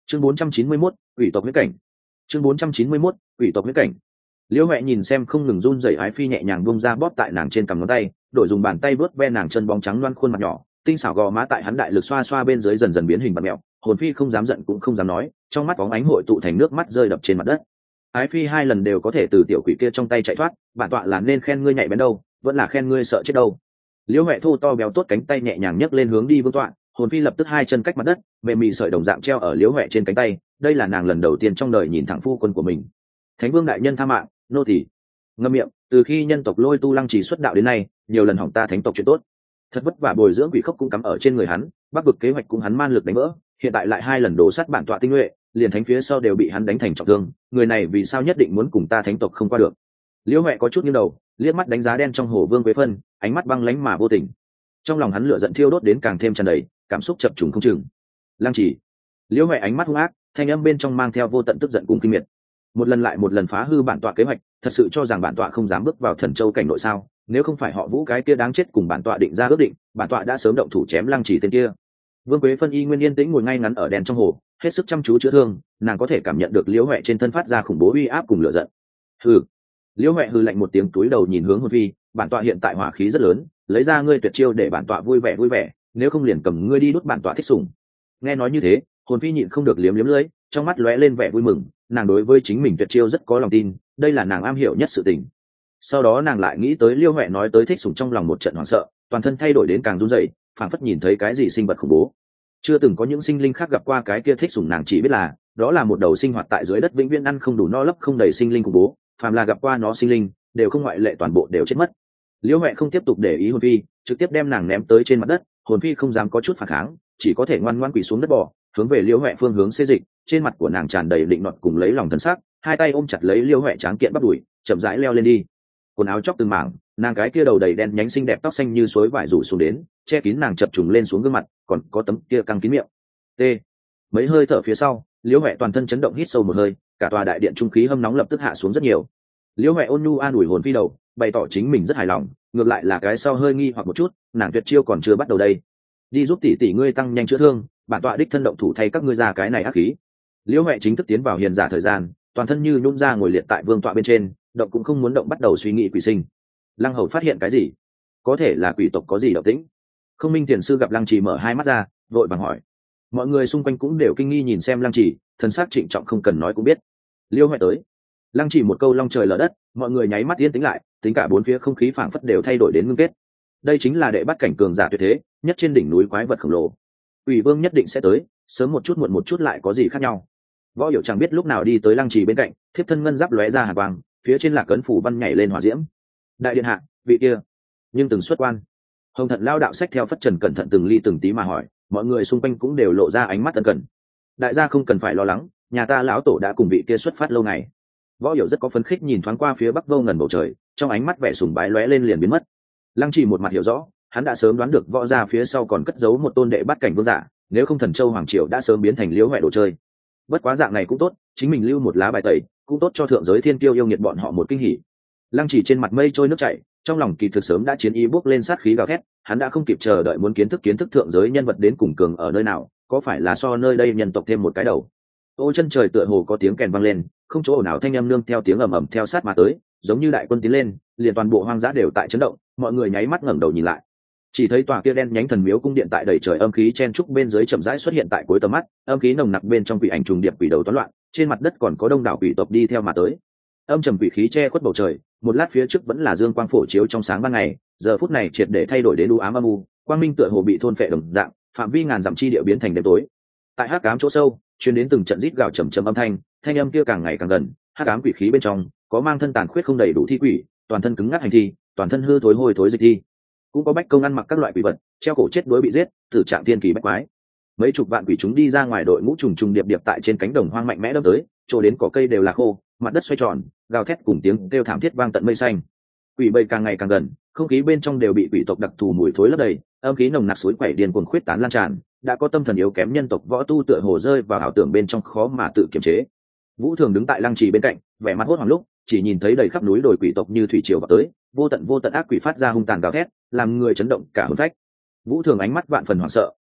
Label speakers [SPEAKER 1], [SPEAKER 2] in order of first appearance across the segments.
[SPEAKER 1] chương 491, quỷ tộc huyết cảnh. chương 491, quỷ tộc huyết cảnh. Liễu Huệ nhìn xem không ngừng run rẩy ái phi nhẹ nhàng buông ra bóp tại nàng trên cằm ngón tay, đổi dùng bàn tay vớt ve nàng chân bóng trắng loăn khuôn mặt nhỏ, tinh xảo gò má tại hắn đại lực xoa xoa bên dưới dần dần biến hình bặm mẹo, hồn phi không dám giận cũng không dám nói, trong mắt bóng ánh hội tụ thành nước mắt rơi đập trên mặt đất. Ái phi hai lần đều có thể từ tiểu quỷ kia trong tay chạy thoát, bản tọa là nên khen ngươi nhạy bén đâu, vẫn là khen ngươi sợ chết đâu. Liễu Huệ thô to béo tốt cánh tay nhẹ nhàng nhấc lên hướng đi vương tọa, hồn phi lập tức hai chân cách mặt đất, mềm mị sợi đồng dạng treo ở Liễu Huệ trên cánh tay, đây là nàng lần đầu tiên trong đời nhìn thẳng phu quân của mình. Thánh vương đại nhân tha mạng, nô tỳ. Ngậm miệng, từ khi nhân tộc Lôi Tu Lăng Trì xuất đạo đến nay, nhiều lần hỏng ta thánh tộc chuyện tốt, thật vất vả bồi dưỡng quỷ khốc cũng cắm ở trên người hắn, bắc vực kế hoạch cũng hắn man lực đánh vỡ, hiện tại lại hai lần đổ sát bản tọa tinh nhuệ, liền thánh phía sau đều bị hắn đánh thành trọng thương, người này vì sao nhất định muốn cùng ta thánh tộc không qua được. Liễu Huệ có chút nghiêng đầu, liếc mắt đánh giá đen trong hồ Vương Quế Phân, ánh mắt băng lãnh mà vô tình. Trong lòng hắn lửa giận thiêu đốt đến càng thêm tràn đầy, cảm xúc chập trùng không chừng. Lăng Trì. Liễu Huệ ánh mắt hung ác, thanh âm bên trong mang theo vô tận tức giận cùng kinh miệt. Một lần lại một lần phá hư bản tọa kế hoạch, thật sự cho rằng bản tọa không dám bước vào Thần Châu cảnh nội sao? Nếu không phải họ Vũ cái kia đáng chết cùng bản tọa định ra ước định, bản tọa đã sớm động thủ chém Lăng Trì tên kia. Vương Quế Phân y nguyên yên tĩnh ngồi ngay ngắn ở đèn trong hồ, hết sức chăm chú chữa thương, nàng có thể cảm nhận được Liễu Huệ trên thân phát ra khủng bố uy áp cùng lửa giận. Hừ. Liễu Huệ hừ lạnh một tiếng, túi đầu nhìn hướng Hồn Phi, bản tọa hiện tại hỏa khí rất lớn, lấy ra ngươi tuyệt chiêu để bản tọa vui vẻ, nếu không liền cầm ngươi đi đút bản tọa thích sủng. Nghe nói như thế, Hồn Phi nhịn không được liếm liếm lưỡi, trong mắt lóe lên vẻ vui mừng, nàng đối với chính mình tuyệt chiêu rất có lòng tin, đây là nàng am hiểu nhất sự tình. Sau đó nàng lại nghĩ tới Liễu Huệ nói tới thích sủng, trong lòng một trận hoảng sợ, toàn thân thay đổi đến càng run rẩy, phảng phất nhìn thấy cái gì sinh vật khủng bố. Chưa từng có những sinh linh khác gặp qua cái kia thích sủng, nàng chỉ biết là đó là một đầu sinh hoạt tại dưới đất vĩnh viễn ăn không đủ no lấp không đầy sinh linh khủng bố, phàm là gặp qua nó sinh linh đều không ngoại lệ toàn bộ đều chết mất. Liễu Huệ không tiếp tục để ý Hồn Phi, trực tiếp đem nàng ném tới trên mặt đất. Hồn Phi không dám có chút phản kháng, chỉ có thể ngoan ngoãn quỳ xuống đất bỏ, hướng về Liễu Huệ phương hướng xê dịch. Trên mặt của nàng tràn đầy định nọt cùng lấy lòng thân sắc, hai tay ôm chặt lấy Liễu Huệ tráng kiện bắp đùi, chậm rãi leo lên đi. Quần áo chóc từng mảng, nàng cái kia đầu đầy đen nhánh xinh đẹp, tóc xanh như suối vải rủ xuống đến, che kín nàng chập trùng lên xuống gương mặt, còn có tấm kia căng kín miệng. T. Mấy hơi thở phía sau, Liễu Huệ toàn thân chấn động, hít sâu một hơi, cả tòa đại điện trung khí hâm nóng lập tức hạ xuống rất nhiều. Liễu Huệ ôn nhu an ủi Hồn Phi đầu, bày tỏ chính mình rất hài lòng, ngược lại là cái sau hơi nghi hoặc một chút, nàng tuyệt chiêu còn chưa bắt đầu đây, đi giúp tỷ tỷ ngươi tăng nhanh chữa thương, bản tọa đích thân động thủ thay các ngươi ra cái này ác khí. Liễu Huệ chính thức tiến vào hiền giả thời gian, toàn thân như nhũn ra ngồi liệt tại vương tọa bên trên, động cũng không muốn động, bắt đầu suy nghĩ quỷ sinh. Lăng Hầu phát hiện cái gì? Có thể là quỷ tộc có gì động tĩnh? Không Minh Thiền sư gặp Lăng Trì mở hai mắt ra, vội vàng hỏi. Mọi người xung quanh cũng đều kinh nghi nhìn xem Lăng Trì, thần sắc trịnh trọng không cần nói cũng biết. Liễu Huệ tới. Lăng Trì một câu long trời lở đất, mọi người nháy mắt yên tĩnh lại, tính cả bốn phía không khí phảng phất đều thay đổi đến ngưng kết. Đây chính là đệ bắt cảnh cường giả tuyệt thế, nhất trên đỉnh núi quái vật khổng lồ. Quỷ Vương nhất định sẽ tới, sớm một chút muộn một chút lại có gì khác nhau. Võ Hiểu chẳng biết lúc nào đi tới Lăng Trì bên cạnh, thiếp thân ngân giáp lóe ra hàn quang, phía trên là cấn phủ văn nhảy lên hỏa diễm. Đại điện hạ, vị kia, nhưng từng xuất quan. Hồng Thận lao đạo sách theo phất trần cẩn thận từng ly từng tí mà hỏi, mọi người xung quanh cũng đều lộ ra ánh mắt ân cần. Đại gia không cần phải lo lắng, nhà ta lão tổ đã cùng vị kia xuất phát lâu ngày. Võ Hiểu rất có phấn khích nhìn thoáng qua phía bắc vô ngần bầu trời, trong ánh mắt vẻ sùng bái lóe lên liền biến mất. Lăng Trì một mặt hiểu rõ, hắn đã sớm đoán được Võ gia phía sau còn cất giấu một tôn đệ bắt cảnh vương giả, nếu không Thần Châu hoàng triều đã sớm biến thành Liễu Huệ đồ chơi. Bất quá dạng này cũng tốt, chính mình lưu một lá bài tẩy, cũng tốt cho thượng giới thiên kiêu yêu nghiệt bọn họ một kinh hỉ. Lăng Trì trên mặt mây trôi nước chảy, trong lòng kỳ thực sớm đã chiến ý bốc lên sát khí gào thét, hắn đã không kịp chờ đợi muốn kiến thức thượng giới nhân vật đến cùng cường ở nơi nào, có phải là so nơi đây nhân tộc thêm một cái đầu. Ô chân trời tựa hồ có tiếng kèn vang lên, không chỗ ồn ào thanh âm nương theo tiếng ầm ầm theo sát mà tới, giống như đại quân tiến lên, liền toàn bộ hoang dã đều tại chấn động, mọi người nháy mắt ngẩng đầu nhìn lại. Chỉ thấy tòa kia đen nhánh thần miếu cung điện tại đầy trời âm khí chen trúc bên dưới chậm rãi xuất hiện tại cuối tầm mắt, âm khí nồng nặc bên trong quỷ ảnh trùng điệp, quỷ đầu toán loạn, trên mặt đất còn có đông đảo quỷ tộc đi theo mà tới. Âm trầm quỷ khí che khuất bầu trời, một lát phía trước vẫn là dương quang phổ chiếu trong sáng ban ngày, giờ phút này triệt để thay đổi đến u ám âm u, quang minh tựa hồ bị thôn phệ đồng dạng, phạm vi ngàn dặm chi địa biến thành đêm tối. Tại hắc ám chỗ sâu, truyền đến từng trận rít gào trầm trầm âm thanh âm kia càng ngày càng gần, hắc ám quỷ khí bên trong có mang thân tàn khuyết không đầy đủ thi quỷ, toàn thân cứng ngắc hành thi, toàn thân hư thối hôi thối dịch thi, cũng có bách công ăn mặc các loại quỷ vật, treo cổ chết đuối bị giết, tử trạng thiên kỳ bách quái. Mấy chục vạn quỷ chúng đi ra ngoài, đội ngũ trùng trùng điệp điệp tại trên cánh đồng hoang mạnh mẽ đâm tới, chỗ đến cỏ cây đều là khô, mặt đất xoay tròn, gào thét cùng tiếng kêu thảm thiết vang tận mây xanh. Quỷ bầy càng ngày càng gần, không khí bên trong đều bị quỷ tộc đặc thù mùi thối lấp đầy, âm khí nồng nặc suối quẩy điên cuồng khuyết tán lan tràn, đã có tâm thần yếu kém nhân tộc võ tu tựa hồ rơi vào ảo tưởng bên trong khó mà tự kiềm chế. Vũ Thường đứng tại Lăng Trì bên cạnh, vẻ mặt hốt hoảng lúc chỉ nhìn thấy đầy khắp núi đồi quỷ tộc như thủy triều vào tới, vô tận ác quỷ phát ra hung tàn gào thét, làm người chấn động cả hồn phách. Vũ Thường ánh mắt vạn phần hoảng sợ,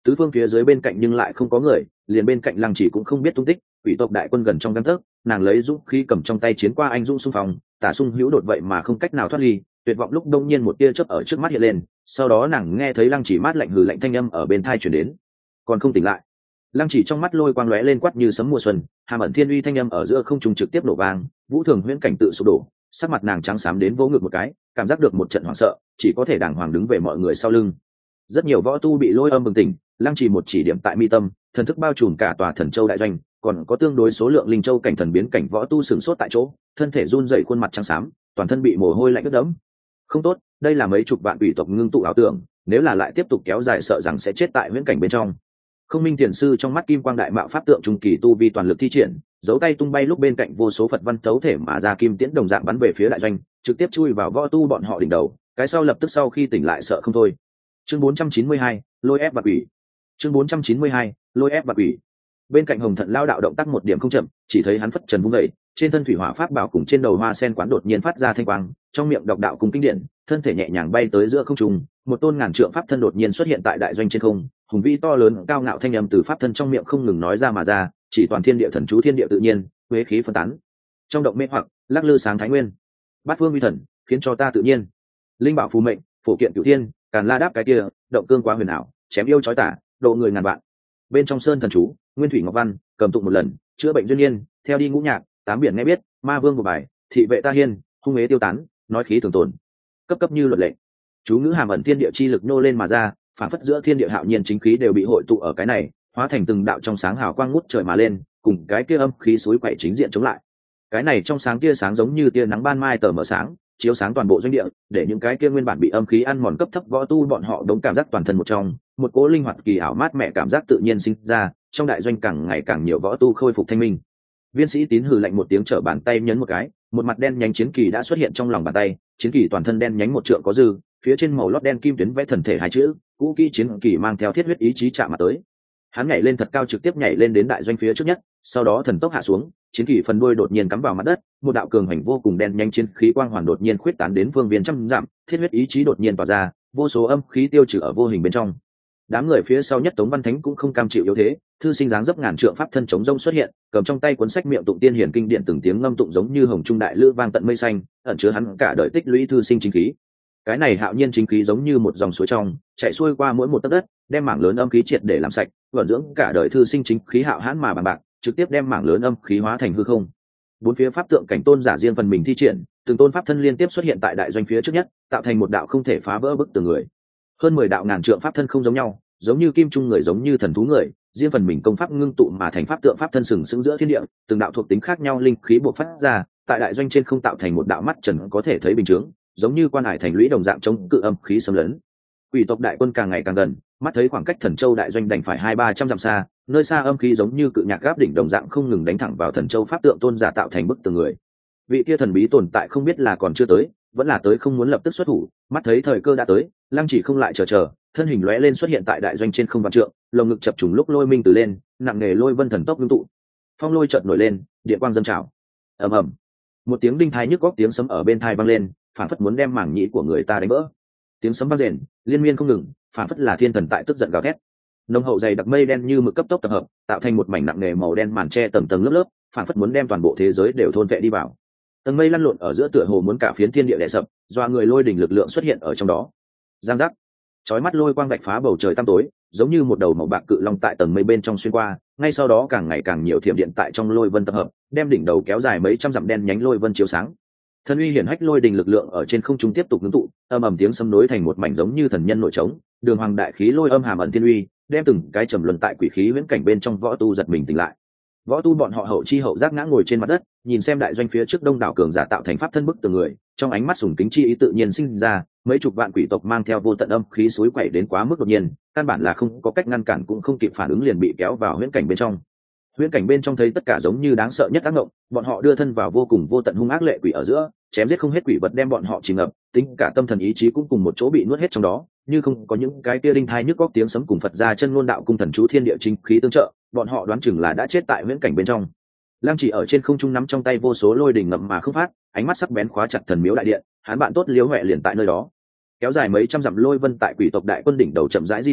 [SPEAKER 1] tứ phương phía dưới bên cạnh nhưng lại không có người, liền bên cạnh Lăng Chỉ cũng không biết tung tích. Quỷ tộc đại quân gần trong gang tấc, nàng lấy dũng khí cầm trong tay chiến qua anh dũng xung phong, tả xung hữu đột vậy mà không cách nào thoát ly. Tuyệt vọng lúc đông nhiên một tia chớp ở trước mắt hiện lên, sau đó nàng nghe thấy Lăng Chỉ mát lạnh hừ lạnh thanh âm ở bên tai truyền đến. Còn không tỉnh lại. Lăng Chỉ trong mắt lôi quang lóe lên quát như sấm mùa xuân, hàm ẩn thiên uy thanh âm ở giữa không trung trực tiếp nổ vang, Vũ Thường huyễn cảnh tự sụp đổ, sắc mặt nàng trắng xám đến vỗ ngực một cái, cảm giác được một trận hoảng sợ, chỉ có thể đàng hoàng đứng về mọi người sau lưng. Rất nhiều võ tu bị lôi âm bừng tỉnh, Lăng Chỉ một chỉ điểm tại mi tâm, thần thức bao trùm cả tòa Thần Châu đại doanh, còn có tương đối số lượng linh châu cảnh thần biến cảnh võ tu sửng sốt tại chỗ, thân thể run rẩy, khuôn mặt trắng xám, toàn thân bị mồ hôi lạnh ướt đẫm. Không tốt, đây là mấy chục vạn quỷ tộc ngưng tụ ảo tưởng, nếu là lại tiếp tục kéo dài sợ rằng sẽ chết tại huyễn cảnh bên trong. Không Minh Thiền sư trong mắt kim quang đại mạo pháp tượng trung kỳ tu vi toàn lực thi triển, giấu tay tung bay lúc bên cạnh vô số Phật văn thấu thể mà ra kim tiễn đồng dạng bắn về phía đại doanh, trực tiếp chui vào võ tu bọn họ đỉnh đầu, cái sau lập tức sau khi tỉnh lại sợ không thôi. Chương 492, lôi ép và quỷ. Chương 492, lôi ép và quỷ. Bên cạnh Hồng Thận lao đạo động tác một điểm không chậm, chỉ thấy hắn phất trần vung dậy, trên thân thủy hỏa pháp bảo cùng trên đầu hoa sen quán đột nhiên phát ra thanh quang, trong miệng đọc đạo cùng kinh điển, thân thể nhẹ nhàng bay tới giữa không trung, một tôn ngàn trượng pháp thân đột nhiên xuất hiện tại đại doanh trên không, hùng vĩ to lớn cao ngạo thanh âm từ pháp thân trong miệng không ngừng nói ra mà ra, chỉ toàn thiên địa thần chú thiên địa tự nhiên, huế khí phân tán. Trong động mê hoặc, lắc lư sáng thái nguyên, bát phương vi thần, khiến cho ta tự nhiên. Linh bảo phù mệnh, phổ kiện cửu thiên, càn la đáp cái kia, động cương quá huyền ảo, chém yêu chói tả, độ người ngàn vạn. Bên trong sơn thần chú, nguyên thủy ngọc văn, cầm tụng một lần, chữa bệnh duyên nhiên, theo đi ngũ nhạc, tám biển nghe biết, ma vương một bài, thị vệ ta hiên, hung ế tiêu tán, nói khí thường tồn. Cấp cấp như luật lệ. Chú ngữ hàm ẩn thiên địa chi lực nô lên mà ra, phản phất giữa thiên địa hạo nhiên chính khí đều bị hội tụ ở cái này, hóa thành từng đạo trong sáng hào quang ngút trời mà lên, cùng cái kia âm khí suối quậy chính diện chống lại. Cái này trong sáng tia sáng giống như tia nắng ban mai tờ mờ sáng, chiếu sáng toàn bộ doanh địa, để những cái kia nguyên bản bị âm khí ăn mòn cấp thấp võ tu bọn họ đống cảm giác toàn thân một trong, một cỗ linh hoạt kỳ ảo mát mẻ cảm giác tự nhiên sinh ra, trong đại doanh càng ngày càng nhiều võ tu khôi phục thanh minh. Viên sĩ Tín hừ lạnh một tiếng, trở bàn tay nhấn một cái, một mặt đen nhánh chiến kỳ đã xuất hiện trong lòng bàn tay, chiến kỳ toàn thân đen nhánh một trượng có dư, phía trên màu lót đen kim tuyến vẽ thần thể hai chữ, cũ kỹ chiến kỳ mang theo thiết huyết ý chí chạm mặt tới. Hắn nhảy lên thật cao, trực tiếp nhảy lên đến đại doanh phía trước nhất, sau đó thần tốc hạ xuống, chiến kỳ phần đuôi đột nhiên cắm vào mặt đất, một đạo cường hành vô cùng đen nhanh chiến khí quang hoàn đột nhiên khuyết tán đến phương viên trăm dặm, thiết huyết ý chí đột nhiên tỏa ra, vô số âm khí tiêu trừ ở vô hình bên trong. Đám người phía sau nhất Tống Văn Thánh cũng không cam chịu yếu thế, thư sinh dáng dấp ngàn trượng pháp thân chống rông xuất hiện, cầm trong tay cuốn sách miệng tụng tiên hiển kinh điển, từng tiếng ngâm tụng giống như hồng trung đại lư vang tận mây xanh, ẩn chứa hắn cả đời tích lũy thư sinh chính khí. Cái này hạo nhiên chính khí giống như một dòng suối trong, chạy xuôi qua mỗi một tấc đất, đem mảng lớn âm khí triệt để làm sạch, vận dưỡng cả đời thư sinh chính khí hạo hãn mà bằng bạc, trực tiếp đem mảng lớn âm khí hóa thành hư không. Bốn phía pháp tượng cảnh tôn giả riêng phần mình thi triển, từng tôn pháp thân liên tiếp xuất hiện tại đại doanh phía trước nhất, tạo thành một đạo không thể phá vỡ bức tường người. Hơn 10 đạo ngàn trượng pháp thân không giống nhau, giống như kim trung người, giống như thần thú người, riêng phần mình công pháp ngưng tụ mà thành pháp tượng pháp thân sừng sững giữa thiên địa, từng đạo thuộc tính khác nhau linh khí bộc phát ra, tại đại doanh trên không tạo thành một đạo mắt trần có thể thấy bình chướng, giống như quan hải thành lũy đồng dạng chống cự âm khí xâm lấn. Quỷ tộc đại quân càng ngày càng gần, mắt thấy khoảng cách Thần Châu đại doanh đành phải 200-300 dặm xa, nơi xa âm khí giống như cự nhạc gáp đỉnh đồng dạng không ngừng đánh thẳng vào Thần Châu pháp tượng tôn giả tạo thành bức tường người. Vị kia thần bí tồn tại không biết là còn chưa tới, vẫn là tới không muốn lập tức xuất thủ, mắt thấy thời cơ đã tới, Lăng Chỉ không lại chờ, thân hình lóe lên xuất hiện tại đại doanh trên không vạn trượng, lồng ngực chập trùng lúc lôi minh từ lên, nặng nề lôi vân thần tốc ngưng tụ. Phong lôi chợt nổi lên, điện quang dâng trào. Ầm ầm. Một tiếng đinh thái nhức góc tiếng sấm ở bên tai vang lên, phản phất muốn đem mảng nhĩ của người ta đánh vỡ. Tiếng sấm vang rền, liên miên không ngừng, phản phất là thiên thần tại tức giận gào thét. Nồng hậu dày đặc mây đen như mực cấp tốc tập hợp, tạo thành một mảnh nặng nề màu đen màn che tầng tầng lớp lớp, phản phất muốn đem toàn bộ thế giới đều thôn vệ đi vào. Tầng mây lăn lộn ở giữa tựa hồ muốn cả phiến thiên địa đè sập, doa người lôi đỉnh lực lượng xuất hiện ở trong đó. Giang giác, chói mắt lôi quang vạch phá bầu trời tăm tối, giống như một đầu màu bạc cự long tại tầng mây bên trong xuyên qua, ngay sau đó càng ngày càng nhiều thiểm điện tại trong lôi vân tập hợp, đem đỉnh đầu kéo dài mấy trăm dặm đen nhánh lôi vân chiếu sáng. Thần uy hiển hách lôi đình lực lượng ở trên không trung tiếp tục ngưng tụ, âm ầm tiếng sấm nối thành một mảnh giống như thần nhân nội trống, đường hoàng đại khí lôi âm hàm ẩn thiên uy, đem từng cái trầm luân tại quỷ khí huyễn cảnh bên trong võ tu giật mình tỉnh lại. Võ tu bọn họ hậu chi hậu giác ngã ngồi trên mặt đất, nhìn xem đại doanh phía trước đông đảo cường giả tạo thành pháp thân bức tường người, trong ánh mắt sùng kính chi ý tự nhiên sinh ra, mấy chục vạn quỷ tộc mang theo vô tận âm khí suối quẩy đến quá mức đột nhiên, căn bản là không có cách ngăn cản cũng không kịp phản ứng liền bị kéo vào huyễn cảnh bên trong. Huyễn cảnh bên trong thấy tất cả giống như đáng sợ nhất ác ngộng, bọn họ đưa thân vào vô cùng vô tận hung ác lệ quỷ ở giữa, chém giết không hết quỷ vật đem bọn họ chìm ngập, tính cả tâm thần ý chí cũng cùng một chỗ bị nuốt hết trong đó, như không có những cái kia đinh thai nhức góc tiếng sấm cùng Phật gia chân ngôn đạo cung thần chú thiên địa chính khí tương trợ, bọn họ đoán chừng là đã chết tại huyễn cảnh bên trong. Lam Chỉ ở trên không trung nắm trong tay vô số lôi đỉnh ngậm mà không phát, ánh mắt sắc bén khóa chặt thần miếu đại điện, hắn bạn tốt Liễu Hoè liền tại nơi đó. Kéo dài mấy trăm dặm lôi vân tại quỷ tộc đại quân đỉnh đầu chậm rãi di động,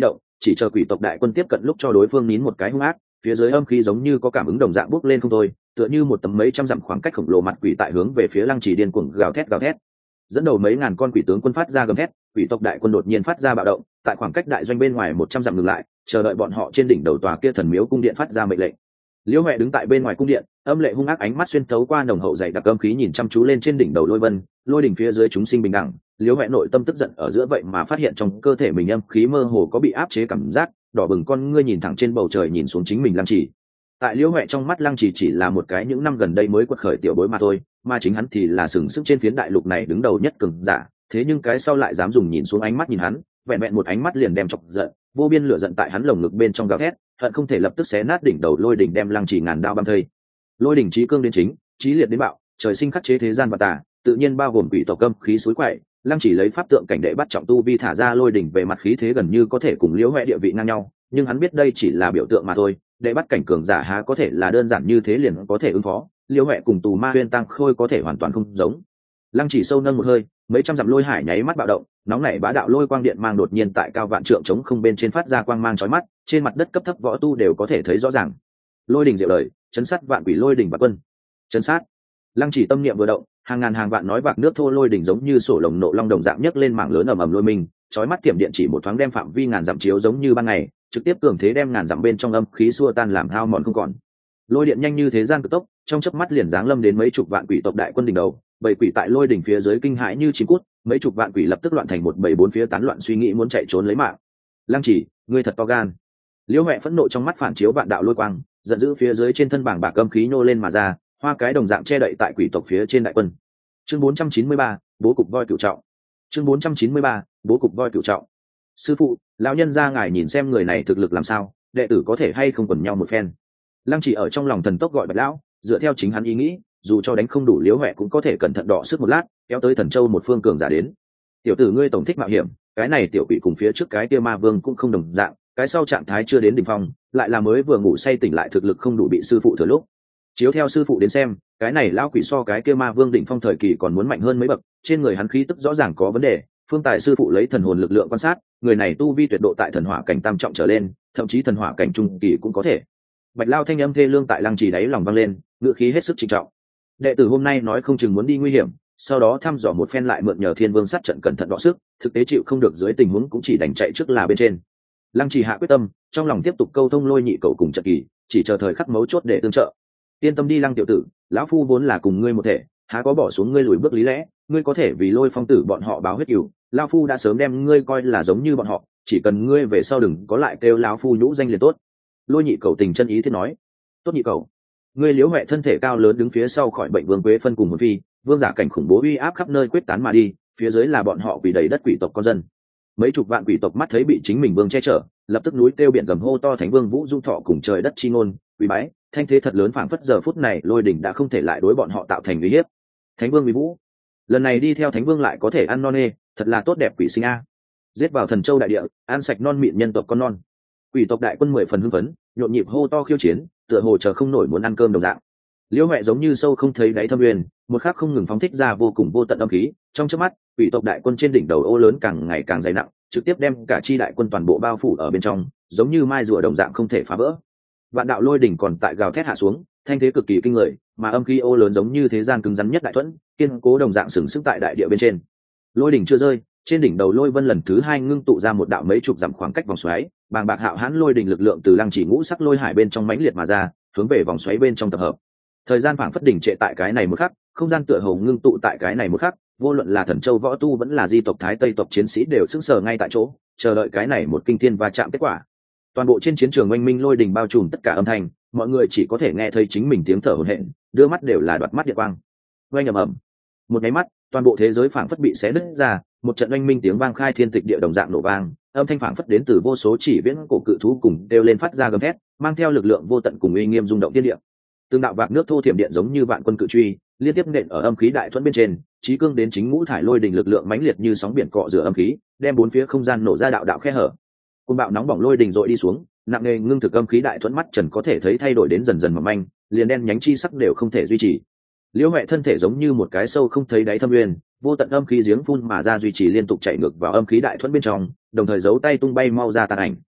[SPEAKER 1] chỉ chờ quỷ tộc đại quân tiếp cận lúc cho đối phương nín một cái hung ác. Phía dưới âm khí giống như có cảm ứng đồng dạng bốc lên không thôi, tựa như một tấm mấy trăm dặm khoảng cách khổng lồ mặt quỷ tại hướng về phía Lăng Chỉ điên cuồng gào thét. Dẫn đầu mấy ngàn con quỷ tướng quân phát ra gầm thét, quỷ tộc đại quân đột nhiên phát ra bạo động, tại khoảng cách đại doanh bên ngoài 100 dặm ngừng lại, chờ đợi bọn họ trên đỉnh đầu tòa kia thần miếu cung điện phát ra mệnh lệnh. Liễu Hoè đứng tại bên ngoài cung điện, âm lệ hung ác ánh mắt xuyên thấu qua nồng hậu dày đặc âm khí nhìn chăm chú lên trên đỉnh đầu Lôi Vân, lôi đỉnh phía dưới chúng sinh bình đẳng. Liễu Hoè nội tâm tức giận ở giữa vậy mà phát hiện trong cơ thể mình âm khí mơ hồ có bị áp chế cảm giác, đỏ bừng con ngươi nhìn thẳng trên bầu trời nhìn xuống chính mình Lăng Chỉ. Tại Liễu Hoè trong mắt Lăng Chỉ là một cái những năm gần đây mới quật khởi tiểu bối mà thôi, mà chính hắn thì là sừng sững trên phiến đại lục này đứng đầu nhất cường giả, thế nhưng cái sau lại dám dùng nhìn xuống ánh mắt nhìn hắn, vẹn vẹn một ánh mắt liền đem chọc giận, vô biên lửa giận tại hắn lồng ngực bên trong gào thét, hận không thể lập tức xé nát đỉnh đầu lôi đỉnh đem Lăng Chỉ ngàn đao băm thây. Lôi đỉnh chí cương đến chính, chí liệt đến bạo, trời sinh khắc chế thế gian và tà, tự nhiên bao gồm quỷ tộc câm khí suối quậy. Lăng Chỉ lấy pháp tượng cảnh đệ bắt trọng tu vi thả ra lôi đỉnh về mặt khí thế gần như có thể cùng Liễu Hoè địa vị ngang nhau, nhưng hắn biết đây chỉ là biểu tượng mà thôi, đệ bắt cảnh cường giả há có thể là đơn giản như thế liền có thể ứng phó. Liễu Hoè cùng Tù Ma Huyên Tăng Khôi có thể hoàn toàn không giống. Lăng Chỉ sâu nâng một hơi, mấy trăm dặm lôi hải nháy mắt bạo động, nóng nảy bá đạo lôi quang điện mang đột nhiên tại cao vạn trượng chống không bên trên phát ra quang mang chói mắt, trên mặt đất cấp thấp võ tu đều có thể thấy rõ ràng. Lôi đỉnh diệu lời, chấn sát vạn quỷ lôi đỉnh và quân. Chấn sát. Lăng Chỉ tâm niệm vừa động, hàng ngàn hàng vạn nói bạc nước thô lôi đỉnh giống như sổ lồng nộ long đồng dạng nhấc lên mảng lớn ầm ầm lôi mình, chói mắt tiệm điện chỉ một thoáng đem phạm vi ngàn dặm chiếu giống như ban ngày, trực tiếp cường thế đem ngàn dặm bên trong âm khí xua tan làm hao mòn không còn. Lôi điện nhanh như thế gian cực tốc, trong chớp mắt liền giáng lâm đến mấy chục vạn quỷ tộc đại quân đỉnh đầu, bầy quỷ tại lôi đỉnh phía dưới kinh hãi như chim cút, mấy chục vạn quỷ lập tức loạn thành một bầy bốn phía tán loạn suy nghĩ muốn chạy trốn lấy mạng. Lăng Chỉ, ngươi thật to gan. Liễu Hoè phẫn nộ trong mắt phản chiếu vạn đạo lôi quang, giận dữ phía dưới trên thân bảng bạc âm khí nô lên mà ra, hoa cái đồng dạng che đậy tại quỷ tộc phía trên đại quân. Chương 493, bố cục voi cửu trọng. Chương 493, bố cục voi cửu trọng. Sư phụ, lão nhân gia ngài nhìn xem người này thực lực làm sao, đệ tử có thể hay không quần nhau một phen. Lăng Chỉ ở trong lòng thần tốc gọi Bạch lão, dựa theo chính hắn ý nghĩ, dù cho đánh không đủ Liễu Hoè cũng có thể cẩn thận đọ sức một lát, kéo tới Thần Châu một phương cường giả đến. Tiểu tử ngươi tổng thích mạo hiểm, cái này tiểu quỷ cùng phía trước cái kia ma vương cũng không đồng dạng, cái sau trạng thái chưa đến đỉnh phong, lại là mới vừa ngủ say tỉnh lại thực lực không đủ bị sư phụ thừa lúc. Chiếu theo sư phụ đến xem, cái này lão quỷ so cái kia ma vương đỉnh phong thời kỳ còn muốn mạnh hơn mấy bậc, trên người hắn khí tức rõ ràng có vấn đề. Phương Tài sư phụ lấy thần hồn lực lượng quan sát, người này tu vi tuyệt độ tại thần hỏa cảnh tam trọng trở lên, thậm chí thần hỏa cảnh trung kỳ cũng có thể. Bạch lao thanh âm thê lương tại Lăng Chỉ đáy lòng vang lên, ngữ khí hết sức trịnh trọng. Đệ tử hôm nay nói không chừng muốn đi nguy hiểm, sau đó thăm dò một phen lại mượn nhờ Thiên Vương sát trận cẩn thận đọ sức, thực tế chịu không được dưới tình huống cũng chỉ đành chạy trước là bên trên. Lăng Chỉ hạ quyết tâm, trong lòng tiếp tục câu thông lôi nhị cậu cùng trận kỳ, chỉ chờ thời khắc mấu chốt để tương trợ. Yên tâm đi Lăng tiểu tử, lão phu vốn là cùng ngươi một thể, há có bỏ xuống ngươi lùi bước lý lẽ, ngươi có thể vì Lôi Phong tử bọn họ báo huyết cừu, lão phu đã sớm đem ngươi coi là giống như bọn họ, chỉ cần ngươi về sau đừng có lại kêu lão phu nhũ danh liền tốt. Lôi nhị cậu tình chân ý thiết nói. Tốt nhị cậu. Ngươi Liễu Hoè thân thể cao lớn đứng phía sau khỏi bệnh Vương Quế phân cùng một phi, vương giả cảnh khủng bố uy áp khắp nơi quyết tán mà đi, phía dưới là bọn họ quỷ đầy đất quỷ tộc con dân. Mấy chục vạn quỷ tộc mắt thấy bị chính mình vương che chở, lập tức núi kêu biển gầm hô to Thánh Vương Vũ Dung Thọ cùng trời đất chi ngôn, quỷ bái, thanh thế thật lớn phảng phất giờ phút này lôi đỉnh đã không thể lại đối bọn họ tạo thành uy hiếp. Thánh Vương Uy Vũ, lần này đi theo Thánh Vương lại có thể ăn non nê, thật là tốt đẹp quỷ sinh a. Giết vào Thần Châu đại địa, ăn sạch non mịn nhân tộc con non. Quỷ tộc đại quân 10 phần hưng phấn, nhộn nhịp hô to khiêu chiến, tựa hồ chờ không nổi muốn ăn cơm đồng dạng. Liễu Hoè giống như sâu không thấy đáy thâm uyên, một khắc không ngừng phóng thích ra vô cùng vô tận âm khí, trong chớp mắt, quỷ tộc đại quân trên đỉnh đầu ô lớn càng ngày càng dày nặng, trực tiếp đem cả chi đại quân toàn bộ bao phủ ở bên trong, giống như mai rùa đồng dạng không thể phá vỡ. Vạn đạo lôi đỉnh còn tại gào thét hạ xuống, thanh thế cực kỳ kinh người, mà âm khí ô lớn giống như thế gian cứng rắn nhất đại thuẫn, kiên cố đồng dạng sừng sững tại đại địa bên trên. Lôi đỉnh chưa rơi, trên đỉnh đầu lôi vân lần thứ hai ngưng tụ ra một đạo mấy chục dặm khoảng cách vòng xoáy, bàng bạc hạo hãn lôi đỉnh lực lượng từ Lăng Chỉ ngũ sắc lôi hải bên trong mãnh liệt mà ra, hướng về vòng xoáy bên trong tập hợp. Thời gian phảng phất đỉnh trệ tại cái này một khắc, không gian tựa hồ ngưng tụ tại cái này một khắc, vô luận là Thần Châu võ tu vẫn là di tộc Thái Tây tộc chiến sĩ đều sững sờ ngay tại chỗ, chờ đợi cái này một kinh thiên va chạm kết quả. Toàn bộ trên chiến trường oanh minh lôi đỉnh bao trùm tất cả âm thanh, mọi người chỉ có thể nghe thấy chính mình tiếng thở hổn hển, đưa mắt đều là đoạt mắt điện quang. Oanh ầm ầm, một cái mắt, toàn bộ thế giới phảng phất bị xé nứt ra, một trận oanh minh tiếng vang khai thiên tịch địa đồng dạng nổ vang, âm thanh phảng phất đến từ vô số chỉ viễn cổ cự thú cùng đều lên phát ra gầm thét, mang theo lực lượng vô tận cùng uy nghiêm rung động thiên địa. Từng đạo vạc nước thô thiểm điện giống như vạn quân cự truy, liên tiếp nện ở âm khí đại thuẫn bên trên, chí cương đến chính ngũ thải lôi đình lực lượng mãnh liệt như sóng biển cọ rửa âm khí, đem bốn phía không gian nổ ra đạo đạo khe hở. Cơn bạo nóng bỏng lôi đình dội đi xuống, nặng nề ngưng thực âm khí đại thuẫn mắt trần có thể thấy thay đổi đến dần dần mỏng manh, liền đen nhánh chi sắc đều không thể duy trì. Liễu Hoè thân thể giống như một cái sâu không thấy đáy thâm nguyên, vô tận âm khí giếng phun mà ra duy trì liên tục chạy ngược vào âm khí đại thuẫn bên trong, đồng thời giấu tay tung bay mau ra tàn ảnh,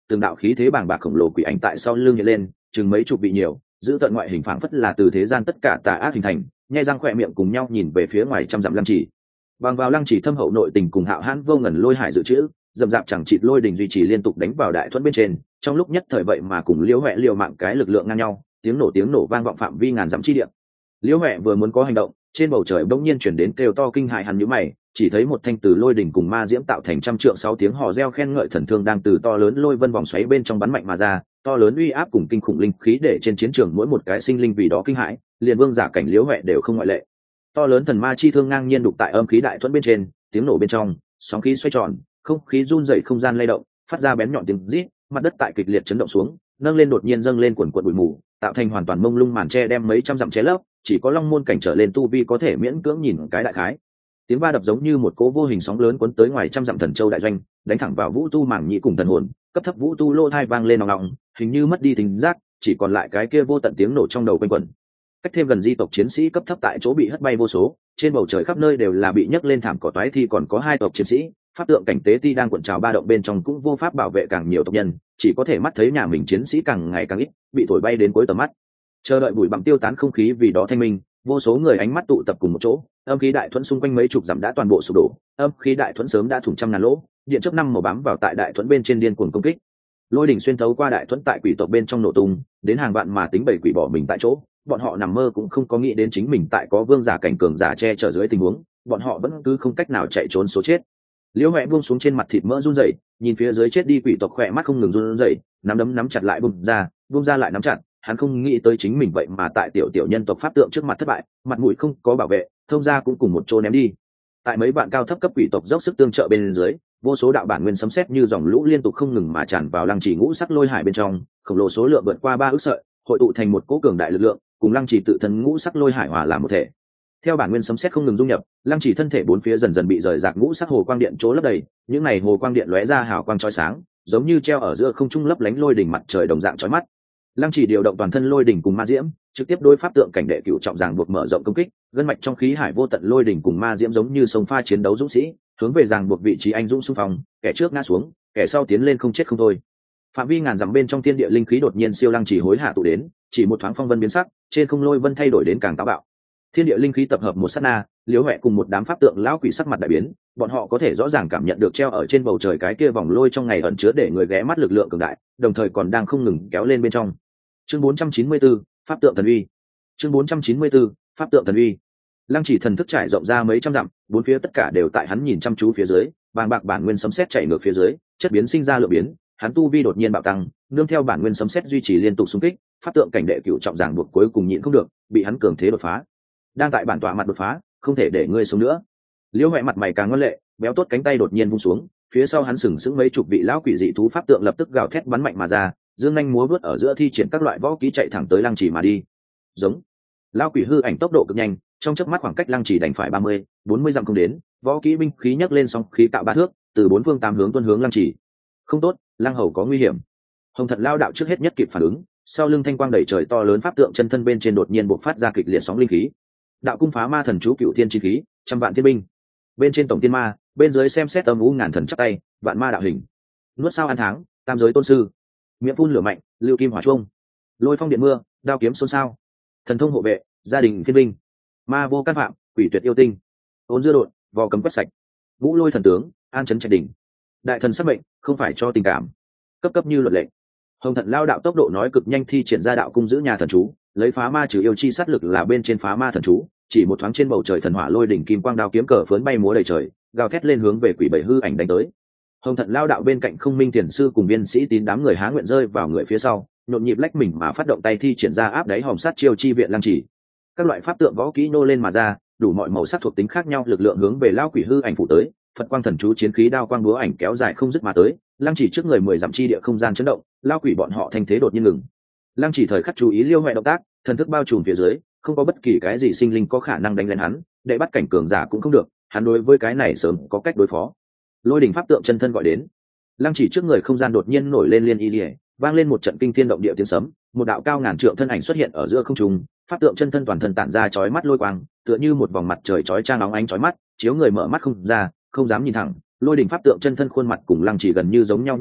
[SPEAKER 1] từng đạo khí thế bàng bạc khổng lồ quỷ ảnh tại sau lưng hiện lên, chừng mấy chục vị nhiều, giữ tận ngoại hình phảng phất là từ thế gian tất cả tà ác hình thành, nhai răng khỏe miệng cùng nhau nhìn về phía ngoài trăm dặm Lăng Chỉ. Bằng vào Lăng Chỉ thâm hậu nội tình cùng hạo hãn vô ngần lôi hải dự trữ, dầm dạp chẳng chịt lôi đình duy trì liên tục đánh vào đại thuẫn bên trên, trong lúc nhất thời vậy mà cùng Liễu Hoè liều mạng cái lực lượng ngang nhau, tiếng nổ vang vọng phạm vi ngàn dặm chi địa. Liễu Hoè vừa muốn có hành động, trên bầu trời bỗng nhiên chuyển đến kêu to kinh hại hắn nhíu mày, chỉ thấy một thanh từ lôi đỉnh cùng ma diễm tạo thành trăm trượng 6 tiếng hò reo khen ngợi thần thương đang từ to lớn lôi vân vòng xoáy bên trong bắn mạnh mà ra, to lớn uy áp cùng kinh khủng linh khí để trên chiến trường mỗi một cái sinh linh vì đó kinh hãi, liền vương giả cảnh Liễu Hoè đều không ngoại lệ. To lớn thần ma chi thương ngang nhiên đục tại âm khí đại thuẫn bên trên, tiếng nổ bên trong, sóng khí xoay tròn, không khí run rẩy, không gian lay động, phát ra bén nhọn tiếng rít, mặt đất tại kịch liệt chấn động xuống, nâng lên đột nhiên dâng lên quần quần bụi mù, tạo thành hoàn toàn mông lung màn che đem mấy trăm dặm che lấp, chỉ có long môn cảnh trở lên tu vi có thể miễn cưỡng nhìn cái đại khái. Tiếng va đập giống như một cỗ vô hình sóng lớn cuốn tới ngoài trăm dặm thần châu đại doanh, đánh thẳng vào vũ tu mảng nhĩ cùng thần hồn, cấp thấp vũ tu lô thai vang lên nòng nòng, hình như mất đi thính giác, chỉ còn lại cái kia vô tận tiếng nổ trong đầu quanh quẩn. Cách thêm gần di tộc chiến sĩ cấp thấp tại chỗ bị hất bay vô số, trên bầu trời khắp nơi đều là bị nhấc lên thảm cỏ toái thi, còn có hai tộc chiến sĩ pháp tượng cảnh tế ti đang cuộn trào ba động bên trong cũng vô pháp bảo vệ càng nhiều tộc nhân, chỉ có thể mắt thấy nhà mình chiến sĩ càng ngày càng ít, bị thổi bay đến cuối tầm mắt. Chờ đợi bụi bặm tiêu tán, không khí vì đó thanh minh, vô số người ánh mắt tụ tập cùng một chỗ, âm khí đại thuẫn xung quanh mấy chục dặm đã toàn bộ sụp đổ, âm khí đại thuẫn sớm đã thủng trăm ngàn lỗ, điện chớp năm màu bám vào tại đại thuẫn bên trên điên cuồng công kích. Lôi đỉnh xuyên thấu qua đại thuẫn tại quỷ tộc bên trong nổ tung, đến hàng vạn mà tính bầy quỷ bỏ mình tại chỗ, bọn họ nằm mơ cũng không có nghĩ đến chính mình tại có vương giả cảnh cường giả che chở dưới tình huống, bọn họ vẫn cứ không cách nào chạy trốn số chết. Liễu Hoè buông xuống trên mặt thịt mỡ run rẩy, nhìn phía dưới chết đi quỷ tộc, khỏe mắt không ngừng run rẩy, nắm đấm nắm chặt lại buông ra lại nắm chặt, hắn không nghĩ tới chính mình vậy mà tại tiểu nhân tộc pháp tượng trước mặt thất bại, mặt mũi không có bảo vệ, thông gia cũng cùng một chỗ ném đi. Tại mấy bạn cao thấp cấp quỷ tộc dốc sức tương trợ bên dưới, vô số đạo bản nguyên sấm sét như dòng lũ liên tục không ngừng mà tràn vào Lăng Chỉ ngũ sắc lôi hải bên trong, khổng lồ số lượng vượt qua 3 ức sợi, hội tụ thành một cỗ cường đại lực lượng, cùng Lăng Chỉ tự thân ngũ sắc lôi hải hòa làm một thể. Theo bản nguyên sấm sét không ngừng dung nhập, Lăng Chỉ thân thể bốn phía dần dần bị rời rạc ngũ sắc hồ quang điện chỗ lấp đầy, những này hồ quang điện lóe ra hào quang chói sáng, giống như treo ở giữa không trung lấp lánh lôi đỉnh mặt trời đồng dạng chói mắt. Lăng Chỉ điều động toàn thân lôi đỉnh cùng ma diễm, trực tiếp đối pháp tượng cảnh đệ cửu trọng ràng buộc mở rộng công kích, gân mạch trong khí hải vô tận lôi đỉnh cùng ma diễm giống như sông pha chiến đấu dũng sĩ, hướng về ràng buộc vị trí anh dũng xung phong, kẻ trước ngã xuống, kẻ sau tiến lên không chết không thôi. Phạm vi ngàn dặm bên trong thiên địa linh khí đột nhiên siêu Lăng Chỉ hối hạ tụ đến, chỉ một thoáng phong vân biến sắc, trên không lôi vân thay đổi đến càng táo bạo. Thiên địa linh khí tập hợp một sát na, Liễu Hoè cùng một đám pháp tượng lão quỷ sắc mặt đại biến, bọn họ có thể rõ ràng cảm nhận được treo ở trên bầu trời cái kia vòng lôi trong ngày ẩn chứa để người ghé mắt lực lượng cường đại, đồng thời còn đang không ngừng kéo lên bên trong. Chương 494, pháp tượng thần uy. Chương 494, pháp tượng thần uy. Lăng Chỉ thần thức trải rộng ra mấy trăm dặm, bốn phía tất cả đều tại hắn nhìn chăm chú phía dưới, bàng bạc bản nguyên sấm sét chạy ngược phía dưới, chất biến sinh ra lượng biến, hắn tu vi đột nhiên bạo tăng, nương theo bản nguyên sấm sét duy trì liên tục xung kích, pháp tượng cảnh đệ cửu trọng ràng buộc cuối cùng nhịn không được, bị hắn cường thế đột phá. Đang tại bản tọa mặt đột phá, không thể để ngươi sống nữa. Liễu Hoè mặt mày càng ngoan lệ, béo tốt cánh tay đột nhiên vung xuống, phía sau hắn sừng sững mấy chục vị lão quỷ dị thú pháp tượng lập tức gào thét bắn mạnh mà ra, dương nhanh múa vớt ở giữa thi triển các loại võ kỹ chạy thẳng tới Lăng Chỉ mà đi. Giống. Lão quỷ hư ảnh tốc độ cực nhanh, trong chớp mắt khoảng cách Lăng Chỉ đành phải 30-40 dặm không đến, võ kỹ binh khí nhấc lên sóng khí tạo ba thước, từ bốn phương tám hướng tuôn hướng Lăng Chỉ. Không tốt, Lăng Hầu có nguy hiểm. Hồng Thận Lao đạo trước hết nhất kịp phản ứng, sau lưng thanh quang đẩy trời to lớn pháp tượng chân thân bên trên đột nhiên bộc phát ra kịch liệt sóng linh khí. Đạo cung phá ma thần chú cựu thiên chi khí, trăm vạn thiên binh. Bên trên tổng tiên ma, bên dưới xem xét âm u ngàn thần chắp tay, vạn ma đạo hình. Nuốt sao an tháng, tam giới tôn sư. Miệng phun lửa mạnh, lưu kim hỏa trung. Lôi phong điện mưa, đao kiếm xôn xao. Thần thông hộ vệ, gia đình phiên binh. Ma vô can phạm, quỷ tuyệt yêu tinh. Ôn dưa đột, vò cấm quét sạch. Vũ lôi thần tướng, an trấn trạch đỉnh. Đại thần sắc mệnh, không phải cho tình cảm. Cấp cấp như luật lệ. Hồng Thận Lao đạo tốc độ nói cực nhanh, thi triển ra đạo cung giữ nhà thần chú, lấy phá ma trừ yêu chi sát lực là bên trên phá ma thần chú, chỉ một thoáng trên bầu trời thần hỏa lôi đỉnh kim quang đao kiếm cờ phớn bay múa đầy trời, gào thét lên hướng về quỷ bảy hư ảnh đánh tới. Hồng Thận Lao đạo bên cạnh Không Minh Tiền sư cùng viên sĩ tín đám người há nguyện rơi vào người phía sau, nhộn nhịp lách mình mà phát động tay thi triển ra áp đáy hòm sát chiêu chi viện Lăng Chỉ. Các loại pháp tượng võ kỹ nô lên mà ra, đủ mọi màu sắc thuộc tính khác nhau lực lượng hướng về lao quỷ hư ảnh phụ tới, Phật quang thần chú chiến khí đao quang búa ảnh kéo dài không dứt mà tới, Lăng Chỉ trước người 10 dặm chi địa không gian chấn động, lao quỷ bọn họ thanh thế đột nhiên ngừng. Lăng Chỉ thời khắc chú ý Liễu Hoè động tác, thần thức bao trùm phía dưới, không có bất kỳ cái gì sinh linh có khả năng đánh lên hắn, để bắt cảnh cường giả cũng không được, hắn đối với cái này sớm có cách đối phó. Lôi đỉnh pháp tượng chân thân gọi đến. Lăng Chỉ trước người không gian đột nhiên nổi lên liên y liễu, vang lên một trận kinh thiên động địa tiếng sấm, một đạo cao ngàn trượng thân ảnh xuất hiện ở giữa không trung, pháp tượng chân thân toàn thân tản ra chói mắt lôi quang, tựa như một vòng mặt trời chói chang óng ánh chói mắt, chiếu người mở mắt không ra, không dám nhìn thẳng. Lôi đỉnh pháp tượng chân thân khuôn mặt cùng Lăng Chỉ gần như giống nhau như lúc,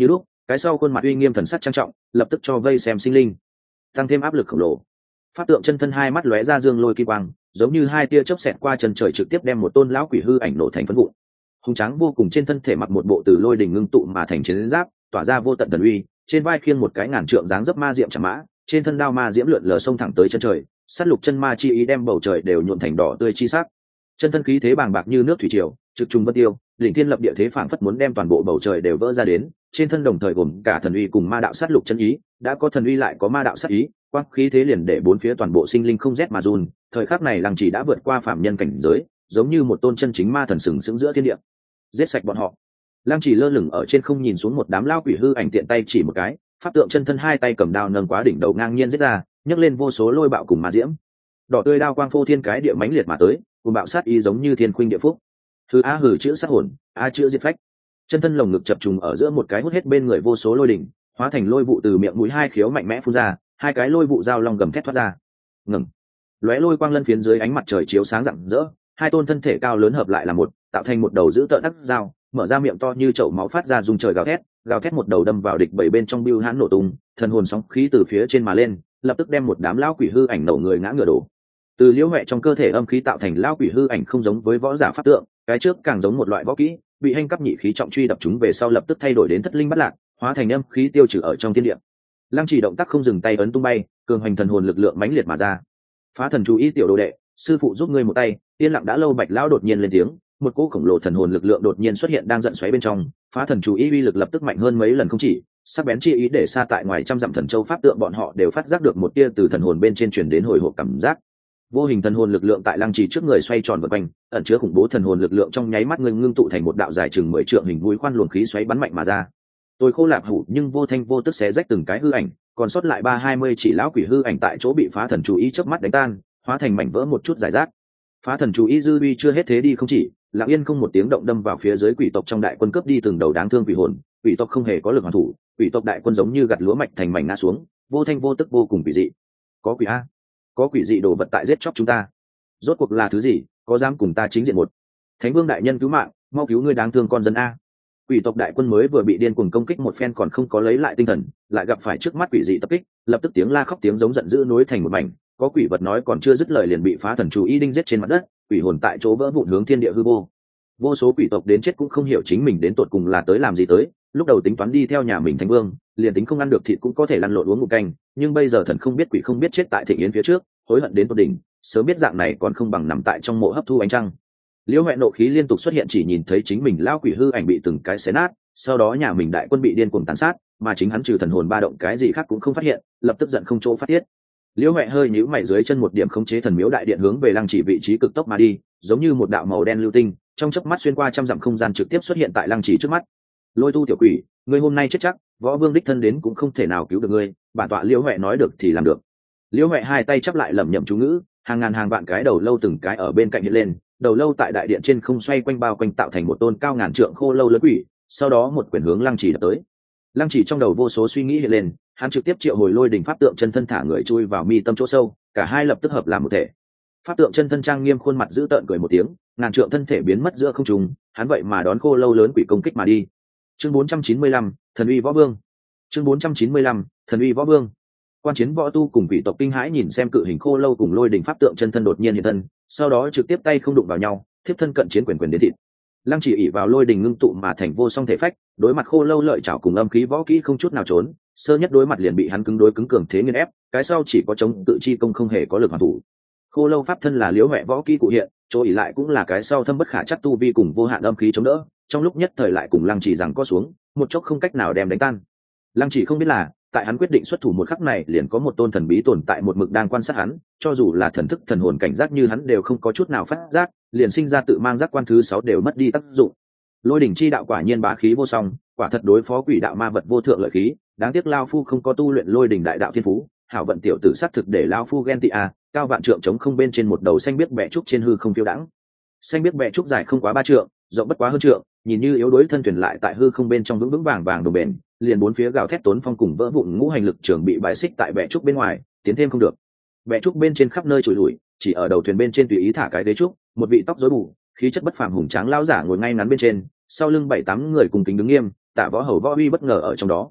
[SPEAKER 1] cái sau khuôn mặt uy nghiêm thần sắc trang trọng, lập tức cho vây xem sinh linh tăng thêm áp lực khổng lồ. Pháp tượng chân thân hai mắt lóe ra dương lôi kim quang, giống như hai tia chớp xẹt qua chân trời trực tiếp đem một tôn lão quỷ hư ảnh nổ thành phấn vụn. Hùng tráng vô cùng trên thân thể mặc một bộ từ lôi đình ngưng tụ mà thành chiến giáp, tỏa ra vô tận thần uy, trên vai khiêng một cái ngàn trượng dáng dấp ma diệm chạm mã, trên thân đao ma diễm lượn lờ sông thẳng tới chân trời, sát lục chân ma chi ý đem bầu trời đều nhuộm thành đỏ tươi chi sắc. Chân thân khí thế bàng bạc như nước thủy triều, trực trùng vân tiêu, đỉnh thiên lập địa thế phảng phất muốn đem toàn bộ bầu trời đều vỡ ra đến. Trên thân đồng thời gồm cả thần uy cùng ma đạo sát lục chân ý, đã có thần uy lại có ma đạo sát ý, quang khí thế liền để bốn phía toàn bộ sinh linh không rét mà run. Thời khắc này Lăng Chỉ đã vượt qua phạm nhân cảnh giới, giống như một tôn chân chính ma thần sừng sững giữa thiên địa. Giết sạch bọn họ. Lăng Chỉ lơ lửng ở trên không nhìn xuống một đám lao quỷ hư ảnh, tiện tay chỉ một cái, pháp tượng chân thân hai tay cầm đao nâng quá đỉnh đầu ngang nhiên giết ra, nhấc lên vô số lôi bạo cùng ma diễm. Đỏ tươi đao quang phô thiên cái địa mãnh liệt mà tới, cùng bạo sát ý giống như thiên khuynh địa phúc. Hư a hử chữ sát hồn, a chữ diệt phách. Chân thân lồng ngực chập trùng ở giữa một cái hút hết bên người vô số lôi đỉnh, hóa thành lôi vụ từ miệng mũi hai khiếu mạnh mẽ phun ra, hai cái lôi vụ dao long gầm thét thoát ra. Ngừng. Lóe lôi quang lân phiến dưới ánh mặt trời chiếu sáng rạng rỡ, hai tôn thân thể cao lớn hợp lại là một, tạo thành một đầu giữ tợn đắc dao, mở ra miệng to như chậu máu phát ra rung trời gào thét một đầu đâm vào địch bảy bên trong bưu hãn nổ tung, thần hồn sóng khí từ phía trên mà lên, lập tức đem một đám lão quỷ hư ảnh nổ người ngã ngửa đổ. Từ liễu huệ trong cơ thể âm khí tạo thành lão quỷ hư ảnh không giống với võ giả pháp tượng, cái trước càng giống một loại võ kỹ, bị hành cấp nhị khí trọng truy đập chúng về sau lập tức thay đổi đến thất linh bất lạc, hóa thành âm khí tiêu trừ ở trong thiên địa. Lăng Chỉ động tác không dừng tay ấn tung bay, cường hành thần hồn lực lượng mãnh liệt mà ra. Phá thần chú ý tiểu đồ đệ, sư phụ giúp ngươi một tay. Yên lặng đã lâu Bạch lão đột nhiên lên tiếng, một cỗ khổng lồ thần hồn lực lượng đột nhiên xuất hiện đang giận xoáy bên trong, phá thần chú ý uy lực lập tức mạnh hơn mấy lần không chỉ, sắc bén chi ý để xa tại ngoài trăm dặm thần châu pháp tượng bọn họ đều phát giác được một tia từ thần hồn bên trên truyền đến hồi hộp cảm giác. Vô hình thần hồn lực lượng tại Lăng Trì trước người xoay tròn vần quanh, ẩn chứa khủng bố thần hồn lực lượng trong nháy mắt ngưng tụ thành một đạo dài chừng 10 trượng hình mũi khoan luồng khí xoáy bắn mạnh mà ra. Tôi khô lạp hủ nhưng vô thanh vô tức xé rách từng cái hư ảnh, còn sót lại 320 chỉ lão quỷ hư ảnh tại chỗ bị phá thần chú ý chớp mắt đánh tan, hóa thành mảnh vỡ một chút giải rác. Phá thần chú ý dư uy chưa hết thế đi không chỉ, lặng yên không một tiếng động đâm vào phía dưới quỷ tộc trong đại quân cướp đi từng đầu đáng thương quỷ hồn, quỷ tộc không hề có lực hoàn thủ, quỷ tộc đại quân giống như gặt lúa mạch thành mảnh ngã xuống, vô thanh vô tức vô cùng quỷ dị. Có quỷ a, có quỷ dị đồ vật tại giết chóc chúng ta. Rốt cuộc là thứ gì, có dám cùng ta chính diện một? Thánh vương đại nhân cứu mạng, mau cứu người đáng thương con dân a. Quỷ tộc đại quân mới vừa bị điên cuồng công kích một phen còn không có lấy lại tinh thần, lại gặp phải trước mắt quỷ dị tập kích, lập tức tiếng la khóc tiếng giống giận dữ nối thành một mảnh, có quỷ vật nói còn chưa dứt lời liền bị phá thần chú ý đinh giết trên mặt đất, quỷ hồn tại chỗ vỡ vụn hướng thiên địa hư vô. Vô số quỷ tộc đến chết cũng không hiểu chính mình đến tột cùng là tới làm gì tới, lúc đầu tính toán đi theo nhà mình thánh vương, liền tính không ăn được thịt cũng có thể lăn lộn uống một canh, nhưng bây giờ thần không biết quỷ không biết chết tại thịnh yến phía trước, hối hận đến tột đỉnh, sớm biết dạng này còn không bằng nằm tại trong mộ hấp thu ánh trăng. Liễu Huệ nộ khí liên tục xuất hiện, chỉ nhìn thấy chính mình lao quỷ hư ảnh bị từng cái xé nát, sau đó nhà mình đại quân bị điên cuồng tàn sát, mà chính hắn trừ thần hồn ba động cái gì khác cũng không phát hiện, lập tức giận không chỗ phát tiết. Liễu Huệ hơi nhíu mày, dưới chân một điểm khống chế thần miếu đại điện hướng về Lăng Chỉ vị trí cực tốc mà đi, giống như một đạo màu đen lưu tinh, trong chớp mắt xuyên qua trăm dặm không gian trực tiếp xuất hiện tại Lăng Chỉ trước mắt. Lôi tu tiểu quỷ, ngươi hôm nay chết chắc, võ vương đích thân đến cũng không thể nào cứu được ngươi, bản tọa Liễu Huệ nói được thì làm được. Liễu Huệ hai tay chắp lại lẩm nhẩm chú ngữ, hàng ngàn hàng vạn cái đầu lâu từng cái ở bên cạnh hiện lên, đầu lâu tại đại điện trên không xoay quanh bao quanh tạo thành một tôn cao ngàn trượng khô lâu lớn quỷ, sau đó một quyền hướng Lăng Chỉ đập tới. Lăng Chỉ trong đầu vô số suy nghĩ hiện lên, hắn trực tiếp triệu hồi lôi đỉnh pháp tượng chân thân thả người chui vào mi tâm chỗ sâu, cả hai lập tức hợp làm một thể. Pháp tượng chân thân trang nghiêm khuôn mặt giữ tợn cười một tiếng, ngàn trượng thân thể biến mất giữa không trung, hắn vậy mà đón khô lâu lớn quỷ công kích mà đi. Chương 495, thần uy võ vương. Chương 495, thần uy võ vương. Quan chiến võ tu cùng quỷ tộc kinh hãi nhìn xem cự hình khô lâu cùng lôi đỉnh pháp tượng chân thân đột nhiên hiện thân, sau đó trực tiếp tay không đụng vào nhau, thiếp thân cận chiến quyền quyền đến thịt. Lăng Chỉ ỷ vào lôi đỉnh ngưng tụ mà thành vô song thể phách, đối mặt khô lâu lợi chảo cùng âm khí võ kỹ không chút nào trốn, sơ nhất đối mặt liền bị hắn cứng đối cứng cường thế nghiền ép, cái sau chỉ có chống tự chi công không hề có lực hoàn thủ. Khô lâu pháp thân là Liễu Huệ võ kỹ cụ hiện, chỗ ỷ lại cũng là cái sau thâm bất khả chắc tu vi cùng vô hạn âm khí chống đỡ, trong lúc nhất thời lại cùng Lăng Chỉ rằng có xuống, một chốc không cách nào đem đánh tan. Lăng Chỉ không biết là, tại hắn quyết định xuất thủ một khắc này liền có một tôn thần bí tồn tại một mực đang quan sát hắn, cho dù là thần thức thần hồn cảnh giác như hắn đều không có chút nào phát giác, liền sinh ra tự mang giác quan thứ 6 đều mất đi tác dụng. Lôi đỉnh chi đạo quả nhiên bá khí vô song, quả thật đối phó quỷ đạo ma vật vô thượng lợi khí, đáng tiếc lao phu không có tu luyện lôi đỉnh đại đạo thiên phú, hảo vận tiểu tử xác thực để lao phu ghen tị a. Cao vạn trượng chống không bên trên một đầu xanh biếc bẹ trúc trên hư không phiêu đãng. Xanh biếc bẹ trúc dài không quá 3 trượng, rộng bất quá hơn trượng, nhìn như yếu đuối thân thuyền lại tại hư không bên trong vững vững vàng vàng đồng bền, liền bốn phía gào thét tốn phong cùng vỡ vụn ngũ hành lực trường bị bãi xích tại bẹ trúc bên ngoài, tiến thêm không được. Bẹ trúc bên trên khắp nơi trụi lủi, chỉ ở đầu thuyền bên trên tùy ý thả cái ghế trúc, một vị tóc rối bù, khí chất bất phàm hùng tráng lão giả ngồi ngay ngắn bên trên, sau lưng 7-8 người cùng kính đứng nghiêm, Tạ Võ Hầu Võ Uy bất ngờ ở trong đó,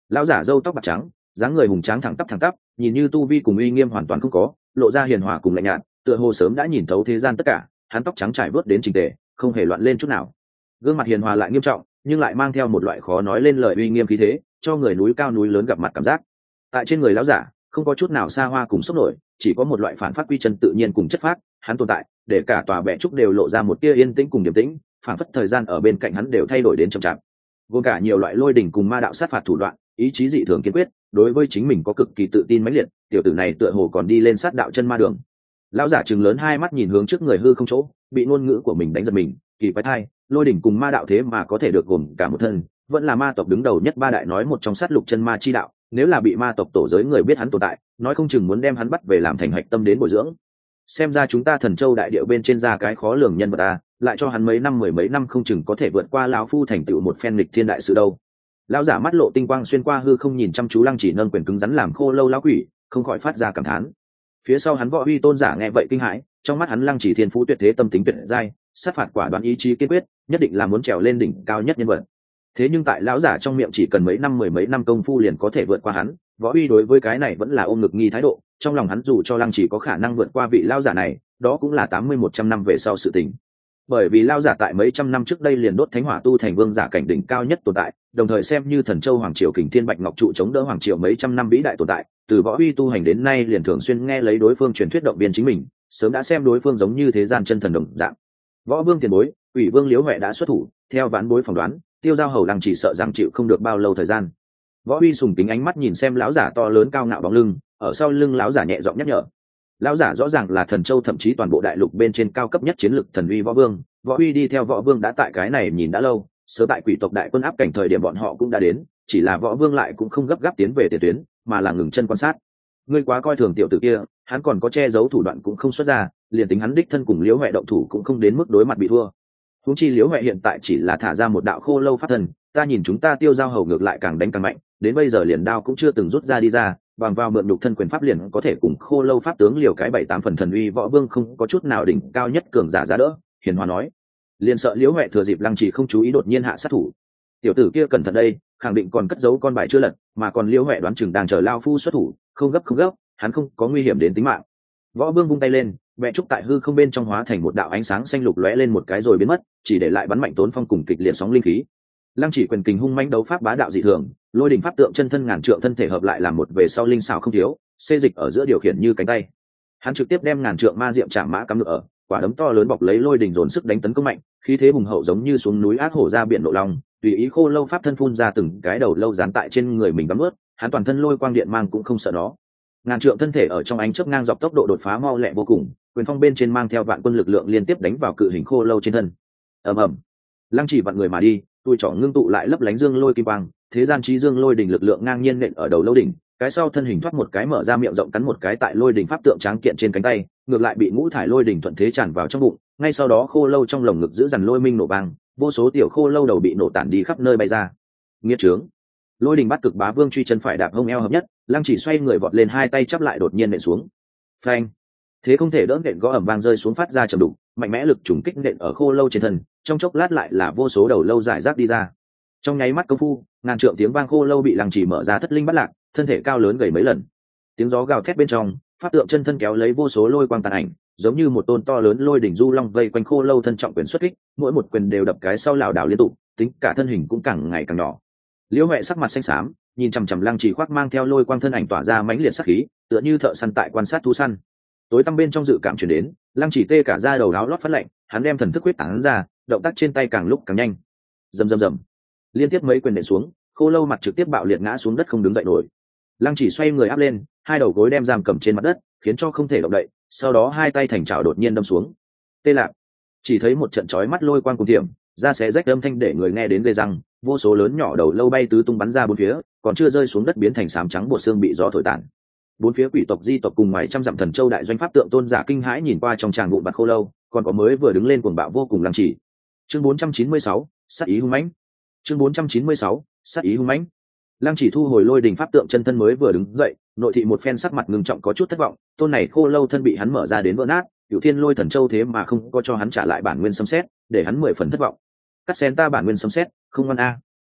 [SPEAKER 1] Lão giả râu tóc bạc trắng, dáng người hùng tráng thẳng tắp, nhìn như tu vi cùng uy nghiêm hoàn toàn không có, lộ ra hiền hòa cùng lạnh nhạt, tựa hồ sớm đã nhìn thấu thế gian tất cả. Hắn tóc trắng trải vớt đến chỉnh tề, không hề loạn lên chút nào. Gương mặt hiền hòa lại nghiêm trọng, nhưng lại mang theo một loại khó nói lên lời uy nghiêm khí thế, cho người núi cao núi lớn gặp mặt cảm giác. Tại trên người lão giả, không có chút nào xa hoa cùng sốc nổi, chỉ có một loại phản phát quy chân tự nhiên cùng chất phác. Hắn tồn tại, để cả tòa bệ trúc đều lộ ra một tia yên tĩnh cùng điềm tĩnh, phản phất thời gian ở bên cạnh hắn đều thay đổi đến chậm chạp. Gồm cả nhiều loại lôi đỉnh cùng ma đạo sát phạt thủ đoạn, ý chí dị thường kiên quyết, đối với chính mình có cực kỳ tự tin mãnh liệt. Tiểu tử này tựa hồ còn đi lên sát đạo chân ma đường. Lão giả trừng lớn hai mắt nhìn hướng trước người hư không chỗ, bị ngôn ngữ của mình đánh giật mình, kỳ quái thay, lôi đỉnh cùng ma đạo thế mà có thể được gồm cả một thân, vẫn là ma tộc đứng đầu nhất ba đại nói một trong sát lục chân ma chi đạo. Nếu là bị ma tộc tổ giới người biết hắn tồn tại, nói không chừng muốn đem hắn bắt về làm thành hạch tâm đến bồi dưỡng. Xem ra chúng ta Thần Châu đại địa bên trên ra cái khó lường nhân vật à, lại cho hắn mười mấy năm không chừng có thể vượt qua lão phu thành tựu một phen lịch thiên đại sự đâu. Lão giả mắt lộ tinh quang xuyên qua hư không nhìn chăm chú Lăng Chỉ nâng quyền cứng rắn làm khô lâu lão quỷ, không khỏi phát ra cảm thán. Phía sau hắn Võ Huy tôn giả nghe vậy kinh hãi, trong mắt hắn Lăng Chỉ thiên phú tuyệt thế, tâm tính tuyệt giai, sát phạt quả đoán, ý chí kiên quyết, nhất định là muốn trèo lên đỉnh cao nhất nhân vật. Thế nhưng tại lão giả trong miệng chỉ cần mười mấy năm công phu liền có thể vượt qua hắn. Võ Huy đối với cái này vẫn là ôm ngực nghi thái độ, trong lòng hắn dù cho Lăng Chỉ có khả năng vượt qua vị lão giả này, đó cũng là 80-100 năm về sau sự tình. Bởi vì lão giả tại mấy trăm năm trước đây liền đốt thánh hỏa tu thành vương giả cảnh đỉnh cao nhất tồn tại, đồng thời xem như Thần Châu hoàng triều Kình Thiên Bạch Ngọc trụ chống đỡ hoàng triều mấy trăm năm vĩ đại tồn tại, từ Võ Huy tu hành đến nay liền thường xuyên nghe lấy đối phương truyền thuyết động viên chính mình, sớm đã xem đối phương giống như thế gian chân thần đồng dạng. Võ Vương tiền bối, Ủy Vương Liễu Huệ đã xuất thủ, theo vãn bối phỏng đoán, Tiêu Giao Hầu Lăng Chỉ sợ rằng chịu không được bao lâu thời gian. Võ Huy sùng kính ánh mắt nhìn xem lão giả to lớn cao ngạo bóng lưng, ở sau lưng lão giả nhẹ giọng nhắc nhở. Lão giả rõ ràng là Thần Châu thậm chí toàn bộ đại lục bên trên cao cấp nhất chiến lực thần uy Võ Vương. Võ Huy đi theo Võ Vương đã tại cái này nhìn đã lâu, sớm tại quỷ tộc đại quân áp cảnh thời điểm bọn họ cũng đã đến, chỉ là Võ Vương lại cũng không gấp gáp tiến về tiền tuyến, mà là ngừng chân quan sát. Ngươi quá coi thường tiểu tử kia, hắn còn có che giấu thủ đoạn cũng không xuất ra, liền tính hắn đích thân cùng Liễu Huệ động thủ cũng không đến mức đối mặt bị thua. Huống chi Liễu Huệ hiện tại chỉ là thả ra một đạo khô lâu pháp thần, ta nhìn chúng ta Tiêu Giao Hầu ngược lại càng đánh càng mạnh, đến bây giờ liền đao cũng chưa từng rút ra đi ra, bằng vào mượn nhục thân quyền pháp liền có thể cùng khô lâu pháp tướng liều cái 7-8 phần thần uy. Võ Vương không có chút nào đỉnh cao nhất cường giả giá đỡ, hiền hòa nói. Liền sợ Liễu Huệ thừa dịp Lăng Chỉ không chú ý đột nhiên hạ sát thủ. Tiểu tử kia cẩn thận đây, khẳng định còn cất giấu con bài chưa lật, mà còn Liễu Huệ đoán chừng đang chờ lao phu xuất thủ, không gấp, hắn không có nguy hiểm đến tính mạng. Võ Vương vung tay lên, vẽ trúc tại hư không bên trong hóa thành một đạo ánh sáng xanh lục lóe lên một cái rồi biến mất, chỉ để lại bắn mạnh tốn phong cùng kịch liệt sóng linh khí. Lăng Chỉ quyền kình hung mãnh đấu pháp bá đạo dị thường, lôi đỉnh pháp tượng chân thân ngàn trượng thân thể hợp lại làm một về sau linh xảo không thiếu, xê dịch ở giữa điều khiển như cánh tay. Hắn trực tiếp đem ngàn trượng ma diệm chạm mã cắm ngựa ở, quả đấm to lớn bọc lấy lôi đỉnh dồn sức đánh tấn công mạnh, khí thế hùng hậu giống như xuống núi ác hổ ra biển nộ long, tùy ý khô lâu pháp thân phun ra từng cái đầu lâu dán tại trên người mình bấm ướt, hắn toàn thân lôi quang điện mang cũng không sợ nó. Ngàn trượng thân thể ở trong ánh chớp ngang dọc tốc độ đột phá mau lẹ vô cùng, quyền phong bên trên mang theo vạn quân lực lượng liên tiếp đánh vào cự hình khô lâu trên thân. Ầm ầm, Lăng Chỉ vặn người mà đi, tui trỏ ngưng tụ lại lấp lánh dương lôi kim quang, thế gian trí dương lôi đỉnh lực lượng ngang nhiên nện ở đầu lâu đỉnh, cái sau thân hình thoát một cái mở ra miệng rộng cắn một cái tại lôi đỉnh pháp tượng tráng kiện trên cánh tay, ngược lại bị ngũ thải lôi đỉnh thuận thế tràn vào trong bụng, ngay sau đó khô lâu trong lồng ngực giữ dằn lôi minh nổ vang, vô số tiểu khô lâu đầu bị nổ tản đi khắp nơi bay ra. Nghiệt trướng! Lôi đỉnh bắt cực bá vương truy chân phải đạp hông eo hợp nhất, Lăng Chỉ xoay người vọt lên hai tay chắp lại đột nhiên nện xuống. Phanh! Thế không thể đỡ nện gõ ẩm vang rơi xuống phát ra trầm đục, mạnh mẽ lực trùng kích nện ở khô lâu trên thân, trong chốc lát lại là vô số đầu lâu giải rác đi ra. Trong nháy mắt công phu, ngàn trượng tiếng vang khô lâu bị Lăng Chỉ mở ra thất linh bắt lạc, thân thể cao lớn gầy mấy lần. Tiếng gió gào thét bên trong, pháp tượng chân thân kéo lấy vô số lôi quang tàn ảnh, giống như một tôn to lớn lôi đỉnh du long vây quanh khô lâu thân trọng quyền xuất kích, mỗi một quyền đều đập cái sau lảo đảo liên tục, tính cả thân hình cũng càng ngày càng nhỏ. Liễu Huệ sắc mặt xanh xám, nhìn chằm chằm Lăng Chỉ khoác mang theo lôi quang thân ảnh tỏa ra mãnh liệt sát khí, tựa như thợ săn tại quan sát thú săn. Tối tăm bên trong dự cảm truyền đến, Lăng Chỉ tê cả da đầu áo lót phát lạnh, hắn đem thần thức huyết tán ra, động tác trên tay càng lúc càng nhanh. Rầm rầm rầm, liên tiếp mấy quyền nện xuống, khô lâu mặt trực tiếp bạo liệt ngã xuống đất không đứng dậy nổi. Lăng Chỉ xoay người áp lên, hai đầu gối đem giam cầm trên mặt đất, khiến cho không thể động đậy, sau đó hai tay thành chảo đột nhiên đâm xuống. Tê lạc, chỉ thấy một trận chói mắt lôi quang cùng tiệm, ra xé rách âm thanh để người nghe đến ghê răng, vô số lớn nhỏ đầu lâu bay tứ tung bắn ra bốn phía, còn chưa rơi xuống đất biến thành xám trắng bộ xương bị gió thổi tàn. Bốn phía quỷ tộc di tộc cùng ngoài trăm dặm Thần Châu đại doanh pháp tượng tôn giả kinh hãi nhìn qua trong tràng vụn bạc khô lâu, còn có mới vừa đứng lên cuồng bạo vô cùng Lăng Chỉ. Chương 496, sát ý hung mãnh. Chương 496, sát ý hung mãnh. Lăng Chỉ thu hồi lôi đình pháp tượng chân thân mới vừa đứng dậy, nội thị một phen sắc mặt ngưng trọng có chút thất vọng, tôn này khô lâu thân bị hắn mở ra đến vỡ nát, Cửu Thiên Lôi Thần Châu thế mà không có cho hắn trả lại bản nguyên xâm xét, để hắn 10 phần thất vọng. Cắt xén ta bản nguyên xâm xét, không ngoan a.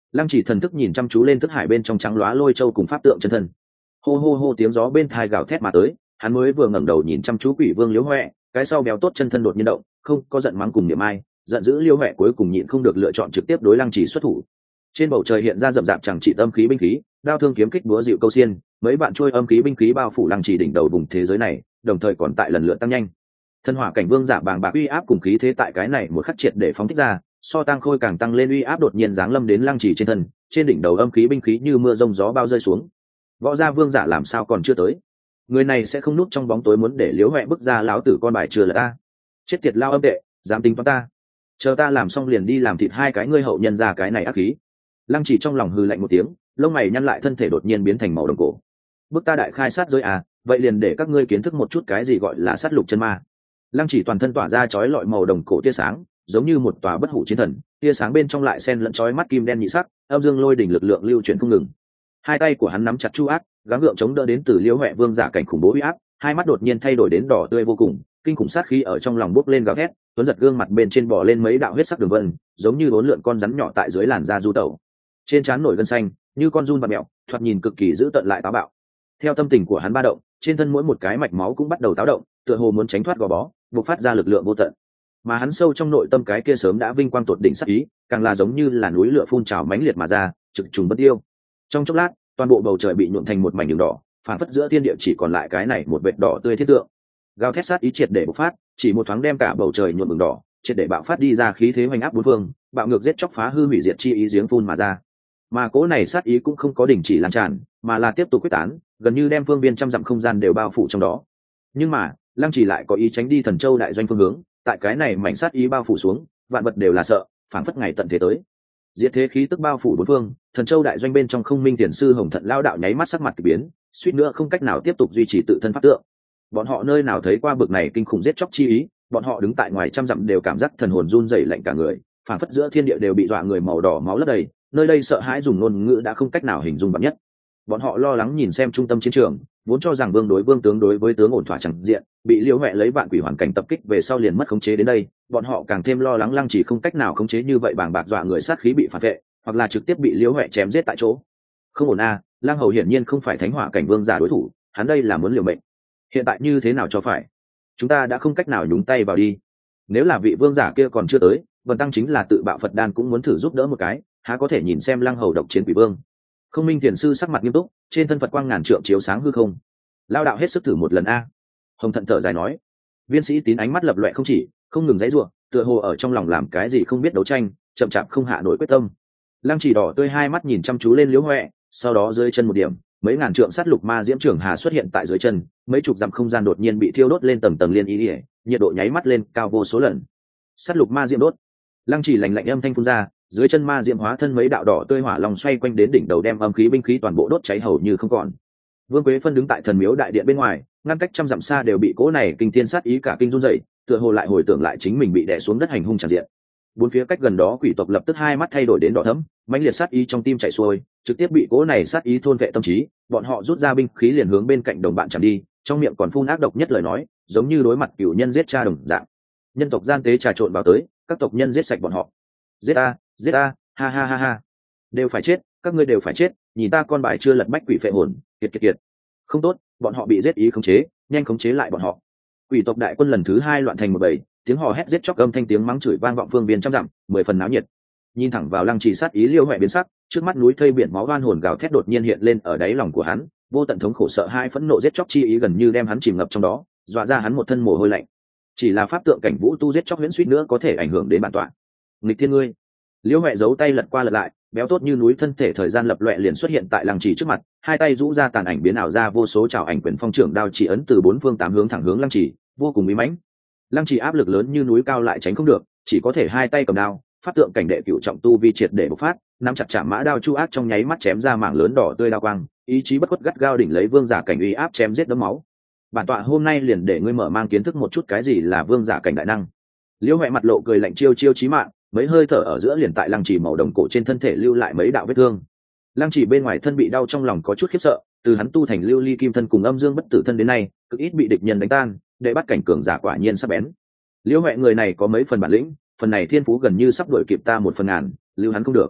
[SPEAKER 1] Lăng Chỉ thần thức nhìn chăm chú lên thức hải bên trong trắng lóa lôi châu cùng pháp tượng chân thân. Hô hô hô, tiếng gió bên tai gào thét mà tới, hắn mới vừa ngẩng đầu nhìn chăm chú Quỷ Vương Liễu Hoè, cái sau béo tốt chân thân đột nhiên động, không có giận mắng cùng niệm ai, giận dữ Liễu Hoè cuối cùng nhịn không được lựa chọn trực tiếp đối Lăng Chỉ xuất thủ. Trên bầu trời hiện ra rậm rạp chẳng trị âm khí binh khí, đao thương kiếm kích búa dịu câu xiên, mấy bạn trôi âm khí binh khí bao phủ Lăng Chỉ đỉnh đầu vùng thế giới này, đồng thời còn tại lần lượt tăng nhanh. Thân hỏa cảnh vương giả bàng bạc uy áp cùng khí thế tại cái này một khắc triệt để phóng thích ra, so tăng khôi càng tăng lên uy áp đột nhiên giáng lâm đến Lăng Chỉ trên thân, trên đỉnh đầu âm khí binh khí như mưa rông gió bao rơi xuống. Võ gia vương giả làm sao còn chưa tới? Người này sẽ không núp trong bóng tối muốn để Liễu Hoè bức ra láo tử con bài chưa là ta? Chết tiệt lao âm tệ, dám tính toán ta? Chờ ta làm xong liền đi làm thịt hai cái ngươi hậu nhân ra cái này ác khí. Lăng Chỉ trong lòng hừ lạnh một tiếng, lông mày nhăn lại, thân thể đột nhiên biến thành màu đồng cổ. Bức ta đại khai sát giới à, vậy liền để các ngươi kiến thức một chút cái gì gọi là sát lục chân ma. Lăng Chỉ toàn thân tỏa ra chói lọi màu đồng cổ tia sáng, giống như một tòa bất hủ chiến thần, tia sáng bên trong lại xen lẫn chói mắt kim đen nhị sắc, âm dương lôi đỉnh lực lượng lưu chuyển không ngừng. Hai tay của hắn nắm chặt chu ác, gắng gượng chống đỡ đến từ Liễu Hoè vương giả cảnh khủng bố uy áp, hai mắt đột nhiên thay đổi đến đỏ tươi vô cùng, kinh khủng sát khí ở trong lòng bốc lên gào thét, tuấn giật gương mặt bên trên bò lên mấy đạo huyết sắc đường vân, giống như bốn lượn con rắn nhỏ tại dưới làn da du tẩu. Trên trán nổi gân xanh, như con giun và mèo, thoạt nhìn cực kỳ dữ tợn lại táo bạo. Theo tâm tình của hắn ba động, trên thân mỗi một cái mạch máu cũng bắt đầu táo động, tựa hồ muốn tránh thoát gò bó, bộc phát ra lực lượng vô tận. Mà hắn sâu trong nội tâm cái kia sớm đã vinh quang tột đỉnh sát ý, càng là giống như là núi lửa phun trào mãnh liệt mà ra, trực trùng bất tiêu. Trong chốc lát, toàn bộ bầu trời bị nhuộm thành một mảnh đường đỏ, phản phất giữa thiên địa chỉ còn lại cái này một vệt đỏ tươi thiết tượng. Gào thét sát ý triệt để bộc phát, chỉ một thoáng đem cả bầu trời nhuộm bừng đỏ, triệt để bạo phát đi ra khí thế hoành áp bốn phương, bạo ngược giết chóc phá hư hủy diệt chi ý giếng phun mà ra. Mà cỗ này sát ý cũng không có đình chỉ lan tràn, mà là tiếp tục quyết tán, gần như đem phương viên trăm dặm không gian đều bao phủ trong đó. Nhưng mà Lăng Chỉ lại có ý tránh đi Thần Châu đại doanh phương hướng, tại cái này mảnh sát ý bao phủ xuống, vạn vật đều là sợ, phảng phất ngày tận thế tới. Diệt thế khí tức bao phủ bốn phương, Thần Châu đại doanh bên trong Không Minh Tiền sư Hồng Thận lao đạo nháy mắt sắc mặt kỳ biến, suýt nữa không cách nào tiếp tục duy trì tự thân pháp tượng. Bọn họ nơi nào thấy qua bực này kinh khủng giết chóc chi ý, bọn họ đứng tại ngoài trăm dặm đều cảm giác thần hồn run rẩy lạnh cả người, phảng phất giữa thiên địa đều bị dọa người màu đỏ máu lấp đầy, nơi đây sợ hãi dùng ngôn ngữ đã không cách nào hình dung bằng nhất. Bọn họ lo lắng nhìn xem trung tâm chiến trường, vốn cho rằng vương đối vương tướng đối với tướng ổn thỏa chẳng diện, bị Liễu Hoè lấy vạn quỷ hoàn cảnh tập kích về sau liền mất khống chế đến đây, bọn họ càng thêm lo lắng Lăng Chỉ không cách nào khống chế như vậy bàng bạc dọa người sát khí bị phản vệ, hoặc là trực tiếp bị Liễu Hoè chém giết tại chỗ. Không ổn a, Lang Hầu hiển nhiên không phải thánh hỏa cảnh vương giả đối thủ, hắn đây là muốn liều mệnh. Hiện tại như thế nào cho phải? Chúng ta đã không cách nào nhúng tay vào đi. Nếu là vị vương giả kia còn chưa tới, Vân Tăng chính là tự bạo Phật đan cũng muốn thử giúp đỡ một cái, há có thể nhìn xem Lang Hầu độc chiến quỷ vương. Không Minh Thiền sư sắc mặt nghiêm túc, trên thân Phật quang ngàn trượng chiếu sáng hư không. Lao đạo hết sức thử một lần a. Hồng Thận thở dài nói. Viên Sĩ Tín ánh mắt lập loè không chỉ, không ngừng giãy giụa, tựa hồ ở trong lòng làm cái gì không biết đấu tranh, chậm chạp không hạ nổi quyết tâm. Lăng Chỉ đỏ tươi hai mắt nhìn chăm chú lên Liễu Hoè, sau đó dưới chân một điểm, mấy ngàn trượng sát lục ma diễm trưởng hà xuất hiện tại dưới chân, mấy chục dặm không gian đột nhiên bị thiêu đốt lên tầng tầng liên ý, nhiệt độ nháy mắt lên cao vô số lần. Sát lục ma diễm đốt. Lăng Chỉ lạnh lạnh âm thanh phun ra, dưới chân ma diễm hóa thân mấy đạo đỏ tươi hỏa long xoay quanh đến đỉnh đầu đem âm khí binh khí toàn bộ đốt cháy hầu như không còn. Vương Quế Phân đứng tại thần miếu đại điện bên ngoài, ngăn cách trăm dặm xa đều bị cỗ này kinh thiên sát ý cả kinh run rẩy, tựa hồ lại hồi tưởng lại chính mình bị đè xuống đất hành hung tràn diện. Bốn phía cách gần đó quỷ tộc lập tức hai mắt thay đổi đến đỏ thẫm, mãnh liệt sát ý trong tim chảy xuôi, trực tiếp bị cỗ này sát ý thôn vệ tâm trí, bọn họ rút ra binh khí liền hướng bên cạnh đồng bạn chạm đi, trong miệng còn phun ác độc nhất lời nói, giống như đối mặt cửu nhân giết cha đồng dạng. Nhân tộc gian tế trà trộn vào tới, các tộc nhân giết sạch bọn họ. Giết a, ha ha ha ha. Đều phải chết, các ngươi đều phải chết, nhìn ta con bài chưa lật bách quỷ phệ hồn, kiệt kiệt kiệt. Không tốt, bọn họ bị giết ý khống chế, nhanh khống chế lại bọn họ. Quỷ tộc đại quân lần thứ hai loạn thành một bầy, tiếng hò hét giết chóc âm thanh tiếng mắng chửi vang vọng phương viên trăm dặm, 10 phần náo nhiệt. Nhìn thẳng vào Lăng Chỉ sát ý Liễu Hoè biến sắc, trước mắt núi thây biển máu oan hồn gào thét đột nhiên hiện lên ở đáy lòng của hắn, vô tận thống khổ sợ hãi phẫn nộ giết chóc chi ý gần như đem hắn chìm ngập trong đó, dọa ra hắn một thân mồ hôi lạnh. Chỉ là pháp tượng cảnh vũ tu giết chóc huyễn suýt nữa có thể ảnh hưởng đến bản tọa. Nghịch thiên ngươi! Liễu Hoè giấu tay lật qua lật lại, béo tốt như núi thân thể thời gian lập loè liền xuất hiện tại Lăng Chỉ trước mặt, hai tay rũ ra tàn ảnh biến ảo ra vô số trảo ảnh quyền phong trưởng đao chỉ ấn từ bốn phương tám hướng thẳng hướng Lăng Chỉ, vô cùng uy mãnh. Lăng Chỉ áp lực lớn như núi cao lại tránh không được, chỉ có thể hai tay cầm đao, pháp tượng cảnh đệ cửu trọng tu vi triệt để bộc phát, nắm chặt chạm mã đao chu ác trong nháy mắt chém ra mảng lớn đỏ tươi đao quang, ý chí bất khuất gắt gao đỉnh lấy vương giả cảnh uy áp chém giết đẫm máu. Bản tọa hôm nay liền để ngươi mở mang kiến thức một chút cái gì là vương giả cảnh đại năng. Liễu Hoè mặt lộ cười lạnh chiêu chiêu chí mạng, mấy hơi thở ở giữa liền tại Lăng Chỉ màu đồng cổ trên thân thể lưu lại mấy đạo vết thương. Lăng Chỉ bên ngoài thân bị đau trong lòng có chút khiếp sợ, từ hắn tu thành lưu ly kim thân cùng âm dương bất tử thân đến nay, cực ít bị địch nhân đánh tan, để bắt cảnh cường giả quả nhiên sắc bén. Liễu Hoè người này có mấy phần bản lĩnh, phần này thiên phú gần như sắp đuổi kịp ta một phần ngàn, lưu hắn không được.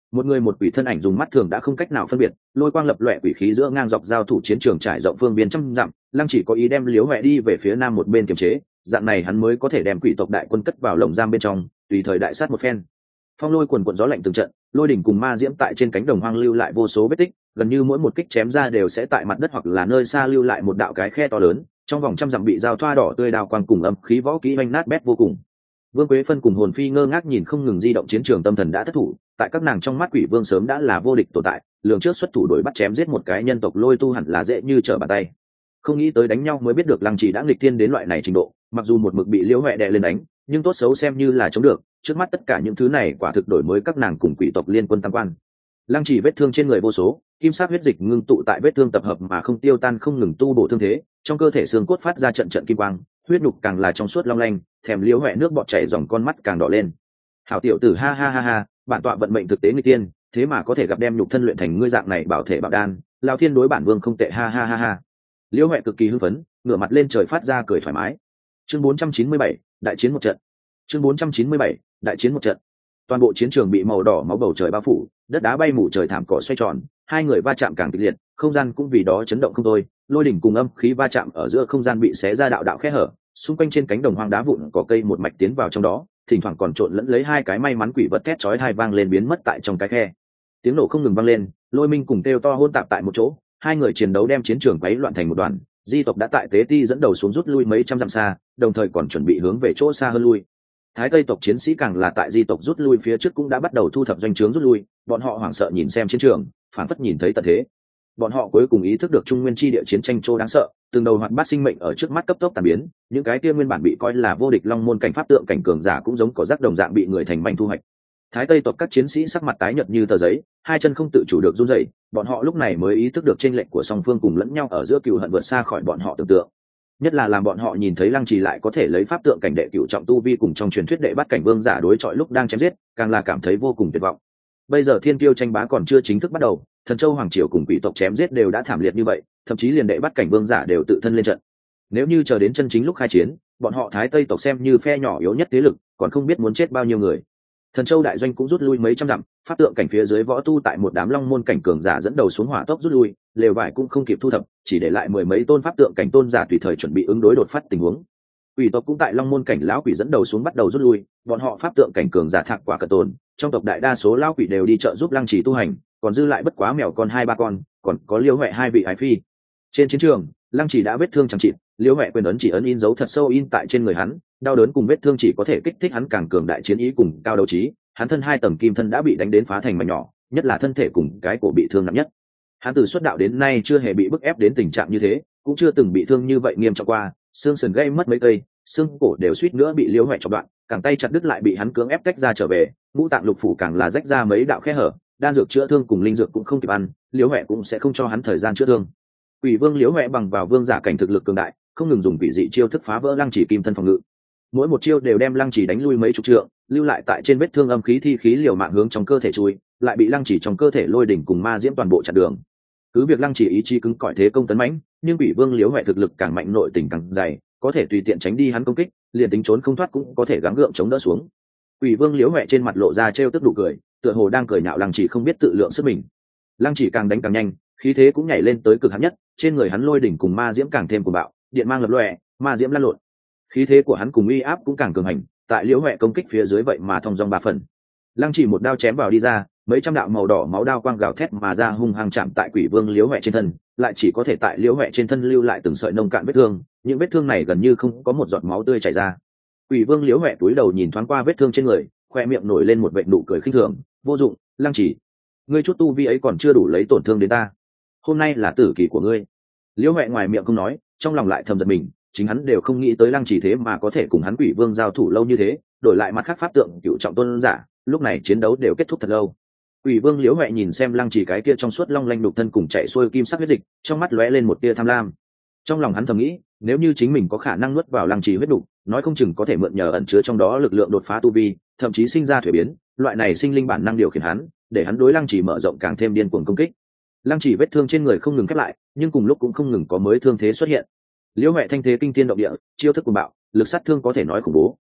[SPEAKER 1] một người một quỷ thân ảnh dùng mắt thường đã không cách nào phân biệt, lôi quang lập loè quỷ khí giữa ngang dọc giao thủ chiến trường trải rộng phương viên trăm dặm. Lăng Chỉ có ý đem Liễu Hoè đi về phía nam một bên kiềm chế, dạng này hắn mới có thể đem quỷ tộc đại quân cất vào lồng giam bên trong, tùy thời đại sát một phen. Phong lôi quần quần gió lạnh từng trận, lôi đỉnh cùng ma diễm tại trên cánh đồng hoang lưu lại vô số vết tích, gần như mỗi một kích chém ra đều sẽ tại mặt đất hoặc là nơi xa lưu lại một đạo cái khe to lớn, trong vòng trăm dặm bị dao thoa đỏ tươi đào quang cùng âm khí võ kỹ oanh nát bét vô cùng. Vương Quế Phân cùng Hồn Phi ngơ ngác nhìn không ngừng di động chiến trường, tâm thần đã thất thủ, tại các nàng trong mắt Quỷ Vương sớm đã là vô địch tồn tại, lường trước xuất thủ đuổi bắt chém giết một cái nhân tộc lôi tu hẳn là dễ như trở bàn tay. Không nghĩ tới đánh nhau mới biết được Lăng Chỉ đã nghịch thiên đến loại này trình độ, mặc dù một mực bị Liễu Hoè đè lên đánh, nhưng tốt xấu xem như là chống được, trước mắt tất cả những thứ này quả thực đổi mới các nàng cùng quỷ tộc liên quân tam quan. Lăng Chỉ vết thương trên người vô số, kim sắc huyết dịch ngưng tụ tại vết thương tập hợp mà không tiêu tan, không ngừng tu bổ thương thế, trong cơ thể xương cốt phát ra trận trận kim quang, huyết nhục càng là trong suốt long lanh, thèm Liễu Hoè nước bọt chảy dòng con mắt càng đỏ lên. Hảo tiểu tử, ha ha ha ha, bản tọa vận mệnh thực tế nguy tiên, thế mà có thể gặp đem nhục thân luyện thành ngươi dạng này bảo thể bảo đan, lão thiên đối bản vương không tệ, ha ha ha ha. Liễu Hoè cực kỳ hưng phấn, ngửa mặt lên trời phát ra cười thoải mái. Chương 497, đại chiến một trận. Chương 497, đại chiến một trận. Toàn bộ chiến trường bị màu đỏ máu bầu trời bao phủ, đất đá bay mù trời, thảm cỏ xoay tròn, hai người va chạm càng kịch liệt, không gian cũng vì đó chấn động không thôi, lôi đỉnh cùng âm khí va chạm ở giữa không gian bị xé ra đạo đạo khe hở, xung quanh trên cánh đồng hoang đá vụn cỏ cây một mạch tiến vào trong đó, thỉnh thoảng còn trộn lẫn lấy hai cái may mắn quỷ vật thét chói tai vang lên biến mất tại trong cái khe. Tiếng nổ không ngừng vang lên, lôi minh cùng kêu to hỗn tạp tại một chỗ, hai người chiến đấu đem chiến trường quấy loạn thành một đoàn. Di tộc đã tại tế ti dẫn đầu xuống rút lui mấy trăm dặm xa, đồng thời còn chuẩn bị hướng về chỗ xa hơn lui. Thái Tây tộc chiến sĩ càng là tại di tộc rút lui phía trước cũng đã bắt đầu thu thập doanh trướng rút lui, bọn họ hoảng sợ nhìn xem chiến trường, phản phất nhìn thấy tận thế. Bọn họ cuối cùng ý thức được Trung Nguyên chi địa chiến tranh chỗ đáng sợ, từng đầu hoạt bát sinh mệnh ở trước mắt cấp tốc tàn biến, những cái kia nguyên bản bị coi là vô địch long môn cảnh pháp tượng cảnh cường giả cũng giống cỏ rác đồng dạng bị người thành manh thu hoạch. Thái Tây tộc các chiến sĩ sắc mặt tái nhợt như tờ giấy, hai chân không tự chủ được run rẩy, bọn họ lúc này mới ý thức được chênh lệch của song phương cùng lẫn nhau ở giữa cừu hận vượt xa khỏi bọn họ tưởng tượng. Nhất là làm bọn họ nhìn thấy Lăng Trì lại có thể lấy pháp tượng cảnh đệ cửu trọng tu vi cùng trong truyền thuyết đệ bát cảnh vương giả đối chọi lúc đang chém giết, càng là cảm thấy vô cùng tuyệt vọng. Bây giờ thiên kiêu tranh bá còn chưa chính thức bắt đầu, Thần Châu hoàng triều cùng quỷ tộc chém giết đều đã thảm liệt như vậy, thậm chí liền đệ bát cảnh vương giả đều tự thân lên trận. Nếu như chờ đến chân chính lúc khai chiến, bọn họ Thái Tây tộc xem như phe nhỏ yếu nhất thế lực, còn không biết muốn chết bao nhiêu người. Thần Châu đại doanh cũng rút lui mấy trăm dặm, pháp tượng cảnh phía dưới võ tu tại một đám long môn cảnh cường giả dẫn đầu xuống hỏa tốc rút lui, lều vải cũng không kịp thu thập, chỉ để lại mười mấy tôn pháp tượng cảnh tôn giả tùy thời chuẩn bị ứng đối đột phát tình huống. Quỷ tộc cũng tại long môn cảnh lão quỷ dẫn đầu xuống bắt đầu rút lui, bọn họ pháp tượng cảnh cường giả thạc quả cận tồn, trong tộc đại đa số lão quỷ đều đi trợ giúp Lăng Trì tu hành, còn dư lại bất quá mèo con 2-3 con, còn có Liễu Hoè hai vị ái phi. Trên chiến trường, Lăng Trì đã vết thương chẳng chịt, Liễu Hoè quyền ấn chỉ ấn in dấu thật sâu in tại trên người hắn, đau đớn cùng vết thương chỉ có thể kích thích hắn càng cường đại chiến ý cùng cao đấu trí. Hắn thân 2 tầng kim thân đã bị đánh đến phá thành mảnh nhỏ, nhất là thân thể cùng cái cổ bị thương nặng nhất. Hắn từ xuất đạo đến nay chưa hề bị bức ép đến tình trạng như thế, cũng chưa từng bị thương như vậy nghiêm trọng qua, xương sườn gãy mất mấy cây, xương cổ đều suýt nữa bị Liễu Hoè chọc đoạn, cẳng tay chặt đứt lại bị hắn cưỡng ép tách ra trở về, ngũ tạng lục phủ càng là rách ra mấy đạo khe hở, đan dược chữa thương cùng linh dược cũng không kịp ăn, Liễu Hoè cũng sẽ không cho hắn thời gian chữa thương. Quỷ Vương Liễu Hoè bằng vào vương giả cảnh thực lực cường đại, không ngừng dùng quỷ dị chiêu thức phá vỡ Lăng Trì kim thân phòng ngự. Mỗi một chiêu đều đem Lăng Trì đánh lui mấy chục trượng, lưu lại tại trên vết thương âm khí thi khí liều mạng hướng trong cơ thể chui, lại bị Lăng Trì trong cơ thể lôi đỉnh cùng ma diễm toàn bộ chặn đường. Cứ việc Lăng Trì ý chí cứng cỏi thế công tấn mãnh, nhưng Quỷ Vương Liễu Hoè thực lực càng mạnh, nội tình càng dày, có thể tùy tiện tránh đi hắn công kích, liền tính trốn không thoát cũng có thể gắng gượng chống đỡ xuống. Quỷ Vương Liễu Hoè trên mặt lộ ra trêu tức nụ cười, tựa hồ đang cười nhạo Lăng Trì không biết tự lượng sức mình. Lăng Trì càng đánh càng nhanh, khí thế cũng nhảy lên tới cực hạn nhất, trên người hắn lôi đỉnh cùng ma diễm càng thêm cuồng bạo, điện mang lập lòe, ma diễm lăn lộn. Khí thế của hắn cùng uy áp cũng càng cường hành, tại Liễu Hoè công kích phía dưới vậy mà thong dong 3 phần. Lăng Trì một đao chém vào đi ra, mấy trăm đạo màu đỏ máu đao quang gào thét mà ra, hung hăng chạm tại Quỷ Vương Liễu Hoè trên thân, lại chỉ có thể tại Liễu Hoè trên thân lưu lại từng sợi nông cạn vết thương, những vết thương này gần như không có một giọt máu tươi chảy ra. Quỷ Vương Liễu Hoè cúi đầu nhìn thoáng qua vết thương trên người, khoe miệng nổi lên một vệt nụ cười khinh thường, vô dụng, Lăng Trì, ngươi chút tu vi ấy còn chưa đủ lấy tổn thương đến ta. Hôm nay là tử kỳ của ngươi. Liễu Hoè ngoài miệng không nói, trong lòng lại thầm giật mình, chính hắn đều không nghĩ tới Lăng Trì thế mà có thể cùng hắn Quỷ Vương giao thủ lâu như thế, đổi lại mặt khác pháp tượng cựu trọng tôn giả, lúc này chiến đấu đều kết thúc thật lâu. Quỷ Vương Liễu Hoè nhìn xem Lăng Trì cái kia trong suốt long lanh đục thân cùng chạy xuôi kim sắc huyết dịch, trong mắt lóe lên một tia tham lam. Trong lòng hắn thầm nghĩ, nếu như chính mình có khả năng nuốt vào Lăng Trì huyết đục, nói không chừng có thể mượn nhờ ẩn chứa trong đó lực lượng đột phá tu vi, thậm chí sinh ra thuế biến, loại này sinh linh bản năng điều khiển hắn, để hắn đối Lăng Trì mở rộng càng thêm điên cuồng công kích. Lăng Trì vết thương trên người không ngừng khép lại, nhưng cùng lúc cũng không ngừng có mới thương thế xuất hiện. Liễu Hoè thanh thế kinh thiên động địa, chiêu thức cuồng bạo, lực sát thương có thể nói khủng bố.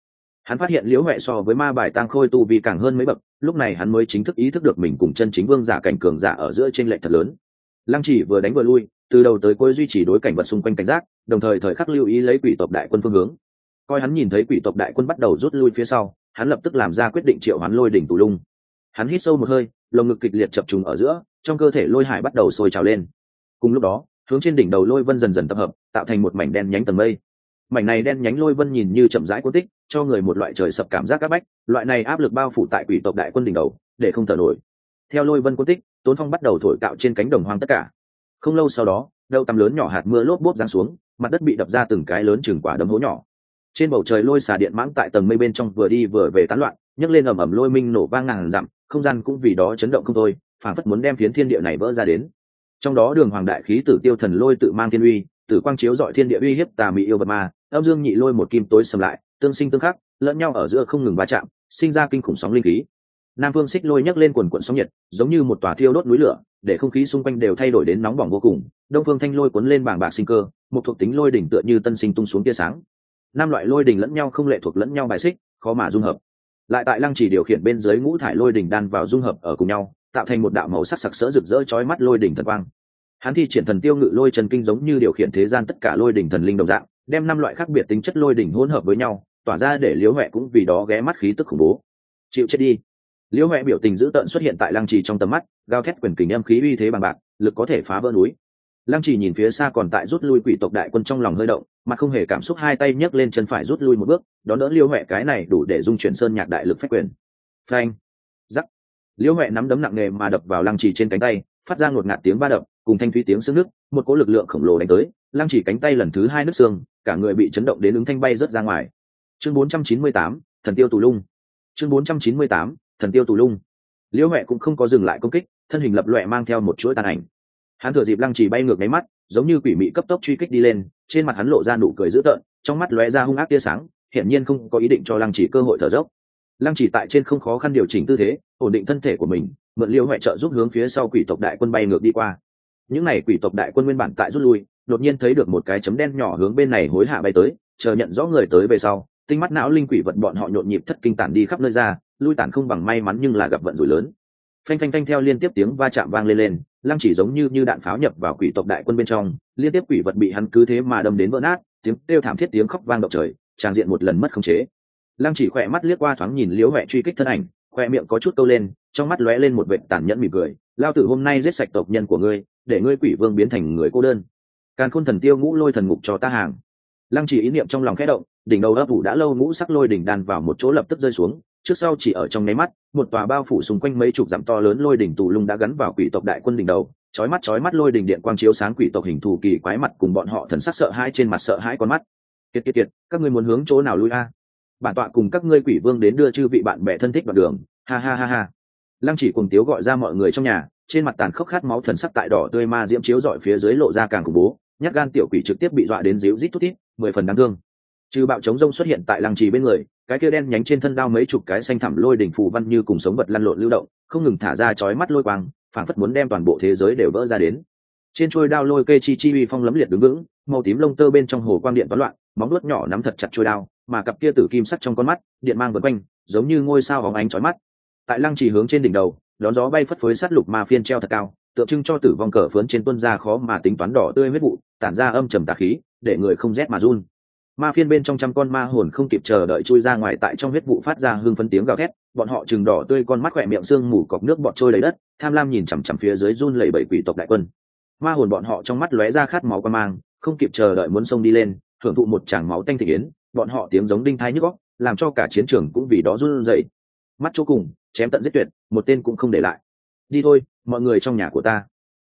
[SPEAKER 1] Hắn phát hiện liễu huệ so với ma bài tang khôi tu vi càng hơn mấy bậc, lúc này hắn mới chính thức ý thức được mình cùng chân chính vương giả cảnh cường giả ở giữa chênh lệch thật lớn. Lăng Chỉ vừa đánh vừa lui, từ đầu tới cuối duy trì đối cảnh vật xung quanh cảnh giác, đồng thời thời khắc lưu ý lấy quỷ tộc đại quân phương hướng. Coi hắn nhìn thấy quỷ tộc đại quân bắt đầu rút lui phía sau, hắn lập tức làm ra quyết định triệu hoán lôi đỉnh tù lung. Hắn hít sâu một hơi, lồng ngực kịch liệt chập trùng ở giữa, trong cơ thể lôi hải bắt đầu sôi trào lên. Cùng lúc đó, hướng trên đỉnh đầu lôi vân dần dần tập hợp, tạo thành một mảnh đen nhánh tầng mây. Mảnh này đen nhánh lôi vân nhìn như chậm rãi cuốn tích, cho người một loại trời sập cảm giác áp bách. Loại này áp lực bao phủ tại quỷ tộc đại quân đỉnh đầu, để không thở nổi. Theo lôi vân cuốn tích, Tốn Phong bắt đầu thổi cạo trên cánh đồng hoang tất cả. Không lâu sau đó, đậu tầm lớn nhỏ hạt mưa lốp bốp giáng xuống, mặt đất bị đập ra từng cái lớn chừng quả đấm hố nhỏ. Trên bầu trời lôi xà điện mãng tại tầng mây bên trong vừa đi vừa về tán loạn, nhấc lên ầm ầm lôi minh nổ vang ngàn dặm, không gian cũng vì đó chấn động không thôi, phảng phất muốn đem phiến thiên địa này vỡ ra đến. Trong đó đường hoàng đại khí tử tiêu thần lôi tự mang thiên uy, tử quang chiếu dọi thiên địa uy hiếp tà mị yêu vật ma, âm dương nhị lôi một kim tối sầm lại, tương sinh tương khắc, lẫn nhau ở giữa không ngừng va chạm, sinh ra kinh khủng sóng linh khí. Nam phương xích lôi nhấc lên quần quần sóng nhiệt, giống như một tòa thiêu đốt núi lửa, để không khí xung quanh đều thay đổi đến nóng bỏng vô cùng. Đông phương thanh lôi cuốn lên bảng bạc sinh cơ, một thuộc tính lôi đỉnh tựa như tân sinh tung xuống tia sáng. Năm loại lôi đỉnh lẫn nhau không lệ thuộc lẫn nhau bài xích, khó mà dung hợp. Lại tại Lăng Chỉ điều khiển bên dưới ngũ thải lôi đỉnh đan vào dung hợp ở cùng nhau, tạo thành một đạo màu sắc sặc sỡ rực rỡ chói mắt lôi đỉnh thần quang. Hắn thi triển thần tiêu ngự lôi chân kinh giống như điều khiển thế gian tất cả lôi đỉnh thần linh đồng dạng, đem năm loại khác biệt tính chất lôi đỉnh hỗn hợp với nhau, tỏa ra để Liễu Hoè cũng vì đó ghé mắt khí tức khủng bố. Chịu chết đi. Liễu Hoè biểu tình dữ tợn xuất hiện tại Lăng Trì trong tầm mắt, gào thét quyền kình âm khí uy thế bằng bạc, lực có thể phá vỡ núi. Lăng Trì nhìn phía xa còn tại rút lui quỷ tộc đại quân trong lòng hơi động, mặt không hề cảm xúc hai tay nhấc lên chân phải rút lui một bước, đón đỡ Liễu Hoè cái này đủ để dung chuyển sơn nhạc đại lực phách quyền. Phanh. Rắc. Liễu Hoè nắm đấm nặng nề mà đập vào Lăng Trì trên cánh tay, phát ra ngột ngạt tiếng va đập, cùng thanh thúy tiếng xương nước, một cỗ lực lượng khổng lồ đánh tới, Lăng Chỉ cánh tay lần thứ hai nứt xương, cả người bị chấn động đến ứng thanh bay rớt ra ngoài. Chương 498, Thần Tiêu Tù Lung. Chương 498, Thần Tiêu Tù Lung. Liễu Hoè cũng không có dừng lại công kích, thân hình lập loè mang theo một chuỗi tàn ảnh. Hắn thừa dịp Lăng Chỉ bay ngược mấy mắt, giống như quỷ mị cấp tốc truy kích đi lên, trên mặt hắn lộ ra nụ cười dữ tợn, trong mắt lóe ra hung ác tia sáng, hiển nhiên không có ý định cho Lăng Chỉ cơ hội thở dốc. Lăng Chỉ tại trên không khó khăn điều chỉnh tư thế, ổn định thân thể của mình, mượn Liễu Hoè trợ giúp hướng phía sau quỷ tộc đại quân bay ngược đi qua. Những này quỷ tộc đại quân nguyên bản tại rút lui, đột nhiên thấy được một cái chấm đen nhỏ hướng bên này hối hạ bay tới, chờ nhận rõ người tới về sau, tinh mắt não linh quỷ vật bọn họ nhộn nhịp thất kinh tản đi khắp nơi ra, lui tản không bằng may mắn nhưng là gặp vận rủi lớn. Phanh phanh phanh theo liên tiếp tiếng va chạm vang lên, Lăng Chỉ giống như đạn pháo nhập vào quỷ tộc đại quân bên trong, liên tiếp quỷ vật bị hắn cứ thế mà đâm đến vỡ nát, tiếng kêu thảm thiết tiếng khóc vang động trời, tràng diện một lần mất khống chế. Lăng Chỉ khỏe mắt liếc qua thoáng nhìn Liễu Hoè truy kích thân ảnh, khoe miệng có chút câu lên, trong mắt lóe lên một vệt tàn nhẫn mỉm cười, lao tử hôm nay giết sạch tộc nhân của ngươi, để ngươi quỷ vương biến thành người cô đơn. Càn Khôn Thần Tiêu ngũ lôi thần ngục cho ta hàng. Lăng Chỉ ý niệm trong lòng khẽ động, đỉnh đầu ấp ủ đã lâu ngũ sắc lôi đỉnh đan vào một chỗ lập tức rơi xuống, trước sau chỉ ở trong nháy mắt, một tòa bao phủ xung quanh mấy chục dặm to lớn lôi đỉnh tù lung đã gắn vào quỷ tộc đại quân đỉnh đầu, chói mắt lôi đỉnh điện quang chiếu sáng quỷ tộc hình thù kỳ quái mặt cùng bọn họ thần sắc sợ hãi trên mặt sợ hãi con mắt. Kiệt, các ngươi muốn hướng chỗ nào lui a? Bản tọa cùng các ngươi quỷ vương đến đưa chư vị bạn bè thân thích vào đường, ha ha ha ha. Lăng Chỉ cuồng tiếu gọi ra mọi người trong nhà, trên mặt tàn khốc khát máu thần sắc tại đỏ tươi ma diễm chiếu dọi phía dưới lộ ra càng khủng bố, nhát gan tiểu quỷ trực tiếp bị dọa đến ríu rít thút thít, 10 phần đáng thương. Trừ bạo chống rông xuất hiện tại Lăng Chỉ bên người, cái kia đen nhánh trên thân đao mấy chục cái xanh thẳm lôi đỉnh phù văn như cùng sống vật lăn lộn lưu động, không ngừng thả ra chói mắt lôi quang, phảng phất muốn đem toàn bộ thế giới đều vỡ ra đến. Trên chuôi đao lôi kê chi uy phong lấm liệt đứng vững, màu tím lông tơ bên trong hồ quang điện toán loạn, móng vuốt nhỏ nắm thật chặt chuôi đao, mà cặp kia tử kim sắc trong con mắt, điện mang vần quanh, giống như ngôi sao hóng ánh chói mắt. Tại Lăng Chỉ hướng trên đỉnh đầu, đón gió bay phất phới sát lục ma phiên treo thật cao, tượng trưng cho tử vong cờ phướn trên tuôn ra khó mà tính toán đỏ tươi huyết vụ, tản ra âm trầm tà khí, để người không rét mà run. Ma phiên bên trong trăm con ma hồn không kịp chờ đợi chui ra ngoài, tại trong huyết vụ phát ra hương phấn tiếng gào thét, bọn họ trừng đỏ tươi con mắt khỏe miệng sương mù cọc nước bọt trôi đầy đất, tham lam nhìn chằm chằm phía dưới run lẩy bẩy quỷ tộc đại quân. Ma hồn bọn họ trong mắt lóe ra khát máu quan mang, không kịp chờ đợi muốn xông đi lên, hưởng thụ một tràng máu tanh thị yến, bọn họ tiếng giống đinh thai nhức óc, làm cho cả chiến trường cũng vì đó run rẩy. Mắt chỗ cùng, chém tận giết tuyệt, một tên cũng không để lại. Đi thôi, mọi người trong nhà của ta.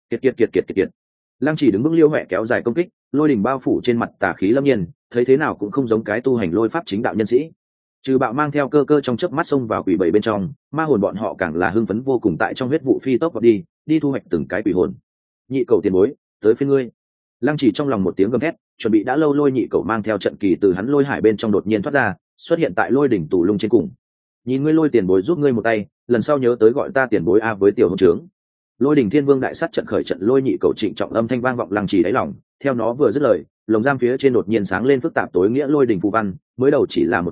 [SPEAKER 1] Kiệt. Lăng Chỉ đứng vững, Liễu Hoè kéo dài công kích, lôi đỉnh bao phủ trên mặt tà khí lâm nhiên, thấy thế nào cũng không giống cái tu hành lôi pháp chính đạo nhân sĩ. Trừ bạo mang theo cơ trong chớp mắt xông vào quỷ bầy bên trong, ma hồn bọn họ càng là hưng phấn vô cùng, tại trong huyết vụ phi tốc vào đi thu hoạch từng cái quỷ hồn. Nhị cầu tiền bối, tới phiên ngươi. Lăng Chỉ trong lòng một tiếng gầm thét, chuẩn bị đã lâu lôi nhị cầu mang theo trận kỳ từ hắn lôi hải bên trong đột nhiên thoát ra, xuất hiện tại lôi đỉnh tù lung trên cùng. Nhìn ngươi lôi tiền bối giúp ngươi một tay, lần sau nhớ tới gọi ta tiền bối a với tiểu hôn trướng. Lôi đỉnh thiên vương đại sát trận khởi trận, lôi nhị cầu trịnh trọng âm thanh vang vọng Lăng Chỉ đáy lòng. Theo nó vừa dứt lời, lồng giam phía trên đột nhiên sáng lên phức tạp tối nghĩa lôi đỉnh phù văn, mới đầu chỉ là một cái,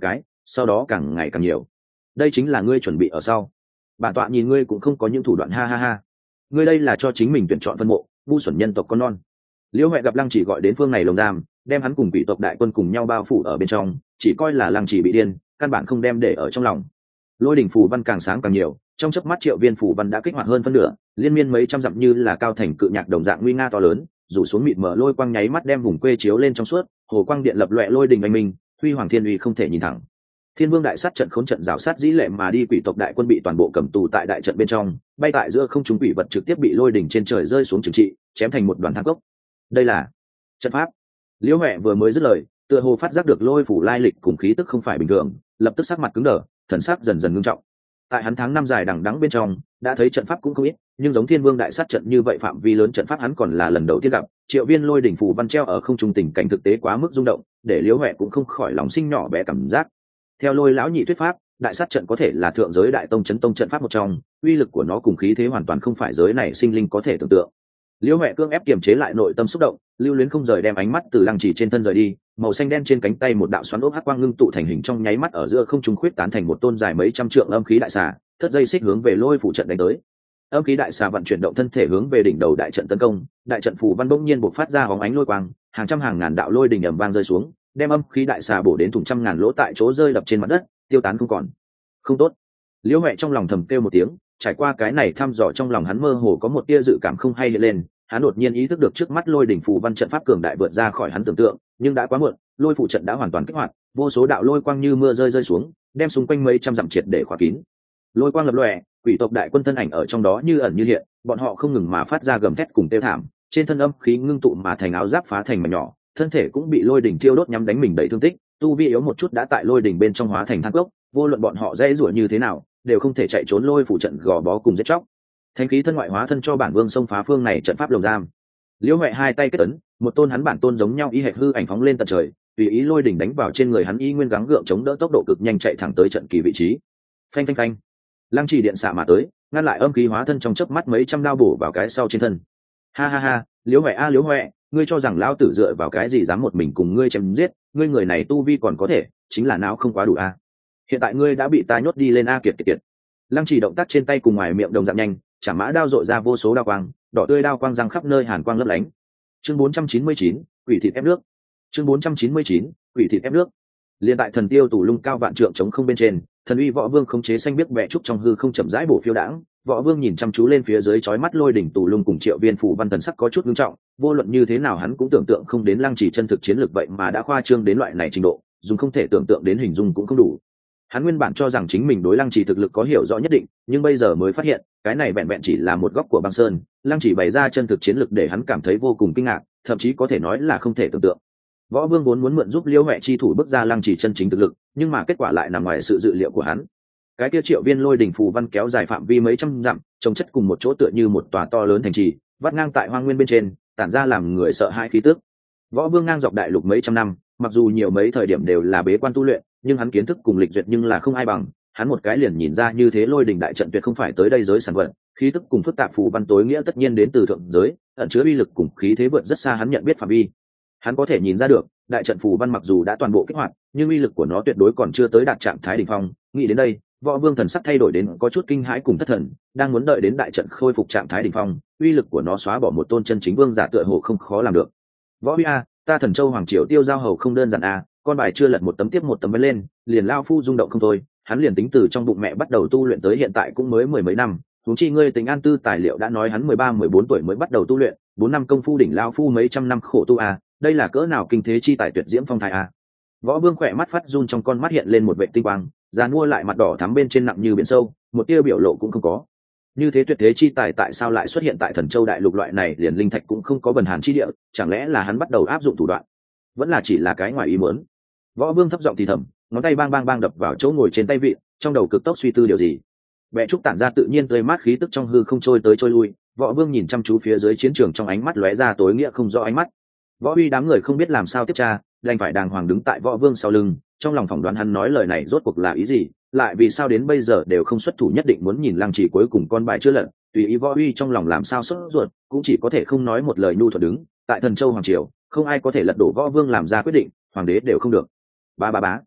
[SPEAKER 1] sau đó càng ngày càng nhiều. Đây chính là ngươi chuẩn bị ở sau. Bản tọa nhìn ngươi cũng không có những thủ đoạn, ha ha ha. Ngươi đây là cho chính mình tuyển chọn phân mộ, ngu xuẩn nhân tộc con non. Liễu Huệ gặp Lăng Chỉ gọi đến phương này lồng giam, đem hắn cùng quỷ tộc đại quân cùng nhau bao phủ ở bên trong, chỉ coi là Lăng Chỉ bị điên, căn bản không đem để ở trong lòng. Lôi đỉnh phù văn càng sáng càng nhiều, trong chớp mắt triệu viên phù văn đã kích hoạt hơn phân nửa, liên miên mấy trăm dặm như là cao thành cự nhạc đồng dạng nguy nga to lớn, rủ xuống mịt mờ lôi quang nháy mắt đem vùng quê chiếu lên trong suốt, hồ quang điện lập loè lôi đình anh minh, huy hoàng thiên uy không thể nhìn thẳng. Thiên Vương đại sát trận khốn trận rào sát dĩ lệ mà đi, quỷ tộc đại quân bị toàn bộ cầm tù tại đại trận bên trong, bay tại giữa không trung quỷ vật trực tiếp bị lôi đỉnh trên trời rơi xuống trừng trị, chém thành một đoàn than cốc. Đây là trận pháp. Liễu Huệ vừa mới dứt lời, tựa hồ phát giác được lôi phủ lai lịch cùng khí tức không phải bình thường, lập tức sắc mặt cứng đờ, thần sắc dần dần ngưng trọng. Tại hắn tháng năm dài đằng đẵng bên trong, đã thấy trận pháp cũng không ít, nhưng giống Thiên Vương đại sát trận như vậy phạm vi lớn trận pháp hắn còn là lần đầu tiên gặp. Triệu viên lôi đỉnh phủ văn treo ở không trung, tình cảnh thực tế quá mức rung động, để Liễu Huệ cũng không khỏi lòng sinh nhỏ bé cảm giác. Theo Lôi lão nhị thuyết pháp, đại sát trận có thể là thượng giới đại tông chấn tông trận pháp một trong, uy lực của nó cùng khí thế hoàn toàn không phải giới này sinh linh có thể tưởng tượng. Liễu Huệ cương ép kiềm chế lại nội tâm xúc động, lưu luyến không rời đem ánh mắt từ Lăng Chỉ trên thân rời đi, màu xanh đen trên cánh tay một đạo xoắn ốc hắc quang ngưng tụ thành hình, trong nháy mắt ở giữa không trung khuyết tán thành một tôn dài mấy trăm trượng âm khí đại xà, thất dây xích hướng về lôi phủ trận đánh tới. Âm khí đại xà vận chuyển động thân thể hướng về đỉnh đầu đại trận tấn công, đại trận phủ văn bỗng nhiên bộc phát ra hóng ánh lôi quang, hàng trăm hàng ngàn đạo lôi đình ầm vang rơi xuống, đem âm khí đại xà bổ đến thủng trăm ngàn lỗ tại chỗ, rơi đập trên mặt đất, tiêu tán không còn. Không tốt. Liễu Huệ trong lòng thầm kêu một tiếng, trải qua cái này thăm dò, trong lòng hắn mơ hồ có một tia dự cảm không hay hiện lên. Hắn đột nhiên ý thức được trước mắt lôi đỉnh phù văn trận pháp cường đại vượt ra khỏi hắn tưởng tượng, nhưng đã quá muộn, lôi phụ trận đã hoàn toàn kích hoạt, vô số đạo lôi quang như mưa rơi xuống, đem xung quanh mấy trăm dặm triệt để khóa kín. Lôi quang lập lòe, quỷ tộc đại quân thân ảnh ở trong đó như ẩn như hiện, bọn họ không ngừng mà phát ra gầm thét cùng tiêu thảm, trên thân âm khí ngưng tụ mà thành áo giáp phá thành mảnh nhỏ, thân thể cũng bị lôi đỉnh thiêu đốt nhắm đánh mình đầy thương tích, tu vi yếu một chút đã tại lôi đỉnh bên trong hóa thành than cốc, vô luận bọn họ dễ rủa như thế nào, đều không thể chạy trốn lôi phụ trận gò bó cùng giết chóc. Thánh khí thân ngoại hóa thân cho bản vương xông phá phương này trận pháp lồng giam. Liễu Huệ hai tay kết ấn, một tôn hắn bản tôn giống nhau y hệt hư ảnh phóng lên tận trời, tùy ý lôi đỉnh đánh vào trên người hắn, y nguyên gắng gượng chống đỡ tốc độ cực nhanh chạy thẳng tới trận kỳ vị trí. Phanh phanh phanh. Lăng Chỉ điện xạ mà tới, ngăn lại âm khí hóa thân trong chớp mắt mấy trăm đao bổ vào cái sau trên thân. Ha ha ha, Liễu Huệ a Liễu Huệ, ngươi cho rằng lão tử dựa vào cái gì dám một mình cùng ngươi chém giết, ngươi người này tu vi còn có thể, chính là não không quá đủ a. Hiện tại ngươi đã bị ta nhốt đi lên a, kiệt kiệt kiệt. Lăng Chỉ động tác trên tay cùng ngoài miệng đồng dạng nhanh, chả mã đao dội ra vô số đao quang, đỏ tươi đao quang răng khắp nơi, hàn quang lấp lánh. Chương 499, quỷ thịt ép nước. Chương 499, quỷ thịt ép nước. Liên tại thần tiêu tủ lung cao vạn trượng chống không bên trên, thần uy võ vương khống chế xanh biếc vẽ trúc trong hư không chậm rãi bổ phiêu đãng. Võ vương nhìn chăm chú lên phía dưới chói mắt lôi đỉnh tủ lung cùng triệu viên phủ văn, thần sắc có chút nghiêm trọng. Vô luận như thế nào hắn cũng tưởng tượng không đến Lăng Chỉ chân thực chiến lược vậy mà đã khoa trương đến loại này trình độ, dùng không thể tưởng tượng đến hình dung cũng không đủ. Hắn nguyên bản cho rằng chính mình đối Lăng Chỉ thực lực có hiểu rõ nhất định, nhưng bây giờ mới phát hiện cái này vẹn vẹn chỉ là một góc của băng sơn. Lăng Chỉ bày ra chân thực chiến lược để hắn cảm thấy vô cùng kinh ngạc, thậm chí có thể nói là không thể tưởng tượng. Võ vương vốn muốn mượn giúp Liễu Huệ chi thủ bước ra Lăng Chỉ chân chính thực lực, nhưng mà kết quả lại nằm ngoài sự dự liệu của hắn. Cái kia triệu viên lôi đỉnh phù văn kéo dài phạm vi mấy trăm dặm, chồng chất cùng một chỗ tựa như một tòa to lớn thành trì, vắt ngang tại hoang nguyên bên trên, tản ra làm người sợ hãi khí tức. Võ vương ngang dọc đại lục mấy trăm năm, mặc dù nhiều mấy thời điểm đều là bế quan tu luyện, nhưng hắn kiến thức cùng lịch duyệt nhưng là không ai bằng. Hắn một cái liền nhìn ra như thế lôi đỉnh đại trận tuyệt không phải tới đây giới sản vật, khí tức cùng phức tạp phù văn tối nghĩa tất nhiên đến từ thượng giới, ẩn chứa uy lực cùng khí thế vượt rất xa hắn nhận biết phạm vi. Hắn có thể nhìn ra được, đại trận phù văn mặc dù đã toàn bộ kích hoạt, nhưng uy lực của nó tuyệt đối còn chưa tới đạt trạng thái đỉnh phong. Nghĩ đến đây, Võ vương thần sắc thay đổi đến có chút kinh hãi cùng thất thần, đang muốn đợi đến đại trận khôi phục trạng thái đỉnh phong, uy lực của nó xóa bỏ một tôn chân chính vương giả tựa hồ không khó làm được. Võ uy a, ta Thần Châu hoàng triều Tiêu Giao hầu không đơn giản a, con bài chưa lật một tấm tiếp một tấm vén lên, liền lao phu rung động không thôi. Hắn liền tính từ trong bụng mẹ bắt đầu tu luyện tới hiện tại cũng mới mười mấy năm, huống chi ngươi tính an tư tài liệu đã nói hắn 13-14 tuổi mới bắt đầu tu luyện, 4 năm công phu đỉnh lao phu mấy trăm năm khổ tu a, đây là cỡ nào kinh thế chi tài tuyệt diễm phong thái a. Võ vương khỏe mắt phát run, trong con mắt hiện lên một vệ tinh quang, già mua lại mặt đỏ thắm bên trên nặng như biển sâu, một tia biểu lộ cũng không có. Như thế tuyệt thế chi tài tại sao lại xuất hiện tại Thần Châu đại lục loại này liền linh thạch cũng không có bần hàn chi địa, chẳng lẽ là hắn bắt đầu áp dụng thủ đoạn, vẫn là chỉ là cái ngoài ý muốn. Võ vương thấp giọng thì thầm, ngón tay bang bang bang đập vào chỗ ngồi trên tay vịn, trong đầu cực tốc suy tư điều gì. Bệ trúc tản ra tự nhiên tươi mát khí tức trong hư không trôi tới trôi lui. Võ vương nhìn chăm chú phía dưới chiến trường, trong ánh mắt lóe ra tối nghĩa không rõ ánh mắt. Võ uy đám người không biết làm sao tiếp tra, đành phải đàng hoàng đứng tại Võ vương sau lưng, trong lòng phỏng đoán hắn nói lời này rốt cuộc là ý gì, lại vì sao đến bây giờ đều không xuất thủ, nhất định muốn nhìn Lăng Chỉ cuối cùng con bài chưa lật. Tùy ý Võ uy trong lòng làm sao sốt ruột, cũng chỉ có thể không nói một lời nhu thuận đứng tại Thần Châu hoàng triều, không ai có thể lật đổ Võ vương làm ra quyết định, hoàng đế đều không được. Ba ba bá,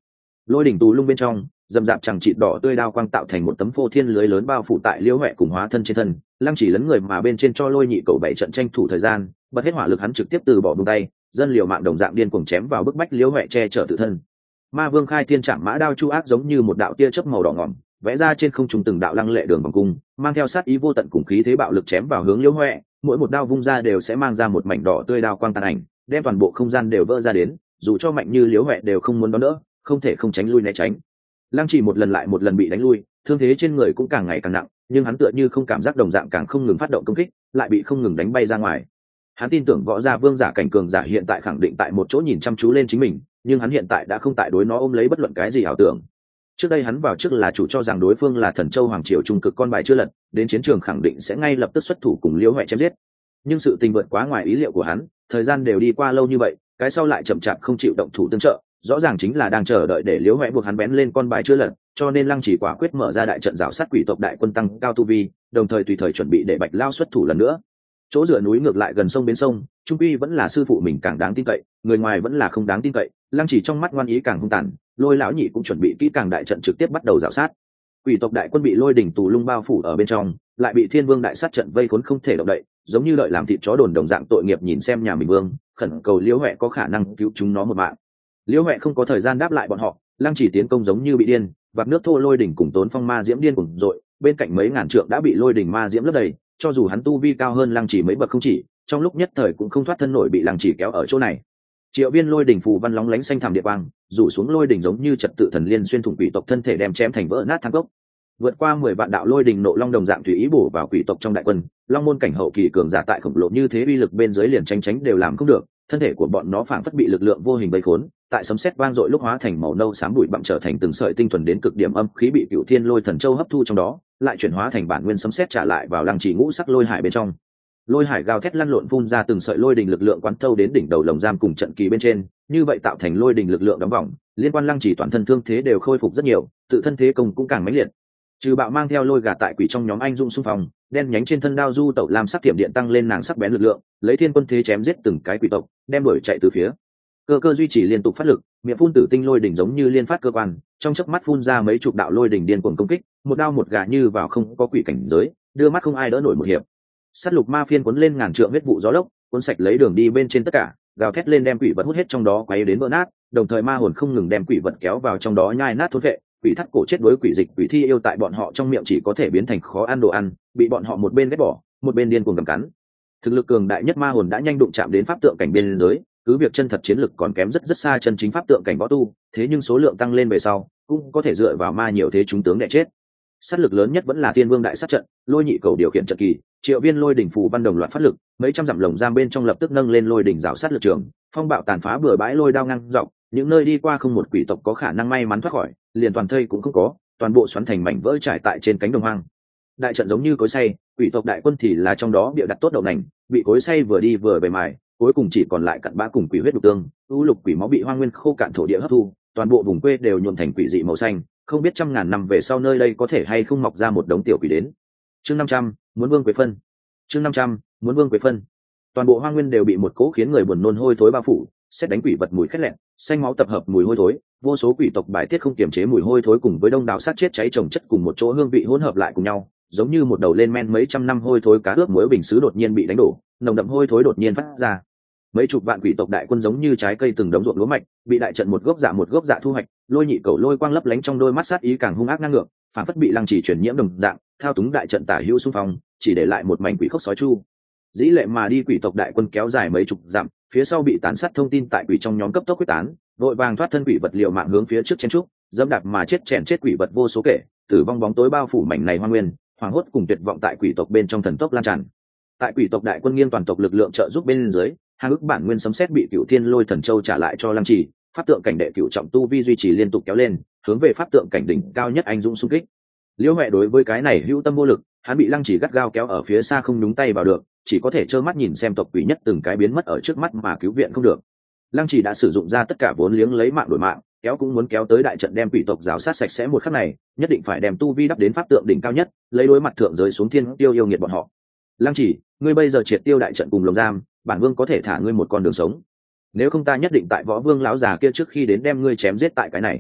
[SPEAKER 1] Lôi đỉnh tù lung bên trong, dầm dạp chẳng chịt đỏ tươi đao quang tạo thành một tấm phô thiên lưới lớn bao phủ tại Liễu Hoè cùng hóa thân trên thân. Lăng Chỉ lấn người mà bên trên cho Lôi Nhị Cầu bảy trận tranh thủ thời gian, bật hết hỏa lực hắn trực tiếp từ bỏ buông tay, dân liều mạng đồng dạng điên cuồng chém vào bức bách Liễu Hoè che chở tự thân. Ma Vương khai thiên trảm mã đao chu ác giống như một đạo tia chớp màu đỏ ngòm, vẽ ra trên không trung từng đạo lăng lệ đường vòng cung, mang theo sát ý vô tận cùng khí thế bạo lực chém vào hướng Liễu Hoè, mỗi một đao vung ra đều sẽ mang ra một mảnh đỏ tươi đao quang tàn ảnh, đem toàn bộ không gian đều vỡ ra đến, dù cho mạnh như Liễu Hoè đều không muốn đón đỡ, không thể không tránh lui né tránh. Lăng Chỉ một lần lại một lần bị đánh lui, thương thế trên người cũng càng ngày càng nặng, nhưng hắn tựa như không cảm giác đồng dạng càng không ngừng phát động công kích, lại bị không ngừng đánh bay ra ngoài. Hắn tin tưởng võ gia vương giả cảnh cường giả hiện tại khẳng định tại một chỗ nhìn chăm chú lên chính mình, nhưng hắn hiện tại đã không tại đối nó ôm lấy bất luận cái gì ảo tưởng. Trước đây hắn vào trước là chủ cho rằng đối phương là Thần Châu Hoàng Triều trung cực con bài chưa lật, đến chiến trường khẳng định sẽ ngay lập tức xuất thủ cùng Liễu Hoè chém giết. Nhưng sự tình vượt quá ngoài ý liệu của hắn, thời gian đều đi qua lâu như vậy, cái sau lại chậm chạp không chịu động thủ tương trợ, rõ ràng chính là đang chờ đợi để Liễu Hoè buộc hắn bén lên con bài chưa lật, cho nên Lăng Chỉ quả quyết mở ra đại trận rào sát quỷ tộc đại quân tăng cao tu vi, đồng thời tùy thời chuẩn bị để Bạch Lao xuất thủ lần nữa. Chỗ dựa núi ngược lại gần sông bến sông, trung quy vẫn là sư phụ mình càng đáng tin cậy, người ngoài vẫn là không đáng tin cậy. Lăng Chỉ trong mắt ngoan ý càng hung tàn, Lôi lão nhị cũng chuẩn bị kỹ càng đại trận trực tiếp bắt đầu rào sát. Quỷ tộc đại quân bị lôi đỉnh tù lung bao phủ ở bên trong, lại bị Thiên Vương đại sát trận vây khốn không thể động đậy, giống như đợi làm thịt chó đồn đồng dạng tội nghiệp nhìn xem nhà mình vương, khẩn cầu Liễu Hoè có khả năng cứu chúng nó một mạng. Liễu Hoè không có thời gian đáp lại bọn họ, Lăng Chỉ tiến công giống như bị điên, vạc nước thô lôi đỉnh cùng tốn phong ma diễm điên cuồng dội, bên cạnh mấy ngàn trượng đã bị lôi đỉnh ma diễm lấp đầy, cho dù hắn tu vi cao hơn Lăng Chỉ mấy bậc không chỉ, trong lúc nhất thời cũng không thoát thân nổi bị Lăng Chỉ kéo ở chỗ này. Triệu viên lôi đỉnh phù văn lóng lánh xanh thảm địa quang, rủ xuống lôi đỉnh giống như trật tự thần liên xuyên thủng quỷ tộc thân thể đem chém thành vỡ nát thang cốc. Vượt qua 10 vạn đạo lôi đỉnh nộ long đồng dạng tùy ý bổ vào quỷ tộc trong đại quân, long môn cảnh hậu kỳ cường giả tại khổng lồ như thế uy lực bên dưới liền tránh đều làm không được, thân thể của bọn nó phảng phất bị lực lượng vô hình vây khốn, tại sấm sét vang dội lúc hóa thành màu nâu xám bụi bặm trở thành từng sợi tinh thuần đến cực điểm âm khí bị Cửu Thiên Lôi Thần Châu hấp thu trong đó, lại chuyển hóa thành bản nguyên sấm sét trả lại vào Lăng Chỉ ngũ sắc lôi hải bên trong. Lôi hải gào thét lăn lộn phun ra từng sợi lôi đình lực lượng quán thâu đến đỉnh đầu lồng giam cùng trận kỳ bên trên, như vậy tạo thành lôi đình lực lượng đóng vòng, liên quan Lăng Chỉ toàn thân thương thế đều khôi phục rất nhiều, tự thân thế công cũng càng mãnh liệt. Trừ Bạo mang theo lôi gà tại quỷ trong nhóm anh dũng xung phong, đen nhánh trên thân đao du tẩu làm sắc tiệm điện tăng lên nàng sắc bén lực lượng, lấy thiên quân thế chém giết từng cái quỷ tộc, đem đuổi chạy từ phía. Cơ duy trì liên tục phát lực, miệng phun tử tinh lôi đỉnh giống như liên phát cơ quan, trong chớp mắt phun ra mấy chục đạo lôi đỉnh điên cuồng công kích, một đao một gà như vào không có quỷ cảnh giới, đưa mắt không ai đỡ nổi một hiệp. Sát lục ma phiên cuốn lên ngàn trượng huyết vụ gió lốc, cuốn sạch lấy đường đi bên trên tất cả, gào thét lên đem quỷ vật hút hết trong đó quấy đến vỡ nát, đồng thời ma hồn không ngừng đem quỷ vật kéo vào trong đó nhai nát thôn vệ. Quỷ thắt cổ chết đối quỷ dịch quỷ thi yêu tại bọn họ trong miệng chỉ có thể biến thành khó ăn đồ ăn, bị bọn họ một bên ghét bỏ, một bên điên cuồng cầm cắn. Thực lực cường đại nhất ma hồn đã nhanh đụng chạm đến pháp tượng cảnh biên giới, cứ việc chân thật chiến lực còn kém rất xa chân chính pháp tượng cảnh võ tu, thế nhưng số lượng tăng lên về sau, cũng có thể dựa vào ma nhiều thế chúng tướng đè chết. Sát lực lớn nhất vẫn là Thiên Vương đại sát trận, Lôi Nhị Cầu điều khiển trận kỳ, Triệu viên lôi đỉnh phù văn đồng loạt phát lực, mấy trăm dặm lồng giam bên trong lập tức nâng lên lôi đỉnh rào sát lực trường, phong bạo tàn phá bừa bãi lôi đao ngang dọc, những nơi đi qua không một quỷ tộc có khả năng may mắn thoát khỏi, liền toàn thây cũng không có, toàn bộ xoắn thành mảnh vỡ trải tại trên cánh đồng hoang. Đại trận giống như cối xay, quỷ tộc đại quân thì là trong đó bịa đặt tốt đậu nành, bị cối xay vừa đi vừa về mài, cuối cùng chỉ còn lại cặn bã cùng quỷ huyết đục tương, u lục quỷ máu bị hoang nguyên khô cạn thổ địa hấp thu, toàn bộ vùng quê đều nhuộm thành quỷ dị màu xanh, không biết trăm ngàn năm về sau nơi đây có thể hay không mọc ra một đống tiểu quỷ đến. Chương 500, muốn vương quế phân. Chương 500, muốn vương quế phân. Toàn bộ hoang nguyên đều bị một cỗ khiến người buồn nôn hôi thối bao phủ, xét đánh quỷ vật mùi khét lẹn, xanh máu tập hợp mùi hôi thối, vô số quỷ tộc bài tiết không kiềm chế mùi hôi thối cùng với đông đảo sát chết cháy chồng chất cùng một chỗ hương vị hỗn hợp lại cùng nhau, giống như một đầu lên men mấy trăm năm hôi thối cá ướp muối bình sứ đột nhiên bị đánh đổ, nồng đậm hôi thối đột nhiên phát ra. Mấy chục vạn quỷ tộc đại quân giống như trái cây từng đống ruộng lúa mạch, bị đại trận một gốc dạ thu hoạch, Lôi Nhị Cầu lôi quang lấp lánh trong đôi mắt sát ý càng hung ác ngang ngược, phản phất bị Lăng Chỉ truyền nhiễm đồng dạng, thao túng đại trận tả hữu xung phong, chỉ để lại một mảnh quỷ khốc sói chu. Dĩ lệ mà đi quỷ tộc đại quân kéo dài mấy chục dặm, phía sau bị tàn sát thông tin tại quỷ trong nhóm cấp tốc quyết tán, vội vàng thoát thân quỷ vật liều mạng hướng phía trước chen trúc, dẫm đạp mà chết chèn chết quỷ vật vô số kể, tử vong bóng tối bao phủ mảnh này hoang nguyên, hoàng hốt cùng tuyệt vọng tại quỷ tộc bên trong thần tốc lan tràn. Tại quỷ tộc đại quân nghiêng toàn tộc lực lượng trợ giúp bên dưới, hàng ức bản nguyên sấm sét bị Cửu Thiên Lôi Thần Châu trả lại cho Lăng Chỉ, pháp tượng cảnh đệ cửu trọng tu vi duy trì liên tục kéo lên, hướng về pháp tượng cảnh đỉnh cao nhất anh dũng xung kích. Liễu Hoè đối với cái này hữu tâm vô lực, hắn bị Lăng Chỉ gắt gao kéo ở phía xa không nhúng tay vào được, chỉ có thể trơ mắt nhìn xem tộc quỷ nhất từng cái biến mất ở trước mắt mà cứu viện không được. Lăng Chỉ đã sử dụng ra tất cả vốn liếng lấy mạng đổi mạng, kéo cũng muốn kéo tới đại trận đem quỷ tộc rào sát sạch sẽ một khắc này, nhất định phải đem tu vi đắp đến pháp tượng đỉnh cao nhất, lấy đối mặt thượng giới xuống thiên tiêu yêu nghiệt bọn họ. Lăng Chỉ, ngươi bây giờ triệt tiêu đại trận cùng lồng giam, bản vương có thể thả ngươi một con đường sống. Nếu không ta nhất định tại võ vương lão già kia trước khi đến đem ngươi chém giết tại cái này.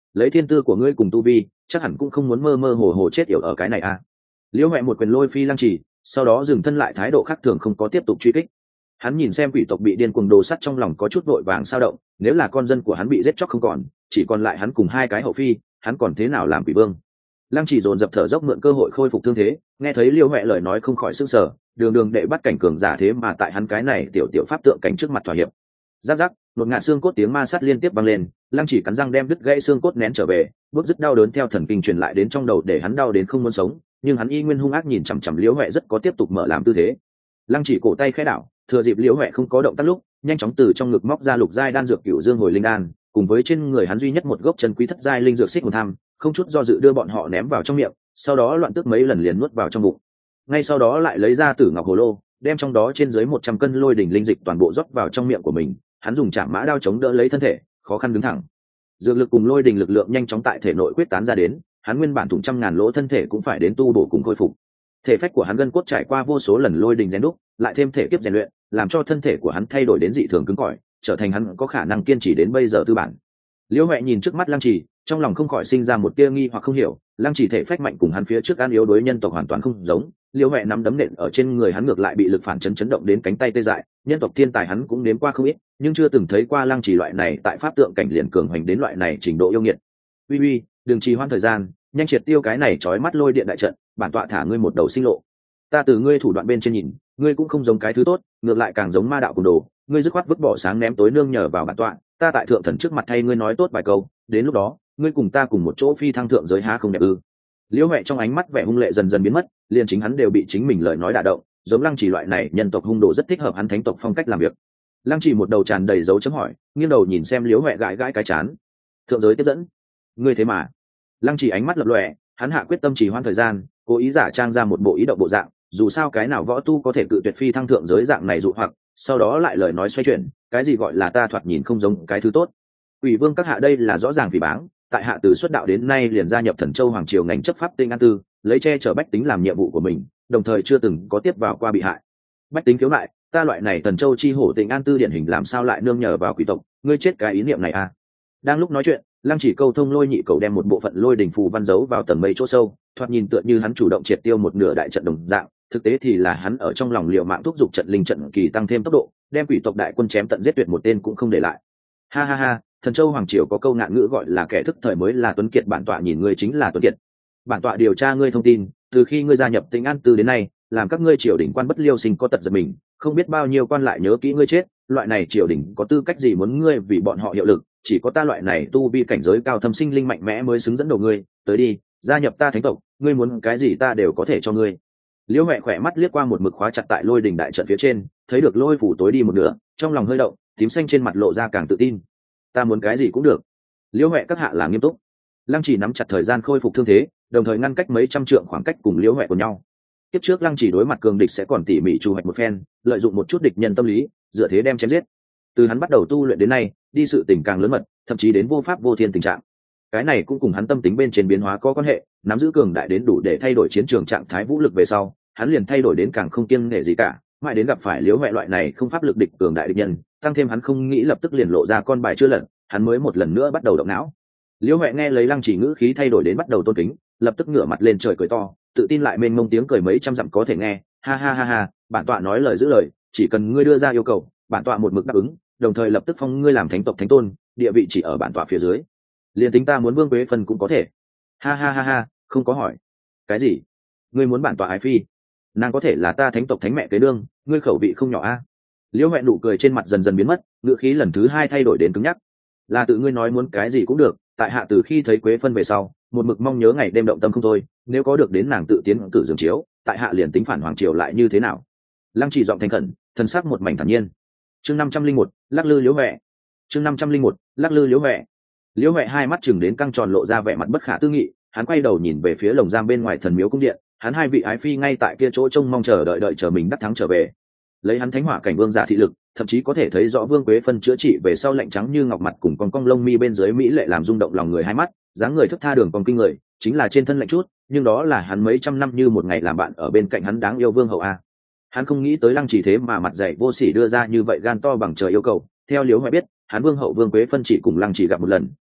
[SPEAKER 1] lấy thiên tư của ngươi cùng tu vi chắc hẳn cũng không muốn mơ mơ hồ hồ chết yểu ở cái này à. Liễu Huệ một quyền lôi phi lăng trì, sau đó dừng thân lại, thái độ khác thường không có tiếp tục truy kích. Hắn nhìn xem quỷ tộc bị điên cuồng đồ sắt, trong lòng có chút vội vàng sao động, nếu là con dân của hắn bị giết chóc không còn, chỉ còn lại hắn cùng hai cái hậu phi, hắn còn thế nào làm quỷ vương. Lăng Chỉ dồn dập thở dốc mượn cơ hội khôi phục thương thế, nghe thấy Liễu Huệ lời nói không khỏi sửng sở, đường đường đệ bắt cảnh cường giả thế mà tại hắn cái này tiểu tiểu pháp tượng cảnh trước mặt thỏa hiệp. Giáp giáp, một ngạn xương cốt tiếng ma sát liên tiếp vang lên, Lăng Chỉ cắn răng đem đứt gãy xương cốt nén trở về, bước dứt đau đớn theo thần kinh truyền lại đến trong đầu để hắn đau đến không muốn sống, nhưng hắn y nguyên hung ác nhìn chằm chằm Liễu Huệ, rất có tiếp tục mở làm tư thế. Lăng Chỉ cổ tay khẽ đảo, thừa dịp Liễu Huệ không có động tác lúc, nhanh chóng từ trong ngực móc ra lục giai đan dược Cửu Dương Hồi Linh Đan, cùng với trên người hắn duy nhất một gốc chân quý thất giai linh dược Xích Hồn Tham, không chút do dự đưa bọn họ ném vào trong miệng, sau đó loạn tước mấy lần liền nuốt vào trong bụng. Ngay sau đó lại lấy ra Tử Ngọc Hồ Lô, đem trong đó trên dưới 100 cân lôi đỉnh linh dịch toàn bộ rót vào trong miệng của mình, hắn dùng chạm mã đao chống đỡ lấy thân thể, khó khăn đứng thẳng. Dược lực cùng lôi đỉnh lực lượng nhanh chóng tại thể nội quyết tán ra đến, hắn nguyên bản thủng trăm ngàn lỗ thân thể cũng phải đến tu bổ cùng khôi phục. Thể phách của hắn gân cốt trải qua vô số lần lôi đỉnh rèn đúc, lại thêm thể kiếp rèn luyện, làm cho thân thể của hắn thay đổi đến dị thường cứng cỏi, trở thành hắn có khả năng kiên trì đến bây giờ tư bản. Liễu Huệ nhìn trước mắt Lăng Chỉ, trong lòng không khỏi sinh ra một tia nghi hoặc không hiểu, Lăng Chỉ thể phách mạnh cùng hắn phía trước an yếu đối nhân tộc hoàn toàn không giống. Liễu Huệ nắm đấm nện ở trên người hắn ngược lại bị lực phản chấn chấn động đến cánh tay tê dại, nhân tộc thiên tài hắn cũng nếm qua không ít, nhưng chưa từng thấy qua Lăng Chỉ loại này tại pháp tượng cảnh liền cường hoành đến loại này trình độ yêu nghiệt. Uy uy, đừng trì hoãn thời gian, nhanh triệt tiêu cái này chói mắt lôi điện đại trận, bản tọa thả ngươi một đầu sinh lộ. Ta từ ngươi thủ đoạn bên trên nhìn, ngươi cũng không giống cái thứ tốt, ngược lại càng giống ma đạo cùng đồ, ngươi dứt khoát vứt bỏ sáng ném tối nương nhờ vào bản tọa, ta tại thượng thần trước mặt thay ngươi nói tốt vài câu, đến lúc đó ngươi cùng ta cùng một chỗ phi thăng thượng giới há không đẹp ư. Liễu Huệ trong ánh mắt vẻ hung lệ dần dần biến mất, liền chính hắn đều bị chính mình lời nói đả động, giống Lăng Chỉ loại này nhân tộc hung đồ rất thích hợp hắn thánh tộc phong cách làm việc. Lăng Chỉ một đầu tràn đầy dấu chấm hỏi, nghiêng đầu nhìn xem Liễu Huệ gãi gãi cái chán. Thượng giới tiếp dẫn, ngươi thế mà. Lăng Chỉ ánh mắt lập lòe, hắn hạ quyết tâm trì hoãn thời gian, cố ý giả trang ra một bộ ý động bộ dạng, dù sao cái nào võ tu có thể cự tuyệt phi thăng thượng giới dạng này dụ hoặc, sau đó lại lời nói xoay chuyển, cái gì gọi là ta thoạt nhìn không giống cái thứ tốt. Quỷ Vương các hạ đây là rõ ràng vì báng, tại hạ từ xuất đạo đến nay liền gia nhập Thần Châu hoàng triều ngành chấp pháp Tinh An Tư, lấy che chở bách tính làm nhiệm vụ của mình, đồng thời chưa từng có tiếp vào qua bị hại. Bách tính khiếu nại, ta loại này Thần Châu chi hổ Tinh An Tư điển hình làm sao lại nương nhờ vào quỷ tộc, ngươi chết cái ý niệm này à. Đang lúc nói chuyện, Lăng Chỉ câu thông lôi nhị cầu đem một bộ phận lôi đỉnh phù văn giấu vào tầng mây chỗ sâu, thoạt nhìn tựa như hắn chủ động triệt tiêu một nửa đại trận đồng dạng, thực tế thì là hắn ở trong lòng liều mạng thúc giục trận linh trận kỳ tăng thêm tốc độ, đem quỷ tộc đại quân chém tận giết tuyệt một tên cũng không để lại. Ha ha ha, Thần Châu hoàng triều có câu ngạn ngữ gọi là kẻ thức thời mới là tuấn kiệt, bản tọa nhìn ngươi chính là tuấn kiệt. Bản tọa điều tra ngươi thông tin, từ khi ngươi gia nhập Tinh An Tư đến nay, làm các ngươi triều đình quan bất liêu sinh có tật giật mình, không biết bao nhiêu quan lại nhớ kỹ ngươi chết, loại này triều đình có tư cách gì muốn ngươi vì bọn họ hiệu lực, chỉ có ta loại này tu vi cảnh giới cao thâm sinh linh mạnh mẽ mới xứng dẫn đầu ngươi, tới đi, gia nhập ta thánh tộc, ngươi muốn cái gì ta đều có thể cho ngươi. Liễu Huệ khỏe mắt liếc qua một mực khóa chặt tại lôi đỉnh đại trận phía trên, thấy được lôi phủ tối đi một nửa, trong lòng hơi động, tím xanh trên mặt lộ ra càng tự tin. Ta muốn cái gì cũng được. Liễu Huệ các hạ là nghiêm túc. Lăng Chỉ nắm chặt thời gian khôi phục thương thế, đồng thời ngăn cách mấy trăm trượng khoảng cách cùng Liễu Huệ của nhau. Tiếp trước Lăng Chỉ đối mặt cường địch sẽ còn tỉ mỉ chu hoạch một phen, lợi dụng một chút địch nhân tâm lý, dựa thế đem chém giết. Từ hắn bắt đầu tu luyện đến nay, đi sự tình càng lớn mật, thậm chí đến vô pháp vô thiên tình trạng. Cái này cũng cùng hắn tâm tính bên trên biến hóa có quan hệ, nắm giữ cường đại đến đủ để thay đổi chiến trường trạng thái vũ lực về sau, hắn liền thay đổi đến càng không kiêng nể gì cả, mãi đến gặp phải Liễu Huệ loại này không pháp lực địch cường đại địch nhân, tăng thêm hắn không nghĩ lập tức liền lộ ra con bài chưa lật, hắn mới một lần nữa bắt đầu động não. Liễu Huệ nghe lấy Lăng Chỉ ngữ khí thay đổi đến bắt đầu tôn kính, lập tức ngửa mặt lên trời cười to, tự tin lại mênh mông tiếng cười mấy trăm dặm có thể nghe, ha ha ha ha, bản tọa nói lời giữ lời, chỉ cần ngươi đưa ra yêu cầu, bản tọa một mực đáp ứng, đồng thời lập tức phong ngươi làm thánh tộc thánh tôn, địa vị chỉ ở bản tọa phía dưới. Liền tính ta muốn Vương Quế Phân cũng có thể. Ha ha ha ha, không có hỏi. Cái gì? Ngươi muốn bản tọa ái phi? Nàng có thể là ta thánh tộc thánh mẹ kế đương, ngươi khẩu vị không nhỏ a. Liễu Huệ nụ cười trên mặt dần dần biến mất, ngữ khí lần thứ hai thay đổi đến cứng nhắc. Là tự ngươi nói muốn cái gì cũng được, tại hạ từ khi thấy Quế Phân về sau, một mực mong nhớ ngày đêm động tâm không thôi, nếu có được đến nàng tự tiến cử giường chiếu, tại hạ liền tính phản hoàng triều lại như thế nào. Lăng Chỉ giọng thành khẩn, thân sắc một mảnh thản nhiên. Chương 501, lắc lư Liễu Huệ. Chương 501, lắc lư Liễu Huệ. Liễu Huệ hai mắt chừng đến căng tròn lộ ra vẻ mặt bất khả tư nghị, hắn quay đầu nhìn về phía lồng giam bên ngoài thần miếu cung điện, hắn hai vị ái phi ngay tại kia chỗ trông mong đợi chờ mình đắc thắng trở về. Lấy hắn thánh hỏa cảnh vương giả thị lực, thậm chí có thể thấy rõ Vương Quế Phân chữa trị về sau lạnh trắng như ngọc mặt cùng con cong lông mi bên dưới mỹ lệ làm rung động lòng người hai mắt, dáng người thức tha đường còn kinh người, chính là trên thân lạnh chút, nhưng đó là hắn mấy trăm năm như một ngày làm bạn ở bên cạnh hắn đáng yêu vương hậu a. Hắn không nghĩ tới Lăng Chỉ thế mà mặt dày vô sỉ đưa ra như vậy gan to bằng trời yêu cầu. Theo Liễu Huệ biết, hắn vương hậu Vương Quế Phân chỉ cùng Lăng Chỉ gặp một lần,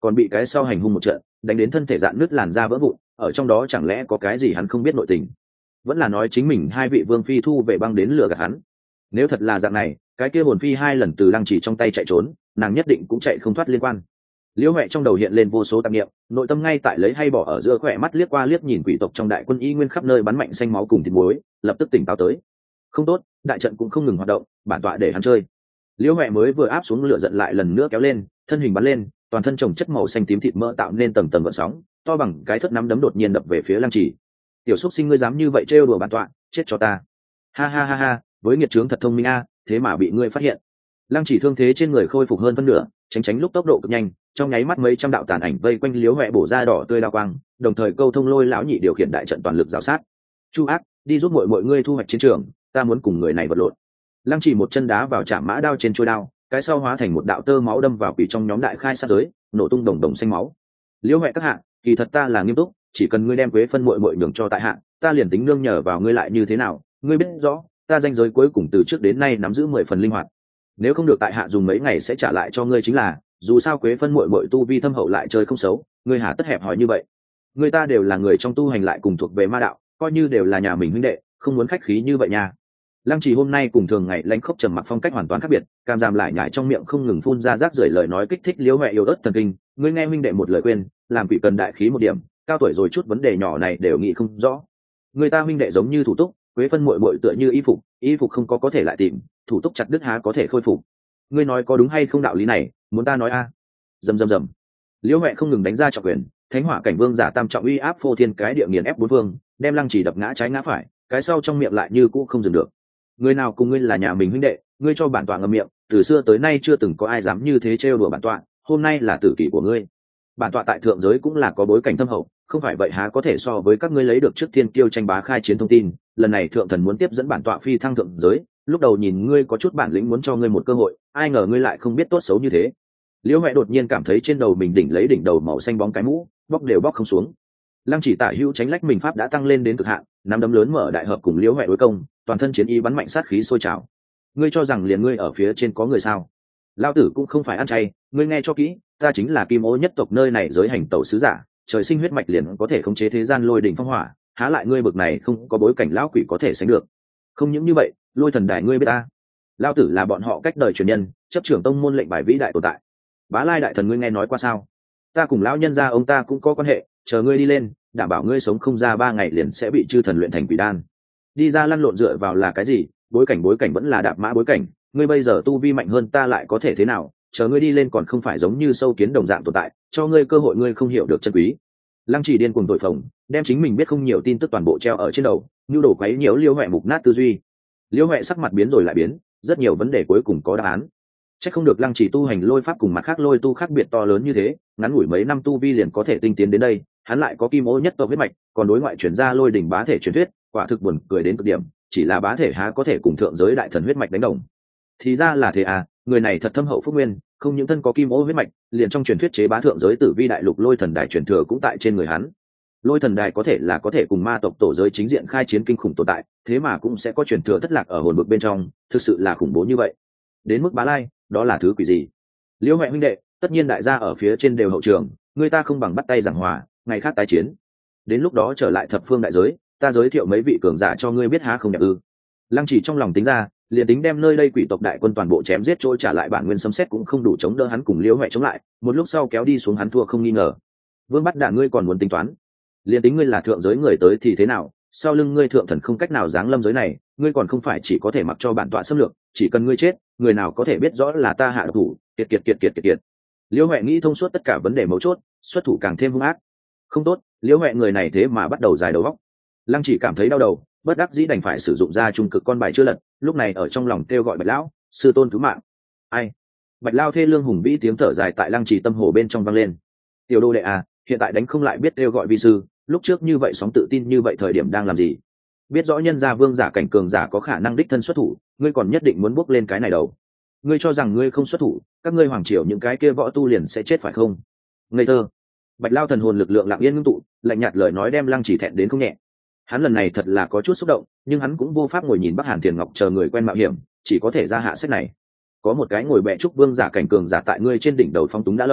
[SPEAKER 1] còn bị cái sau hành hung một trận đánh đến thân thể dạn nứt làn da vỡ vụn, ở trong đó chẳng lẽ có cái gì hắn không biết nội tình? Vẫn là nói chính mình hai vị vương phi thu về băng đến lừa gạt hắn? Nếu thật là dạng này, cái kia hồn phi hai lần từ Lăng Chỉ trong tay chạy trốn, nàng nhất định cũng chạy không thoát liên quan. Liễu Huệ trong đầu hiện lên vô số tạp niệm, nội tâm ngay tại lấy hay bỏ ở giữa, khỏe mắt liếc qua liếc nhìn quỷ tộc trong đại quân y nguyên khắp nơi bắn mạnh xanh máu cùng thịt muối, lập tức tỉnh táo tới. Không tốt, đại trận cũng không ngừng hoạt động, bản tọa để hắn chơi. Liễu Huệ mới vừa áp xuống lửa giận lại lần nữa kéo lên, thân hình bắn lên, toàn thân trồng chất màu xanh tím thịt mỡ tạo nên tầng tầng gợn sóng, to bằng cái thất nắm đấm đột nhiên đập về phía Lăng Chỉ. Tiểu xúc sinh, ngươi dám như vậy trêu đùa bản tọa, chết cho ta. Ha ha ha ha, với nghiệt trướng thật thông minh a, thế mà bị ngươi phát hiện. Lăng Chỉ thương thế trên người khôi phục hơn phân nửa, tránh lúc tốc độ cực nhanh, trong nháy mắt mấy trăm đạo tàn ảnh vây quanh Liễu Huệ bổ ra đỏ tươi đao quang, đồng thời câu thông Lôi lão nhị điều khiển đại trận toàn lực rào sát. Chu Ác, đi giúp mọi ngươi thu hoạch chiến trường, ta muốn cùng người này vật lộn. Lăng Chỉ một chân đá vào chạm mã đao trên chuôi đao, cái sau hóa thành một đạo tơ máu đâm vào quỷ trong nhóm đại khai sát giới, nổ tung đồng đồng xanh máu. Liễu Huệ các hạ, kỳ thật ta là nghiêm túc, chỉ cần ngươi đem Quế phân muội muội nhường cho tại hạ, ta liền tính nương nhờ vào ngươi lại như thế nào, ngươi biết rõ, ta danh giới cuối cùng từ trước đến nay nắm giữ 10 phần linh hoạt. Nếu không được tại hạ dùng mấy ngày sẽ trả lại cho ngươi chính là, dù sao Quế phân muội muội tu vi thâm hậu lại chơi không xấu, ngươi hà tất hẹp hòi như vậy. Người ta đều là người trong tu hành lại cùng thuộc về ma đạo, coi như đều là nhà mình huynh đệ, không muốn khách khí như vậy nha. Lăng Chỉ hôm nay cùng thường ngày lãnh khốc trầm mặc phong cách hoàn toàn khác biệt, cam giảm lại nhải trong miệng không ngừng phun ra rác rưởi lời nói kích thích Liễu Huệ yếu ớt thần kinh. Ngươi nghe huynh đệ một lời khuyên, làm quỷ cần đại khí một điểm, cao tuổi rồi chút vấn đề nhỏ này đều nghĩ không rõ. Người ta huynh đệ giống như thủ túc, Quế phân muội muội tựa như y phục không có thể lại tìm, thủ túc chặt đứt há có thể khôi phục. Ngươi nói có đúng hay không, đạo lý này muốn ta nói a? Rầm rầm rầm. Liễu Huệ không ngừng đánh ra trọng quyền, thánh hỏa cảnh vương giả tam trọng uy áp phô thiên cái địa nghiền ép bốn phương, đem Lăng Chỉ đập ngã trái ngã phải, cái sau trong miệng lại như cũ không dừng được. Người nào cùng ngươi là nhà mình huynh đệ, ngươi cho bản tọa ngậm miệng, từ xưa tới nay chưa từng có ai dám như thế trêu đùa bản tọa, hôm nay là tử kỷ của ngươi. Bản tọa tại thượng giới cũng là có bối cảnh thâm hậu, không phải vậy há có thể so với các ngươi lấy được trước thiên kiêu tranh bá khai chiến thông tin. Lần này thượng thần muốn tiếp dẫn bản tọa phi thăng thượng giới, lúc đầu nhìn ngươi có chút bản lĩnh muốn cho ngươi một cơ hội, ai ngờ ngươi lại không biết tốt xấu như thế. Liễu Huệ đột nhiên cảm thấy trên đầu mình đỉnh lấy đỉnh đầu màu xanh bóng cái mũ, bóc đều bóc không xuống. Lăng Chỉ tả hữu tránh lách mình pháp đã tăng lên đến cực hạn, nắm đấm lớn mở đại hợp cùng Liễu Huệ đối công, toàn thân chiến ý bắn mạnh sát khí sôi trào. Ngươi cho rằng liền ngươi ở phía trên có người sao? Lão tử cũng không phải ăn chay, ngươi nghe cho kỹ, ta chính là Kim Ô nhất tộc nơi này giới hành tẩu sứ giả, trời sinh huyết mạch liền có thể khống chế thế gian lôi đỉnh phong hỏa, há lại ngươi bực này không có bối cảnh lão quỷ có thể sánh được. Không những như vậy, Lôi thần đài ngươi biết ta, lão tử là bọn họ cách đời truyền nhân, chấp trưởng tông môn lệnh bài vĩ đại tồn tại. Bá Lai đại thần ngươi nghe nói qua sao? Ta cùng lão nhân gia ông ta cũng có quan hệ, chờ ngươi đi lên, đảm bảo ngươi sống không ra 3 ngày liền sẽ bị chư thần luyện thành quỷ đan. Đi ra lăn lộn dựa vào là cái gì? Bối cảnh vẫn là đạp mã bối cảnh, ngươi bây giờ tu vi mạnh hơn ta lại có thể thế nào? Chờ ngươi đi lên còn không phải giống như sâu kiến đồng dạng tồn tại, cho ngươi cơ hội ngươi không hiểu được chân quý. Lăng Chỉ điên cuồng tội phồng, đem chính mình biết không nhiều tin tức toàn bộ treo ở trên đầu, nhu đồ quấy nhiễu Liễu Huệ mục nát tư duy. Liễu Huệ sắc mặt biến rồi lại biến, rất nhiều vấn đề cuối cùng có đáp án. Chắc không được Lăng Chỉ tu hành lôi pháp cùng mặt khác lôi tu khác biệt to lớn như thế, ngắn ngủi mấy năm tu vi liền có thể tinh tiến đến đây, hắn lại có Kim Ô nhất tộc huyết mạch, còn đối ngoại truyền ra lôi đỉnh bá thể truyền thuyết, quả thực buồn cười đến cực điểm, chỉ là bá thể há có thể cùng thượng giới đại thần huyết mạch đánh đồng. Thì ra là thế à, người này thật thâm hậu phúc nguyên, không những thân có Kim Ô huyết mạch, liền trong truyền thuyết chế bá thượng giới tử vi đại lục lôi thần đài truyền thừa cũng tại trên người hắn. Lôi thần đài có thể cùng ma tộc tổ giới chính diện khai chiến kinh khủng tồn tại, thế mà cũng sẽ có truyền thừa thất lạc ở hồn vực bên trong, thực sự là khủng bố như vậy. Đến mức Bá Lai, đó là thứ quỷ gì? Liễu Huệ huynh đệ, tất nhiên đại gia ở phía trên đều hậu trường, người ta không bằng bắt tay giảng hòa, ngày khác tái chiến. Đến lúc đó trở lại thập phương đại giới, ta giới thiệu mấy vị cường giả cho ngươi biết há không đẹp ư? Lăng Chỉ trong lòng tính ra, liền tính đem nơi đây quỷ tộc đại quân toàn bộ chém giết trôi trả lại bản nguyên sấm sét cũng không đủ chống đỡ hắn cùng Liễu Huệ chống lại, một lúc sau kéo đi xuống hắn thua không nghi ngờ. Vương Bắt Đạn ngươi còn muốn tính toán? Liền tính ngươi là thượng giới người tới thì thế nào, sau lưng ngươi thượng thần không cách nào giáng lâm giới này, ngươi còn không phải chỉ có thể mặc cho bản tọa xâm lược, chỉ cần ngươi chết, người nào có thể biết rõ là ta hạ độc thủ, kiệt. Liễu Huệ nghĩ thông suốt tất cả vấn đề mấu chốt, xuất thủ càng thêm hung ác. Không tốt, Liễu Huệ người này thế mà bắt đầu dài đầu óc. Lăng Chỉ cảm thấy đau đầu, bất đắc dĩ đành phải sử dụng ra trung cực con bài chưa lật, lúc này ở trong lòng kêu gọi Bạch lão, sư tôn cứu mạng. Ai? Bạch Lao thê lương hùng vĩ tiếng thở dài tại Lăng Chỉ tâm hồ bên trong vang lên. Tiểu đô đệ à, hiện tại đánh không lại biết kêu gọi vi sư, lúc trước như vậy sóng tự tin như vậy thời điểm đang làm gì? Biết rõ nhân gia vương giả cảnh cường giả có khả năng đích thân xuất thủ, ngươi còn nhất định muốn bước lên cái này đầu. Ngươi cho rằng ngươi không xuất thủ, các ngươi hoàng triều những cái kia võ tu liền sẽ chết phải không? Ngây thơ. Bạch Lao thần hồn lực lượng lặng yên ngưng tụ, lạnh nhạt lời nói đem Lăng Chỉ thẹn đến không nhẹ. Hắn lần này thật là có chút xúc động, nhưng hắn cũng vô pháp ngồi nhìn Bắc Hàn Tiền Ngọc chờ người quen mạo hiểm, chỉ có thể ra hạ sách này. Có một cái ngồi bẹ trúc vương giả cảnh cường giả tại ngươi trên đỉnh đầu phong túng đã lâu,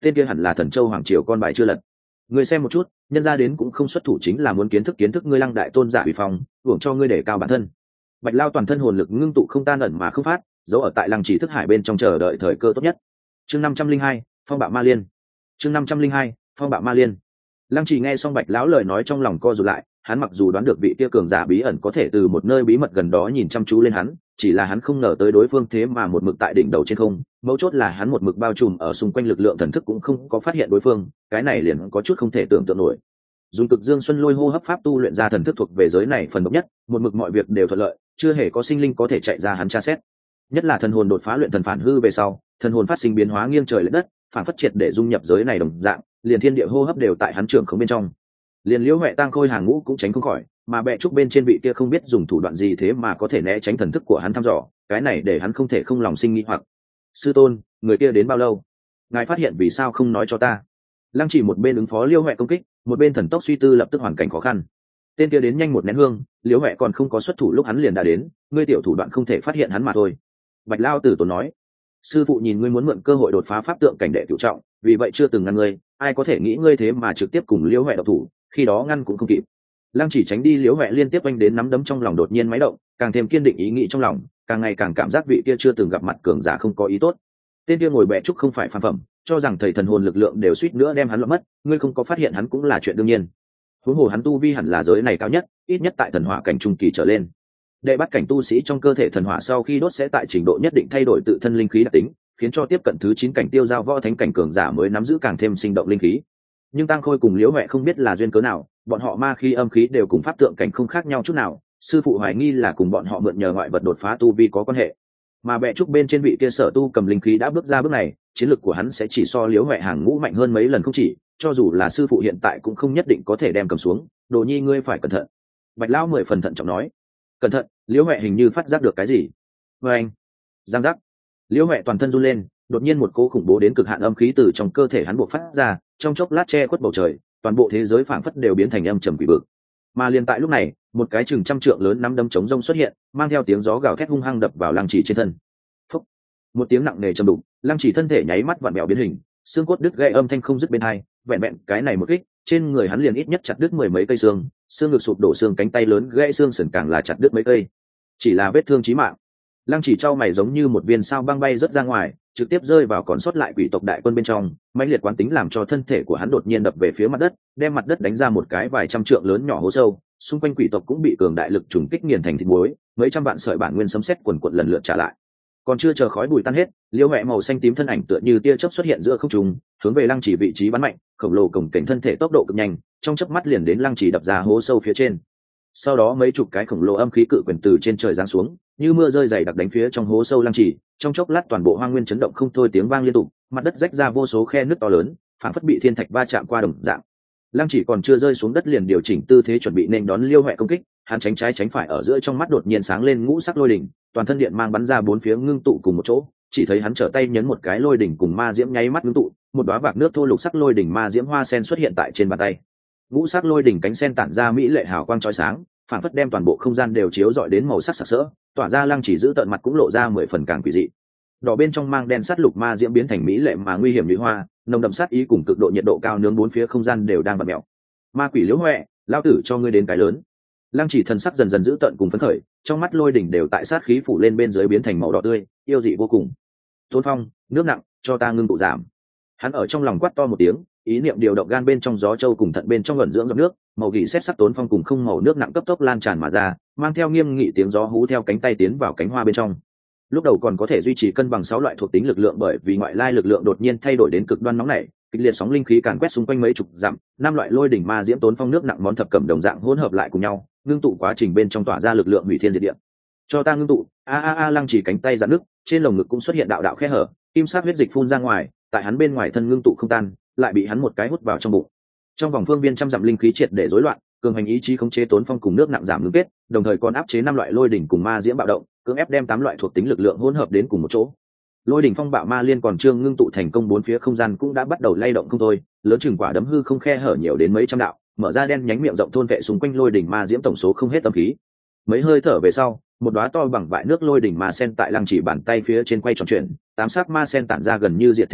[SPEAKER 1] tên kia hẳn là Thần Châu hoàng triều con bài chưa lật. Ngươi xem một chút, nhân ra đến cũng không xuất thủ, chính là muốn kiến thức ngươi Lăng đại tôn giả uy phong, hưởng cho ngươi để cao bản thân. Bạch Lao toàn thân hồn lực ngưng tụ không tan ẩn mà không phát, giấu ở tại Lăng Chỉ thức hải bên trong chờ đợi thời cơ tốt nhất. Chương 502, phong bạo ma liên. Chương 502, phong bạo ma liên. Lăng Chỉ nghe xong Bạch lão lời nói trong lòng co rụt lại, hắn mặc dù đoán được vị kia cường giả bí ẩn có thể từ một nơi bí mật gần đó nhìn chăm chú lên hắn, chỉ là hắn không ngờ tới đối phương thế mà một mực tại đỉnh đầu trên không, mấu chốt là hắn một mực bao trùm ở xung quanh lực lượng thần thức cũng không có phát hiện đối phương, cái này liền có chút không thể tưởng tượng nổi. Dùng Cực Dương Xuân Lôi hô hấp pháp tu luyện ra thần thức thuộc về giới này phần độc nhất, một mực mọi việc đều thuận lợi, chưa hề có sinh linh có thể chạy ra hắn tra xét. Nhất là thần hồn đột phá luyện thần phản hư về sau, thần hồn phát sinh biến hóa nghiêng trời lệch đất, phản phất triệt để dung nhập giới này đồng dạng, liền thiên địa hô hấp đều tại hắn trưởng khống bên trong. Liền Liễu Huệ Tang Khôi hàng ngũ cũng tránh không khỏi, mà bệ trúc bên trên vị kia không biết dùng thủ đoạn gì thế mà có thể né tránh thần thức của hắn thăm dò, cái này để hắn không thể không lòng sinh nghi hoặc. Sư tôn, người kia đến bao lâu? Ngài phát hiện vì sao không nói cho ta? Lăng Chỉ một bên ứng phó Liễu Huệ công kích, một bên thần tốc suy tư lập tức hoàn cảnh khó khăn. Tên kia đến nhanh một nén hương, Liễu Huệ còn không có xuất thủ lúc hắn liền đã đến, ngươi tiểu thủ đoạn không thể phát hiện hắn mà thôi. Bạch Lao tử tốn nói, sư phụ nhìn ngươi muốn mượn cơ hội đột phá pháp tượng cảnh đệ cửu trọng, vì vậy chưa từng ngăn ngươi, ai có thể nghĩ ngươi thế mà trực tiếp cùng Liễu Huệ độc thủ, khi đó ngăn cũng không kịp. Lăng Chỉ tránh đi Liễu Huệ liên tiếp oanh đến nắm đấm trong lòng đột nhiên máy động, càng thêm kiên định ý nghĩ trong lòng, càng ngày càng cảm giác vị kia chưa từng gặp mặt cường giả không có ý tốt. Tên kia ngồi bệ trúc không phải phàm phẩm, cho rằng thầy thần hồn lực lượng đều suýt nữa đem hắn lọt mất, ngươi không có phát hiện hắn cũng là chuyện đương nhiên. Huống hồ hắn tu vi hẳn là giới này cao nhất, ít nhất tại thần hỏa cảnh trung kỳ trở lên. Đệ bắt cảnh tu sĩ trong cơ thể thần hỏa sau khi đốt sẽ tại trình độ nhất định thay đổi tự thân linh khí đặc tính, khiến cho tiếp cận thứ 9 cảnh tiêu giao võ thánh cảnh cường giả mới nắm giữ càng thêm sinh động linh khí. Nhưng Tăng Khôi cùng Liễu Huệ không biết là duyên cớ nào, bọn họ ma khí âm khí đều cùng pháp tượng cảnh không khác nhau chút nào, sư phụ hoài nghi là cùng bọn họ mượn nhờ ngoại vật đột phá tu vi có quan hệ. Mà bệ trúc bên trên vị kia sở tu cầm linh khí đã bước ra bước này, chiến lực của hắn sẽ chỉ so Liễu Huệ hàng ngũ mạnh hơn mấy lần không chỉ, cho dù là sư phụ hiện tại cũng không nhất định có thể đem cầm xuống, Đồ Nhi ngươi phải cẩn thận. Bạch lão 10 phần thận trọng nói. Cẩn thận, Liễu Huệ hình như phát giác được cái gì. Và anh, giang giác. Liễu Huệ toàn thân run lên, đột nhiên một cỗ khủng bố đến cực hạn âm khí từ trong cơ thể hắn bộc phát ra, trong chốc lát che khuất bầu trời, toàn bộ thế giới phảng phất đều biến thành âm trầm quỷ vực. Mà liền tại lúc này, một cái chừng trăm trượng lớn nắm đấm chống rông xuất hiện, mang theo tiếng gió gào thét hung hăng đập vào Lăng Chỉ trên thân. Phúc! Một tiếng nặng nề trầm đục, Lăng Chỉ thân thể nháy mắt vặn vẹo biến hình, xương cốt đứt gãy âm thanh không dứt bên hai, vẹn vẹn cái này một kích, trên người hắn liền ít nhất chặt đứt 10 mấy cây xương, xương ngực sụp đổ, xương cánh tay lớn gãy xương sườn càng là chặt đứt mấy cây. Chỉ là vết thương chí mạng. Lăng Chỉ trao mày giống như một viên sao băng bay rớt ra ngoài, trực tiếp rơi vào còn sót lại quỷ tộc đại quân bên trong, mãnh liệt quán tính làm cho thân thể của hắn đột nhiên đập về phía mặt đất, đem mặt đất đánh ra một cái vài trăm trượng lớn nhỏ hố sâu, xung quanh quỷ tộc cũng bị cường đại lực trùng kích nghiền thành thịt muối, mấy trăm vạn sợi bản nguyên sấm sét quần quật lần lượt trả lại. Còn chưa chờ khói bụi tan hết, Liễu Huệ màu xanh tím thân ảnh tựa như tia chớp xuất hiện giữa không trung, hướng về Lăng Chỉ vị trí bắn mạnh, khổng lồ cổng cảnh thân thể tốc độ cực nhanh, trong chớp mắt liền đến Lăng Chỉ đập ra hố sâu phía trên. Sau đó mấy chục cái khổng lồ âm khí cự quyền từ trên trời giáng xuống, như mưa rơi dày đặc đánh phía trong hố sâu Lăng Chỉ, trong chốc lát toàn bộ hoang nguyên chấn động không thôi, tiếng vang liên tục, mặt đất rách ra vô số khe nứt to lớn, phảng phất bị thiên thạch va chạm qua đồng dạng. Lăng Chỉ còn chưa rơi xuống đất liền điều chỉnh tư thế chuẩn bị nên đón Liễu Huệ công kích, hắn tránh trái tránh phải ở giữa, trong mắt đột nhiên sáng lên ngũ sắc lôi đỉnh, toàn thân điện mang bắn ra bốn phía ngưng tụ cùng một chỗ, chỉ thấy hắn trở tay nhấn một cái lôi đỉnh cùng ma diễm nháy mắt ngưng tụ, một đóa vạc nước thô lục sắc lôi đỉnh ma diễm hoa sen xuất hiện tại trên bàn tay. Ngũ sắc lôi đỉnh cánh sen tản ra mỹ lệ hào quang chói sáng, phảng phất đem toàn bộ không gian đều chiếu rọi đến màu sắc sặc sỡ, tỏa ra Lăng Chỉ giữ tận mặt cũng lộ ra 10 phần càng quỷ dị. Đỏ bên trong mang đen sắt lục ma diễm biến thành mỹ lệ mà nguy hiểm như hoa, nồng đậm sát ý cùng cực độ nhiệt độ cao nướng bốn phía không gian đều đang bật mèo. Ma quỷ Liễu Huệ, lao tử cho ngươi đến cái lớn. Lăng Chỉ thần sắc dần dần giữ tận cùng phấn khởi, trong mắt lôi đỉnh đều tại sát khí phủ lên bên dưới biến thành màu đỏ tươi, yêu dị vô cùng. Tôn Phong, nước nặng, cho ta ngưng tụ giảm. Hắn ở trong lòng quát to một tiếng, ý niệm điều động gan bên trong gió châu cùng thận bên trong ẩn dưỡng giọt nước, màu gỉ xét sắc Tôn Phong cùng không màu nước nặng cấp tốc lan tràn mà ra, mang theo nghiêm nghị tiếng gió hú theo cánh tay tiến vào cánh hoa bên trong. Lúc đầu còn có thể duy trì cân bằng 6 loại thuộc tính lực lượng, bởi vì ngoại lai lực lượng đột nhiên thay đổi đến cực đoan nóng nảy, kịch liệt sóng linh khí càn quét xung quanh mấy chục dặm, 5 loại lôi đỉnh ma diễm Tôn Phong nước nặng món thập cẩm đồng dạng hỗn hợp lại cùng nhau, ngưng tụ quá trình bên trong tỏa ra lực lượng hủy thiên diệt địa. Cho ta ngưng tụ. Lăng Chỉ cánh tay giãn nước, trên lồng ngực cũng xuất hiện đạo đạo khe hở, kim sắc huyết dịch phun ra ngoài, tại hắn bên ngoài thân ngưng tụ không tan, lại bị hắn một cái hút vào trong bụng. Trong vòng phương viên trăm dặm linh khí triệt để rối loạn, cường hành ý chí khống chế Tôn Phong cùng nước nặng giảm ngưng kết, đồng thời còn áp chế 5 loại lôi đỉnh cùng ma diễm bạo động, cưỡng ép đem 8 loại thuộc tính lực lượng hỗn hợp đến cùng một chỗ. Lôi đỉnh phong bạo ma liên còn chưa ngưng tụ thành công, bốn phía không gian cũng đã bắt đầu lay động không thôi, lớn chừng quả đấm hư không khe hở nhiều đến mấy trăm đạo, mở ra đen nhánh miệng rộng thôn vệ xung quanh lôi đỉnh ma diễm tổng số không hết âm khí. Mấy hơi thở về sau, một đóa to bằng vại nước lôi đỉnh ma sen tại Lăng Chỉ bàn tay phía trên quay tròn chuyển, 8 sắc ma sen tản ra gần như diệt thế uy áp,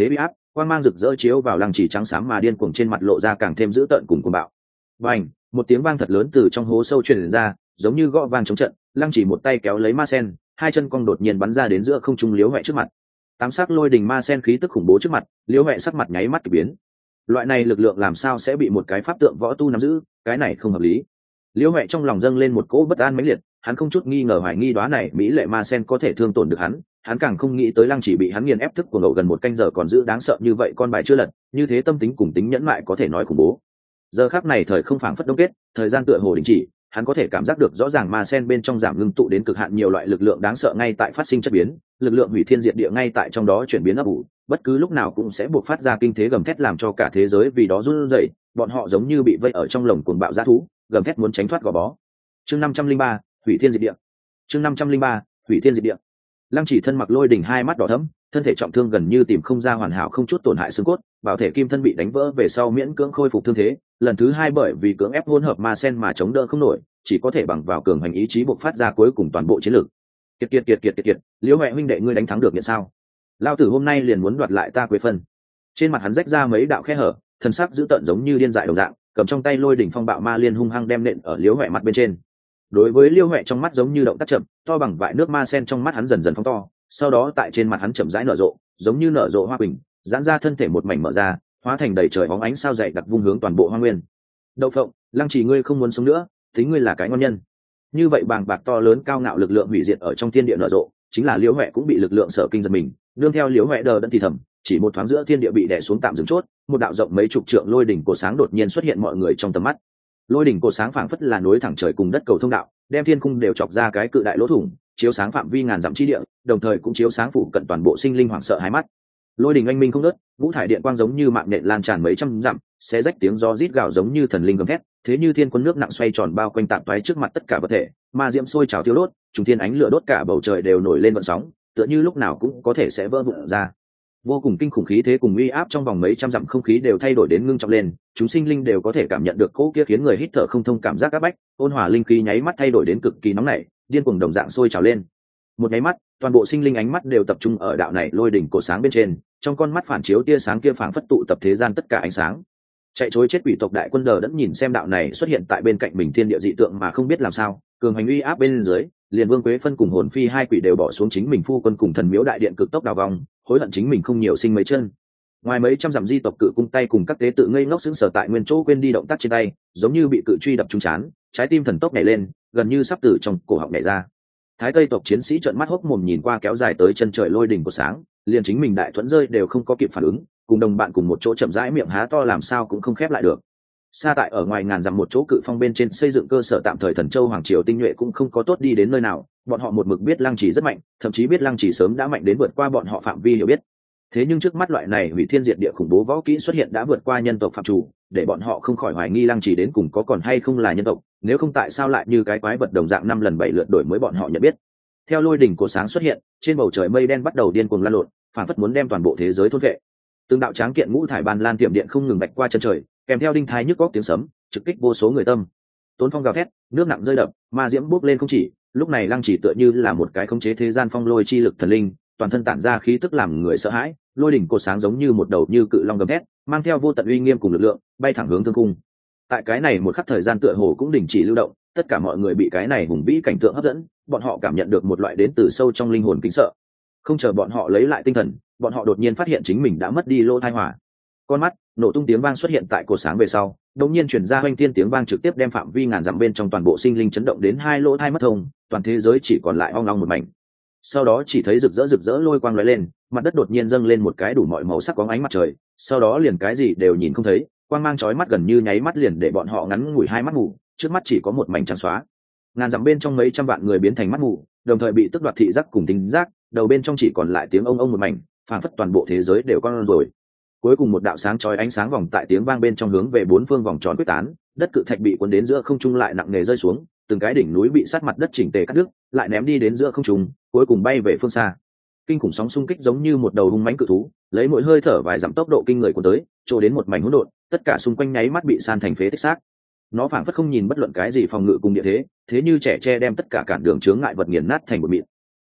[SPEAKER 1] quang mang rực rỡ chiếu vào lăng chỉ trắng xám mà điên cuồng trên mặt lộ ra càng thêm dữ tợn cùng cuồng bạo. Bành, một tiếng vang thật lớn từ trong hố sâu truyền ra, giống như gõ vang chống trận. Lăng chỉ một tay kéo lấy ma sen, hai chân cong đột nhiên bắn ra đến giữa không trung Liễu Hoè trước mặt. Tám sắc lôi đình ma sen khí tức khủng bố trước mặt, Liễu Hoè sắc mặt nháy mắt kỳ biến. Loại này lực lượng làm sao sẽ bị một cái pháp tượng võ tu nắm giữ, cái này không hợp lý. Liễu Hoè trong lòng dâng lên một cỗ bất an mãnh liệt, hắn không chút nghi ngờ hoài nghi đóa này mỹ lệ ma sen có thể thương tổn được hắn càng không nghĩ tới Lăng chỉ bị hắn nghiền ép thức cuồng ngầu gần một canh giờ còn giữ đáng sợ như vậy, con bài chưa lật, như thế tâm tính cùng tính nhẫn nại có thể nói khủng bố. Giờ khắc này thời không phảng phất đông kết, thời gian tựa hồ đình chỉ, hắn có thể cảm giác được rõ ràng ma sen bên trong giảm ngưng tụ đến cực hạn nhiều loại lực lượng đáng sợ ngay tại phát sinh chất biến, lực lượng hủy thiên diệt địa ngay tại trong đó chuyển biến ấp ủ, bất cứ lúc nào cũng sẽ buộc phát ra kinh thế gầm thét làm cho cả thế giới vì đó run rẩy, bọn họ giống như bị vây ở trong lồng cuồng bạo dã thú, gầm thét muốn tránh thoát gò bó. Chương 503, hủy thiên diệt địa. Chương 503, hủy thiên diệt địa. Lăng chỉ thân mặc lôi đỉnh, hai mắt đỏ thẫm, thân thể trọng thương gần như tìm không ra hoàn hảo không chút tổn hại xương cốt, bảo thể kim thân bị đánh vỡ về sau miễn cưỡng khôi phục thương thế, lần thứ hai bởi vì cưỡng ép hỗn hợp ma sen mà chống đỡ không nổi, chỉ có thể bằng vào cường hành ý chí buộc phát ra cuối cùng toàn bộ chiến lực. Kiệt, Liễu Hoè huynh đệ ngươi đánh thắng được nhận sao? Lão tử hôm nay liền muốn đoạt lại ta quế phân. Trên mặt hắn rách ra mấy đạo khe hở, thân sắc dữ tợn giống như điên dại đồng dạng, cầm trong tay lôi đỉnh phong bạo ma liên hung hăng đem nện ở Liễu Hoè mặt bên trên. Đối với Liễu Hoè trong mắt giống như động tác chậm, to bằng vại nước ma sen trong mắt hắn dần dần phóng to, sau đó tại trên mặt hắn chậm rãi nở rộ, giống như nở rộ hoa quỳnh, giãn ra thân thể một mảnh mở ra, hóa thành đầy trời bóng ánh sao dày đặc vung hướng toàn bộ hoa nguyên. Đậu phộng, Lăng chỉ ngươi không muốn sống nữa, tính ngươi là cái ngon nhân. Như vậy bàng bạc to lớn cao ngạo lực lượng hủy diệt ở trong thiên địa nở rộ, chính là Liễu Hoè cũng bị lực lượng sở kinh giật mình, nương theo Liễu Hoè đờ đẫn thì thầm, chỉ một thoáng giữa thiên địa bị đè xuống tạm dừng chốt, một đạo rộng mấy chục trượng lôi đỉnh cổ sáng đột nhiên xuất hiện mọi người trong tầm mắt. Lôi đỉnh cổ sáng phảng phất là nối thẳng trời cùng đất cầu thông đạo, đem thiên cung đều chọc ra cái cự đại lỗ thủng, chiếu sáng phạm vi ngàn dặm chi địa, đồng thời cũng chiếu sáng phủ cận toàn bộ sinh linh hoảng sợ hai mắt. Lôi đỉnh oanh minh không ngớt, ngũ thải điện quang giống như mạng nện lan tràn mấy trăm dặm, xé rách tiếng gió rít gào giống như thần linh gầm thét, thế như thiên quân nước nặng xoay tròn bao quanh tạm toái trước mặt tất cả vật thể, ma diễm sôi trào thiêu đốt, trùng thiên ánh lửa đốt cả bầu trời đều nổi lên vận sóng, tựa như lúc nào cũng có thể sẽ vỡ vụn ra. Vô cùng kinh khủng khí thế cùng uy áp trong vòng mấy trăm dặm không khí đều thay đổi đến ngưng trọng lên, chúng sinh linh đều có thể cảm nhận được cỗ kia khiến người hít thở không thông cảm giác áp bách, ôn hòa linh khí nháy mắt thay đổi đến cực kỳ nóng nảy, điên cuồng đồng dạng sôi trào lên. Một nháy mắt, toàn bộ sinh linh ánh mắt đều tập trung ở đạo này lôi đỉnh cổ sáng bên trên, trong con mắt phản chiếu tia sáng kia phảng phất tụ tập thế gian tất cả ánh sáng. Chạy trối chết quỷ tộc đại quân đờ đẫn nhìn xem đạo này xuất hiện tại bên cạnh mình thiên địa dị tượng mà không biết làm sao, cường hành uy áp bên dưới, liền Vương Quế Phân cùng Hồn Phi hai quỷ đều bỏ xuống chính mình phu quân cùng thần miếu đại điện cực tốc đào vòng, hối hận chính mình không nhiều sinh mấy chân. Ngoài mấy trăm dặm di tộc cự cung tay cùng các tế tự ngây ngốc sững sờ tại nguyên chỗ quên đi động tác trên tay, giống như bị cự truy đập trúng chán, trái tim thần tốc nhảy lên, gần như sắp từ trong cổ họng nhảy ra. Thái Tây tộc chiến sĩ trợn mắt hốc mồm nhìn qua kéo dài tới chân trời lôi đỉnh của sáng, liền chính mình đại thuẫn rơi đều không có kịp phản ứng, cùng đồng bạn cùng một chỗ chậm rãi miệng há to làm sao cũng không khép lại được. Xa tại ở ngoài ngàn dặm một chỗ cự phong bên trên xây dựng cơ sở tạm thời Thần Châu hoàng triều tinh nhuệ cũng không có tốt đi đến nơi nào, bọn họ một mực biết Lăng Chỉ rất mạnh, thậm chí biết Lăng Chỉ sớm đã mạnh đến vượt qua bọn họ phạm vi hiểu biết. Thế nhưng trước mắt loại này hủy thiên diệt địa khủng bố võ kỹ xuất hiện đã vượt qua nhân tộc phạm chủ, để bọn họ không khỏi hoài nghi Lăng Chỉ đến cùng có còn hay không là nhân tộc, nếu không tại sao lại như cái quái vật đồng dạng 5 lần 7 lượt đổi mới bọn họ nhận biết. Theo lôi đỉnh của sáng xuất hiện, trên bầu trời mây đen bắt đầu điên cuồng lan lộn, phản phất muốn đem toàn bộ thế giới thôn vệ. Từng đạo tráng kiện ngũ thải ban lan tiệm điện không ngừng bạch qua chân trời, kèm theo đinh thái nhức góc tiếng sấm, trực kích vô số người tâm. Tốn phong gào thét, nước nặng rơi đập, ma diễm bốc lên không chỉ, lúc này Lăng Chỉ tựa như là một cái khống chế thế gian phong lôi chi lực thần linh, toàn thân tản ra khí tức làm người sợ hãi, lôi đỉnh cột sáng giống như một đầu như cự long gầm thét, mang theo vô tận uy nghiêm cùng lực lượng, bay thẳng hướng thương cung. Tại cái này một khắc thời gian tựa hồ cũng đình chỉ lưu động, tất cả mọi người bị cái này hùng vĩ cảnh tượng hấp dẫn, bọn họ cảm nhận được một loại đến từ sâu trong linh hồn kính sợ. Không chờ bọn họ lấy lại tinh thần, bọn họ đột nhiên phát hiện chính mình đã mất đi lỗ tai hỏa. Con mắt, nổ tung tiếng vang xuất hiện tại cột sáng về sau, đột nhiên truyền ra hoành thiên tiếng vang trực tiếp đem phạm vi ngàn dặm bên trong toàn bộ sinh linh chấn động đến hai lỗ tai mất thông, toàn thế giới chỉ còn lại ong ong một mảnh. Sau đó chỉ thấy rực rỡ lôi quang lóe lên, mặt đất đột nhiên dâng lên một cái đủ mọi màu sắc bóng ánh mặt trời, sau đó liền cái gì đều nhìn không thấy, quang mang chói mắt gần như nháy mắt liền để bọn họ ngắn ngủi hai mắt mù, trước mắt chỉ có một mảnh trắng xóa. Ngàn dặm bên trong mấy trăm vạn người biến thành mắt mù, đồng thời bị tước đoạt thị giác cùng thính giác, đầu bên trong chỉ còn lại tiếng ông một mảnh, phảng phất toàn bộ thế giới đều con rồi. Cuối cùng một đạo sáng chói ánh sáng vòng tại tiếng vang bên trong hướng về bốn phương vòng tròn quyết tán, đất cự thạch bị cuốn đến giữa không trung lại nặng nề rơi xuống, từng cái đỉnh núi bị sát mặt đất chỉnh tề cắt đứt, lại ném đi đến giữa không trung, cuối cùng bay về phương xa. Kinh khủng sóng xung kích giống như một đầu hung mãnh cự thú, lấy mỗi hơi thở vài dặm tốc độ kinh người của tới, trô đến một mảnh hỗn độn, tất cả xung quanh nháy mắt bị san thành phế tích xác. Nó phảng phất không nhìn bất luận cái gì phòng ngự cùng địa thế, thế như trẻ tre đem tất cả cản đường chướng ngại vật nghiền nát thành một mịn.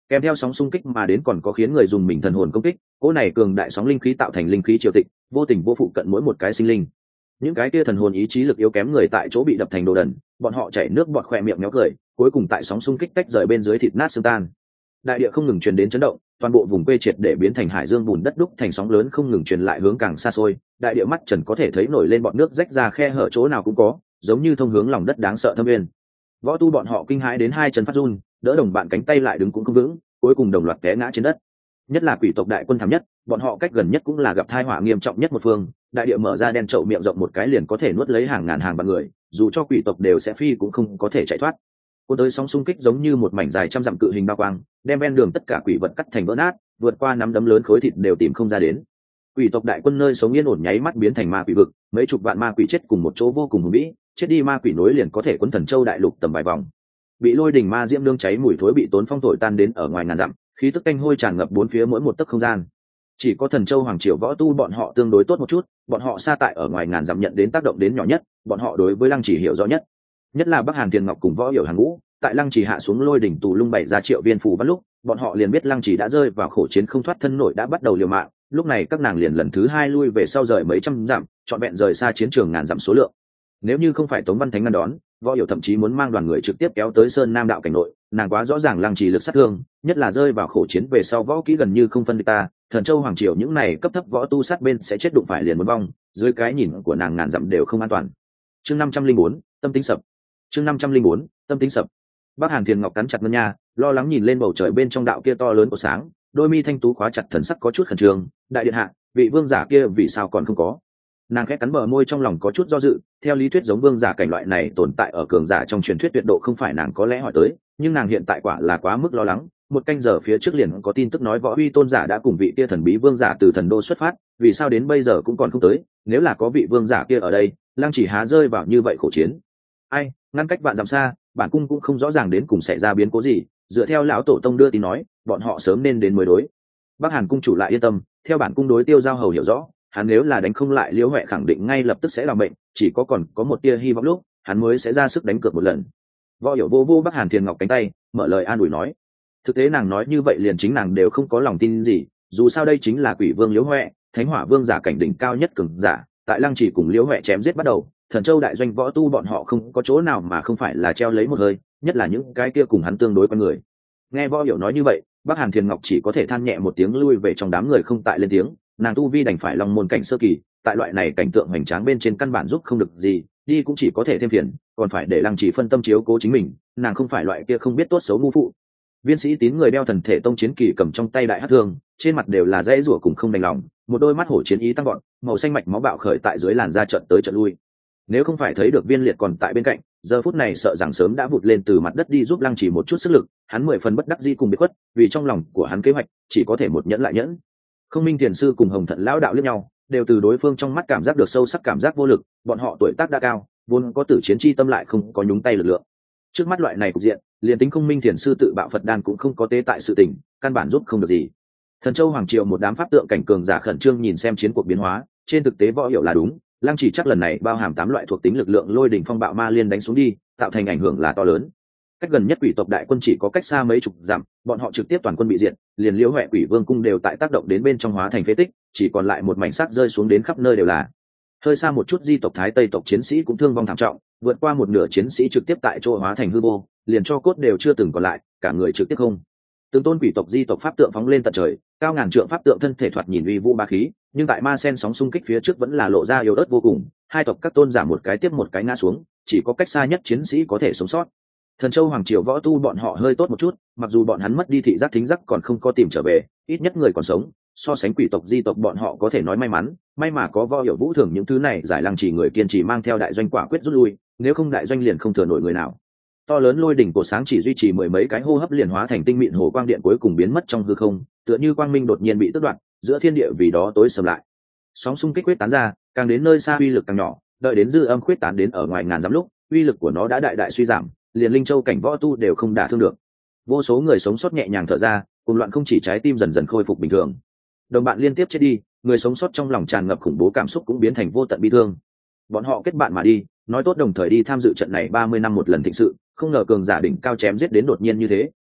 [SPEAKER 1] Kèm theo sóng xung kích mà đến còn có khiến người dùng mình thần hồn công kích, cỗ này cường đại sóng linh khí tạo thành linh khí triều tịch, vô tình vô phụ cận mỗi một cái sinh linh. Những cái kia thần hồn ý chí lực yếu kém người tại chỗ bị đập thành đồ đần, bọn họ chảy nước bọt khỏe miệng méo cười, cuối cùng tại sóng xung kích tách rời bên dưới thịt nát xương tan. Đại địa không ngừng truyền đến chấn động, toàn bộ vùng quê triệt để biến thành hải dương bùn đất đúc thành sóng lớn không ngừng truyền lại hướng càng xa xôi. Đại địa mắt trần có thể thấy nổi lên bọn nước rách ra khe hở chỗ nào cũng có, giống như thông hướng lòng đất đáng sợ thâm nguyên. Võ tu bọn họ kinh hãi đến hai chân phát run, đỡ đồng bạn cánh tay lại đứng cũng không vững, cuối cùng đồng loạt té ngã trên đất. Nhất là quỷ tộc đại quân thảm nhất, bọn họ cách gần nhất cũng là gặp tai họa nghiêm trọng nhất một phương. Đại địa mở ra đen chậu miệng rộng một cái liền có thể nuốt lấy hàng ngàn hàng vạn người, dù cho quỷ tộc đều sẽ phi cũng không có thể chạy thoát. Cuốn tới sóng xung kích giống như một mảnh dài trăm dặm cự hình bao quang, đem ven đường tất cả quỷ vật cắt thành vỡ nát, vượt qua nắm đấm lớn khối thịt đều tìm không ra đến. Quỷ tộc đại quân nơi sống yên ổn nháy mắt biến thành ma quỷ vực, mấy chục vạn ma quỷ chết cùng một chỗ vô cùng hùng vĩ, chết đi ma quỷ nối liền có thể cuốn Thần Châu đại lục tầm vài vòng. Bị lôi đỉnh ma diễm nương cháy mùi thối bị tốn phong thổi tan đến ở ngoài ngàn dặm, khí tức canh hôi tràn ngập bốn phía mỗi một tấc không gian. Chỉ có Thần Châu hoàng triều võ tu bọn họ tương đối tốt một chút, bọn họ xa tại ở ngoài ngàn dặm nhận đến tác động đến nhỏ nhất, bọn họ đối với Lăng Chỉ hiểu rõ nhất là Bắc Hàn Tiền Ngọc cùng Võ Hiểu Hàn Ngũ, tại Lăng Chỉ hạ xuống lôi đỉnh tù lung bày ra triệu viên phù bắt lúc, bọn họ liền biết Lăng Chỉ đã rơi vào khổ chiến không thoát thân nổi đã bắt đầu liều mạng. Lúc này các nàng liền lần thứ hai lui về sau rời mấy trăm dặm, trọn vẹn rời xa chiến trường ngàn dặm số lượng. Nếu như không phải Tống Văn Thánh ngăn đón, Võ Hiểu thậm chí muốn mang đoàn người trực tiếp kéo tới Sơn Nam đạo cảnh nội. Nàng quá rõ ràng Lăng Chỉ lực sát thương, nhất là rơi vào khổ chiến về sau võ kỹ gần như không phân địch ta. Thần Châu hoàng triều những này cấp thấp võ tu sát bên sẽ chết đụng phải liền muốn vong, dưới cái nhìn của nàng ngàn dặm đều không an toàn. Chương 504, tâm tính sập. Chương 504, tâm tính sập. Bắc Hàn Tiền Ngọc cắn chặt ngân nha, lo lắng nhìn lên bầu trời bên trong đạo kia to lớn của sáng, đôi mi thanh tú khóa chặt thần sắc có chút khẩn trương. Đại điện hạ, vị vương giả kia vì sao còn không có? Nàng khẽ cắn bờ môi trong lòng có chút do dự. Theo lý thuyết giống vương giả cảnh loại này tồn tại ở cường giả trong truyền thuyết tuyệt độ không phải nàng có lẽ hỏi tới, nhưng nàng hiện tại quả là quá mức lo lắng. Một canh giờ phía trước liền có tin tức nói võ uy tôn giả đã cùng vị kia thần bí vương giả từ thần đô xuất phát, vì sao đến bây giờ cũng còn không tới? Nếu là có vị vương giả kia ở đây, Lăng Chỉ há rơi vào như vậy khổ chiến. Ai, ngăn cách bạn dặm xa, bản cung cũng không rõ ràng đến cùng xảy ra biến cố gì. Dựa theo lão tổ tông đưa tin nói, bọn họ sớm nên đến mới đối. Bắc Hàn cung chủ lại yên tâm, theo bản cung đối Tiêu Giao hầu hiểu rõ, hắn nếu là đánh không lại Liễu Huệ khẳng định ngay lập tức sẽ làm bệnh, chỉ có còn có một tia hy vọng lúc, hắn mới sẽ ra sức đánh cược một lần. Võ Hiểu vô Bắc Hàn Tiền Ngọc cánh tay, mở lời an ủi nói. Thực tế nàng nói như vậy liền chính nàng đều không có lòng tin gì, dù sao đây chính là Quỷ Vương Liễu Huệ, Thánh Hỏa Vương giả cảnh đỉnh cao nhất cường giả, tại Lăng Chỉ cùng Liễu Huệ chém giết bắt đầu, Thần Châu đại doanh võ tu bọn họ không có chỗ nào mà không phải là treo lấy một hơi, nhất là những cái kia cùng hắn tương đối con người. Nghe Võ Hiểu nói như vậy, Bắc Hàn Tiền Ngọc chỉ có thể than nhẹ một tiếng lui về trong đám người không tại lên tiếng. Nàng tu vi đành phải long môn cảnh sơ kỳ, tại loại này cảnh tượng hoành tráng bên trên căn bản giúp không được gì, đi cũng chỉ có thể thêm phiền, còn phải để Lăng Chỉ phân tâm chiếu cố chính mình. Nàng không phải loại kia không biết tốt xấu ngu phụ. Viên sĩ tín người đeo thần thể tông chiến kỳ cầm trong tay đại hắc thương, trên mặt đều là dãy rủa cùng không đành lòng, một đôi mắt hổ chiến ý tăng gọn, màu xanh mạch máu bạo khởi tại dưới làn da trận tới trận lui. Nếu không phải thấy được Viên Liệt còn tại bên cạnh, giờ phút này sợ rằng sớm đã vụt lên từ mặt đất đi giúp Lăng Chỉ một chút sức lực. Hắn 10 phần bất đắc dĩ cùng biệt khuất, vì trong lòng của hắn kế hoạch chỉ có thể một nhẫn lại nhẫn. Không Minh Thiền sư cùng Hồng Thận lão đạo liếc nhau, đều từ đối phương trong mắt cảm giác được sâu sắc cảm giác vô lực. Bọn họ tuổi tác đã cao, vốn có tử chiến chi tâm lại không có nhúng tay lực lượng. Trước mắt loại này cục diện, liền tính Không Minh Thiền sư tự bạo Phật đan cũng không có tế tại sự tình, căn bản giúp không được gì. Thần Châu hoàng triều một đám pháp tượng cảnh cường giả khẩn trương nhìn xem chiến cuộc biến hóa, trên thực tế Võ Hiểu là đúng, Lăng Chỉ chắc lần này bao hàm 8 loại thuộc tính lực lượng lôi đỉnh phong bạo ma liên đánh xuống đi, tạo thành ảnh hưởng là to lớn. Cách gần nhất quỷ tộc đại quân chỉ có cách xa mấy chục dặm, bọn họ trực tiếp toàn quân bị diệt, liền Liễu Huệ Quỷ Vương cung đều tại tác động đến bên trong hóa thành phế tích, chỉ còn lại một mảnh xác rơi xuống đến khắp nơi đều là. Hơi xa một chút di tộc Thái Tây tộc chiến sĩ cũng thương vong thảm trọng, vượt qua một nửa chiến sĩ trực tiếp tại chỗ hóa thành hư vô, liền cho cốt đều chưa từng còn lại, cả người trực tiếp không. Từng tôn quỷ tộc di tộc pháp tượng phóng lên tận trời, cao ngàn trượng pháp tượng thân thể thoạt nhìn uy vũ bá khí, nhưng tại ma sen sóng xung kích phía trước vẫn là lộ ra yếu ớt vô cùng, hai tộc các tôn giả một cái tiếp một cái ngã xuống, chỉ có cách xa nhất chiến sĩ có thể sống sót. Thần Châu hoàng triều võ tu bọn họ hơi tốt một chút, mặc dù bọn hắn mất đi thị giác thính giác còn không có tìm trở về, ít nhất người còn sống, so sánh quỷ tộc di tộc bọn họ có thể nói may mắn, may mà có Võ Hiểu Vũ thường những thứ này giải Lăng Chỉ người kiên trì mang theo đại doanh quả quyết rút lui, nếu không đại doanh liền không thừa nổi người nào. To lớn lôi đỉnh cổ sáng chỉ duy trì mười mấy cái hô hấp liền hóa thành tinh mịn hồ quang điện cuối cùng biến mất trong hư không, tựa như quang minh đột nhiên bị tước đoạt, giữa thiên địa vì đó tối sầm lại. Sóng xung kích quyết tán ra, càng đến nơi xa uy lực càng nhỏ, đợi đến dư âm khuyết tán đến ở ngoài ngàn dặm lúc, uy lực của nó đã đại đại suy giảm, liền Linh Châu cảnh võ tu đều không đả thương được. Vô số người sống sót nhẹ nhàng thở ra, cùng loạn không chỉ trái tim dần dần khôi phục bình thường. Đồng bạn liên tiếp chết đi, người sống sót trong lòng tràn ngập khủng bố cảm xúc cũng biến thành vô tận bi thương. Bọn họ kết bạn mà đi, nói tốt đồng thời đi tham dự trận này 30 năm một lần thịnh sự, không ngờ cường giả đỉnh cao chém giết đến đột nhiên như thế,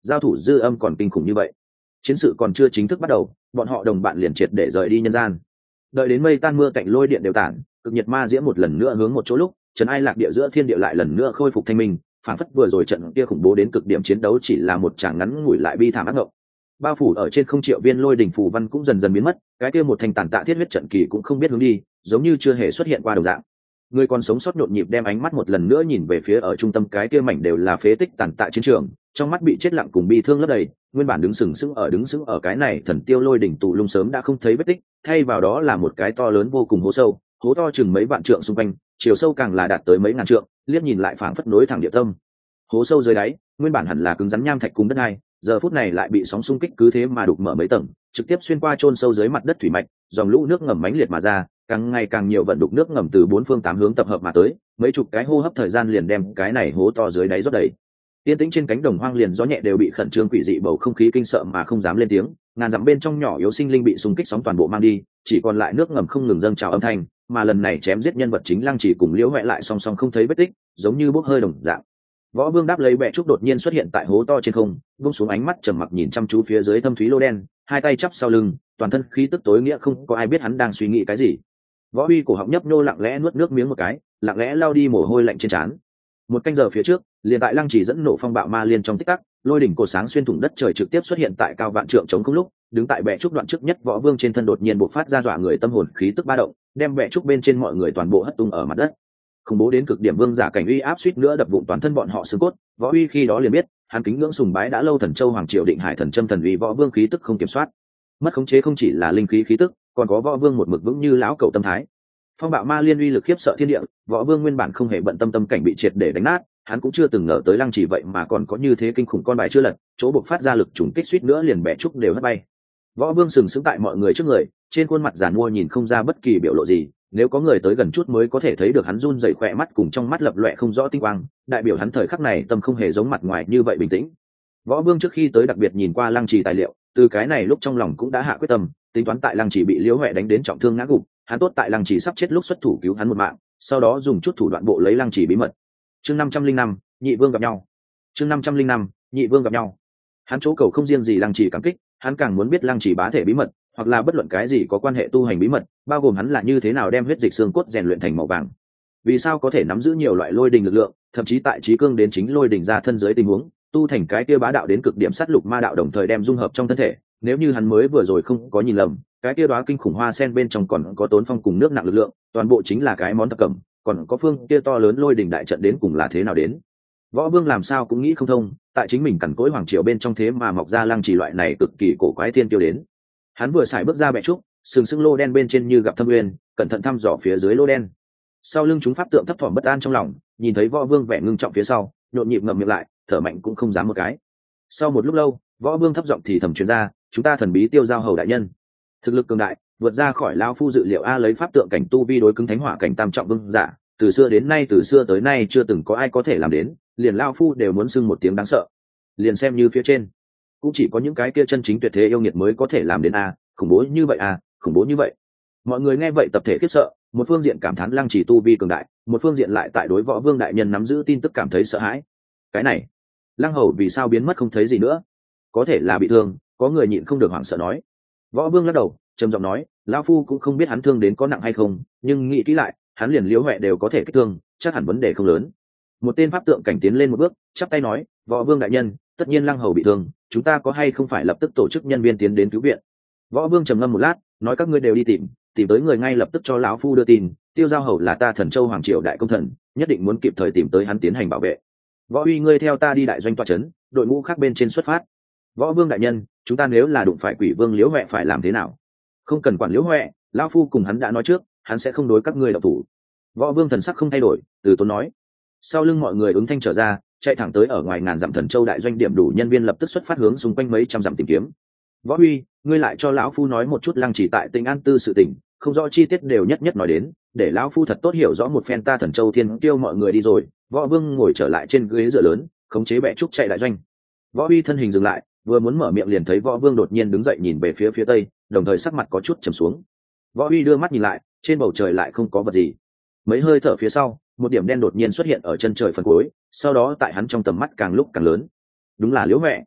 [SPEAKER 1] giao thủ dư âm còn kinh khủng như vậy. Chiến sự còn chưa chính thức bắt đầu, bọn họ đồng bạn liền triệt để rời đi nhân gian. Đợi đến mây tan mưa cạnh lôi điện đều tản, cực nhiệt ma diễm một lần nữa hướng một chỗ lúc, trấn ai lạc địa giữa thiên địa lại lần nữa khôi phục thanh minh, phản phất vừa rồi trận kia khủng bố đến cực điểm chiến đấu chỉ là một tràng ngắn ngủi lại bi thảm ác mộng. Bao phủ ở trên không triệu viên lôi đỉnh phù văn cũng dần dần biến mất, cái kia một thành tàn tạ thiết huyết trận kỳ cũng không biết hướng đi, giống như chưa hề xuất hiện qua đồng dạng. Người còn sống sót nhộn nhịp đem ánh mắt một lần nữa nhìn về phía ở trung tâm cái kia mảnh đều là phế tích tàn tạ chiến trường, trong mắt bị chết lặng cùng bi thương lấp đầy, nguyên bản đứng sừng sững ở cái này thần tiêu lôi đỉnh tụ lung sớm đã không thấy vết tích, thay vào đó là một cái to lớn vô cùng hố sâu, hố to chừng mấy vạn trượng xung quanh, chiều sâu càng là đạt tới mấy ngàn trượng, liếc nhìn lại phảng phất nối thẳng địa tâm. Hố sâu dưới đáy, nguyên bản hẳn là cứng rắn nham thạch cùng đất đai, giờ phút này lại bị sóng xung kích cứ thế mà đục mở mấy tầng, trực tiếp xuyên qua chôn sâu dưới mặt đất thủy mạch, dòng lũ nước ngầm mãnh liệt mà ra, càng ngày càng nhiều vận đục nước ngầm từ bốn phương tám hướng tập hợp mà tới, mấy chục cái hô hấp thời gian liền đem cái này hố to dưới đáy rót đầy. Yên tĩnh trên cánh đồng hoang liền gió nhẹ đều bị khẩn trương quỷ dị bầu không khí kinh sợ mà không dám lên tiếng, ngàn dặm bên trong nhỏ yếu sinh linh bị xung kích sóng toàn bộ mang đi, chỉ còn lại nước ngầm không ngừng dâng trào âm thanh, mà lần này chém giết nhân vật chính Lăng Chỉ cùng Liễu Hoè lại song song không thấy vết tích, giống như bốc hơi đồng dạng. Võ Vương đáp lấy bẹ trúc đột nhiên xuất hiện tại hố to trên không, buông xuống ánh mắt trầm mặc nhìn chăm chú phía dưới thâm thúy lô đen, hai tay chắp sau lưng, toàn thân khí tức tối nghĩa không có ai biết hắn đang suy nghĩ cái gì. Võ Uy cổ họng nhấp nhô lặng lẽ nuốt nước miếng một cái, lặng lẽ lao đi mồ hôi lạnh trên trán. Một canh giờ phía trước, liền tại Lăng Chỉ dẫn nổ phong bạo ma liên trong tích tắc, lôi đỉnh cột sáng xuyên thủng đất trời trực tiếp xuất hiện tại cao vạn trượng chống không lúc, đứng tại bệ trúc đoạn trước nhất Võ Vương trên thân đột nhiên bộc phát ra dọa người tâm hồn khí tức ba động, đem bệ trúc bên trên mọi người toàn bộ hất tung ở mặt đất. Khủng bố đến cực điểm vương giả cảnh uy áp suýt nữa đập vụn toàn thân bọn họ xương cốt. Võ Uy khi đó liền biết, hắn kính ngưỡng sùng bái đã lâu Thần Châu Hoàng Triều Định Hải Thần Châm thần uy Võ Vương khí tức không kiểm soát. Mất khống chế không chỉ là linh khí khí tức, còn có Võ Vương một mực vững như lão cẩu tâm thái. Phong bạo ma liên uy lực khiếp sợ thiên địa, Võ Vương nguyên bản không hề bận tâm cảnh bị triệt để đánh nát, hắn cũng chưa từng ngờ tới Lăng Chỉ vậy mà còn có như thế kinh khủng con bài chưa lật, chỗ bộc phát ra lực trùng kích suýt nữa liền bẻ trúc đều hất bay. Võ Vương sừng sững tại mọi người trước người, trên khuôn mặt giàn mua nhìn không ra bất kỳ biểu lộ gì, nếu có người tới gần chút mới có thể thấy được hắn run rẩy khỏe mắt cùng trong mắt lập loè không rõ tinh quang, đại biểu hắn thời khắc này tâm không hề giống mặt ngoài như vậy bình tĩnh. Võ Vương trước khi tới đặc biệt nhìn qua Lăng Chỉ tài liệu, từ cái này lúc trong lòng cũng đã hạ quyết tâm, tính toán tại Lăng Chỉ bị Liễu Hoè đánh đến trọng thương ngã gục, hắn tốt tại Lăng Chỉ sắp chết lúc xuất thủ cứu hắn một mạng, sau đó dùng chút thủ đoạn bộ lấy Lăng Chỉ bí mật. Chương 505, nhị vương gặp nhau. Chương 505, nhị vương gặp nhau. Hắn chỗ cầu không riêng gì Lăng Chỉ cảm kích, hắn càng muốn biết Lăng Chỉ bá thể bí mật, hoặc là bất luận cái gì có quan hệ tu hành bí mật, bao gồm hắn là như thế nào đem huyết dịch xương cốt rèn luyện thành màu vàng, vì sao có thể nắm giữ nhiều loại lôi đình lực lượng, thậm chí tại trí cương đến chính lôi đình ra thân dưới tình huống, tu thành cái kia bá đạo đến cực điểm sát lục ma đạo đồng thời đem dung hợp trong thân thể. Nếu như hắn mới vừa rồi không có nhìn lầm, cái kia đóa kinh khủng hoa sen bên trong còn có tốn phong cùng nước nặng lực lượng, toàn bộ chính là cái món thập cẩm, còn có phương kia to lớn lôi đình đại trận đến cùng là thế nào đến. Võ Vương làm sao cũng nghĩ không thông, tại chính mình cằn cỗi hoàng triều bên trong thế mà mọc ra Lăng Chỉ loại này cực kỳ cổ quái thiên tiêu đến. Hắn vừa xài bước ra bệ trúc, sừng sững lô đen bên trên như gặp thâm uyên, cẩn thận thăm dò phía dưới lô đen. Sau lưng chúng pháp tượng thấp thỏm bất an trong lòng, nhìn thấy Võ Vương vẻ ngưng trọng phía sau, nhộn nhịp ngậm miệng lại, thở mạnh cũng không dám một cái. Sau một lúc lâu, Võ Vương thấp giọng thì thầm truyền ra, chúng ta thần bí tiêu giao hầu đại nhân, thực lực cường đại, vượt ra khỏi lão phu dự liệu a, lấy pháp tượng cảnh tu vi đối cứng thánh hỏa cảnh tam trọng vương giả, từ xưa tới nay chưa từng có ai có thể làm đến, liền lão phu đều muốn xưng một tiếng đáng sợ. Liền xem như phía trên, cũng chỉ có những cái kia chân chính tuyệt thế yêu nghiệt mới có thể làm đến a, khủng bố như vậy a, khủng bố như vậy. Mọi người nghe vậy tập thể khiếp sợ, một phương diện cảm thán Lăng Chỉ tu vi cường đại, một phương diện lại tại đối Võ Vương đại nhân nắm giữ tin tức cảm thấy sợ hãi. Cái này, Lăng hầu vì sao biến mất không thấy gì nữa? Có thể là bị thương, có người nhịn không được hoảng sợ nói. Võ Vương lắc đầu, trầm giọng nói, lão phu cũng không biết hắn thương đến có nặng hay không, nhưng nghĩ kỹ lại, hắn liền Liễu Hoè đều có thể kích thương, chắc hẳn vấn đề không lớn. Một tên pháp tượng cảnh tiến lên một bước, chắp tay nói, Võ Vương đại nhân, tất nhiên Lăng hầu bị thương, chúng ta có hay không phải lập tức tổ chức nhân viên tiến đến cứu viện? Võ Vương trầm ngâm một lát, nói các ngươi đều đi tìm tới người ngay lập tức cho lão phu đưa tin, tiêu giao hầu là ta Thần Châu Hoàng Triều đại công thần, nhất định muốn kịp thời tìm tới hắn tiến hành bảo vệ. Võ Uy ngươi theo ta đi đại doanh tọa trấn, đội ngũ khác bên trên xuất phát. Võ Vương đại nhân, chúng ta nếu là đụng phải quỷ vương Liễu Hoè phải làm thế nào? Không cần quản Liễu Hoè, lão phu cùng hắn đã nói trước, hắn sẽ không đối các ngươi động thủ. Võ Vương thần sắc không thay đổi, từ tốn nói. Sau lưng mọi người ứng thanh trở ra, chạy thẳng tới ở ngoài ngàn dặm Thần Châu đại doanh điểm đủ nhân viên lập tức xuất phát hướng xung quanh mấy trăm dặm tìm kiếm. Võ Uy, ngươi lại cho lão phu nói một chút Lăng Chỉ tại Tỉnh An Tư sự tình, không rõ chi tiết đều nhất nhất nói đến, để lão phu thật tốt hiểu rõ một phen. Ta Thần Châu Thiên Tiêu mọi người đi rồi. Võ Vương ngồi trở lại trên ghế dựa lớn, khống chế bệ trúc chạy đại doanh. Võ Uy thân hình dừng lại, vừa muốn mở miệng liền thấy Võ Vương đột nhiên đứng dậy nhìn về phía tây, đồng thời sắc mặt có chút trầm xuống. Võ Uy đưa mắt nhìn lại, trên bầu trời lại không có vật gì. Mấy hơi thở phía sau, một điểm đen đột nhiên xuất hiện ở chân trời phần cuối, sau đó tại hắn trong tầm mắt càng lúc càng lớn. Đúng là Liễu Hoè.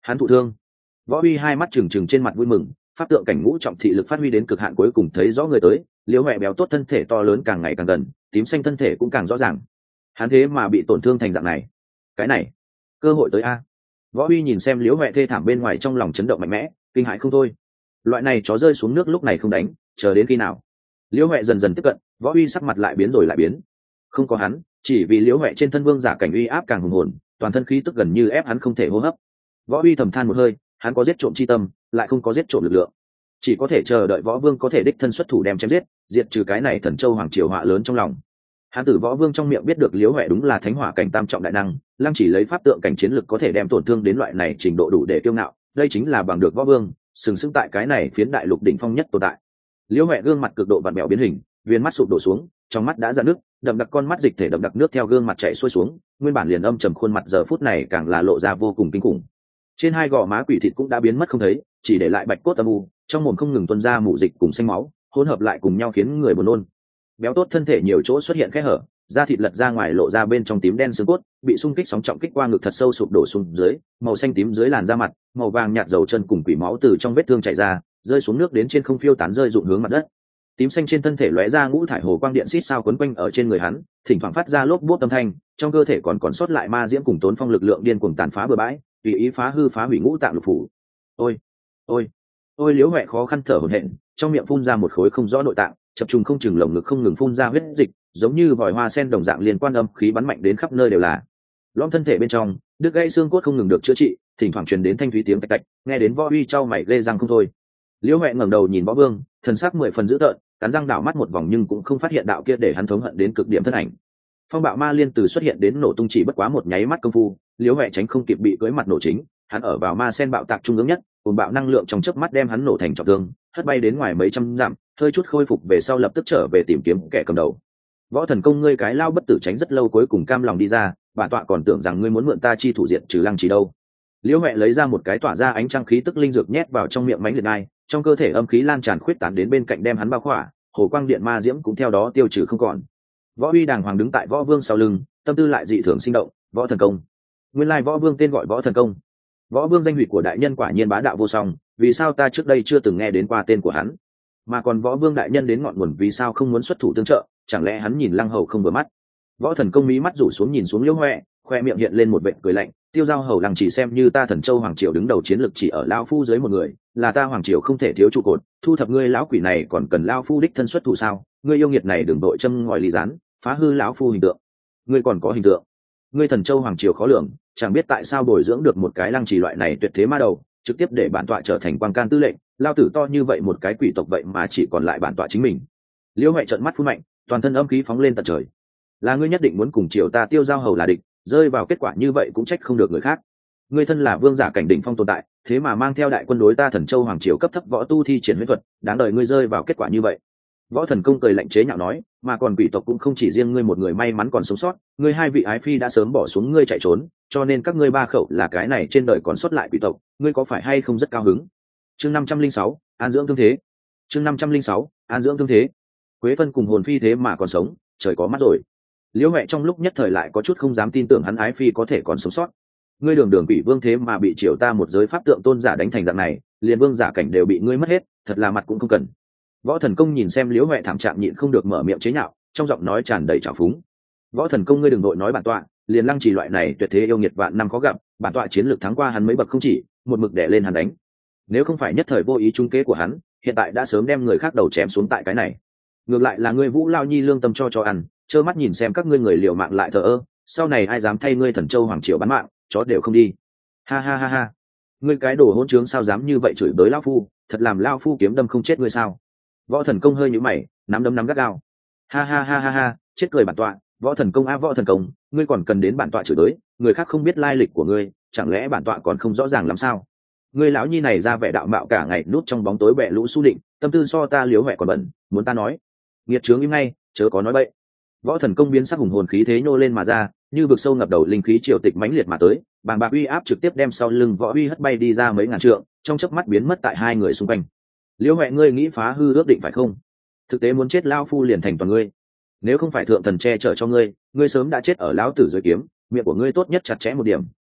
[SPEAKER 1] Hắn thụ thương. Võ Huy hai mắt trừng trừng trên mặt vui mừng, pháp tượng cảnh ngũ trọng thị lực phát huy đến cực hạn, cuối cùng thấy rõ người tới. Liễu Hoè béo tốt thân thể to lớn càng ngày càng gần, tím xanh thân thể cũng càng rõ ràng. Hắn thế mà bị tổn thương thành dạng này, cái này cơ hội tới a. Võ Huy nhìn xem Liễu Hoè thê thảm bên ngoài, trong lòng chấn động mạnh mẽ, kinh hãi không thôi. Loại này chó rơi xuống nước lúc này không đánh, chờ đến khi nào? Liễu Hoè dần dần tiếp cận, Võ Huy sắc mặt lại biến rồi lại biến. Không có hắn, chỉ vì Liễu Hoè trên thân vương giả cảnh uy áp càng hùng hồn, toàn thân khí tức gần như ép hắn không thể hô hấp. Võ Huy thầm than một hơi, hắn có giết trộm chi tâm, lại không có giết trộm lực lượng, chỉ có thể chờ đợi Võ Vương có thể đích thân xuất thủ đem chém giết, diệt trừ cái này Thần Châu hoàng triều họa lớn trong lòng. Hắn từ Võ Vương trong miệng biết được Liễu Hoè đúng là thánh hỏa cảnh tam trọng đại năng, lăng chỉ lấy pháp tượng cảnh chiến lực có thể đem tổn thương đến loại này trình độ đủ để kiêu ngạo, đây chính là bằng được Võ Vương, sừng sững tại cái này phiến đại lục đỉnh phong nhất tồn tại. Liễu Hoè gương mặt cực độ vặn bẹo biến hình, viên mắt sụp đổ xuống, trong mắt đã ra nước, đậm đặc con mắt dịch thể đậm đặc nước theo gương mặt chảy xuôi xuống, nguyên bản liền âm trầm khuôn mặt giờ phút này càng là lộ ra vô cùng kinh khủng. Trên hai gò má quỷ thịt cũng đã biến mất không thấy, chỉ để lại bạch cốt âm u, trong mồm không ngừng tuôn ra mủ dịch cùng xanh máu, hỗn hợp lại cùng nhau khiến người buồn nôn. Béo tốt thân thể nhiều chỗ xuất hiện kẽ hở, da thịt lật ra ngoài lộ ra bên trong tím đen xương cốt, bị xung kích sóng trọng kích qua ngực thật sâu sụp đổ xuống dưới, màu xanh tím dưới làn da mặt, màu vàng nhạt dầu chân cùng quỷ máu từ trong vết thương chảy ra, rơi xuống nước đến trên không phiêu tán rơi rụng hướng mặt đất. Tím xanh trên thân thể lóe ra ngũ thải hồ quang điện xít sao quấn quanh ở trên người hắn, thỉnh thoảng phát ra lốp bốp âm thanh, trong cơ thể còn sót lại ma diễm cùng tốn phong lực lượng điên cuồng tàn phá bừa bãi, tùy ý phá hư phá hủy ngũ tạng lục phủ. Ôi, ôi, ôi! Liễu Hoè khó khăn thở hổn hển, trong miệng phun ra một khối không rõ nội tạng, chập trùng không chừng lồng ngực không ngừng phun ra huyết dịch, giống như vòi hoa sen đồng dạng liên quan âm khí bắn mạnh đến khắp nơi đều là. Lõm thân thể bên trong, đứt gãy xương cốt không ngừng được chữa trị, thỉnh thoảng truyền đến thanh thúy tiếng tạch tạch, nghe đến Võ Huy chau mày lê răng không thôi. Liễu Hoè ngẩng đầu nhìn Võ Vương, thần sắc mười phần dữ tợn, cắn răng đảo mắt một vòng nhưng cũng không phát hiện đạo kia để hắn thống hận đến cực điểm thân ảnh. Phong bạo ma liên từ xuất hiện đến nổ tung chỉ bất quá một nháy mắt công phu, Liễu Hoè tránh không kịp bị cưới mặt nổ chính, hắn ở vào ma sen bạo tạc trung ương nhất, cùng bạo năng lượng trong chớp mắt đem hắn nổ thành trọng thương, hất bay đến ngoài mấy trăm dặm, hơi chút khôi phục về sau lập tức trở về tìm kiếm kẻ cầm đầu. Võ Thần Công, ngươi cái lao bất tử tránh rất lâu cuối cùng cam lòng đi ra, bản tọa còn tưởng rằng ngươi muốn mượn ta chi thủ diệt trừ Lăng Trì đâu. Liễu Hoè lấy ra một cái tỏa ra ánh trăng khí tức linh dược nhét vào trong miệng mãnh liệt ai, trong cơ thể âm khí lan tràn khuyết tán đến bên cạnh đem hắn bao khỏa, hồ quang điện ma diễm cũng theo đó tiêu trừ không còn. Võ Huy đàng hoàng đứng tại Võ Vương sau lưng, tâm tư lại dị thường sinh động. Võ Thần Công, nguyên lai Võ Vương tên gọi Võ Thần Công. Võ Vương danh hủy của đại nhân quả nhiên bá đạo vô song, vì sao ta trước đây chưa từng nghe đến qua tên của hắn? Mà còn Võ Vương đại nhân đến ngọn nguồn vì sao không muốn xuất thủ tương trợ, chẳng lẽ hắn nhìn Lăng Hầu không vừa mắt? Võ Thần Công mí mắt rủ xuống nhìn xuống Liễu Hoè, khoe miệng hiện lên một vệt cười lạnh, tiêu giao hầu Lăng chỉ xem như ta Thần Châu hoàng triều đứng đầu chiến lực chỉ ở lão phu dưới một người, là ta hoàng triều không thể thiếu trụ cột, thu thập ngươi lão quỷ này còn cần lão phu đích thân xuất thủ sao? Ngươi yêu nghiệt này đừng đội châm ngòi ly gián, phá hư lão phu hình tượng. Ngươi còn có hình tượng? Ngươi Thần Châu hoàng triều khó lường, chẳng biết tại sao bồi dưỡng được một cái Lăng Trì loại này tuyệt thế ma đầu, trực tiếp để bản tọa trở thành quan can tư lệnh, lao tử to như vậy một cái quỷ tộc vậy mà chỉ còn lại bản tọa chính mình. Liễu Hoè trợn mắt phun mạnh, toàn thân âm khí phóng lên tận trời. Là ngươi nhất định muốn cùng triều ta tiêu giao hầu là địch, rơi vào kết quả như vậy cũng trách không được người khác. Ngươi thân là vương giả cảnh đỉnh phong tồn tại, thế mà mang theo đại quân đối ta Thần Châu hoàng triều cấp thấp võ tu thi triển huyết thuật, đáng đời ngươi rơi vào kết quả như vậy. Võ Thần Công cười lạnh chế nhạo nói, mà còn quỷ tộc cũng không chỉ riêng ngươi một người may mắn còn sống sót, ngươi hai vị ái phi đã sớm bỏ xuống ngươi chạy trốn, cho nên các ngươi ba khẩu là cái này trên đời còn sót lại quỷ tộc, ngươi có phải hay không rất cao hứng? Chương 506, an dưỡng thương thế. Chương 506, an dưỡng thương thế. Quế Phân cùng hồn phi thế mà còn sống, trời có mắt rồi. Liễu Hoè trong lúc nhất thời lại có chút không dám tin tưởng hắn ái phi có thể còn sống sót. Ngươi đường đường quỷ vương thế mà bị triều ta một giới pháp tượng tôn giả đánh thành dạng này, liền vương giả cảnh đều bị ngươi mất hết, thật là mặt cũng không cần. Võ Thần Công nhìn xem Liễu Hoè thảm trạng nhịn không được mở miệng chế nhạo, trong giọng nói tràn đầy trào phúng. Võ Thần Công, ngươi đừng nội nói bản tọa, liền Lăng Trì loại này tuyệt thế yêu nghiệt vạn năm khó gặp, bản tọa chiến lược thắng qua hắn mấy bậc không chỉ, một mực đè lên hắn đánh. Nếu không phải nhất thời vô ý trung kế của hắn, hiện tại đã sớm đem người khác đầu chém xuống tại cái này. Ngược lại là ngươi Vũ Lao Nhi lương tâm cho ăn, trơ mắt nhìn xem các ngươi người liều mạng lại thờ ơ, sau này ai dám thay ngươi Thần Châu hoàng triều bán mạng, chó đều không đi. Ha ha ha ha, ngươi cái đồ hỗn trướng sao dám như vậy chửi bới lão phu, thật làm lão phu kiếm đâm không chết ngươi sao? Võ Thần Công hơi nhíu mày, nắm đấm nắm gắt gao. Ha ha ha ha ha, chết cười bản tọa, Võ Thần Công Võ Thần Công, ngươi còn cần đến bản tọa chửi bới, người khác không biết lai lịch của ngươi, chẳng lẽ bản tọa còn không rõ ràng làm sao? Ngươi lão nhi này ra vẻ đạo mạo cả ngày núp trong bóng tối bẹ lũ su định, tâm tư so ta Liễu Hoè còn bẩn, muốn ta nói, nghiệt trướng im ngay, chớ có nói bậy. Võ Thần Công biến sắc hùng hồn khí thế nhô lên mà ra, như vực sâu ngập đầu linh khí triều tịch mãnh liệt mà tới, bàng bạc uy áp trực tiếp đem sau lưng Võ Huy hất bay đi ra mấy ngàn trượng, trong chớp mắt biến mất tại hai người xung quanh. Liễu Hoè, ngươi nghĩ phá hư ước định phải không? Thực tế muốn chết lão phu liền thành toàn ngươi. Nếu không phải thượng thần che chở cho ngươi, ngươi sớm đã chết ở lão tử dưới kiếm, miệng của ngươi tốt nhất chặt chẽ một điểm,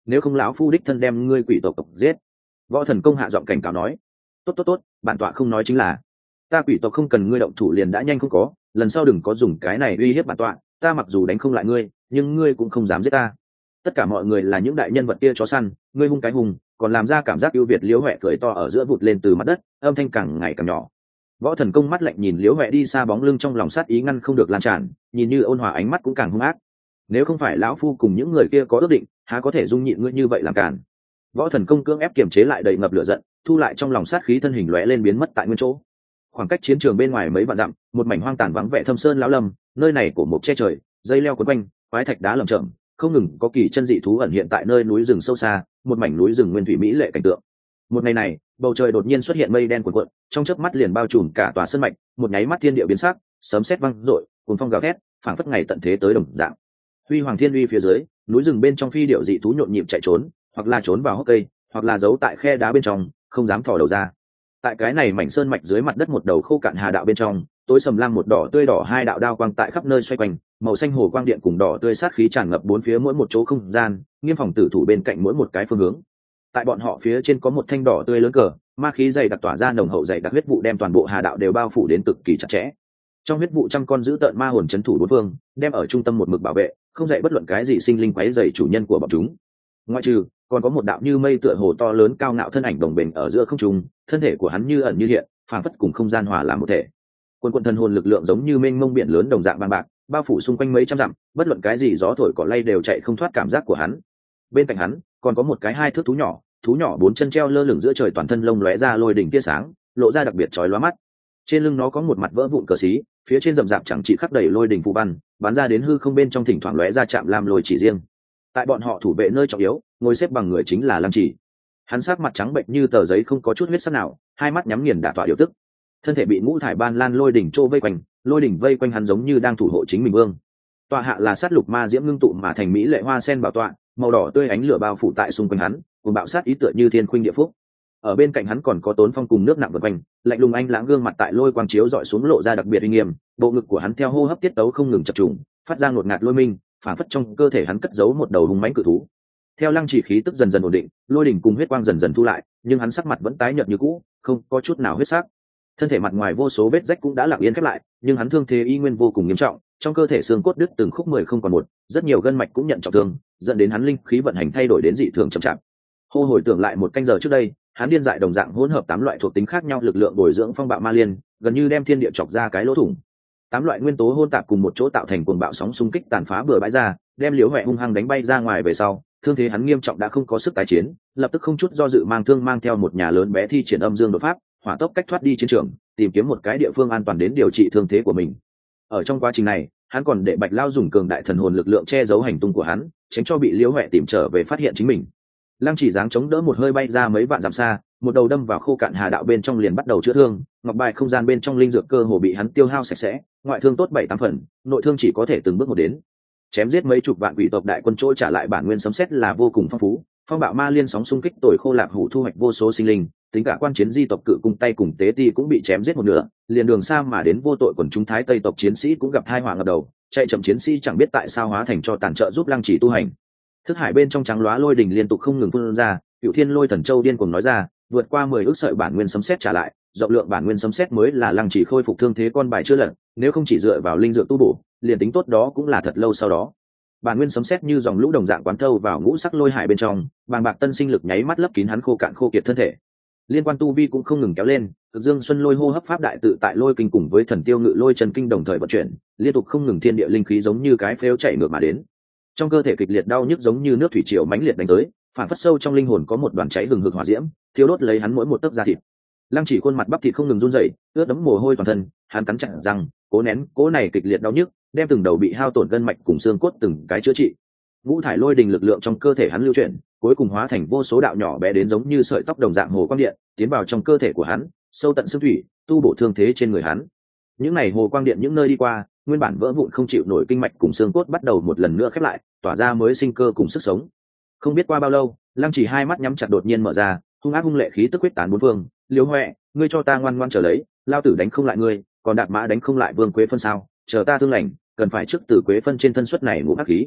[SPEAKER 1] nếu không lão phu đích thân đem ngươi quỷ tộc giết. Võ Thần Công hạ giọng cảnh cáo nói. Tốt, bản tọa không nói chính là, ta quỷ tộc không cần ngươi động thủ liền đã nhanh không có, lần sau đừng có dùng cái này uy hiếp bản tọa, ta mặc dù đánh không lại ngươi nhưng ngươi cũng không dám giết ta. Tất cả mọi người là những đại nhân vật kia chó săn, ngươi hung cái hùng còn làm ra cảm giác ưu việt. Liễu Huệ cười to ở giữa vụt lên từ mặt đất, âm thanh càng ngày càng nhỏ. Võ Thần Công mắt lạnh nhìn Liễu Huệ đi xa bóng lưng, trong lòng sát ý ngăn không được lan tràn, nhìn như ôn hòa ánh mắt cũng càng hung ác. Nếu không phải lão phu cùng những người kia có ước định, há có thể dung nhịn ngươi như vậy làm cản. Võ Thần Công cưỡng ép kiềm chế lại đầy ngập lửa giận, thu lại trong lòng sát khí, thân hình lóe lên biến mất tại nguyên chỗ. Khoảng cách chiến trường bên ngoài mấy vạn dặm, một mảnh hoang tàn vắng vẻ thâm sơn lão lâm, nơi này cổ mục che trời, dây leo quấn quanh, quái thạch đá lởm chởm, không ngừng có kỳ chân dị thú ẩn hiện tại nơi núi rừng sâu xa, một mảnh núi rừng nguyên thủy mỹ lệ cảnh tượng. Một ngày này, bầu trời đột nhiên xuất hiện mây đen cuồn cuộn, trong chớp mắt liền bao trùm cả tòa sơn mạch, một nháy mắt thiên địa biến sắc, sấm sét vang rội, cuồng phong gào thét, phảng phất ngày tận thế tới đồng dạng. Huy hoàng thiên uy phía dưới, núi rừng bên trong phi điệu dị thú nhộn nhịp chạy trốn, hoặc là trốn vào hốc cây, hoặc là giấu tại khe đá bên trong, không dám thò đầu ra. Tại cái này mảnh sơn mạch dưới mặt đất một đầu khô cạn hà đạo bên trong, tối sầm lam một đỏ tươi đỏ hai đạo đao quang tại khắp nơi xoay quanh, màu xanh hồ quang điện cùng đỏ tươi sát khí tràn ngập bốn phía mỗi một chỗ không gian, nghiêm phòng tử thủ bên cạnh mỗi một cái phương hướng. Tại bọn họ phía trên có một thanh đỏ tươi lớn cờ, ma khí dày đặc tỏa ra nồng hậu dày đặc huyết vụ đem toàn bộ hà đạo đều bao phủ đến cực kỳ chặt chẽ. Trong huyết vụ trăm con giữ tợn ma hồn chấn thủ bốn phương, đem ở trung tâm một mực bảo vệ, không dạy bất luận cái gì sinh linh quấy rầy chủ nhân của bọn chúng. Ngoại trừ, còn có một đạo như mây tựa hồ to lớn cao ngạo thân ảnh đồng bền ở giữa không trung, thân thể của hắn như ẩn như hiện, phảng phất cùng không gian hòa làm một thể. Quân thần hồn lực lượng giống như mênh mông biển lớn đồng dạng bằng bạc, bao phủ xung quanh mấy trăm dặm, bất luận cái gì gió thổi cỏ lay đều chạy không thoát cảm giác của hắn. Bên cạnh hắn, còn có một cái hai thước thú nhỏ bốn chân treo lơ lửng giữa trời, toàn thân lông lóe ra lôi đỉnh tia sáng, lộ ra đặc biệt chói lóa mắt. Trên lưng nó có một mặt vỡ vụn cờ xí, phía trên rậm rạp chẳng chỉ khắc đầy lôi đỉnh phù văn, bắn ra đến hư không bên trong, thỉnh thoảng lóe ra chạm lam lôi chỉ riêng. Tại bọn họ thủ vệ nơi trọng yếu, ngồi xếp bằng người chính là Lăng Chỉ. Hắn sắc mặt trắng bệnh như tờ giấy, không có chút huyết sắc nào, hai mắt nhắm nghiền đả tọa điều tức. Thân thể bị ngũ thải ban lan lôi đỉnh trô vây quanh, lôi đỉnh vây quanh hắn giống như đang thủ hộ chính mình vương. Tọa hạ là sát lục ma diễm ngưng tụ mà thành mỹ lệ hoa sen bảo tọa, màu đỏ tươi ánh lửa bao phủ tại xung quanh hắn, cùng bạo sát ý tựa như thiên khuynh địa phúc. Ở bên cạnh hắn còn có Tốn Phong cùng nước nặng vần quanh, lạnh lùng anh lãng gương mặt tại lôi quang chiếu dọi xuống lộ ra đặc biệt uy nghiêm, bộ ngực của hắn theo hô hấp tiết tấu không ngừng chập trùng, phát ra ngột ngạt lôi minh, phản phất trong cơ thể hắn cất giấu một đầu hung mãnh cự thú. Theo Lăng Chỉ khí tức dần dần ổn định, lôi đỉnh cùng huyết quang dần dần thu lại, nhưng hắn sắc mặt vẫn tái nhợt như cũ, không có chút nào huyết sắc. Thân thể mặt ngoài vô số vết rách cũng đã lặng yên khép lại, nhưng hắn thương thế y nguyên vô cùng nghiêm trọng, trong cơ thể xương cốt đứt từng khúc 10 không còn một, rất nhiều gân mạch cũng nhận trọng thương, dẫn đến hắn linh khí vận hành thay đổi đến dị thường chậm chạp. Hô hồi tưởng lại một canh giờ trước đây, hắn điên dại đồng dạng hỗn hợp 8 loại thuộc tính khác nhau lực lượng bồi dưỡng phong bạo ma liên, gần như đem thiên địa chọc ra cái lỗ thủng. 8 loại nguyên tố hỗn tạp cùng một chỗ tạo thành cuồng bạo sóng xung kích tàn phá bừa bãi ra, đem Liễu Hoè hung hăng đánh bay ra ngoài về sau, thương thế hắn nghiêm trọng đã không có sức tái chiến, lập tức không chút do dự mang thương mang theo một nhà lớn bé thi triển âm dương đột pháp, hỏa tốc cách thoát đi chiến trường, tìm kiếm một cái địa phương an toàn đến điều trị thương thế của mình. Ở trong quá trình này, hắn còn để Bạch Lao dùng cường đại thần hồn lực lượng che giấu hành tung của hắn, tránh cho bị Liễu Hoè tìm trở về phát hiện chính mình. Lăng Chỉ dáng chống đỡ một hơi bay ra mấy vạn dặm xa, một đầu đâm vào khô cạn hà đạo bên trong liền bắt đầu chữa thương, ngọc bài không gian bên trong linh dược cơ hồ bị hắn tiêu hao sạch sẽ, ngoại thương tốt 7-8 phần, nội thương chỉ có thể từng bước một đến. Chém giết mấy chục vạn quỷ tộc đại quân trôi trả lại bản nguyên sấm sét là vô cùng phong phú, phong bạo ma liên sóng xung kích tồi khô lạc hủ thu hoạch vô số sinh linh, tính cả quan chiến di tộc cự cung tay cùng tế ti cũng bị chém giết một nửa, liền đường xa mà đến vô tội quần chúng thái tây tộc chiến sĩ cũng gặp tai họa ngập đầu, chạy chậm chiến sĩ chẳng biết tại sao hóa thành cho tàn trợ giúp Lăng Chỉ tu hành. Thức hải bên trong trắng lóa lôi đỉnh liên tục không ngừng phun ra, Cửu Thiên Lôi Thần Châu điên cuồng nói ra, vượt qua 10 ức sợi bản nguyên sấm sét trả lại, rộng lượng bản nguyên sấm sét mới là Lăng Chỉ khôi phục thương thế con bài chưa lật, nếu không chỉ dựa vào linh dược tu bổ, liền tính tốt đó cũng là thật lâu sau đó. Bản nguyên sấm sét như dòng lũ đồng dạng quán thâu vào ngũ sắc lôi hải bên trong, bàng bạc tân sinh lực nháy mắt lấp kín hắn khô cạn khô kiệt thân thể. Liên quan tu vi cũng không ngừng kéo lên, Cực Dương Xuân Lôi hô hấp pháp đại tự tại lôi kinh cùng với Thần Tiêu Ngự Lôi chân kinh đồng thời vận chuyển, liên tục không ngừng thiên địa linh khí giống như cái phếu chạy ngược mà đến. Trong cơ thể kịch liệt đau nhức giống như nước thủy triều mãnh liệt đánh tới, phản phất sâu trong linh hồn có một đoàn cháy hừng hực hỏa diễm, thiêu đốt lấy hắn mỗi một tấc da thịt. Lăng Chỉ khuôn mặt bắp thịt không ngừng run rẩy, ướt đẫm mồ hôi toàn thân, hắn cắn chặt răng, cố nén cố này kịch liệt đau nhức, đem từng đầu bị hao tổn gân mạch cùng xương cốt từng cái chữa trị. Ngũ thải lôi đình lực lượng trong cơ thể hắn lưu chuyển, cuối cùng hóa thành vô số đạo nhỏ bé đến giống như sợi tóc đồng dạng hồ quang điện, tiến vào trong cơ thể của hắn, sâu tận xương thủy, tu bổ thương thế trên người hắn. Những này hồ quang điện những nơi đi qua, nguyên bản vỡ vụn không chịu nổi kinh mạch cùng xương cốt bắt đầu một lần nữa khép lại, tỏa ra mới sinh cơ cùng sức sống. Không biết qua bao lâu, Lăng Chỉ hai mắt nhắm chặt đột nhiên mở ra, hung ác hung lệ khí tức quyết tán bốn phương. Liễu Hoè, ngươi cho ta ngoan ngoãn chờ lấy, lao tử đánh không lại ngươi, còn Đạp Mã đánh không lại Vương Quế Phân sao? Chờ ta thương lành, cần phải trước từ Quế Phân trên thân xuất này ngũ ác khí.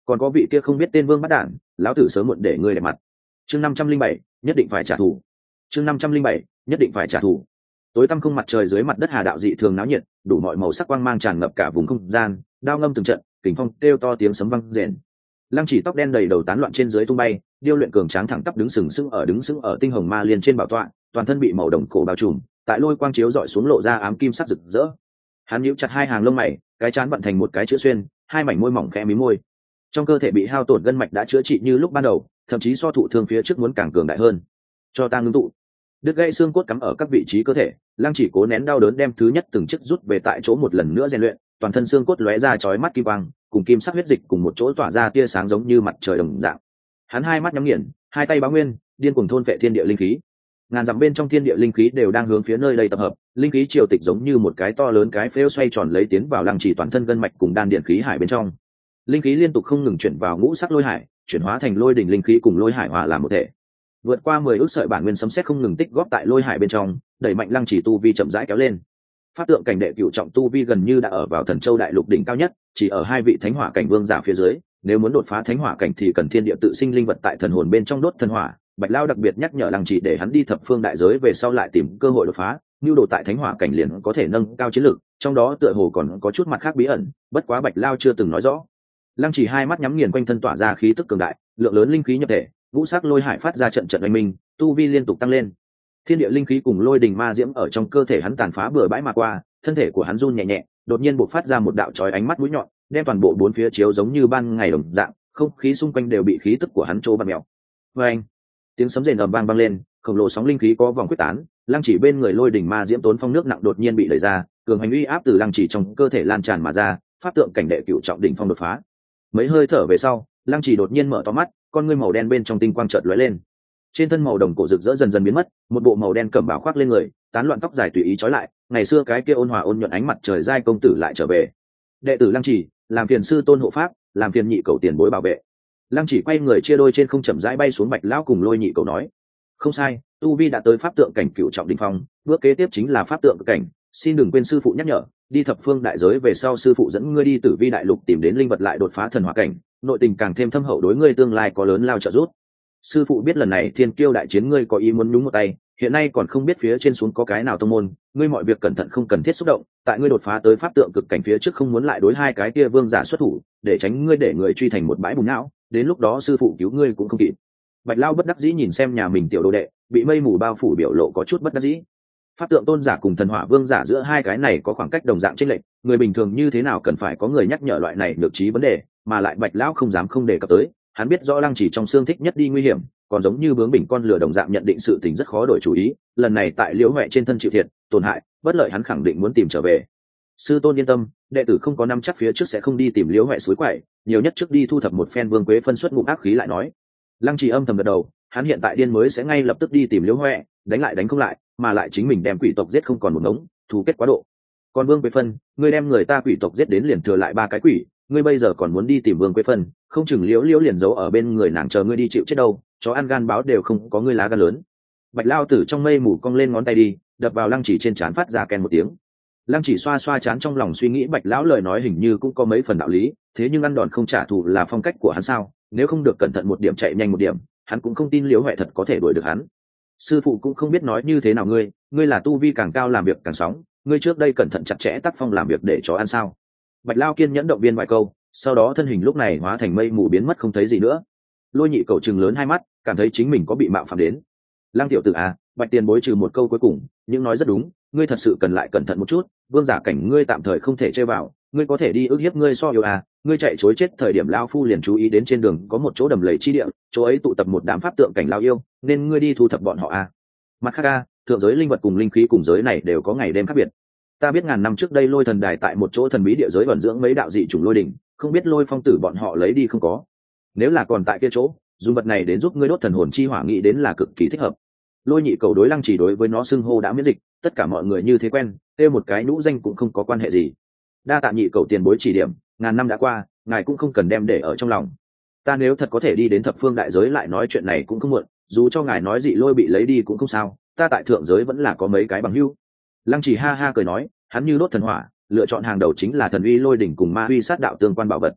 [SPEAKER 1] còn có vị kia không biết tên vương bắt đản, lão tử sớm muộn để ngươi đẹp mặt. Chương 507, nhất định phải trả thù. Chương 507, nhất định phải trả thù. Tối tăm không mặt trời dưới mặt đất hà đạo dị thường náo nhiệt, đủ mọi màu sắc quang mang tràn ngập cả vùng không gian, đao ngâm từng trận, kình phong kêu to tiếng sấm vang rền. Lăng Chỉ tóc đen đầy đầu tán loạn trên dưới tung bay, điêu luyện cường tráng thẳng tắp đứng sừng sững ở tinh hồng ma liên trên bảo tọa, toàn thân bị màu đồng cổ bao trùm, tại lôi quang chiếu dọi xuống lộ ra ám kim sắc rực rỡ. Hắn nhíu chặt hai hàng lông mày, cái trán vận thành một cái chữ xuyên, hai mảnh môi mỏng khẽ mí môi. Trong cơ thể bị hao tổn gân mạch đã chữa trị như lúc ban đầu, thậm chí so thụ thương phía trước muốn càng cường đại hơn. Cho ta ngưng tụ. Đứt gãy xương cốt cắm ở các vị trí cơ thể, Lăng Chỉ cố nén đau đớn đem thứ nhất từng chiếc rút về tại chỗ một lần nữa rèn luyện, toàn thân xương cốt lóe ra chói mắt kim quang, cùng kim sắc huyết dịch cùng một chỗ tỏa ra tia sáng giống như mặt trời đồng dạng. Hắn hai mắt nhắm nghiền, hai tay báo nguyên, điên cuồng thôn phệ thiên địa linh khí. Ngàn dặm bên trong thiên địa linh khí đều đang hướng phía nơi đây tập hợp, linh khí triều tịch giống như một cái to lớn cái phễu xoay tròn lấy tiến vào Lăng Chỉ toàn thân gân mạch cùng đan điện khí hải bên trong. Linh khí liên tục không ngừng chuyển vào ngũ sắc lôi hải, chuyển hóa thành lôi đỉnh linh khí cùng lôi hải hòa làm một thể. Vượt qua 10 ước sợi bản nguyên sấm sét không ngừng tích góp tại lôi hải bên trong, đẩy mạnh Lăng Chỉ tu vi chậm rãi kéo lên. Pháp tượng cảnh đệ cửu trọng tu vi gần như đã ở vào Thần Châu đại lục đỉnh cao nhất, chỉ ở hai vị thánh hỏa cảnh vương giả phía dưới, nếu muốn đột phá thánh hỏa cảnh thì cần thiên địa tự sinh linh vật tại thần hồn bên trong đốt thần hỏa. Bạch Lao đặc biệt nhắc nhở Lăng Chỉ để hắn đi thập phương đại giới về sau lại tìm cơ hội đột phá, nhu đồ tại thánh hỏa cảnh liền có thể nâng cao chiến lực, trong đó tựa hồ còn có chút mặt khác bí ẩn, bất quá Bạch Lao chưa từng nói rõ. Lăng Chỉ hai mắt nhắm nghiền, quanh thân tỏa ra khí tức cường đại, lượng lớn linh khí nhập thể, ngũ sắc lôi hải phát ra trận trận oanh minh, tu vi liên tục tăng lên. Thiên địa linh khí cùng lôi đình ma diễm ở trong cơ thể hắn tàn phá bừa bãi mà qua, thân thể của hắn run nhẹ nhẹ, đột nhiên bộc phát ra một đạo chói ánh mắt mũi nhọn, đem toàn bộ bốn phía chiếu giống như ban ngày đồng dạng, không khí xung quanh đều bị khí tức của hắn trô bặm mèo. Oanh! Tiếng sấm rền ầm vang vang lên, khổng lồ sóng linh khí có vòng quyết tán, Lăng Chỉ bên người lôi đỉnh ma diễm tốn phong nước nặng đột nhiên bị đẩy ra, cường hành uy áp từ Lăng Chỉ trong cơ thể lan tràn mà ra, pháp tượng cảnh đệ cửu trọng đỉnh phong đột phá. Mấy hơi thở về sau, Lăng Chỉ đột nhiên mở to mắt, con ngươi màu đen bên trong tinh quang chợt lóe lên. Trên thân màu đồng cổ rực rỡ dần dần biến mất, một bộ màu đen cẩm bào khoác lên người, tán loạn tóc dài tùy ý trói lại, ngày xưa cái kia ôn hòa ôn nhuận ánh mặt trời giai công tử lại trở về. Đệ tử Lăng Chỉ, làm phiền sư tôn hộ pháp, làm phiền nhị cầu tiền bối bảo vệ. Lăng Chỉ quay người chia đôi trên không chậm rãi bay xuống. Bạch lão cùng lôi nhị cầu nói: không sai, tu vi đã tới pháp tượng cảnh cửu trọng đỉnh phong, bước kế tiếp chính là pháp tượng cảnh, xin đừng quên sư phụ nhắc nhở, đi thập phương đại giới về sau sư phụ dẫn ngươi đi Tử Vi đại lục tìm đến linh vật lại đột phá thần hỏa cảnh, nội tình càng thêm thâm hậu, đối ngươi tương lai có lớn lao trợ giúp. Sư phụ biết lần này thiên kiêu đại chiến ngươi có ý muốn nhúng một tay, hiện nay còn không biết phía trên xuống có cái nào tông môn, ngươi mọi việc cẩn thận không cần thiết xúc động, tại ngươi đột phá tới pháp tượng cực cảnh phía trước không muốn lại đối hai cái kia vương giả xuất thủ, để tránh ngươi để người truy thành một bãi bùn não, đến lúc đó sư phụ cứu ngươi cũng không kịp. Bạch Lao bất đắc dĩ nhìn xem nhà mình tiểu đồ đệ bị mây mù bao phủ, biểu lộ có chút bất đắc dĩ. Pháp tượng tôn giả cùng thần hỏa vương giả giữa hai cái này có khoảng cách đồng dạng chênh lệch, người bình thường như thế nào cần phải có người nhắc nhở loại này nhược trí vấn đề, mà lại Bạch Lão không dám không đề cập tới. Hắn biết rõ Lăng Chỉ trong xương thích nhất đi nguy hiểm, còn giống như bướng bỉnh con lửa đồng dạng nhận định sự tình rất khó đổi chủ ý, lần này tại Liễu Hoè trên thân chịu thiệt, tổn hại, bất lợi hắn khẳng định muốn tìm trở về. Sư tôn yên tâm, đệ tử không có nắm chắc phía trước sẽ không đi tìm Liễu Hoè suối quậy, nhiều nhất trước đi thu thập một phen vương quế phân xuất ngụm ác khí lại nói. Lăng Chỉ âm thầm gật đầu, hắn hiện tại điên mới sẽ ngay lập tức đi tìm Liễu Hoè, đánh lại đánh không lại, mà lại chính mình đem quỷ tộc giết không còn một ngống, thù kết quá độ. Còn vương quế phân, ngươi đem người ta quỷ tộc giết đến liền thừa lại ba cái quỷ, ngươi bây giờ còn muốn đi tìm vương quế phân, không chừng Liễu liền giấu ở bên người nàng chờ ngươi đi chịu chết đâu, chó ăn gan báo đều không có ngươi lá gan lớn. Bạch Lao tử trong mây mù cong lên ngón tay đi, đập vào Lăng Chỉ trên trán phát ra ken một tiếng. Lăng Chỉ xoa xoa trán trong lòng suy nghĩ Bạch lão lời nói hình như cũng có mấy phần đạo lý, thế nhưng ăn đòn không trả thù là phong cách của hắn sao? Nếu không được cẩn thận một điểm chạy nhanh một điểm, hắn cũng không tin Liễu Hoè thật có thể đuổi được hắn. Sư phụ cũng không biết nói như thế nào ngươi là tu vi càng cao làm việc càng sóng, ngươi trước đây cẩn thận chặt chẽ tác phong làm việc để chó ăn sao? Bạch Lao kiên nhẫn động viên vài câu, sau đó thân hình lúc này hóa thành mây mù biến mất không thấy gì nữa. Lôi nhị cầu trừng lớn hai mắt, cảm thấy chính mình có bị mạo phạm đến. Lăng tiểu tử à, Bạch tiền bối trừ một câu cuối cùng, nhưng nói rất đúng, ngươi thật sự cần lại cẩn thận một chút, vương giả cảnh ngươi tạm thời không thể chơi vào, ngươi có thể đi ức hiếp ngươi so yêu à, ngươi chạy chối chết thời điểm lao phu liền chú ý đến trên đường có một chỗ đầm lầy chi địa, chỗ ấy tụ tập một đám pháp tượng cảnh lao yêu, nên ngươi đi thu thập bọn họ à. Mặt khác à, thượng giới linh vật cùng linh khí cùng giới này đều có ngày đêm khác biệt. Ta biết ngàn năm trước đây Lôi thần đài tại một chỗ thần bí địa giới vận dưỡng mấy đạo dị chủng lôi đỉnh, không biết Lôi phong tử bọn họ lấy đi không có. Nếu là còn tại kia chỗ, dùng vật này đến giúp ngươi đốt thần hồn chi hỏa nghĩ đến là cực kỳ thích hợp. Lôi nhị cầu đối Lăng Chỉ đối với nó xưng hô đã miễn dịch, tất cả mọi người như thế quen, kêu một cái nhũ danh cũng không có quan hệ gì. Đa tạ nhị cầu tiền bối chỉ điểm, ngàn năm đã qua, ngài cũng không cần đem để ở trong lòng. Ta nếu thật có thể đi đến thập phương đại giới lại nói chuyện này cũng không muộn, dù cho ngài nói dị lôi bị lấy đi cũng không sao, ta tại thượng giới vẫn là có mấy cái bằng hữu. Lăng Chỉ ha ha cười nói, hắn như đốt thần hỏa, lựa chọn hàng đầu chính là thần uy lôi đỉnh cùng ma uy sát đạo tương quan bảo vật.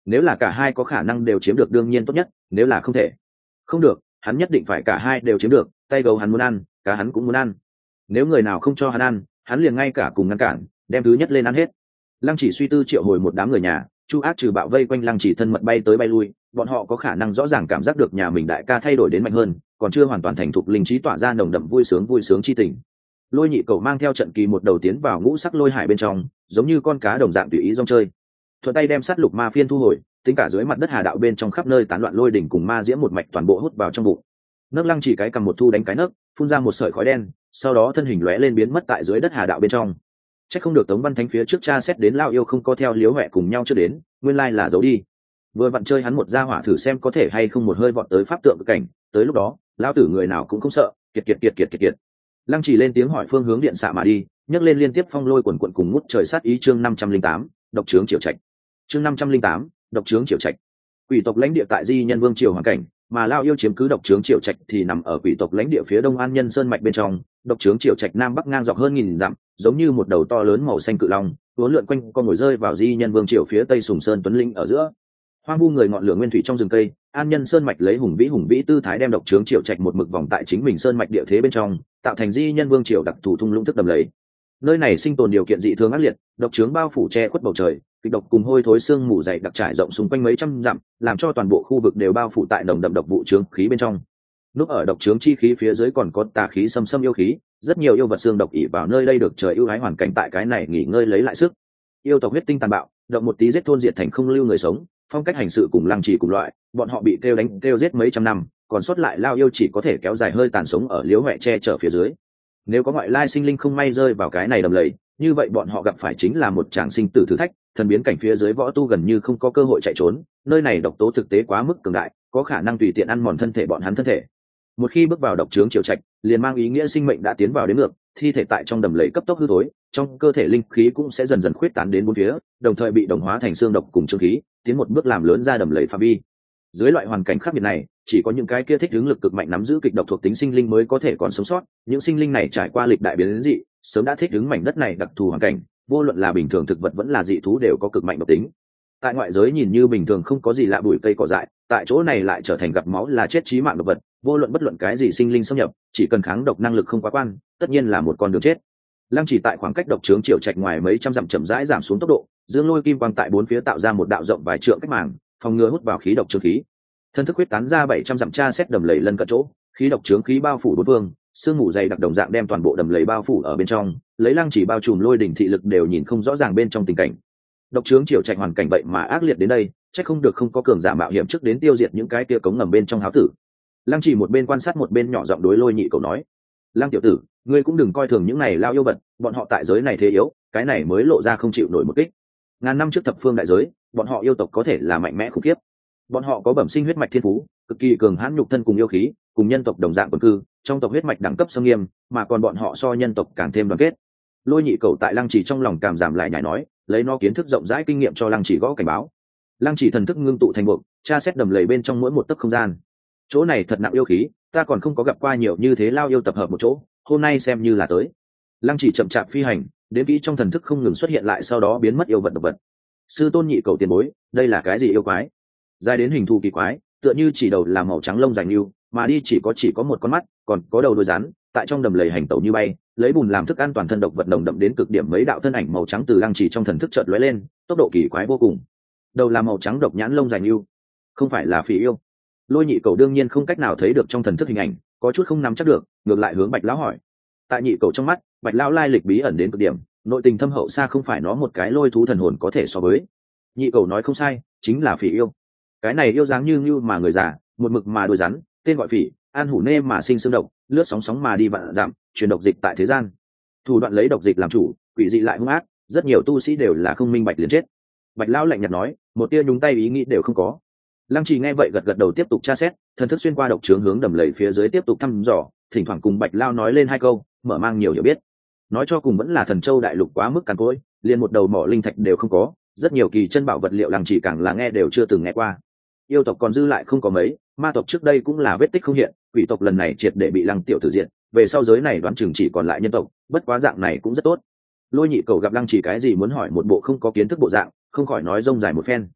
[SPEAKER 1] Nếu là cả hai có khả năng đều chiếm được đương nhiên tốt nhất, nếu là không thể, không được, hắn nhất định phải cả hai đều chiếm được. Tay gấu hắn muốn ăn, cá hắn cũng muốn ăn. Nếu người nào không cho hắn ăn, hắn liền ngay cả cùng ngăn cản, đem thứ nhất lên ăn hết. Lăng Chỉ suy tư triệu hồi một đám người nhà, Chu Ác trừ bạo vây quanh Lăng Chỉ thân mật bay tới bay lui, bọn họ có khả năng rõ ràng cảm giác được nhà mình đại ca thay đổi đến mạnh hơn, còn chưa hoàn toàn thành thục linh trí tỏa ra nồng đậm vui sướng chi tình. Lôi Nhị Cầu mang theo trận kỳ một đầu tiến vào ngũ sắc lôi hải bên trong, giống như con cá đồng dạng tùy ý rong chơi. Thuận tay đem sát lục ma phiên thu hồi, tính cả dưới mặt đất hà đạo bên trong khắp nơi tán loạn lôi đỉnh cùng ma diễm một mạch toàn bộ hút vào trong bụng. Nấc Lăng Chỉ cái cầm một thu đánh cái nấc, phun ra một sợi khói đen, sau đó thân hình lóe lên biến mất tại dưới đất hà đạo bên trong. Chắc không được Tống Văn Thánh phía trước cha xét đến lao yêu không có theo Liếu Hoẹ cùng nhau chưa đến, nguyên lai là giấu đi. Vừa vặn chơi hắn một gia hỏa thử xem có thể hay không một hơi vọt tới pháp tượng cực cảnh, tới lúc đó, lão tử người nào cũng không sợ, kiệt. Lăng Chỉ lên tiếng hỏi phương hướng điện xạ mà đi, nhấc lên liên tiếp phong lôi quần quần cùng ngút trời sát ý chương 508, độc trướng Triệu Trạch. Chương 508, độc trướng Triệu Trạch. Quỷ tộc lãnh địa tại Di Nhân Vương triều hoàn cảnh, mà lao yêu chiếm cứ độc trướng Triệu Trạch thì nằm ở quỷ tộc lãnh địa phía đông An Nhân Sơn mạch bên trong, độc trướng Triệu Trạch nam bắc ngang dọc hơn 1000 dặm, giống như một đầu to lớn màu xanh cự long, uốn lượn quanh con ngồi rơi vào Di Nhân Vương triều phía tây Sùng Sơn Tuấn Linh ở giữa. Hoang vu người ngọn lửa nguyên thủy trong rừng cây, An Nhân Sơn mạch lấy hùng vĩ tư thái đem độc trướng Triệu Trạch một mực vòng tại chính mình sơn mạch địa thế bên trong, tạo thành Di Nhân Vương triều đặc thù thung lũng thức đầm lầy. Nơi này sinh tồn điều kiện dị thường ác liệt, độc trướng bao phủ che khuất bầu trời, kịch độc cùng hôi thối xương mù dày đặc trải rộng xung quanh mấy trăm dặm, làm cho toàn bộ khu vực đều bao phủ tại nồng đậm độc vụ trướng khí bên trong. Núp ở độc trướng chi khí phía dưới còn có tà khí xâm yêu khí, rất nhiều yêu vật xương độc ỉ vào nơi đây được trời ưu ái hoàn cảnh tại cái này nghỉ ngơi lấy lại sức. Yêu tộc huyết tinh tàn bạo, động một tí giết thôn diệt thành không lưu người sống, phong cách hành sự cùng Lăng Chỉ cùng loại, bọn họ bị kêu đánh kêu giết mấy trăm năm, còn sót lại lao yêu chỉ có thể kéo dài hơi tàn sống ở Liếu Hoẹ che chở phía dưới. Nếu có ngoại lai sinh linh không may rơi vào cái này đầm lầy, như vậy bọn họ gặp phải chính là một tràng sinh tử thử thách, thần biến cảnh phía dưới võ tu gần như không có cơ hội chạy trốn, nơi này độc tố thực tế quá mức cường đại, có khả năng tùy tiện ăn mòn thân thể bọn hắn thân thể. Một khi bước vào độc trướng Triệu Trạch, liền mang ý nghĩa sinh mệnh đã tiến vào đến ngược, thi thể tại trong đầm lầy cấp tốc hư thối, trong cơ thể linh khí cũng sẽ dần dần khuyết tán đến bốn phía, đồng thời bị đồng hóa thành xương độc cùng trương khí, tiến một bước làm lớn ra đầm lầy phạm vi. Dưới loại hoàn cảnh khắc nghiệt này, chỉ có những cái kia thích ứng lực cực mạnh nắm giữ kịch độc thuộc tính sinh linh mới có thể còn sống sót, những sinh linh này trải qua lịch đại biến dị, sớm đã thích ứng mảnh đất này đặc thù hoàn cảnh, vô luận là bình thường thực vật vẫn là dị thú đều có cực mạnh độc tính. Tại ngoại giới nhìn như bình thường không có gì lạ bụi cây cỏ dại, tại chỗ này lại trở thành gặp máu là chết chí mạng độc vật, vô luận bất luận cái gì sinh linh xâm nhập, chỉ cần kháng độc năng lực không quá quan, tất nhiên là một con đường chết. Lăng Chỉ tại khoảng cách độc trướng Triệu Trạch ngoài mấy trăm dặm chậm rãi giảm xuống tốc độ, dương lôi kim quang tại bốn phía tạo ra một đạo rộng vài trượng cách màng, phòng ngừa hút vào khí độc trướng khí. Thân thức huyết tán ra 700 dặm tra xét đầm lầy lân cận chỗ, khí độc trướng khí bao phủ bốn phương, sương mù dày đặc đồng dạng đem toàn bộ đầm lầy bao phủ ở bên trong, lấy Lăng Chỉ bao trùm lôi đỉnh thị lực đều nhìn không rõ ràng bên trong tình cảnh. Độc trướng Triệu Trạch hoàn cảnh vậy mà ác liệt đến đây, chắc không được không có cường giả mạo hiểm trước đến tiêu diệt những cái kia cống ngầm bên trong háo tử. Lăng Chỉ một bên quan sát một bên nhỏ giọng đối Lôi Nhị Cầu nói: "Lăng tiểu tử, ngươi cũng đừng coi thường những này lao yêu vật, bọn họ tại giới này thế yếu, cái này mới lộ ra không chịu nổi một kích. Ngàn năm trước thập phương đại giới, bọn họ yêu tộc có thể là mạnh mẽ khủng khiếp. Bọn họ có bẩm sinh huyết mạch thiên phú, cực kỳ cường hãn nhục thân cùng yêu khí, cùng nhân tộc đồng dạng quần cư, trong tộc huyết mạch đẳng cấp sâm nghiêm, mà còn bọn họ so nhân tộc càng thêm đoàn kết." Lôi Nhị Cầu tại Lăng Chỉ trong lòng cảm giảm lại nhảy nói, lấy nó kiến thức rộng rãi kinh nghiệm cho Lăng Chỉ gõ cảnh báo. Lăng Chỉ thần thức ngưng tụ thành buộc, tra xét đầm lầy bên trong mỗi một tấc không gian. Chỗ này thật nặng yêu khí, ta còn không có gặp qua nhiều như thế lao yêu tập hợp một chỗ, hôm nay xem như là tới. Lăng Chỉ chậm chạp phi hành, đến kỹ trong thần thức không ngừng xuất hiện lại sau đó biến mất yêu vật độc vật. Sư tôn Nhị Cầu tiền bối, đây là cái gì yêu quái? Dài đến hình thù kỳ quái, tựa như chỉ đầu là màu trắng lông dài lưu, mà đi chỉ có một con mắt, còn có đầu đuôi rắn, tại trong đầm lầy hành tẩu như bay, lấy bùn làm thức ăn toàn thân độc vật nồng đậm đến cực điểm mấy đạo thân ảnh màu trắng từ Lăng Chỉ trong thần thức chợt lóe lên, tốc độ kỳ quái vô cùng. Đầu là màu trắng độc nhãn lông dài lưu, không phải là phỉ yêu. Lôi Nhị Cầu đương nhiên không cách nào thấy được trong thần thức hình ảnh, có chút không nắm chắc được, ngược lại hướng Bạch lão hỏi. Tại Nhị Cầu trong mắt, Bạch lão lai lịch bí ẩn đến cực điểm, nội tình thâm hậu xa không phải nó một cái lôi thú thần hồn có thể so với. Nhị Cầu nói không sai, chính là phỉ yêu. Cái này yêu dáng như mà người già, một mực mà đuôi rắn, tên gọi phỉ, ăn hủ nê mà sinh xương độc, lướt sóng sóng mà đi vạn dặm, truyền độc dịch tại thế gian. Thủ đoạn lấy độc dịch làm chủ, quỷ dị lại hung ác, rất nhiều tu sĩ đều là không minh bạch liền chết. Bạch lão lạnh nhạt nói, một tia nhúng tay ý nghĩ đều không có. Lăng Chỉ nghe vậy gật gật đầu tiếp tục tra xét, thần thức xuyên qua độc trướng hướng đầm lầy phía dưới tiếp tục thăm dò, thỉnh thoảng cùng Bạch lão nói lên hai câu, mở mang nhiều hiểu biết. Nói cho cùng vẫn là Thần Châu đại lục quá mức cằn cỗi, liền một đầu mỏ linh thạch đều không có, rất nhiều kỳ chân bảo vật liệu Lăng Chỉ càng là nghe đều chưa từng nghe qua. Yêu tộc còn dư lại không có mấy, ma tộc trước đây cũng là vết tích không hiện, quỷ tộc lần này triệt để bị Lăng tiểu tử diệt, về sau giới này đoán chừng chỉ còn lại nhân tộc, bất quá dạng này cũng rất tốt. Lôi Nhị Cầu gặp Lăng Chỉ cái gì muốn hỏi một bộ không có kiến thức bộ dạng, không khỏi nói rông dài một phen.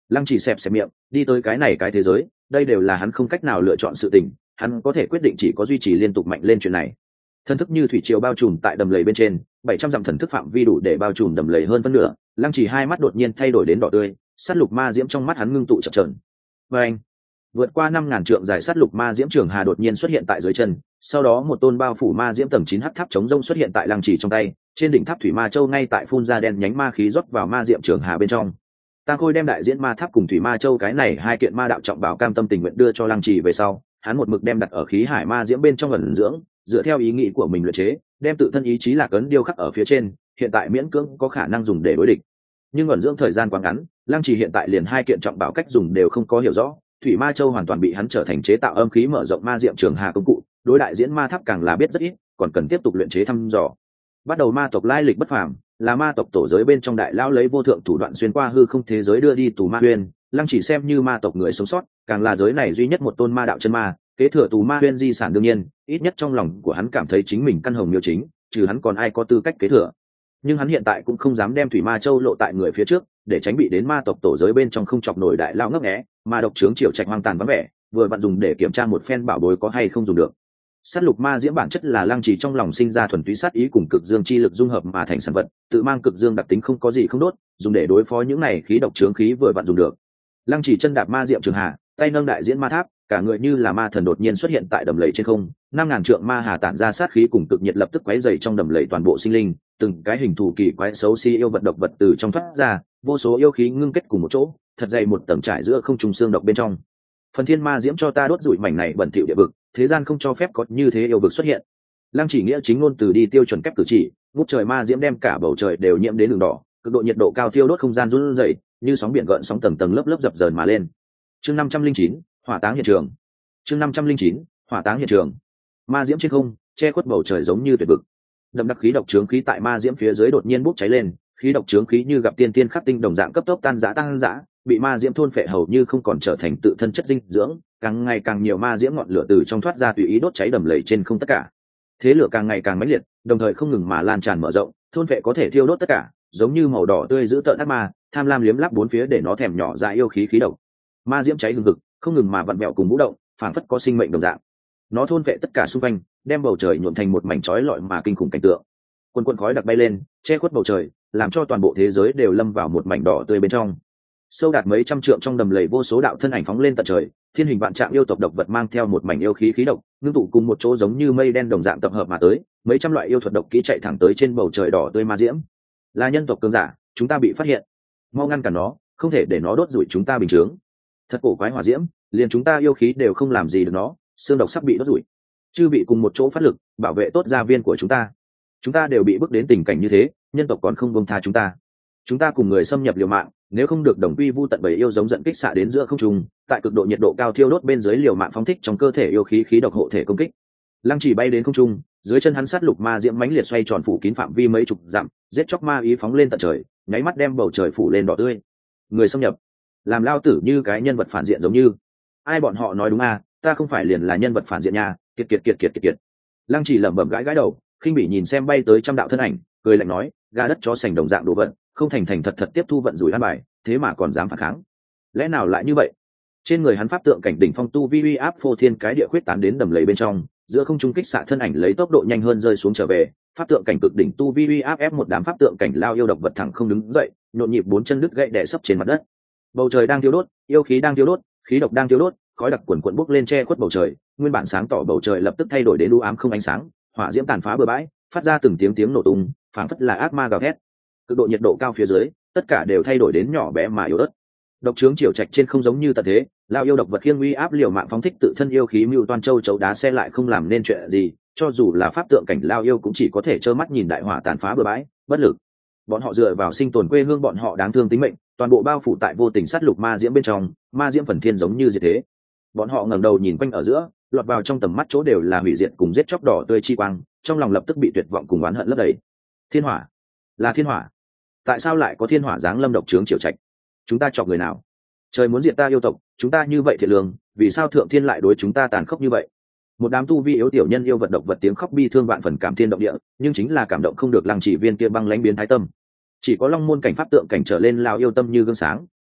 [SPEAKER 1] Lăng Chỉ xẹp xẹp miệng, đi tới cái này cái thế giới, đây đều là hắn không cách nào lựa chọn sự tình, hắn có thể quyết định chỉ có duy trì liên tục mạnh lên chuyện này. Thần thức như thủy triều bao trùm tại đầm lầy bên trên, 700 dặm thần thức phạm vi đủ để bao trùm đầm lầy hơn phân nửa. Lăng Chỉ hai mắt đột nhiên thay đổi đến đỏ tươi, sát lục ma diễm trong mắt hắn ngưng tụ chập chờn. Và anh, vượt qua 5000 trượng dài sát lục ma diễm trường hà đột nhiên xuất hiện tại dưới chân, sau đó một tôn bao phủ ma diễm tầng 9 hắc tháp chống rông xuất hiện tại Lăng Chỉ trong tay, trên đỉnh tháp thủy ma châu ngay tại phun ra đen nhánh ma khí rót vào ma diễm trường hà bên trong. Ta Khôi đem đại diễn ma tháp cùng thủy ma châu cái này hai kiện ma đạo trọng bảo cam tâm tình nguyện đưa cho Lăng Chỉ về sau, hắn một mực đem đặt ở khí hải ma diễm bên trong ẩn dưỡng, dựa theo ý nghĩ của mình luyện chế, đem tự thân ý chí lạc ấn điêu khắc ở phía trên, hiện tại miễn cưỡng có khả năng dùng để đối địch. Nhưng ẩn dưỡng thời gian quá ngắn, Lăng Chỉ hiện tại liền hai kiện trọng bảo cách dùng đều không có hiểu rõ, thủy ma châu hoàn toàn bị hắn trở thành chế tạo âm khí mở rộng ma diệm trường hà công cụ, đối đại diễn ma tháp càng là biết rất ít, còn cần tiếp tục luyện chế thăm dò. Bắt đầu ma tộc lai lịch bất phàm, là ma tộc tổ giới bên trong đại lão lấy vô thượng thủ đoạn xuyên qua hư không thế giới đưa đi tù ma huyên. Lăng Chỉ xem như ma tộc người sống sót, càng là giới này duy nhất một tôn ma đạo chân ma, kế thừa tù ma huyên di sản đương nhiên, ít nhất trong lòng của hắn cảm thấy chính mình căn hồng miêu chính, trừ hắn còn ai có tư cách kế thừa. Nhưng hắn hiện tại cũng không dám đem thủy ma châu lộ tại người phía trước, để tránh bị đến ma tộc tổ giới bên trong không chọc nổi đại lão ngấp nghé, mà độc trướng triều trạch hoang tàn vắng vẻ, vừa vặn dùng để kiểm tra một phen bảo bối có hay không dùng được. Sát lục ma diễm bản chất là Lăng Chỉ trong lòng sinh ra thuần túy sát ý cùng cực dương chi lực dung hợp mà thành sản vật, tự mang cực dương đặc tính không có gì không đốt, dùng để đối phó những này khí độc trướng khí vừa vặn dùng được. Lăng Chỉ chân đạp ma diệm trường hà, tay nâng đại diễn ma tháp, cả người như là ma thần đột nhiên xuất hiện tại đầm lầy trên không, 5000 trượng ma hà tản ra sát khí cùng cực nhiệt lập tức quấy rầy trong đầm lầy toàn bộ sinh linh, từng cái hình thù kỳ quái xấu xí yêu vật độc vật từ trong thoát ra, vô số yêu khí ngưng kết cùng một chỗ, thật dày một tầng trải giữa không trung xương độc bên trong. Phần thiên ma diễm cho ta đốt rủi mảnh này bẩn thỉu địa vực, thế gian không cho phép có như thế yêu vực xuất hiện. Lăng Chỉ nghĩa chính ngôn từ đi tiêu chuẩn kép cử chỉ, ngút trời ma diễm đem cả bầu trời đều nhiễm đến đường đỏ, cực độ nhiệt độ cao thiêu đốt không gian run rẩy, như sóng biển gợn sóng tầng tầng lớp lớp dập dờn mà lên. Chương 509, hỏa táng hiện trường. Chương 509, hỏa táng hiện trường. Ma diễm trên không, che khuất bầu trời giống như tuyệt vực. Đậm đặc khí độc trướng khí tại ma diễm phía dưới đột nhiên bốc cháy lên, khí độc trướng khí như gặp tiên tiên khắc tinh đồng dạng cấp tốc tan rã, bị ma diễm thôn phệ hầu như không còn trở thành tự thân chất dinh dưỡng, càng ngày càng nhiều ma diễm ngọn lửa từ trong thoát ra tùy ý đốt cháy đầm lầy trên không tất cả. Thế lửa càng ngày càng mãnh liệt, đồng thời không ngừng mà lan tràn mở rộng, thôn phệ có thể thiêu đốt tất cả, giống như màu đỏ tươi giữ tợn ác ma, tham lam liếm láp bốn phía để nó thèm nhỏ dại yêu khí khí độc. Ma diễm cháy hừng hực, không ngừng mà vặn vẹo cùng vũ động, phảng phất có sinh mệnh đồng dạng. Nó thôn phệ tất cả xung quanh, đem bầu trời nhuộm thành một mảnh chói lọi mà kinh khủng cảnh tượng. Quần quần khói đặc bay lên, che khuất bầu trời, làm cho toàn bộ thế giới đều lâm vào một mảnh đỏ tươi bên trong. Sâu đạt mấy trăm trượng trong đầm lầy vô số đạo thân ảnh phóng lên tận trời, thiên hình vạn trạng yêu tộc độc vật mang theo một mảnh yêu khí khí độc, ngưng tụ cùng một chỗ giống như mây đen đồng dạng tập hợp mà tới, mấy trăm loại yêu thuật độc kỹ chạy thẳng tới trên bầu trời đỏ tươi ma diễm. Là nhân tộc cường giả, chúng ta bị phát hiện, mau ngăn cản nó, không thể để nó đốt rủi chúng ta bình chướng. Thật cổ quái hỏa diễm, liền chúng ta yêu khí đều không làm gì được nó, xương độc sắp bị đốt rủi. Chư bị cùng một chỗ phát lực, bảo vệ tốt gia viên của chúng ta đều bị bước đến tình cảnh như thế, nhân tộc còn không buông tha chúng ta cùng người xâm nhập liều mạng, nếu không được đồng quy vu tận bầy yêu giống giận kích xạ đến giữa không trung, tại cực độ nhiệt độ cao thiêu đốt bên dưới liều mạng phóng thích trong cơ thể yêu khí khí độc hộ thể công kích. Lăng Chỉ bay đến không trung, dưới chân hắn sát lục ma diễm mãnh liệt xoay tròn phủ kín phạm vi mấy chục dặm, giết chóc ma ý phóng lên tận trời, nháy mắt đem bầu trời phủ lên đỏ tươi. Người xâm nhập, làm lao tử như cái nhân vật phản diện giống như. Ai bọn họ nói đúng à, ta không phải liền là nhân vật phản diện nha, kiệt. Lăng Chỉ lẩm bẩm gãi đầu, khinh bỉ nhìn xem bay tới trăm đạo thân ảnh, cười lạnh nói, gà đất chó sành đồng dạng đồ vật, không thành thành thật thật tiếp thu vận rủi an bài, thế mà còn dám phản kháng. Lẽ nào lại như vậy? Trên người hắn pháp tượng cảnh đỉnh phong tu vi uy áp phô thiên cái địa khuyết tán đến đầm lầy bên trong, giữa không trung kích xạ thân ảnh lấy tốc độ nhanh hơn rơi xuống trở về, pháp tượng cảnh cực đỉnh tu vi uy áp ép một đám pháp tượng cảnh lao yêu độc vật thẳng không đứng dậy, nhộn nhịp bốn chân đứt gãy đè sấp trên mặt đất. Bầu trời đang thiêu đốt, yêu khí đang thiêu đốt, khí độc đang thiêu đốt, khói đặc quần quần bốc lên che khuất bầu trời, nguyên bản sáng tỏ bầu trời lập tức thay đổi đến u ám không ánh sáng, hỏa diễm tàn phá bừa bãi, phát ra từng tiếng nổ tung, phảng phất là ác ma gào thét. Cực độ nhiệt độ cao phía dưới, tất cả đều thay đổi đến nhỏ bé mà yếu ớt. Độc trướng triều trạch trên không giống như tận thế, lao yêu độc vật khiêng uy áp liều mạng phóng thích tự thân yêu khí mưu toan châu chấu đá xe lại không làm nên chuyện gì, cho dù là pháp tượng cảnh lao yêu cũng chỉ có thể trơ mắt nhìn đại hỏa tàn phá bừa bãi, bất lực. Bọn họ dựa vào sinh tồn quê hương bọn họ đáng thương tính mệnh, toàn bộ bao phủ tại vô tình sát lục ma diễm bên trong, ma diễm phần thiên giống như diệt thế. Bọn họ ngẩng đầu nhìn quanh ở giữa, lọt vào trong tầm mắt chỗ đều là hủy diệt cùng giết chóc đỏ tươi chi quang, trong lòng lập tức bị tuyệt vọng cùng oán hận lấp đầy. Thiên hỏa, là thiên hỏa. Tại sao lại có thiên hỏa giáng lâm độc trướng triều trạch? Chúng ta chọc người nào? Trời muốn diệt ta yêu tộc, chúng ta như vậy thiệt lương, vì sao thượng thiên lại đối chúng ta tàn khốc như vậy? Một đám tu vi yếu tiểu nhân yêu vật độc vật tiếng khóc bi thương vạn phần cảm thiên động địa, nhưng chính là cảm động không được Lăng Chỉ viên kia băng lãnh biến thái tâm. Chỉ có long môn cảnh pháp tượng cảnh trở lên lao yêu tâm như gương sáng,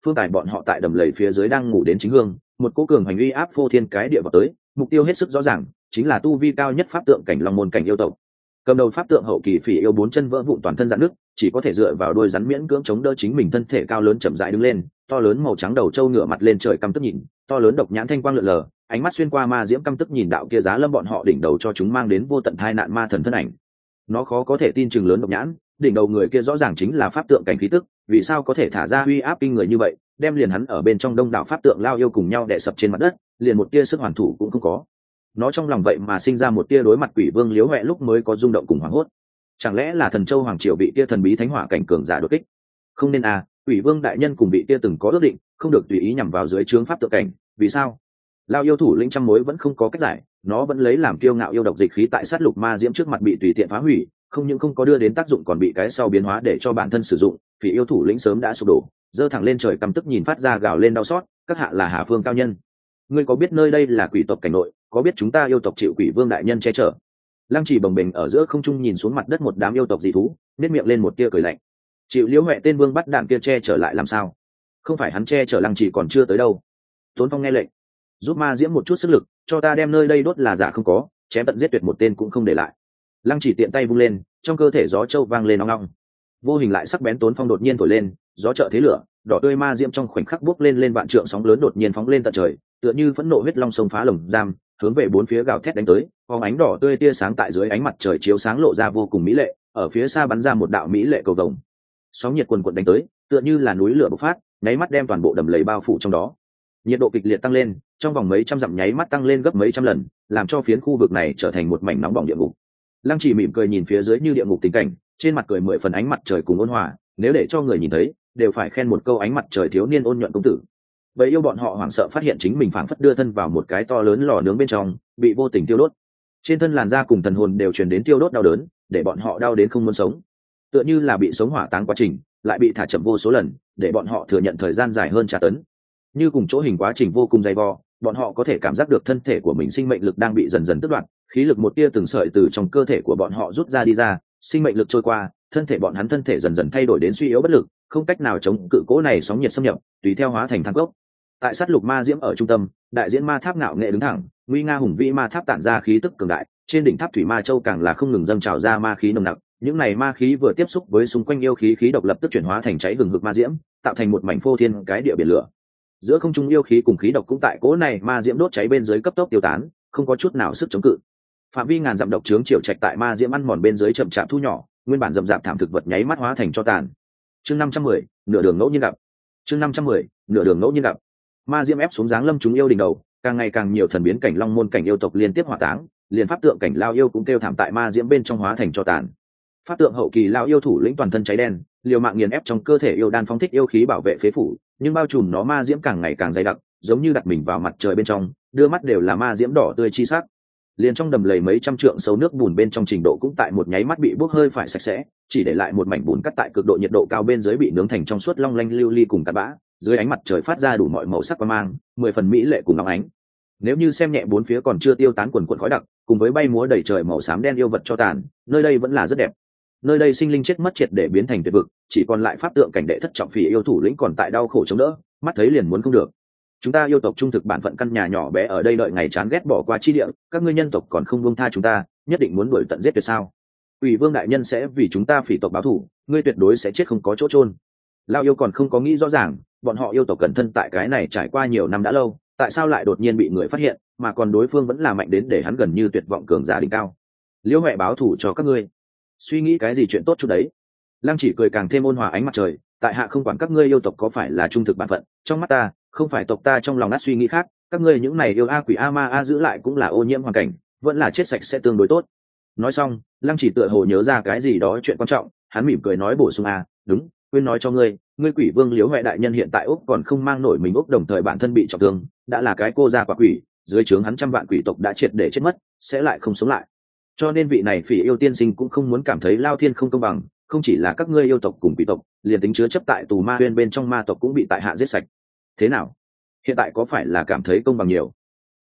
[SPEAKER 1] Phương Tài bọn họ tại đầm lầy phía dưới đang ngủ đến chính hương, một cỗ cường hành uy áp phô thiên cái địa vào tới, mục tiêu hết sức rõ ràng, chính là tu vi cao nhất pháp tượng cảnh long môn cảnh yêu tộc. Cầm đầu pháp tượng hậu kỳ phỉ yêu bốn chân vỡ vụn toàn thân dạn nước, chỉ có thể dựa vào đôi rắn miễn cưỡng chống đỡ chính mình thân thể cao lớn chậm rãi đứng lên, to lớn màu trắng đầu trâu ngửa mặt lên trời căm tức nhìn, to lớn độc nhãn thanh quang lượn lờ, ánh mắt xuyên qua ma diễm căm tức nhìn đạo kia giá lâm bọn họ đỉnh đầu cho chúng mang đến vô tận tai nạn ma thần thân ảnh. Nó khó có thể tin chừng lớn độc nhãn, đỉnh đầu người kia rõ ràng chính là pháp tượng cảnh khí tức, vì sao có thể thả ra uy áp kinh người như vậy, đem liền hắn ở bên trong đông đảo pháp tượng lao yêu cùng nhau đè sập trên mặt đất, liền một tia sức hoàn thủ cũng không có. Nó trong lòng vậy mà sinh ra một tia đối mặt quỷ vương liếu hoẹ lúc mới có rung động cùng hoảng hốt. Chẳng lẽ là thần châu hoàng triều bị tia thần bí thánh hỏa cảnh cường giả đột kích? Không nên à, quỷ vương đại nhân cùng bị tia từng có ước định, không được tùy ý nhằm vào dưới trướng pháp tượng cảnh, vì sao? Lao yêu thủ lĩnh trăm mối vẫn không có cách giải, nó vẫn lấy làm kiêu ngạo yêu độc dịch khí tại sát lục ma diễm trước mặt bị tùy tiện phá hủy, không những không có đưa đến tác dụng còn bị cái sau biến hóa để cho bản thân sử dụng, vì yêu thủ lĩnh sớm đã sụp đổ, giơ thẳng lên trời căm tức nhìn phát ra gào lên đau xót, các hạ là Hà Phương cao nhân, ngươi có biết nơi đây là quỷ tộc cảnh nội, có biết chúng ta yêu tộc chịu quỷ vương đại nhân che chở? Lăng Chỉ bồng bềnh ở giữa không trung nhìn xuống mặt đất một đám yêu tộc dị thú, nét miệng lên một tia cười lạnh. Chịu Liễu Huệ tên vương bắt đạn kia che chở lại làm sao? Không phải hắn che chở Lăng Chỉ còn chưa tới đâu. Tốn Phong nghe lệnh, giúp ma diễm một chút sức lực, cho ta đem nơi đây đốt là giả không có, chém tận giết tuyệt một tên cũng không để lại. Lăng Chỉ tiện tay vung lên, trong cơ thể gió châu vang lên ong ong. Vô hình lại sắc bén Tốn Phong đột nhiên thổi lên, gió trợ thế lửa, đỏ tươi ma diễm trong khoảnh khắc bốc lên vạn trượng sóng lớn đột nhiên phóng lên tận trời, tựa như phẫn nộ huyết long sông phá lồng giam, hướng về bốn phía gào thét đánh tới, phóng ánh đỏ tươi tia sáng tại dưới ánh mặt trời chiếu sáng lộ ra vô cùng mỹ lệ, ở phía xa bắn ra một đạo mỹ lệ cầu vồng. Sóng nhiệt quần quần đánh tới, tựa như là núi lửa bộc phát, nháy mắt đem toàn bộ đầm lầy bao phủ trong đó. Nhiệt độ kịch liệt tăng lên, trong vòng mấy trăm dặm nháy mắt tăng lên gấp mấy trăm lần, làm cho phiến khu vực này trở thành một mảnh nóng bỏng địa ngục. Lăng Chỉ mỉm cười nhìn phía dưới như địa ngục tình cảnh, trên mặt cười 10 phần ánh mặt trời cùng ôn hòa, nếu để cho người nhìn thấy, đều phải khen một câu ánh mặt trời thiếu niên ôn nhuận công tử. Bầy yêu bọn họ hoảng sợ phát hiện chính mình phảng phất đưa thân vào một cái to lớn lò nướng bên trong, bị vô tình tiêu đốt. Trên thân làn da cùng thần hồn đều truyền đến tiêu đốt đau đớn, để bọn họ đau đến không muốn sống. Tựa như là bị sống hỏa táng quá trình, lại bị thả chậm vô số lần, để bọn họ thừa nhận thời gian dài hơn tra tấn. Như cùng chỗ hình quá trình vô cùng dày vò, bọn họ có thể cảm giác được thân thể của mình sinh mệnh lực đang bị dần dần tước đoạt, khí lực một tia từng sợi từ trong cơ thể của bọn họ rút ra đi ra, sinh mệnh lực trôi qua, thân thể bọn hắn thân thể dần dần thay đổi đến suy yếu bất lực, không cách nào chống cự cố này sóng nhiệt xâm nhập, tùy theo hóa thành than cốc. Tại sát lục ma diễm ở trung tâm, đại diễn ma tháp ngạo nghệ đứng thẳng, nguy nga hùng vĩ ma tháp tản ra khí tức cường đại, trên đỉnh tháp thủy ma châu càng là không ngừng dâng trào ra ma khí nồng nặc, những này ma khí vừa tiếp xúc với xung quanh yêu khí khí độc lập tức chuyển hóa thành cháy hừng hực ma diễm, tạo thành một mảnh phô thiên cái địa biển lửa. Giữa không trung yêu khí cùng khí độc cũng tại cố này ma diễm đốt cháy bên dưới cấp tốc tiêu tán, không có chút nào sức chống cự. Phạm vi ngàn dặm độc trướng triệu trạch tại ma diễm ăn mòn bên dưới chậm chạp thu nhỏ, nguyên bản rậm rạp thảm thực vật nháy mắt hóa thành cho tàn. Chương 510, nửa đường ngẫu nhiên gặp. Chương 510, nửa đường ngẫu nhiên gặp. Ma diễm ép xuống dáng lâm chúng yêu đỉnh đầu, càng ngày càng nhiều thần biến cảnh long môn cảnh yêu tộc liên tiếp hỏa táng, liền pháp tượng cảnh lao yêu cũng kêu thảm tại ma diễm bên trong hóa thành cho tàn. Pháp tượng hậu kỳ lao yêu thủ lĩnh toàn thân cháy đen, liều mạng nghiền ép trong cơ thể yêu đan phóng thích yêu khí bảo vệ phế phủ, nhưng bao trùm nó ma diễm càng ngày càng dày đặc, giống như đặt mình vào mặt trời bên trong, đưa mắt đều là ma diễm đỏ tươi chi sắc. Liền trong đầm lầy mấy trăm trượng sâu nước bùn bên trong trình độ cũng tại một nháy mắt bị bốc hơi phải sạch sẽ, chỉ để lại một mảnh bùn cắt tại cực độ nhiệt độ cao bên dưới bị nướng thành trong suốt long lanh lưu ly cùng cát bã, dưới ánh mặt trời phát ra đủ mọi màu sắc và mang, 10 phần mỹ lệ cùng óng ánh. Nếu như xem nhẹ bốn phía còn chưa tiêu tán quần quần khói đặc, cùng với bay múa đầy trời màu xám đen yêu vật cho tàn, nơi đây vẫn là rất đẹp. Nơi đây sinh linh chết mất triệt để biến thành tuyệt vực, chỉ còn lại pháp tượng cảnh đệ thất trọng phỉ yêu thủ lĩnh còn tại đau khổ chống đỡ, mắt thấy liền muốn không được. Chúng ta yêu tộc trung thực bản phận căn nhà nhỏ bé ở đây đợi ngày chán ghét bỏ qua chi địa, các ngươi nhân tộc còn không buông tha chúng ta, nhất định muốn đuổi tận giết tuyệt sao? Ủy vương đại nhân sẽ vì chúng ta phỉ tộc báo thù, ngươi tuyệt đối sẽ chết không có chỗ chôn. Lao yêu còn không có nghĩ rõ ràng, bọn họ yêu tộc cẩn thân tại cái này trải qua nhiều năm đã lâu, tại sao lại đột nhiên bị người phát hiện, mà còn đối phương vẫn là mạnh đến để hắn gần như tuyệt vọng cường giả đỉnh cao. Liễu Huệ báo thù cho các ngươi, suy nghĩ cái gì chuyện tốt chút đấy. Lăng Chỉ cười càng thêm ôn hòa ánh mặt trời, tại hạ không quản các ngươi yêu tộc có phải là trung thực bản phận, trong mắt ta không phải tộc ta trong lòng nát suy nghĩ khác, các ngươi những này yêu a quỷ a ma a giữ lại cũng là ô nhiễm hoàn cảnh, vẫn là chết sạch sẽ tương đối tốt. Nói xong, Lăng Chỉ tựa hồ nhớ ra cái gì đó chuyện quan trọng, hắn mỉm cười nói bổ sung đúng, quên nói cho ngươi, ngươi quỷ vương Liễu Huệ đại nhân hiện tại úc còn không mang nổi mình úc, đồng thời bản thân bị trọng thương, đã là cái cô gia quả quỷ, dưới trướng hắn trăm vạn quỷ tộc đã triệt để chết mất, sẽ lại không sống lại. Cho nên vị này phỉ yêu tiên sinh cũng không muốn cảm thấy lao thiên không công bằng, không chỉ là các ngươi yêu tộc cùng quỷ tộc, liền tính chứa chấp tại tù ma huyên bên trong ma tộc cũng bị tại hạ giết sạch. Thế nào, hiện tại có phải là cảm thấy công bằng nhiều?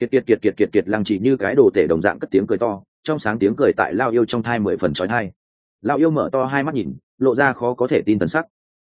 [SPEAKER 1] Kiệt Lăng Chỉ như cái đồ tể đồng dạng cất tiếng cười to, trong sáng tiếng cười tại lao yêu trong thai 10 phần chói tai. Lao yêu mở to hai mắt nhìn, lộ ra khó có thể tin thần sắc.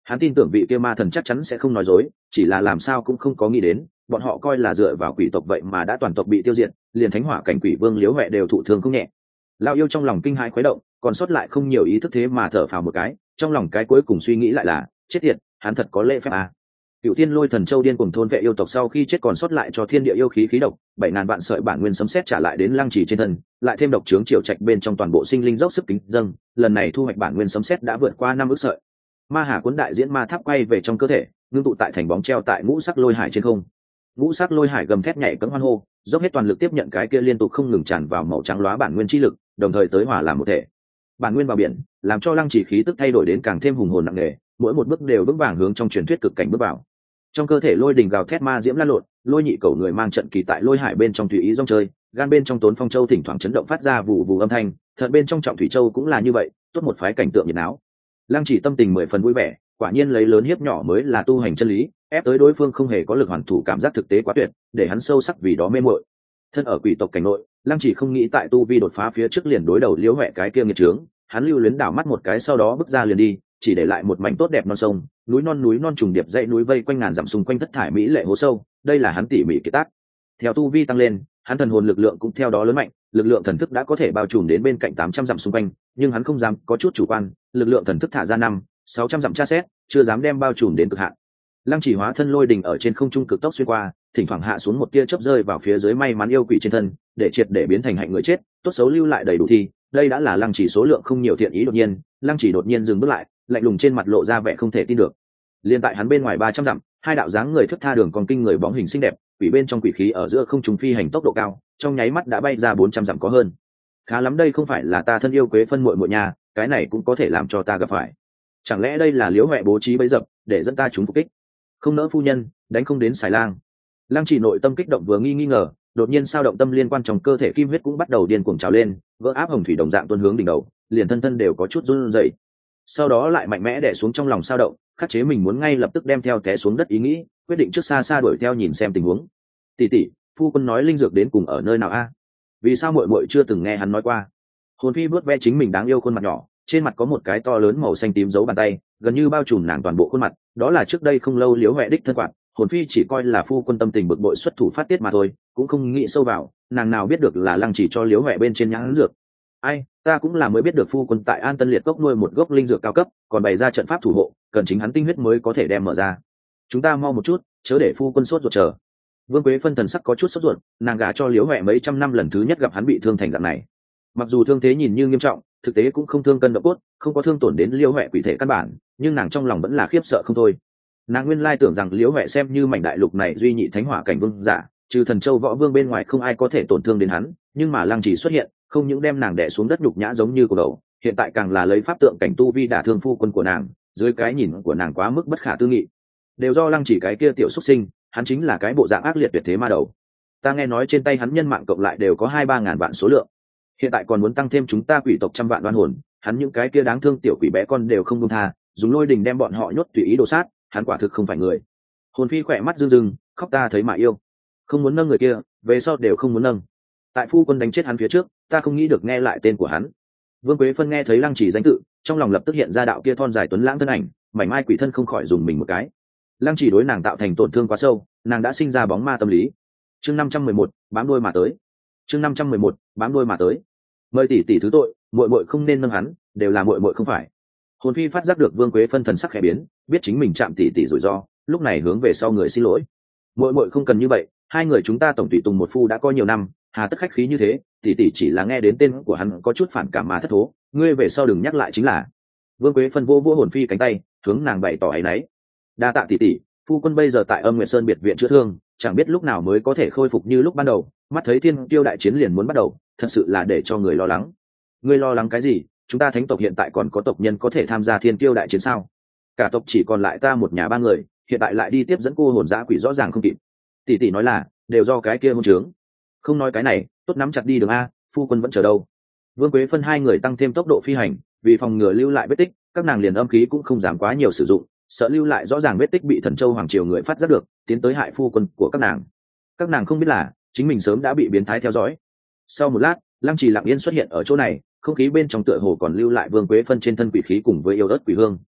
[SPEAKER 1] Hắn tin tưởng vị kia ma thần chắc chắn sẽ không nói dối, chỉ là làm sao cũng không có nghĩ đến bọn họ coi là dựa vào quỷ tộc vậy mà đã toàn tộc bị tiêu diệt, liền thánh hỏa cảnh quỷ vương Liễu Huệ đều thụ thương không nhẹ. Lão yêu trong lòng kinh hãi khuấy động, còn sót lại không nhiều ý thức thế mà thở phào một cái, trong lòng cái cuối cùng suy nghĩ lại là chết tiệt, hắn thật có lễ phép à. Cựu Thiên Lôi Thần Châu điên cuồng thôn vệ yêu tộc sau khi chết còn sót lại cho thiên địa yêu khí khí độc, 7000 vạn sợi bản nguyên sấm sét trả lại đến Lăng Chỉ trên thân, lại thêm độc trướng triều trạch bên trong toàn bộ sinh linh dốc sức kính dâng, lần này thu hoạch bản nguyên sấm sét đã vượt qua 5 ức sợi. Ma Hà cuốn đại diễn ma tháp quay về trong cơ thể, ngưng tụ tại thành bóng treo tại ngũ sắc lôi hải trên không. Ngũ sắc lôi hải gầm thét nhảy cẫng hoan hô, dốc hết toàn lực tiếp nhận cái kia liên tục không ngừng tràn vào màu trắng lóa bản nguyên chi lực, đồng thời tới hòa làm một thể. Bản nguyên vào biển, làm cho Lăng Chỉ khí tức thay đổi đến càng thêm hùng hồn nặng nề, mỗi một bước đều vững vàng hướng trong truyền thuyết cực cảnh bước vào. Trong cơ thể lôi đình gào thét ma diễm lan lộn, lôi nhị cầu người mang trận kỳ tại lôi hải bên trong tùy ý rong chơi, gan bên trong Tốn Phong Châu thỉnh thoảng chấn động phát ra vụ vụ âm thanh, thận bên trong Trọng Thủy Châu cũng là như vậy, tốt một phái cảnh tượng nhiệt náo. Lăng Chỉ tâm tình 10 phần vui vẻ, quả nhiên lấy lớn hiếp nhỏ mới là tu hành chân lý, ép tới đối phương không hề có lực hoàn thủ cảm giác thực tế quá tuyệt, để hắn sâu sắc vì đó mê muội. Thân ở quỷ tộc cảnh nội, Lăng Chỉ không nghĩ tại tu vi đột phá phía trước liền đối đầu Liễu Huệ cái kia nghiệt trướng, hắn lưu luyến đảo mắt một cái sau đó bước ra liền đi, chỉ để lại một mảnh tốt đẹp non sông, núi non trùng điệp dãy núi vây quanh ngàn dặm xung quanh thất thải mỹ lệ hố sâu, đây là hắn tỉ mỉ kiệt tác. Theo tu vi tăng lên, hắn thần hồn lực lượng cũng theo đó lớn mạnh, lực lượng thần thức đã có thể bao trùm đến bên cạnh 800 dặm xung quanh, nhưng hắn không dám có chút chủ quan, lực lượng thần thức thả ra 600 dặm tra xét, chưa dám đem bao trùm đến cực hạn. Lăng Chỉ hóa thân lôi đình ở trên không trung cực tốc xuyên qua, thỉnh thoảng hạ xuống một tia chớp rơi vào phía dưới may mắn yêu quỷ trên thân, để triệt để biến thành hạnh người chết, tốt xấu lưu lại đầy đủ thi. Đây đã là Lăng Chỉ số lượng không nhiều thiện ý đột nhiên, Lăng Chỉ đột nhiên dừng bước lại, lạnh lùng trên mặt lộ ra vẻ không thể tin được. Liên tại hắn bên ngoài 300 dặm, hai đạo dáng người thướt tha đường còn kinh người bóng hình xinh đẹp, quỷ bên trong quỷ khí ở giữa không trung phi hành tốc độ cao, trong nháy mắt đã bay ra 400 dặm có hơn. Khá lắm, đây không phải là ta thân yêu Quế Phân muội muội nhà, cái này cũng có thể làm cho ta gặp phải. Chẳng lẽ đây là Liễu Huệ bố trí bẫy dập để dẫn ta trúng phục kích? Không nỡ phu nhân, đánh không đến xài lang. Lăng Chỉ nội tâm kích động vừa nghi ngờ, đột nhiên sao động tâm liên quan trong cơ thể kim huyết cũng bắt đầu điên cuồng trào lên, vỡ áp hồng thủy đồng dạng tuôn hướng đỉnh đầu, liền thân thân đều có chút run rẩy. Sau đó lại mạnh mẽ đè xuống trong lòng sao động, khắc chế mình muốn ngay lập tức đem theo té xuống đất ý nghĩ, quyết định trước xa xa đuổi theo nhìn xem tình huống. Tỷ tỷ, phu quân nói linh dược đến cùng ở nơi nào a? Vì sao muội muội chưa từng nghe hắn nói qua? Hồn phi vớt ve chính mình đáng yêu khuôn mặt nhỏ, trên mặt có một cái to lớn màu xanh tím dấu bàn tay, gần như bao trùm nàng toàn bộ khuôn mặt, đó là trước đây không lâu Liễu Huệ đích thân quạt. Hồn phi chỉ coi là phu quân tâm tình bực bội xuất thủ phát tiết mà thôi, cũng không nghĩ sâu vào, nàng nào biết được là Lăng Chỉ cho Liễu Huệ bên trên nhãn dược. Ai, ta cũng là mới biết được phu quân tại An Tân Liệt Cốc nuôi một gốc linh dược cao cấp, còn bày ra trận pháp thủ hộ, cần chính hắn tinh huyết mới có thể đem mở ra. Chúng ta mau một chút, chớ để phu quân sốt ruột chờ. Vương Quế Phân thần sắc có chút sốt ruột, nàng gả cho Liễu Huệ mấy trăm năm lần thứ nhất gặp hắn bị thương thành dạng này. Mặc dù thương thế nhìn như nghiêm trọng, thực tế cũng không thương cân động cốt, không có thương tổn đến Liễu Huệ quỷ thể căn bản, nhưng nàng trong lòng vẫn là khiếp sợ không thôi. Nàng nguyên lai tưởng rằng Liễu Huệ xem như mảnh đại lục này duy nhị thánh hỏa cảnh vương giả, trừ Thần Châu Võ Vương bên ngoài không ai có thể tổn thương đến hắn, nhưng mà Lăng Chỉ xuất hiện, không những đem nàng đè xuống đất nhục nhã giống như cổ đầu, hiện tại càng là lấy pháp tượng cảnh tu vi đả thương phu quân của nàng, dưới cái nhìn của nàng quá mức bất khả tư nghị. Đều do Lăng Chỉ cái kia tiểu xuất sinh, hắn chính là cái bộ dạng ác liệt tuyệt thế ma đầu. Ta nghe nói trên tay hắn nhân mạng cộng lại đều có 2-3 ngàn vạn số lượng, hiện tại còn muốn tăng thêm chúng ta quỷ tộc trăm vạn đoan hồn, hắn những cái kia đáng thương tiểu quỷ bé con đều không buông tha, dùng lôi đình đem bọn họ nhốt tùy ý đồ sát, hắn quả thực không phải người. Hồn phi khỏe mắt rưng rưng, khóc ta thấy mà yêu, không muốn nâng người kia, về sau đều không muốn nâng. Tại phu quân đánh chết hắn phía trước, ta không nghĩ được nghe lại tên của hắn. Vương Quế Phân nghe thấy Lăng Chỉ danh tự, trong lòng lập tức hiện ra đạo kia thon dài tuấn lãng thân ảnh, mảnh mai quỷ thân không khỏi dùng mình một cái. Lăng Chỉ đối nàng tạo thành tổn thương quá sâu, nàng đã sinh ra bóng ma tâm lý. Chương 511, bám đuôi mà tới. Chương 511, bám đuôi mà tới. Mời tỷ tỷ thứ tội, muội muội không nên nâng hắn, đều là muội muội không phải. Hồn phi phát giác được Vương Quế Phân thần sắc khẽ biến, biết chính mình chạm tỷ tỷ rủi ro, lúc này hướng về sau người xin lỗi. Muội muội không cần như vậy, hai người chúng ta tổng tùy tùng một phu đã có nhiều năm, hà tất khách khí như thế, tỷ tỷ chỉ là nghe đến tên của hắn có chút phản cảm mà thất thố, ngươi về sau đừng nhắc lại chính là. Vương Quế Phân vô hồn phi cánh tay, hướng nàng bày tỏ áy náy. Đa tạ tỷ tỷ, phu quân bây giờ tại Âm Nguyệt Sơn biệt viện chữa thương, chẳng biết lúc nào mới có thể khôi phục như lúc ban đầu, mắt thấy thiên tiêu đại chiến liền muốn bắt đầu, thật sự là để cho người lo lắng. Ngươi lo lắng cái gì? Chúng ta thánh tộc hiện tại còn có tộc nhân có thể tham gia thiên tiêu đại chiến sao? Cả tộc chỉ còn lại ta một nhà ba người, hiện tại lại đi tiếp dẫn cô hồn dã quỷ rõ ràng không kịp. Tỷ tỷ nói là đều do cái kia hôn trướng. Không nói cái này, tốt nắm chặt đi đường a, phu quân vẫn chờ đâu. Vương Quế Phân hai người tăng thêm tốc độ phi hành, vì phòng ngừa lưu lại vết tích, các nàng liền âm khí cũng không dám quá nhiều sử dụng, sợ lưu lại rõ ràng vết tích bị Thần Châu hoàng triều người phát giác được, tiến tới hại phu quân của các nàng. Các nàng không biết là chính mình sớm đã bị biến thái theo dõi. Sau một lát, Lăng Chỉ lặng yên xuất hiện ở chỗ này, không khí bên trong tựa hồ còn lưu lại Vương Quế Phân trên thân quỷ khí cùng với yêu ớt quỷ hương.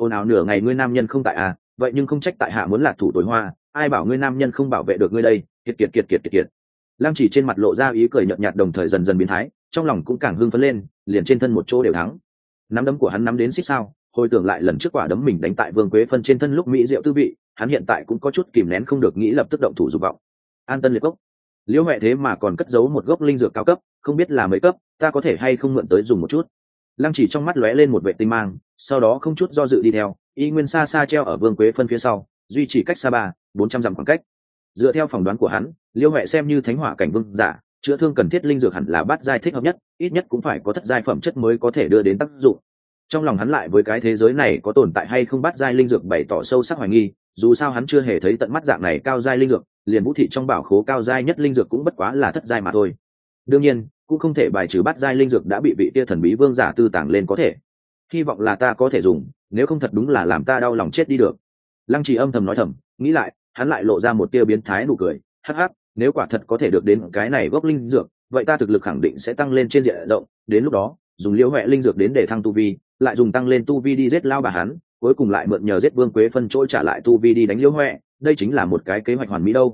[SPEAKER 1] ồn ào nửa ngày ngươi nam nhân không tại à, vậy nhưng không trách tại hạ muốn lạc thủ tối hoa, ai bảo ngươi nam nhân không bảo vệ được ngươi đây, kiệt kiệt kiệt kiệt kiệt kiệt. Lăng Chỉ trên mặt lộ ra ý cười nhợt nhạt đồng thời dần dần biến thái, trong lòng cũng càng hưng phấn lên, liền trên thân một chỗ đều thắng. Nắm đấm của hắn nắm đến xích sao, hồi tưởng lại lần trước quả đấm mình đánh tại Vương Quế Phân trên thân lúc mỹ diệu tư vị, hắn hiện tại cũng có chút kìm nén không được nghĩ lập tức động thủ dục vọng. An Tân liệt cốc, Liễu Huệ thế mà còn cất giấu một gốc linh dược cao cấp, không biết là mấy cấp, ta có thể hay không mượn tới dùng một chút. Lăng Chỉ trong mắt lóe lên một vệ tinh mang, sau đó không chút do dự đi theo, y nguyên xa xa treo ở Vương Quế Phân phía sau, duy trì cách xa 300-400 dặm khoảng cách. Dựa theo phỏng đoán của hắn, Liễu Huệ xem như thánh hỏa cảnh vương giả, chữa thương cần thiết linh dược hẳn là bát giai thích hợp nhất, ít nhất cũng phải có thất giai phẩm chất mới có thể đưa đến tác dụng. Trong lòng hắn lại với cái thế giới này có tồn tại hay không bát giai linh dược bày tỏ sâu sắc hoài nghi, dù sao hắn chưa hề thấy tận mắt dạng này cao giai linh dược, liền vũ thị trong bảo khố cao giai nhất linh dược cũng bất quá là thất giai mà thôi. Đương nhiên, cũng không thể bài trừ bát giai linh dược đã bị vị tia thần bí vương giả tư tàng lên có thể. Hy vọng là ta có thể dùng, nếu không thật đúng là làm ta đau lòng chết đi được. Lăng Trì âm thầm nói thầm, nghĩ lại, hắn lại lộ ra một tia biến thái nụ cười, hắc hắc, nếu quả thật có thể được đến cái này gốc linh dược, vậy ta thực lực khẳng định sẽ tăng lên trên diện rộng, đến lúc đó, dùng Liễu Huệ linh dược đến để thăng tu vi, lại dùng tăng lên tu vi đi giết lao bà hắn, cuối cùng lại mượn nhờ giết Vương Quế Phân trôi trả lại tu vi đi đánh Liễu Huệ, đây chính là một cái kế hoạch hoàn mỹ đâu.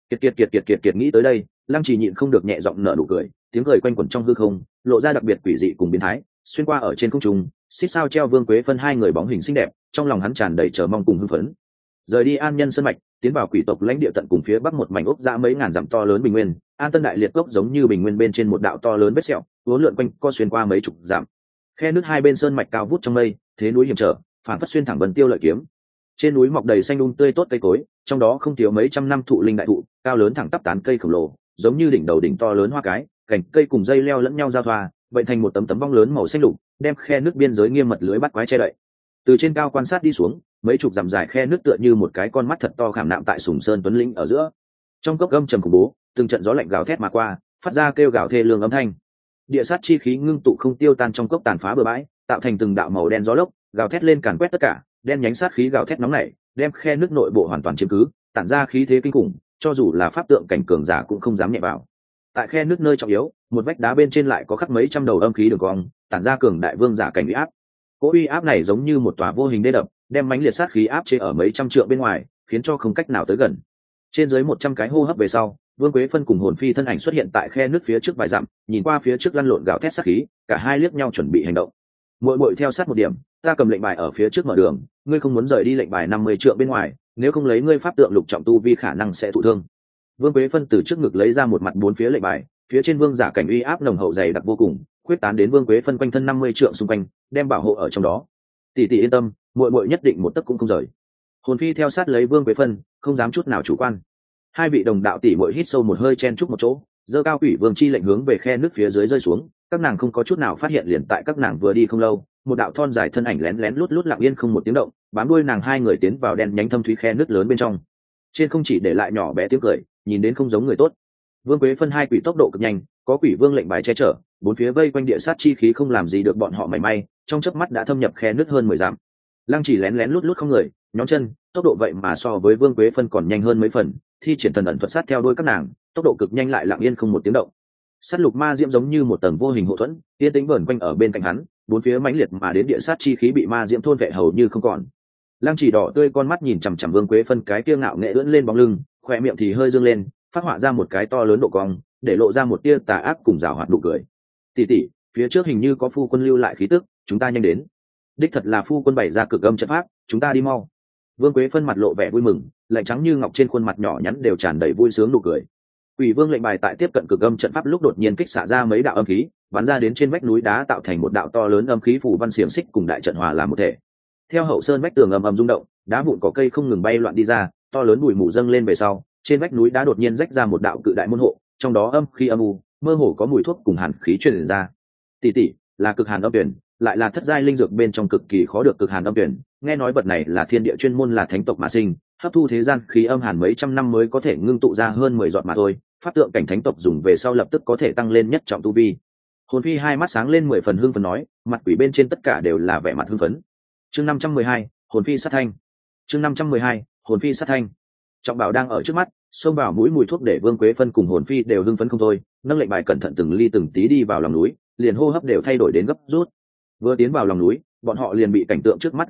[SPEAKER 1] Kiệt nghĩ tới đây, Lăng Trì nhịn không được nhẹ giọng nở nụ cười, tiếng cười quanh quẩn trong hư không, lộ ra đặc biệt quỷ dị cùng biến thái, xuyên qua ở trên không trung, xích sao treo Vương Quế Phân hai người bóng hình xinh đẹp, trong lòng hắn tràn đầy chờ mong cùng hưng phấn. Rời đi An Nhân Sơn mạch, tiến vào quỷ tộc lãnh địa tận cùng phía bắc một mảnh ốc dã mấy ngàn dặm to lớn bình nguyên, An Tân Đại Liệt Cốc giống như bình nguyên bên trên một đạo to lớn vết sẹo, uốn lượn quanh co xuyên qua mấy chục dặm. Khe nước hai bên sơn mạch cao vút trong mây, thế núi hiểm trở, phản phất xuyên thẳng Vân Tiêu lợi kiếm. Trên núi mọc đầy xanh tươi tốt cây cối, trong đó không thiếu mấy trăm năm thụ linh đại thụ, cao lớn thẳng tắp tán cây khổng lồ, giống như đỉnh đầu đỉnh to lớn hoa cái, cành cây cùng dây leo lẫn nhau giao thoa, vậy thành một tấm tấm vong lớn màu xanh lục, đem khe nước biên giới nghiêm mật lưới bắt quái che đậy. Từ trên cao quan sát đi xuống, mấy chục dặm dài khe nước tựa như một cái con mắt thật to khảm nạm tại Sùng Sơn Tuấn Lĩnh ở giữa. Trong cốc gâm trầm khủng bố, từng trận gió lạnh gào thét mà qua, phát ra kêu gào thê lương âm thanh. Địa sát chi khí ngưng tụ không tiêu tan trong cốc tàn phá bừa bãi, tạo thành từng đạo màu đen gió lốc, gào thét lên càn quét tất cả, đen nhánh sát khí gào thét nóng nảy, đem khe nước nội bộ hoàn toàn chiếm cứ, tản ra khí thế kinh khủng, cho dù là pháp tượng cảnh cường giả cũng không dám nhẹ vào. Tại khe nước nơi trọng yếu, một vách đá bên trên lại có khắc mấy trăm đầu âm khí đường cong, tản ra cường đại vương giả cảnh uy áp. Cỗ uy áp này giống như một tòa vô hình đê đập, đem mãnh liệt sát khí áp chế ở mấy trăm trượng bên ngoài, khiến cho không cách nào tới gần. Trên dưới 100 cái hô hấp về sau, Vương Quế Phân cùng Hồn Phi thân ảnh xuất hiện tại khe nước phía trước vài dặm, nhìn qua phía trước lăn lộn gào thét sát khí, cả hai liếc nhau chuẩn bị hành động. Muội theo sát một điểm, ta cầm lệnh bài ở phía trước mở đường, ngươi không muốn rời đi lệnh bài 50 trượng bên ngoài, nếu không lấy ngươi pháp tượng lục trọng tu vi khả năng sẽ thụ thương. Vương Quế Phân từ trước ngực lấy ra một mặt bốn phía lệnh bài, phía trên vương giả cảnh uy áp nồng hậu dày đặc vô cùng, quyết tán đến Vương Quế Phân quanh thân 50 trượng xung quanh, đem bảo hộ ở trong đó. Tỷ tỷ yên tâm, muội nhất định một tấc cũng không rời. Hồn Phi theo sát lấy Vương Quế Phân, không dám chút nào chủ quan. Hai vị đồng đạo tỷ muội hít sâu một hơi chen chúc một chỗ, giơ cao quỷ vương chi lệnh hướng về khe nước phía dưới rơi xuống. Các nàng không có chút nào phát hiện liền tại các nàng vừa đi không lâu, một đạo thon dài thân ảnh lén lén lút lút lặng yên không một tiếng động, bám đuôi nàng hai người tiến vào đen nhánh thâm thúy khe nước lớn bên trong. Trên không chỉ để lại nhỏ bé tiếng cười, nhìn đến không giống người tốt. Vương Quế Phân hai quỷ tốc độ cực nhanh, có quỷ vương lệnh bài che chở, bốn phía vây quanh địa sát chi khí không làm gì được bọn họ mảy may, trong chớp mắt đã thâm nhập khe nước hơn 10 dặm. Lăng Chỉ lén lén lút lút không người, nhón chân, tốc độ vậy mà so với Vương Quế Phân còn nhanh hơn mấy phần, thi triển thần ẩn thuật sát theo đuôi các nàng, tốc độ cực nhanh lại lặng yên không một tiếng động. Sát lục ma diễm giống như một tầng vô hình hộ thuẫn, yên tĩnh vờn quanh ở bên cạnh hắn, bốn phía mãnh liệt mà đến địa sát chi khí bị ma diễm thôn vệ hầu như không còn. Lăng Chỉ đỏ tươi con mắt nhìn chằm chằm Vương Quế Phân cái kiêu ngạo nghệ ưỡn lên bóng lưng, khóe miệng thì hơi dương lên, phát họa ra một cái to lớn độ cong, để lộ ra một tia tà ác cùng giảo hoạt nụ cười. Tỷ tỷ, phía trước hình như có phu quân lưu lại khí tức, chúng ta nhanh đến. Đích thật là phu quân bày ra cực âm trận pháp, chúng ta đi mau. Vương Quế Phân mặt lộ vẻ vui mừng, lạnh trắng như ngọc trên khuôn mặt nhỏ nhắn đều tràn đầy vui sướng nụ cười. Quỷ Vương lệnh bài tại tiếp cận cực âm trận pháp lúc đột nhiên kích xạ ra mấy đạo âm khí, bắn ra đến trên vách núi đá tạo thành một đạo to lớn âm khí phủ văn xiềng xích cùng đại trận hòa làm một thể. Theo hậu sơn vách tường ầm ầm rung động, đá vụn cỏ cây không ngừng bay loạn đi ra, to lớn bụi mù dâng lên về sau, trên vách núi đá đột nhiên rách ra một đạo cự đại môn hộ, trong đó âm khí âm u, mơ hồ có mùi thuốc cùng hàn khí truyền ra. Tỷ tỷ, là cực hàn âm tuyển, lại là thất giai linh dược bên trong cực kỳ khó được cực hàn âm tuyển, nghe nói vật này là thiên địa chuyên môn là thánh tộc mà sinh, hấp thu thế gian khí âm hàn mấy trăm năm mới có thể ngưng tụ ra hơn 10 giọt mà thôi, pháp tượng cảnh thánh tộc dùng về sau lập tức có thể tăng lên nhất trọng tu vi. Hồn Phi hai mắt sáng lên 10 phần hưng phấn nói, mặt quỷ bên trên tất cả đều là vẻ mặt hưng phấn. Chương 512, Hồn Phi sát thanh. Chương 512, Hồn Phi sát thanh. Trọng bảo đang ở trước mắt, xông vào mũi mùi thuốc để Vương Quế Phân cùng Hồn Phi đều hưng phấn không thôi, nâng lệnh bài cẩn thận từng ly từng tí đi vào lòng núi, liền hô hấp đều thay đổi đến gấp rút. Vừa tiến vào lòng núi, bọn họ liền bị cảnh tượng trước mắt rung động,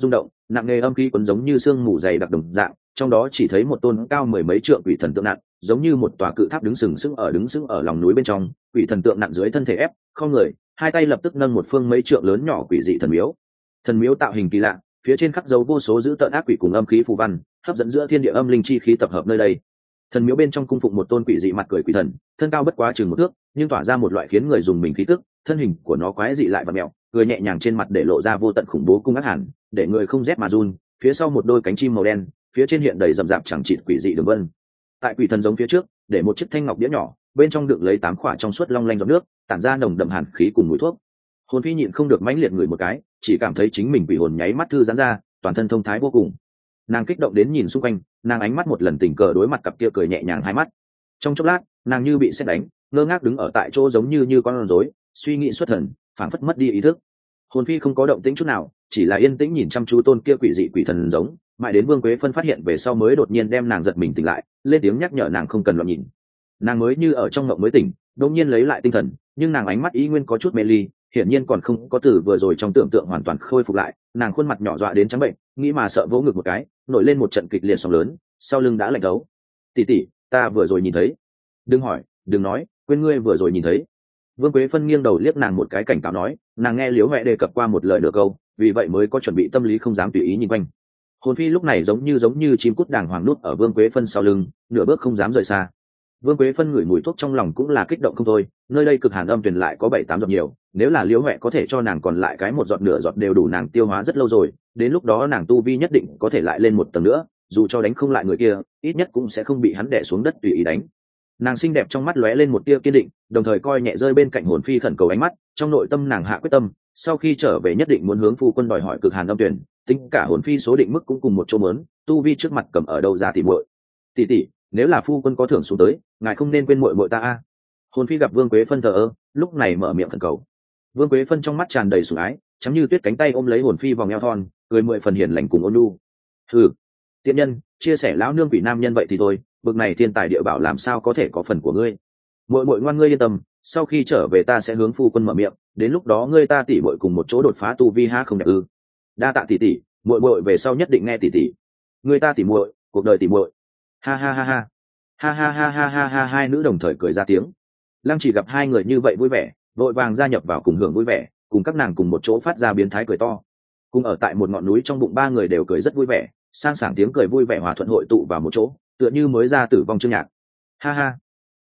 [SPEAKER 1] nặng nề âm khí quấn giống như sương mù dày đặc đồng dạng, trong đó chỉ thấy một tôn cao mười mấy trượng quỷ thần tượng nặng, giống như một tòa cự tháp đứng sừng ở lòng núi bên trong. Quỷ thần tượng nặng dưới thân thể ép không người, hai tay lập tức nâng một phương mấy trượng lớn nhỏ quỷ dị thần miếu. Thần miếu tạo hình kỳ lạ, phía trên khắc dấu vô số dữ tợn ác quỷ cùng âm khí phù văn, hấp dẫn giữa thiên địa âm linh chi khí tập hợp nơi đây. Thần miếu bên trong cung phụng một tôn quỷ dị mặt cười quỷ thần, thân cao bất quá chừng một thước, nhưng tỏa ra một loại khiến người dùng mình khí tức. Thân hình của nó quái dị lại và mèo, cười nhẹ nhàng trên mặt để lộ ra vô tận khủng bố cung ác hẳn, để người không rét mà run. Phía sau một đôi cánh chim màu đen, phía trên hiện đầy rậm rạp chẳng chịt quỷ dị đường vân. Tại quỷ thần giống phía trước, để một chiếc thanh ngọc đĩa nhỏ, bên trong đựng lấy 8 khỏa trong suốt long lanh giọt nước, tản ra nồng đậm hàn khí cùng mùi thuốc. Hồn Phi nhịn không được mãnh liệt ngửi một cái, chỉ cảm thấy chính mình quỷ hồn nháy mắt thư giãn ra, toàn thân thông thái vô cùng. Nàng kích động đến nhìn xung quanh, nàng ánh mắt một lần tình cờ đối mặt cặp kia cười nhẹ nhàng hai mắt. Trong chốc lát, nàng như bị sét đánh, ngơ ngác đứng ở tại chỗ giống như con rối, suy nghĩ xuất thần, phảng phất mất đi ý thức. Hồn Phi không có động tĩnh chút nào, chỉ là yên tĩnh nhìn chăm chú tôn kia quỷ dị quỷ thần giống, mãi đến Vương Quế Phân phát hiện về sau mới đột nhiên đem nàng giật mình tỉnh lại, lên tiếng nhắc nhở nàng không cần loạn nhìn. Nàng mới như ở trong mộng mới tỉnh, đột nhiên lấy lại tinh thần, nhưng nàng ánh mắt ý nguyên có chút mê ly, hiển nhiên còn không có từ vừa rồi trong tưởng tượng hoàn toàn khôi phục lại. Nàng khuôn mặt nhỏ dọa đến trắng bệnh, nghĩ mà sợ vỗ ngực một cái, nổi lên một trận kịch liệt sóng lớn, sau lưng đã lạnh thấu. Tỷ tỷ, ta vừa rồi nhìn thấy. Đừng hỏi, đừng nói, quên ngươi vừa rồi nhìn thấy. Vương Quế Phân nghiêng đầu liếc nàng một cái cảnh cáo nói, nàng nghe Liễu Huệ đề cập qua một lời nửa câu, vì vậy mới có chuẩn bị tâm lý không dám tùy ý nhìn quanh. Hồn Phi lúc này giống như chim cút đàng hoàng nút ở Vương Quế Phân sau lưng, nửa bước không dám rời xa. Vương Quế Phân ngửi mùi thuốc trong lòng cũng là kích động không thôi, nơi đây cực hàn âm truyền lại có 7-8 giọt nhiều, nếu là Liễu Huệ có thể cho nàng còn lại cái một giọt nửa giọt đều đủ nàng tiêu hóa rất lâu rồi, đến lúc đó nàng tu vi nhất định có thể lại lên một tầng nữa, dù cho đánh không lại người kia, ít nhất cũng sẽ không bị hắn đè xuống đất tùy ý đánh. Nàng xinh đẹp trong mắt lóe lên một tia kiên định, đồng thời coi nhẹ rơi bên cạnh Hồn Phi khẩn cầu ánh mắt, trong nội tâm nàng hạ quyết tâm, sau khi trở về nhất định muốn hướng phu quân đòi hỏi cực hàn âm tuyển, tính cả Hồn Phi số định mức cũng cùng một chỗ mớn, tu vi trước mặt cầm ở đâu ra tìm muội. Tỷ tỷ, nếu là phu quân có thưởng xuống tới, ngài không nên quên muội muội ta a. Hồn Phi gặp Vương Quế Phân thờ ơ, lúc này mở miệng khẩn cầu. Vương Quế Phân trong mắt tràn đầy sủng ái, trắng như tuyết cánh tay ôm lấy Hồn Phi vòng eo thon, cười 10 phần hiền lành cùng ôn nhu. Hừ, tiện nhân, chia sẻ lão nương quỷ nam nhân vậy thì thôi, bực này thiên tài địa bảo làm sao có thể có phần của ngươi. Muội muội ngoan, ngươi yên tâm, sau khi trở về ta sẽ hướng phu quân mở miệng, đến lúc đó ngươi ta tỷ muội cùng một chỗ đột phá tu vi ha không đẹp ư? Đa tạ tỷ tỷ, muội muội về sau nhất định nghe tỷ tỷ. Ngươi ta tỷ muội, cuộc đời tỷ muội. Ha ha ha ha. Ha ha ha ha ha ha, hai nữ đồng thời cười ra tiếng. Lăng Chỉ gặp hai người như vậy vui vẻ, vội vàng gia nhập vào cùng hưởng vui vẻ, cùng các nàng cùng một chỗ phát ra biến thái cười to. Cùng ở tại một ngọn núi trong bụng ba người đều cười rất vui vẻ, sang sảng tiếng cười vui vẻ hòa thuận hội tụ vào một chỗ, tựa như mới ra tử vong chương nhạc. Ha ha.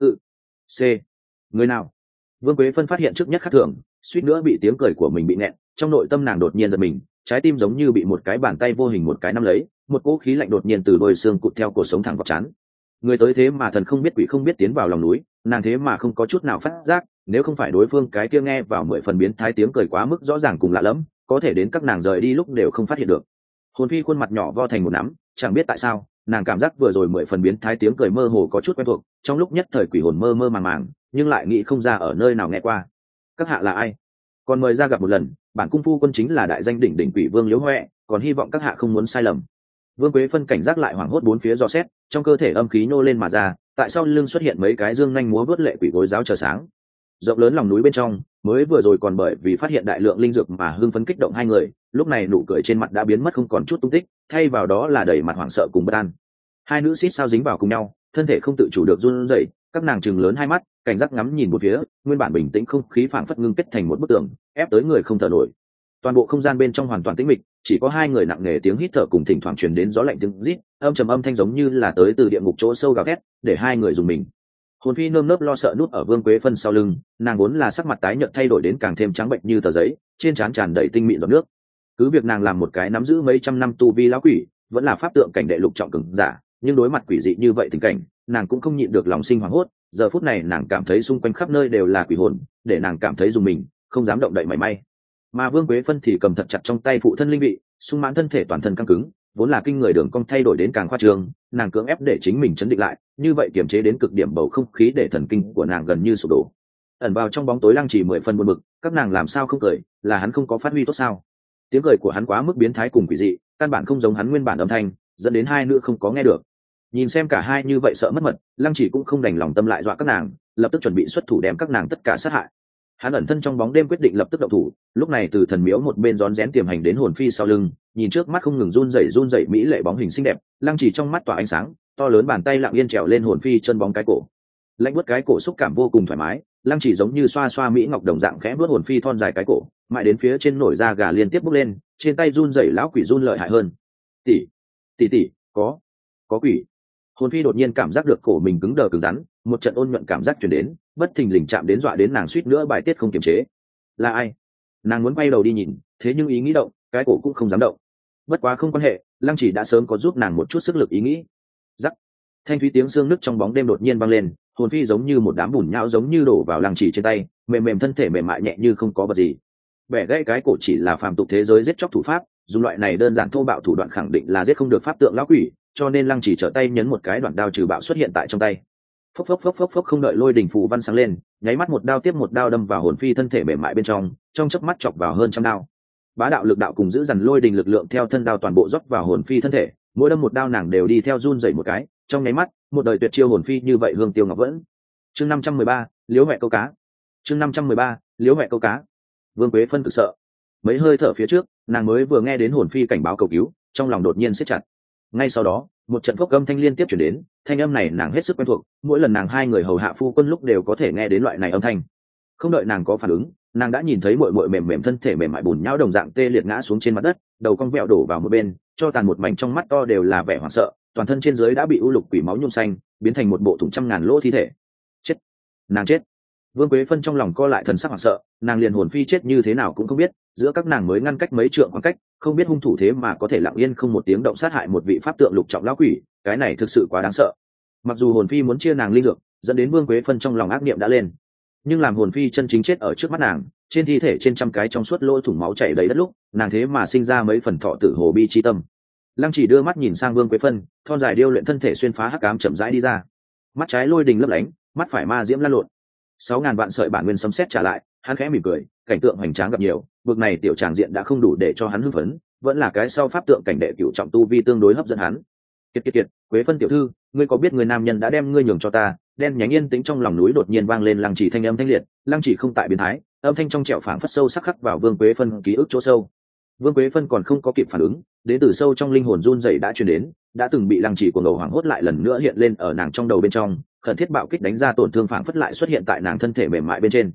[SPEAKER 1] C. Người nào? Vương Quế Phân phát hiện trước nhất khác thường, suýt nữa bị tiếng cười của mình bị nẹn, trong nội tâm nàng đột nhiên giật mình, trái tim giống như bị một cái bàn tay vô hình một cái nắm lấy, một cỗ khí lạnh đột nhiên từ đôi xương cụt theo cổ sống thẳng vào trán. Người tới thế mà thần không biết quỷ không biết tiến vào lòng núi, nàng thế mà không có chút nào phát giác, nếu không phải đối phương cái kia nghe vào 10 phần biến thái tiếng cười quá mức rõ ràng cùng lạ lẫm, có thể đến các nàng rời đi lúc đều không phát hiện được. Hồn Phi khuôn mặt nhỏ vo thành một nắm, chẳng biết tại sao, nàng cảm giác vừa rồi 10 phần biến thái tiếng cười mơ hồ có chút quen thuộc, trong lúc nhất thời quỷ hồn mơ mơ màng màng, nhưng lại nghĩ không ra ở nơi nào nghe qua. Các hạ là ai? Còn mời ra gặp một lần, bản cung phu quân chính là đại danh đỉnh đỉnh quỷ vương Liễu Huệ, còn hy vọng các hạ không muốn sai lầm. Vương Quế Phân cảnh giác lại hoảng hốt bốn phía dò xét, trong cơ thể âm khí nô lên mà ra, tại sau lưng xuất hiện mấy cái dương nhanh múa vớt lệ quỷ gối giáo chờ sáng. Rộng lớn lòng núi bên trong, mới vừa rồi còn bởi vì phát hiện đại lượng linh dược mà hưng phấn kích động hai người, lúc này nụ cười trên mặt đã biến mất không còn chút tung tích, thay vào đó là đầy mặt hoảng sợ cùng bất an. Hai nữ xít sao dính vào cùng nhau, thân thể không tự chủ được run rẩy, các nàng trừng lớn hai mắt, cảnh giác ngắm nhìn một phía, nguyên bản bình tĩnh không khí phảng phất ngưng kết thành một bức tường, ép tới người không thở nổi. Toàn bộ không gian bên trong hoàn toàn tĩnh mịch, chỉ có hai người nặng nề tiếng hít thở cùng thỉnh thoảng truyền đến gió lạnh tiếng rít, âm trầm âm thanh giống như là tới từ địa ngục chỗ sâu gào thét, để hai người dùng mình. Hồn Phi nơm nớp lo sợ núp ở Vương Quế Phân sau lưng, nàng vốn là sắc mặt tái nhợt thay đổi đến càng thêm trắng bệnh như tờ giấy, trên trán tràn đầy tinh mịn giọt nước. Cứ việc nàng làm một cái nắm giữ mấy trăm năm tu vi lão quỷ, vẫn là pháp tượng cảnh đệ lục trọng cường giả, nhưng đối mặt quỷ dị như vậy tình cảnh, nàng cũng không nhịn được lòng sinh hoảng hốt. Giờ phút này nàng cảm thấy xung quanh khắp nơi đều là quỷ hồn, để nàng cảm thấy dùng mình, không dám động đậy mảy may. Mà Vương Quế Phân thì cầm thật chặt trong tay phụ thân linh vị, sung mãn thân thể toàn thân căng cứng, vốn là kinh người đường cong thay đổi đến càng khoa trương, nàng cưỡng ép để chính mình chấn định lại, như vậy kiềm chế đến cực điểm bầu không khí để thần kinh của nàng gần như sụp đổ. Ẩn vào trong bóng tối Lăng Chỉ 10 phần buồn bực, các nàng làm sao không cười, là hắn không có phát huy tốt sao? Tiếng cười của hắn quá mức biến thái cùng quỷ dị, căn bản không giống hắn nguyên bản âm thanh, dẫn đến hai nữ không có nghe được. Nhìn xem cả hai như vậy sợ mất mật, Lăng Chỉ cũng không đành lòng tâm lại dọa các nàng, lập tức chuẩn bị xuất thủ đem các nàng tất cả sát hại. Hắn ẩn thân trong bóng đêm quyết định lập tức động thủ, lúc này từ thần miếu một bên rón rén tiềm hành đến hồn phi sau lưng, nhìn trước mắt không ngừng run rẩy mỹ lệ bóng hình xinh đẹp, Lăng Chỉ trong mắt tỏa ánh sáng, to lớn bàn tay lặng yên trèo lên hồn phi chân bóng cái cổ. Lạnh buốt cái cổ xúc cảm vô cùng thoải mái, Lăng Chỉ giống như xoa xoa mỹ ngọc đồng dạng khẽ vuốt hồn phi thon dài cái cổ, mãi đến phía trên nổi da gà liên tiếp bốc lên, trên tay run rẩy lão quỷ run lợi hại hơn. Tỷ, tỷ, có quỷ. Hồn phi đột nhiên cảm giác được cổ mình cứng đờ cứng rắn, một trận ôn nhuận cảm giác truyền đến, bất thình lình chạm đến dọa đến nàng suýt nữa bài tiết không kiềm chế. Là ai? Nàng muốn quay đầu đi nhìn, thế nhưng ý nghĩ động, cái cổ cũng không dám động. Bất quá không quan hệ, Lăng Chỉ đã sớm có giúp nàng một chút sức lực ý nghĩ. Rắc. Thanh thúy tiếng xương nứt trong bóng đêm đột nhiên vang lên, hồn phi giống như một đám bùn nhão giống như đổ vào Lăng Chỉ trên tay, mềm mềm thân thể mềm mại nhẹ như không có vật gì. Bẻ gãy cái cổ chỉ là phàm tục thế giới giết chóc thủ pháp, dùng loại này đơn giản thô bạo thủ đoạn khẳng định là giết không được pháp tượng lão quỷ, cho nên Lăng Chỉ trở tay nhấn một cái đoạn đao trừ bạo xuất hiện tại trong tay. Phốc không đợi lôi đình phù văn sáng lên, nháy mắt một đao tiếp một đao đâm vào hồn phi thân thể mềm mại bên trong chớp mắt chọc vào hơn trăm đao. Bá đạo lực đạo cùng giữ dằn lôi đình lực lượng theo thân đao toàn bộ dốc vào hồn phi thân thể, mỗi đâm một đao nàng đều đi theo run rẩy một cái, trong nháy mắt, một đời tuyệt chiêu hồn phi như vậy hương tiêu ngọc vẫn. Chương 513, liếu mẹ câu cá. Chương 513, liếu mẹ câu cá. Vương Quế Phân cực sợ. Mấy hơi thở phía trước, nàng mới vừa nghe đến hồn phi cảnh báo cầu cứu, trong lòng đột nhiên siết chặt. Ngay sau đó, một trận phốc âm thanh liên tiếp chuyển đến, thanh âm này nàng hết sức quen thuộc, mỗi lần nàng hai người hầu hạ phu quân lúc đều có thể nghe đến loại này âm thanh. Không đợi nàng có phản ứng, nàng đã nhìn thấy muội muội mềm mềm thân thể mềm mại bùn nhão đồng dạng tê liệt ngã xuống trên mặt đất, đầu cong vẹo đổ vào một bên, cho tàn một mảnh trong mắt to đều là vẻ hoảng sợ, toàn thân trên dưới đã bị u lục quỷ máu nhuộm xanh, biến thành một bộ thủng trăm ngàn lỗ thi thể. Chết, nàng chết. Vương Quế Phân trong lòng co lại thần sắc hoảng sợ, nàng liền hồn phi chết như thế nào cũng không biết, giữa các nàng mới ngăn cách mấy trượng khoảng cách, không biết hung thủ thế mà có thể lặng yên không một tiếng động sát hại một vị pháp tượng lục trọng lão quỷ, cái này thực sự quá đáng sợ. Mặc dù hồn phi muốn chia nàng linh dược, dẫn đến Vương Quế Phân trong lòng ác niệm đã lên, nhưng làm hồn phi chân chính chết ở trước mắt nàng, trên thi thể trên trăm cái trong suốt lỗ thủng máu chảy đầy đất lúc, nàng thế mà sinh ra mấy phần thọ tử hồ bi chi tâm. Lăng Chỉ đưa mắt nhìn sang Vương Quế Phân, thon dài điêu luyện thân thể xuyên phá hắc ám chậm rãi đi ra, mắt trái lôi đình lấp lánh, mắt phải ma diễm lan lộn. 6.000 vạn sợi bản nguyên sấm sét trả lại, hắn khẽ mỉm cười, cảnh tượng hoành tráng gặp nhiều, bực này tiểu tràng diện đã không đủ để cho hắn hưng phấn, vẫn là cái sau pháp tượng cảnh đệ cửu trọng tu vi tương đối hấp dẫn hắn. Kiệt, Quế Phân tiểu thư, ngươi có biết người nam nhân đã đem ngươi nhường cho ta? Đen nhánh yên tĩnh trong lòng núi đột nhiên vang lên Lăng Chỉ thanh âm thanh liệt, Lăng Chỉ không tại biến thái, âm thanh trong trẻo phảng phất sâu sắc khắc vào Vương Quế Phân ký ức chỗ sâu. Vương Quế Phân còn không có kịp phản ứng, đến từ sâu trong linh hồn run rẩy đã truyền đến, đã từng bị Lăng Chỉ cuồng ngầu hoảng hốt lại lần nữa hiện lên ở nàng trong đầu bên trong, khẩn thiết bạo kích đánh ra tổn thương phảng phất lại xuất hiện tại nàng thân thể mềm mại bên trên.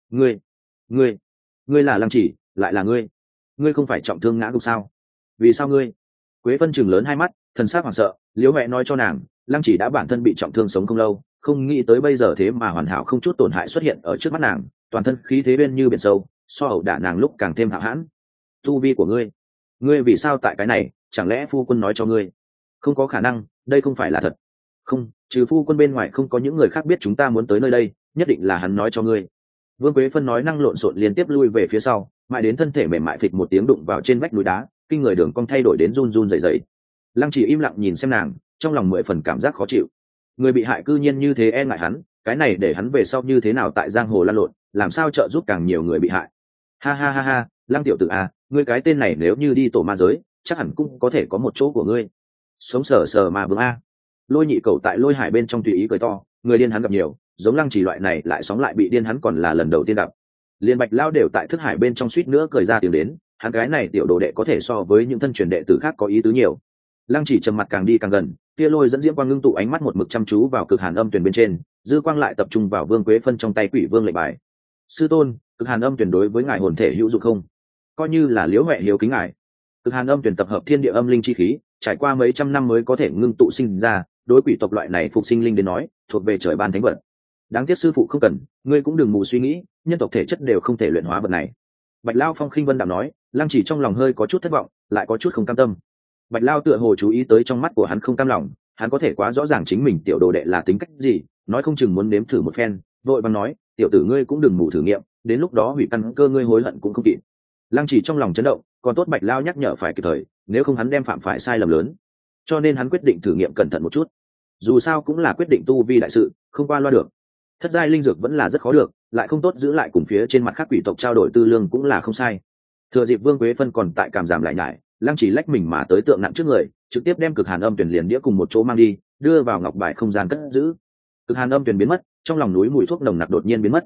[SPEAKER 1] Ngươi là Lăng Chỉ, lại là ngươi không phải trọng thương ngã gục sao? Vì sao ngươi? Quế Phân chừng lớn hai mắt, thần sắc hoảng sợ, liếu mẹ nói cho nàng, Lăng Chỉ đã bản thân bị trọng thương sống không lâu, không nghĩ tới bây giờ thế mà hoàn hảo không chút tổn hại xuất hiện ở trước mắt nàng, toàn thân khí thế bên như biển sâu, so ẩu đả nàng lúc càng thêm hạo hãn. Tu vi của ngươi vì sao tại cái này? Chẳng lẽ phu quân nói cho ngươi? Không có khả năng, đây không phải là thật. Không, trừ phu quân bên ngoài không có những người khác biết chúng ta muốn tới nơi đây, nhất định là hắn nói cho ngươi. Vương Quế Phân nói năng lộn xộn liên tiếp lui về phía sau, mãi đến thân thể mềm mại phịch một tiếng đụng vào trên vách núi đá, kinh người đường cong thay đổi đến run run rẩy rẩy. Lăng Chỉ im lặng nhìn xem nàng, trong lòng 10 phần cảm giác khó chịu. Người bị hại cư nhiên như thế e ngại hắn, cái này để hắn về sau như thế nào tại giang hồ lăn lộn, làm sao trợ giúp càng nhiều người bị hại. Ha, Lăng tiểu tử à, ngươi cái tên này nếu như đi tổ ma giới, chắc hẳn cũng có thể có một chỗ của ngươi. Sống sờ mà vương a. Lôi nhị cầu tại Lôi Hải bên trong tùy ý cười to, người điên hắn gặp nhiều, giống Lăng Chỉ loại này lại sóng lại bị điên hắn còn là lần đầu tiên gặp. Liên Bạch Lao đều tại thức hải bên trong suýt nữa cười ra tiếng đến, hắn gái này tiểu đồ đệ có thể so với những thân truyền đệ tử khác có ý tứ nhiều. Lăng Chỉ trầm mặt càng đi càng gần, tia lôi dẫn diễm quang ngưng tụ ánh mắt một mực chăm chú vào cực hàn âm tuyển bên trên, dư quang lại tập trung vào Vương Quế Phân trong tay Quỷ Vương lệnh bài. Sư tôn, cực hàn âm tuyển đối với ngài hồn thể hữu dụng không? Coi như là liễu huệ hiếu kính ngài. Cực hàn âm tuyển tập hợp thiên địa âm linh chi khí, trải qua mấy trăm năm mới có thể ngưng tụ sinh ra, đối quỷ tộc loại này phục sinh linh đến nói, thuộc về trời ban thánh vật. Đáng tiếc sư phụ không cần, ngươi cũng đừng mù suy nghĩ, nhân tộc thể chất đều không thể luyện hóa vật này. Bạch Lao Phong khinh vân đạm nói, Lăng Chỉ trong lòng hơi có chút thất vọng, lại có chút không cam tâm. Bạch Lao tựa hồ chú ý tới trong mắt của hắn không cam lòng, hắn có thể quá rõ ràng chính mình tiểu đồ đệ là tính cách gì, nói không chừng muốn nếm thử một phen, vội vàng nói, tiểu tử ngươi cũng đừng mù thử nghiệm, đến lúc đó hủy căn cơ ngươi hối hận cũng không kịp. Lăng Chỉ trong lòng chấn động, còn tốt Bạch Lao nhắc nhở phải kịp thời, nếu không hắn đem phạm phải sai lầm lớn. Cho nên hắn quyết định thử nghiệm cẩn thận một chút. Dù sao cũng là quyết định tu vi đại sự, không qua loa được. Thất giai linh dược vẫn là rất khó được, lại không tốt giữ lại cùng phía trên mặt khác quỷ tộc trao đổi tư lương cũng là không sai. Thừa dịp Vương Quế Phân còn tại cảm giảm lại nhải, Lăng Chỉ lách mình mà tới tượng nặng trước người, trực tiếp đem cực hàn âm tuyển liền đĩa cùng một chỗ mang đi, đưa vào ngọc bài không gian cất giữ. Cực hàn âm tuyển biến mất, trong lòng núi mùi thuốc nồng nặc đột nhiên biến mất.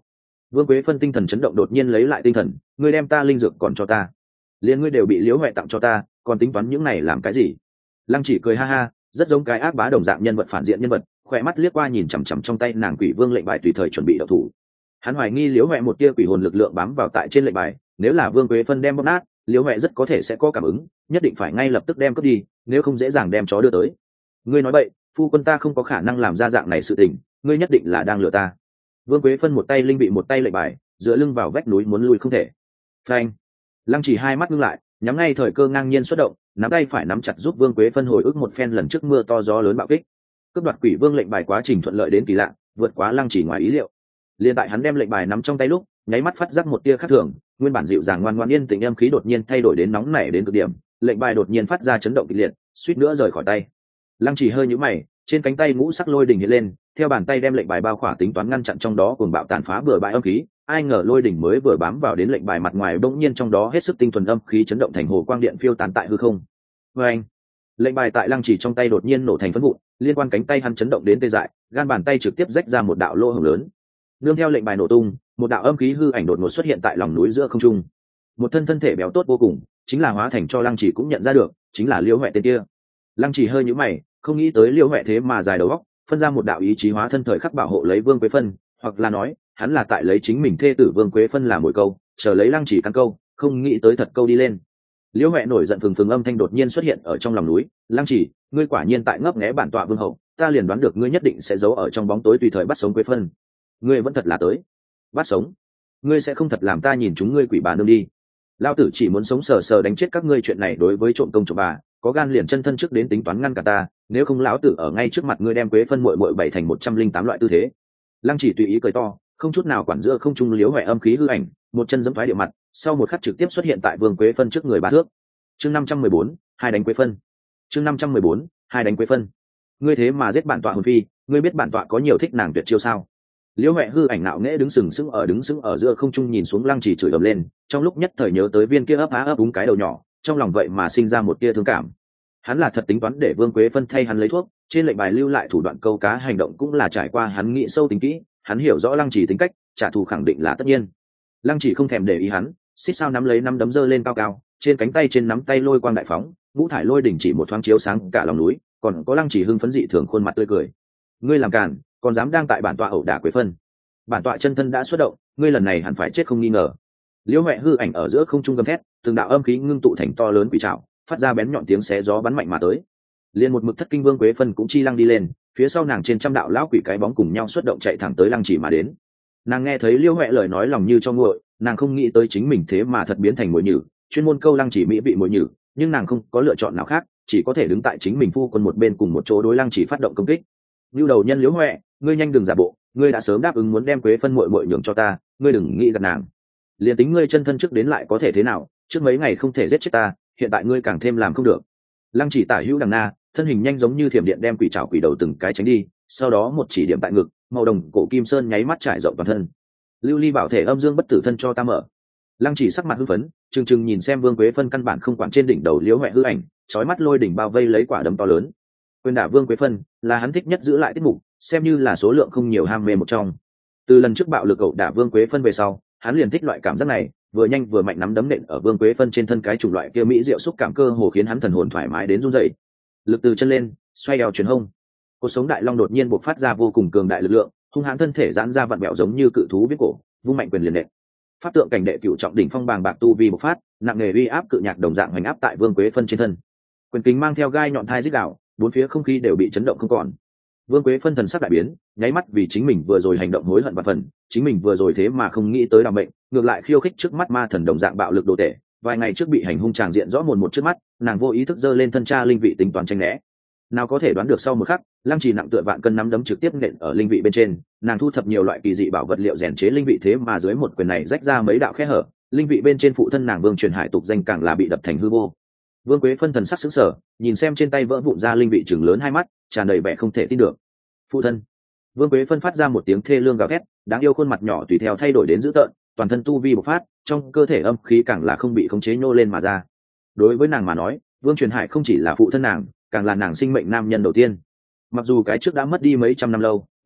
[SPEAKER 1] Vương Quế Phân tinh thần chấn động, đột nhiên lấy lại tinh thần. Ngươi đem ta linh dược còn cho ta, liền ngươi đều bị Liễu Huệ tặng cho ta, còn tính toán những này làm cái gì? Lăng Chỉ cười ha ha, rất giống cái ác bá đồng dạng nhân vật phản diện nhân vật, khỏe mắt liếc qua nhìn chằm chằm trong tay nàng Quỷ Vương lệnh bài, tùy thời chuẩn bị đậu thủ. Hắn hoài nghi Liễu Huệ một tia quỷ hồn lực lượng bám vào tại trên lệnh bài, nếu là Vương Quế Phân đem bóp nát, Liễu Huệ rất có thể sẽ có cảm ứng, nhất định phải ngay lập tức đem cướp đi, nếu không dễ dàng đem chó đưa tới. Ngươi nói bậy, phu quân ta không có khả năng làm ra dạng này sự tình, ngươi nhất định là đang lừa ta. Vương Quế Phân một tay linh bị, một tay lệnh bài, dựa lưng vào vách núi muốn lui không thể. Phanh! Lăng Chỉ hai mắt ngưng lại, nhắm ngay thời cơ ngang nhiên xuất động, nắm tay phải nắm chặt giúp Vương Quế Phân hồi ức một phen lần trước mưa to gió lớn bạo kích. Cướp đoạt Quỷ Vương lệnh bài quá trình thuận lợi đến kỳ lạ, vượt quá Lăng Chỉ ngoài ý liệu. Liên tại hắn đem lệnh bài nắm trong tay lúc, nháy mắt phát giác một tia khác thường, nguyên bản dịu dàng ngoan ngoãn yên tĩnh âm khí đột nhiên thay đổi đến nóng nảy đến cực điểm, lệnh bài đột nhiên phát ra chấn động kịch liệt, suýt nữa rời khỏi tay. Lăng Chỉ hơi nhíu mày, trên cánh tay ngũ sắc lôi đỉnh hiện lên, theo bàn tay đem lệnh bài bao khỏa, tính toán ngăn chặn trong đó cuồng bạo tàn phá bừa bãi âm khí. Ai ngờ lôi đỉnh mới vừa bám vào đến lệnh bài mặt ngoài, bỗng nhiên trong đó hết sức tinh thuần âm khí chấn động thành hồ quang điện phiêu tán tại hư không. Anh, lệnh bài tại Lăng Chỉ trong tay đột nhiên nổ thành phấn vụn, liên quan cánh tay hắn chấn động đến tê dại, gan bàn tay trực tiếp rách ra một đạo lỗ hổng lớn. Nương theo lệnh bài nổ tung, một đạo âm khí hư ảnh đột ngột xuất hiện tại lòng núi giữa không trung. Một thân thể béo tốt vô cùng, chính là hóa thành cho Lăng Chỉ cũng nhận ra được, chính là Liễu Huệ tên kia. Lăng Chỉ hơi nhíu mày, không nghĩ tới Liễu Huệ thế mà dài đầu óc, phân ra một đạo ý chí hóa thân thời khắc bảo hộ lấy Vương Quế Phân, hoặc là nói, hắn là tại lấy chính mình thê tử Vương Quế Phân làm mồi câu, chờ lấy Lăng Chỉ căn câu, không nghĩ tới thật câu đi lên. Liễu Huệ nổi giận phừng phừng âm thanh đột nhiên xuất hiện ở trong lòng núi. Lăng Chỉ, ngươi quả nhiên tại ngấp nghé bản tọa vương hậu, ta liền đoán được ngươi nhất định sẽ giấu ở trong bóng tối tùy thời bắt sống Quế Phân. Ngươi vẫn thật là tới bắt sống, ngươi sẽ không thật làm ta nhìn chúng ngươi quỷ bà nương đi. Lao tử chỉ muốn sống sờ sờ đánh chết các ngươi, chuyện này đối với trộm công trộm bà, có gan liền chân thân trước đến tính toán ngăn cả ta, nếu không lão tử ở ngay trước mặt ngươi đem Quế Phân muội muội bảy thành 108 loại tư thế. Lăng Chỉ tùy ý cười to, không chút nào quản giữa không trung Liễu Huệ âm khí hư ảnh, một chân giẫm thoái địa mặt, sau một khắc trực tiếp xuất hiện tại Vương Quế Phân trước người 3 thước. Chương 514, hai đánh Quế Phân. Chương 514, hai đánh Quế Phân. Ngươi thế mà giết bản tọa hồn phi, ngươi biết bản tọa có nhiều thích nàng tuyệt chiêu sao? Liễu Huệ hư ảnh nạo nghễ đứng sừng sững ở giữa không trung nhìn xuống Lăng Chỉ chửi ầm lên, trong lúc nhất thời nhớ tới viên kia ấp á ấp úng cái đầu nhỏ, trong lòng vậy mà sinh ra một tia thương cảm. Hắn là thật tính toán để Vương Quế Phân thay hắn lấy thuốc, trên lệnh bài lưu lại thủ đoạn câu cá hành động cũng là trải qua hắn nghĩ sâu tính kỹ, hắn hiểu rõ Lăng Chỉ tính cách, trả thù khẳng định là tất nhiên. Lăng Chỉ không thèm để ý hắn, xích sao nắm lấy năm đấm giơ lên cao cao, trên cánh tay trên nắm tay lôi quang đại phóng, ngũ thải lôi đỉnh chỉ một thoáng chiếu sáng cả lòng núi, còn có Lăng Chỉ hưng phấn dị thường khuôn mặt tươi cười. Ngươi làm càn, còn dám đang tại bản tọa ẩu đả Quế Phân. Bản tọa chân thân đã xuất động, ngươi lần này hẳn phải chết không nghi ngờ. Liễu Huệ hư ảnh ở giữa không trung gầm thét, từng đạo âm khí ngưng tụ thành to lớn quỷ trảo, phát ra bén nhọn tiếng xé gió bắn mạnh mà tới. Liên một mực thất kinh Vương Quế Phân cũng chi lăng đi lên, phía sau nàng trên trăm đạo lão quỷ cái bóng cùng nhau xuất động chạy thẳng tới Lăng Chỉ mà đến. Nàng nghe thấy Liễu Huệ lời nói lòng như cho nguội, nàng không nghĩ tới chính mình thế mà thật biến thành mồi nhử, chuyên môn câu Lăng Chỉ mỹ bị mồi nhử, nhưng nàng không có lựa chọn nào khác, chỉ có thể đứng tại chính mình phu quân một bên cùng một chỗ đối Lăng Chỉ phát động công kích. Lưu đầu nhân Liễu Huệ, ngươi nhanh đừng giả bộ, ngươi đã sớm đáp ứng muốn đem Quế Phân muội muội nhường cho ta, ngươi đừng nghĩ gạt nàng. Liền tính ngươi chân thân trước đến lại có thể thế nào, trước mấy ngày không thể giết chết ta, hiện tại ngươi càng thêm làm không được. Lăng Chỉ tả hữu đằng na, thân hình nhanh giống như thiểm điện đem quỷ trảo quỷ đầu từng cái tránh đi, sau đó một chỉ điểm tại ngực, màu đồng cổ kim sơn nháy mắt trải rộng toàn thân. Lưu ly bảo thể âm dương bất tử thân cho ta mở. Lăng Chỉ sắc mặt hưng phấn, trừng trừng nhìn xem Vương Quế Phân căn bản không quản trên đỉnh đầu Liễu Huệ hư ảnh, chói mắt lôi đỉnh bao vây lấy quả đấm to lớn. Quyền đả Vương Quế Phân là hắn thích nhất giữ lại tiết mục, xem như là số lượng không nhiều ham mê một trong. Từ lần trước bạo lực cậu đả Vương Quế Phân về sau, hắn liền thích loại cảm giác này, vừa nhanh vừa mạnh nắm đấm nện ở Vương Quế Phân trên thân, cái chủng loại kia mỹ diệu xúc cảm cơ hồ khiến hắn thần hồn thoải mái đến run rẩy. Lực từ chân lên, xoay eo chuyển hông, cột sống đại long đột nhiên bộc phát ra vô cùng cường đại lực lượng, hung hãn thân thể giãn ra vặn vẹo giống như cự thú biết cổ, vung mạnh quyền liền nện. Pháp tượng cảnh đệ cửu trọng đỉnh phong bàng bạc tu vi bộc phát, nặng nề uy áp cự nhạc đồng dạng hoành áp tại Vương Quế Phân trên thân. Quyền kính mang theo gai nhọn thai rít đạo, bốn phía không khí đều bị chấn động không còn. Vương Quế Phân thần sắc đại biến, nháy mắt vì chính mình vừa rồi hành động hối hận và phần, chính mình vừa rồi thế mà không nghĩ tới đảm mệnh, ngược lại khiêu khích trước mắt ma thần đồng dạng bạo lực đồ tể. Vài ngày trước bị hành hung tràng diện rõ mồn một trước mắt, nàng vô ý thức giơ lên thân cha linh vị tính toán tranh né. Nào có thể đoán được sau một khắc, Lăng Chỉ nặng tựa vạn cân nắm đấm trực tiếp nện ở linh vị bên trên, nàng thu thập nhiều loại kỳ dị bảo vật liệu rèn chế linh vị, thế mà dưới một quyền này rách ra mấy đạo khe hở, linh vị bên trên phụ thân nàng Vương Truyền Hải tục danh càng là bị đập thành hư vô. Vương Quế Phân thần sắc sững sờ, nhìn xem trên tay vỡ vụn ra linh vị trừng lớn hai mắt, tràn đầy vẻ không thể tin được. Phụ thân! Vương Quế Phân phát ra một tiếng thê lương gào thét, đáng yêu khuôn mặt nhỏ tùy theo thay đổi đến dữ tợn, toàn thân tu vi bộc phát, trong cơ thể âm khí càng là không bị khống chế nhô lên mà ra. Đối với nàng mà nói, Vương Truyền Hải không chỉ là phụ thân nàng, càng là nàng sinh mệnh nam nhân đầu tiên. Mặc dù cái trước đã mất đi mấy trăm năm lâu,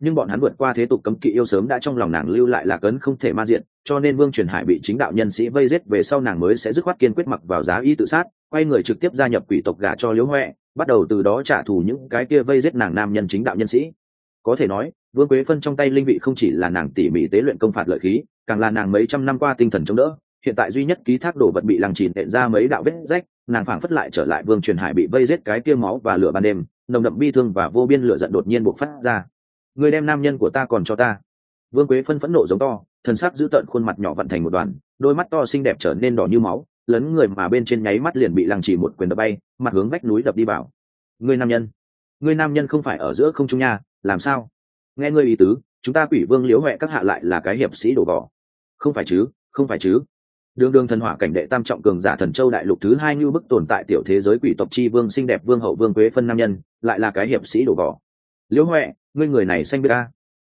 [SPEAKER 1] nhưng bọn hắn vượt qua thế tục cấm kỵ yêu sớm đã trong lòng nàng lưu lại là cấn không thể ma diện, cho nên Vương Truyền Hải bị chính đạo nhân sĩ vây giết về sau nàng mới sẽ dứt khoát kiên quyết mặc vào giá y tự sát, quay người trực tiếp gia nhập quỷ tộc gả cho Liễu Huệ, bắt đầu từ đó trả thù những cái kia vây giết nàng nam nhân chính đạo nhân sĩ. Có thể nói, Vương Quế Phân trong tay linh vị không chỉ là nàng tỉ mỉ tế luyện công phạt lợi khí, càng là nàng mấy trăm năm qua tinh thần chống đỡ, hiện tại duy nhất ký thác đổ vật bị Lăng Chỉ nện ra mấy đạo vết rách, nàng phảng phất lại trở lại Vương Truyền Hải bị vây giết cái kia máu và lửa ban đêm, nồng đậm bi thương và vô biên lửa giận đột nhiên bộc phát ra. Người đem nam nhân của ta còn cho ta. Vương Quế Phân phẫn nộ giống to, thần sắc dữ tợn, khuôn mặt nhỏ vặn thành một đoàn, đôi mắt to xinh đẹp trở nên đỏ như máu, lấn người mà bên trên nháy mắt liền bị Lăng Chỉ một quyền đập bay, mặt hướng vách núi đập đi vào. Ngươi nam nhân không phải ở giữa không trung nha, làm sao? Nghe ngươi ý tứ, chúng ta Quỷ Vương Liễu Huệ các hạ lại là cái hiệp sĩ đổ vỏ. Không phải chứ? Đường thần hỏa cảnh đệ tam trọng cường giả Thần Châu đại lục thứ 2 như bức tồn tại tiểu thế giới quỷ tộc chi vương xinh đẹp vương hậu Vương Quế Phân nam nhân, lại là cái hiệp sĩ đổ vỏ. Liễu Huệ, ngươi người này xanh biết a.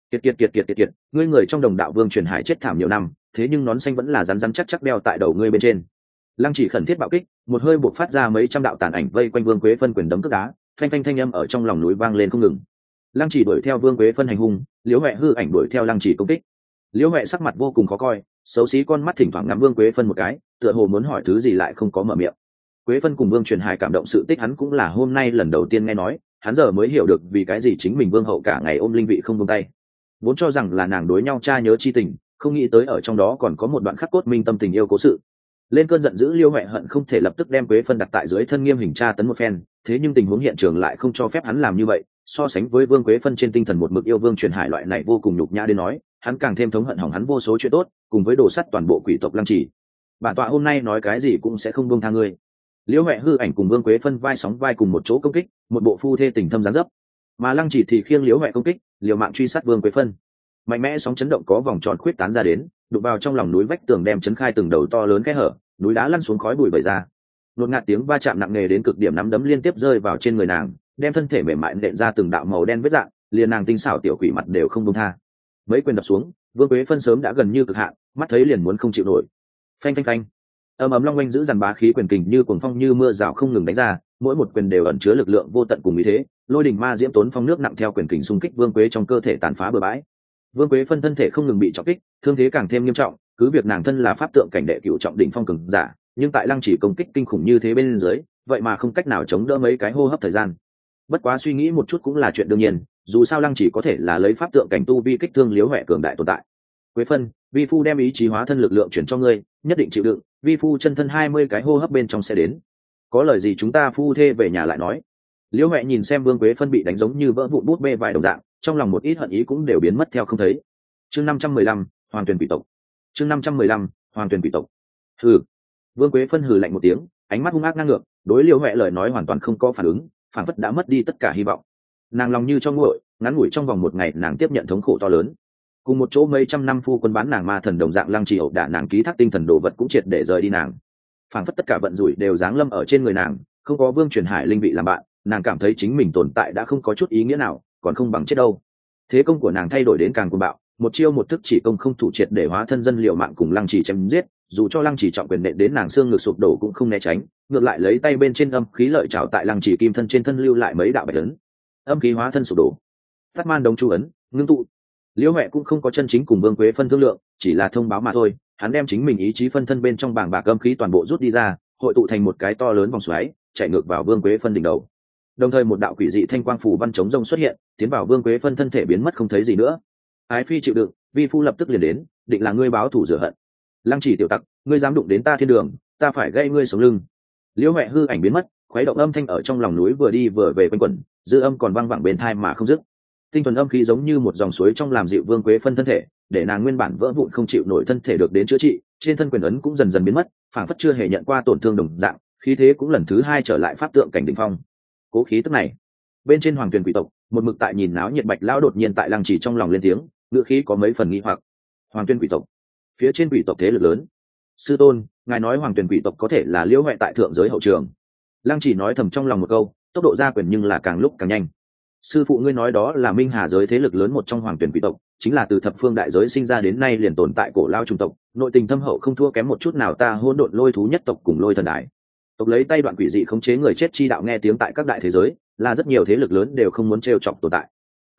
[SPEAKER 1] Kiệt, ngươi người trong đồng đạo Vương Truyền Hải chết thảm nhiều năm, thế nhưng nón xanh vẫn là rắn chắc chắc đeo tại đầu ngươi bên trên. Lăng Chỉ khẩn thiết bạo kích, một hơi buộc phát ra mấy trăm đạo tàn ảnh vây quanh Vương Quế Phân quyền đấm cước đá, phanh thanh âm ở trong lòng núi vang lên không ngừng. Lăng Chỉ đuổi theo Vương Quế Phân hành hung, Liễu Huệ hư ảnh đuổi theo Lăng Chỉ công kích. Liễu Huệ sắc mặt vô cùng khó coi, xấu xí con mắt thỉnh thoảng ngắm Vương Quế Phân một cái, tựa hồ muốn hỏi thứ gì lại không có mở miệng. Quế Phân cùng Vương Truyền Hải cảm động sự tích hắn cũng là hôm nay lần đầu tiên nghe nói, hắn giờ mới hiểu được vì cái gì chính mình vương hậu cả ngày ôm linh vị không buông tay. Vốn cho rằng là nàng đối nhau cha nhớ chi tình, không nghĩ tới ở trong đó còn có một đoạn khắc cốt minh tâm tình yêu cố sự. Lên cơn giận dữ, Liễu Huệ hận không thể lập tức đem Quế Phân đặt tại dưới thân nghiêm hình tra tấn một phen, thế nhưng tình huống hiện trường lại không cho phép hắn làm như vậy. So sánh với Vương Quế Phân trên tinh thần một mực yêu Vương Truyền Hải loại này vô cùng nhục nhã đến nói, hắn càng thêm thống hận hỏng hắn vô số chuyện tốt, cùng với đồ sắt toàn bộ quỷ tộc Lăng Chỉ. Bản tọa hôm nay nói cái gì cũng sẽ không buông tha ngươi. Liễu Huệ hư ảnh cùng Vương Quế Phân vai sóng vai cùng một chỗ công kích, một bộ phu thê tình thâm dáng dấp. Mà Lăng Chỉ thì khiêng Liễu Huệ công kích, liều mạng truy sát Vương Quế Phân. Mạnh mẽ sóng chấn động có vòng tròn khuyết tán ra đến, đụng vào trong lòng núi vách tường đem chấn khai từng đầu to lớn kẽ hở, núi đá lăn xuống khói bụi vẩy ra. Nột ngạt tiếng va chạm nặng nề đến cực điểm, nắm đấm liên tiếp rơi vào trên người nàng, đem thân thể mềm mại nện ra từng đạo màu đen vết rạn, liền nàng tinh xảo tiểu quỷ mặt đều không buông tha. Mấy quyền đập xuống, Vương Quế Phân sớm đã gần như cực hạn, mắt thấy liền muốn không chịu nổi. Phanh. Ầm long oanh giữ dàn bá khí quyền kình như cuồng phong như mưa rào không ngừng đánh ra, mỗi một quyền đều ẩn chứa lực lượng vô tận cùng ý thế, lôi đỉnh ma diễm tốn phong nước nặng theo quyền kình xung kích Vương Quế trong cơ thể tàn phá bừa bãi. Vương Quế Phân thân thể không ngừng bị trọng kích, thương thế càng thêm nghiêm trọng, cứ việc nàng thân là pháp tượng cảnh đệ cửu trọng đỉnh phong cường giả, nhưng tại Lăng Chỉ công kích kinh khủng như thế bên dưới, vậy mà không cách nào chống đỡ mấy cái hô hấp thời gian. Bất quá suy nghĩ một chút cũng là chuyện đương nhiên, dù sao Lăng Chỉ có thể là lấy pháp tượng cảnh tu vi kích thương Liễu Huệ cường đại tồn tại. Quế Phân, vi phu đem ý chí hóa thân lực lượng chuyển cho ngươi, nhất định chịu đựng, vi phu chân thân 20 cái hô hấp bên trong sẽ đến. Có lời gì chúng ta phu thê về nhà lại nói. Liễu Huệ nhìn xem Vương Quế Phân bị đánh giống như vỡ vụn bút bê vài đồng dạng, trong lòng một ít hận ý cũng đều biến mất theo không thấy. Chương 515, Hoàng Tuyền Quỷ tộc. Chương 515, Hoàng Tuyền Quỷ tộc. Hừ. Vương Quế Phân hừ lạnh một tiếng, ánh mắt hung ác ngang ngược, đối Liễu Huệ lời nói hoàn toàn không có phản ứng, phảng phất đã mất đi tất cả hy vọng. Nàng lòng như cho nguội, ngắn ngủi trong vòng một ngày nàng tiếp nhận thống khổ to lớn. Cùng một chỗ mấy trăm năm phu quân bán nàng ma thần đồng dạng Lăng Chỉ ẩu đả nàng ký thác tinh thần đồ vật cũng triệt để rời đi nàng. Phảng phất tất cả vận rủi đều giáng lâm ở trên người nàng, không có Vương Truyền Hải linh vị làm bạn, nàng cảm thấy chính mình tồn tại đã không có chút ý nghĩa nào, còn không bằng chết đâu. Thế công của nàng thay đổi đến càng cuồng bạo, một chiêu một thức chỉ công không thủ, triệt để hóa thân dân liệu mạng cùng Lăng Chỉ chém giết, dù cho Lăng Chỉ trọng quyền nện đến nàng xương ngực sụp đổ cũng không né tránh, ngược lại lấy tay bên trên âm khí lợi trảo tại Lăng Chỉ kim thân trên thân lưu lại mấy đạo bạch ấn. Âm khí hóa thân sụp đổ. Tát man đồng chu ấn, ngưng tụ. Liễu Huệ cũng không có chân chính cùng Vương Quế Phân thương lượng, chỉ là thông báo mà thôi. Hắn đem chính mình ý chí phân thân bên trong bảng bạc âm khí toàn bộ rút đi ra, hội tụ thành một cái to lớn vòng xoáy, chạy ngược vào Vương Quế Phân đỉnh đầu. Đồng thời một đạo quỷ dị thanh quang phủ văn chống rông xuất hiện, tiến vào Vương Quế Phân thân thể biến mất không thấy gì nữa. Ái phi chịu đựng, vi phu lập tức liền đến, định là ngươi báo thù rửa hận. Lăng Chỉ tiểu tặc, ngươi dám đụng đến ta thiên đường, ta phải gây ngươi sống lưng. Liễu Huệ hư ảnh biến mất, khuấy động âm thanh ở trong lòng núi vừa đi vừa về quanh quẩn, dư âm còn vang vẳng bên tai mà không dứt. Tinh thuần âm khí giống như một dòng suối trong làm dịu Vương Quế Phân thân thể, để nàng nguyên bản vỡ vụn không chịu nổi thân thể được đến chữa trị, trên thân quyền ấn cũng dần dần biến mất, phảng phất chưa hề nhận qua tổn thương đồng dạng, khí thế cũng lần thứ 2 trở lại pháp tượng cảnh đỉnh phong. Cố khí tức này, bên trên Hoàng Tuyền Quỷ tộc, một mực tại nhìn náo nhiệt Bạch lão đột nhiên tại Lăng Chỉ trong lòng lên tiếng, ngữ khí có mấy phần nghi hoặc. Hoàng Tuyền Quỷ tộc, phía trên quỷ tộc thế lực lớn. Sư tôn, ngài nói Hoàng Tuyền Quỷ tộc có thể là Liễu Huệ tại thượng giới hậu trường. Lăng Chỉ nói thầm trong lòng một câu, tốc độ ra quyền nhưng là càng lúc càng nhanh. Sư phụ ngươi nói đó là Minh Hà giới thế lực lớn một trong Hoàng Tuyền Quỷ tộc, chính là từ thập phương đại giới sinh ra đến nay liền tồn tại cổ lao trung tộc, nội tình thâm hậu không thua kém một chút nào ta Hỗn Độn Lôi thú nhất tộc cùng Lôi thần đại tộc. Lấy tay đoạn quỷ dị khống chế người chết chi đạo nghe tiếng tại các đại thế giới, là rất nhiều thế lực lớn đều không muốn trêu chọc tồn tại.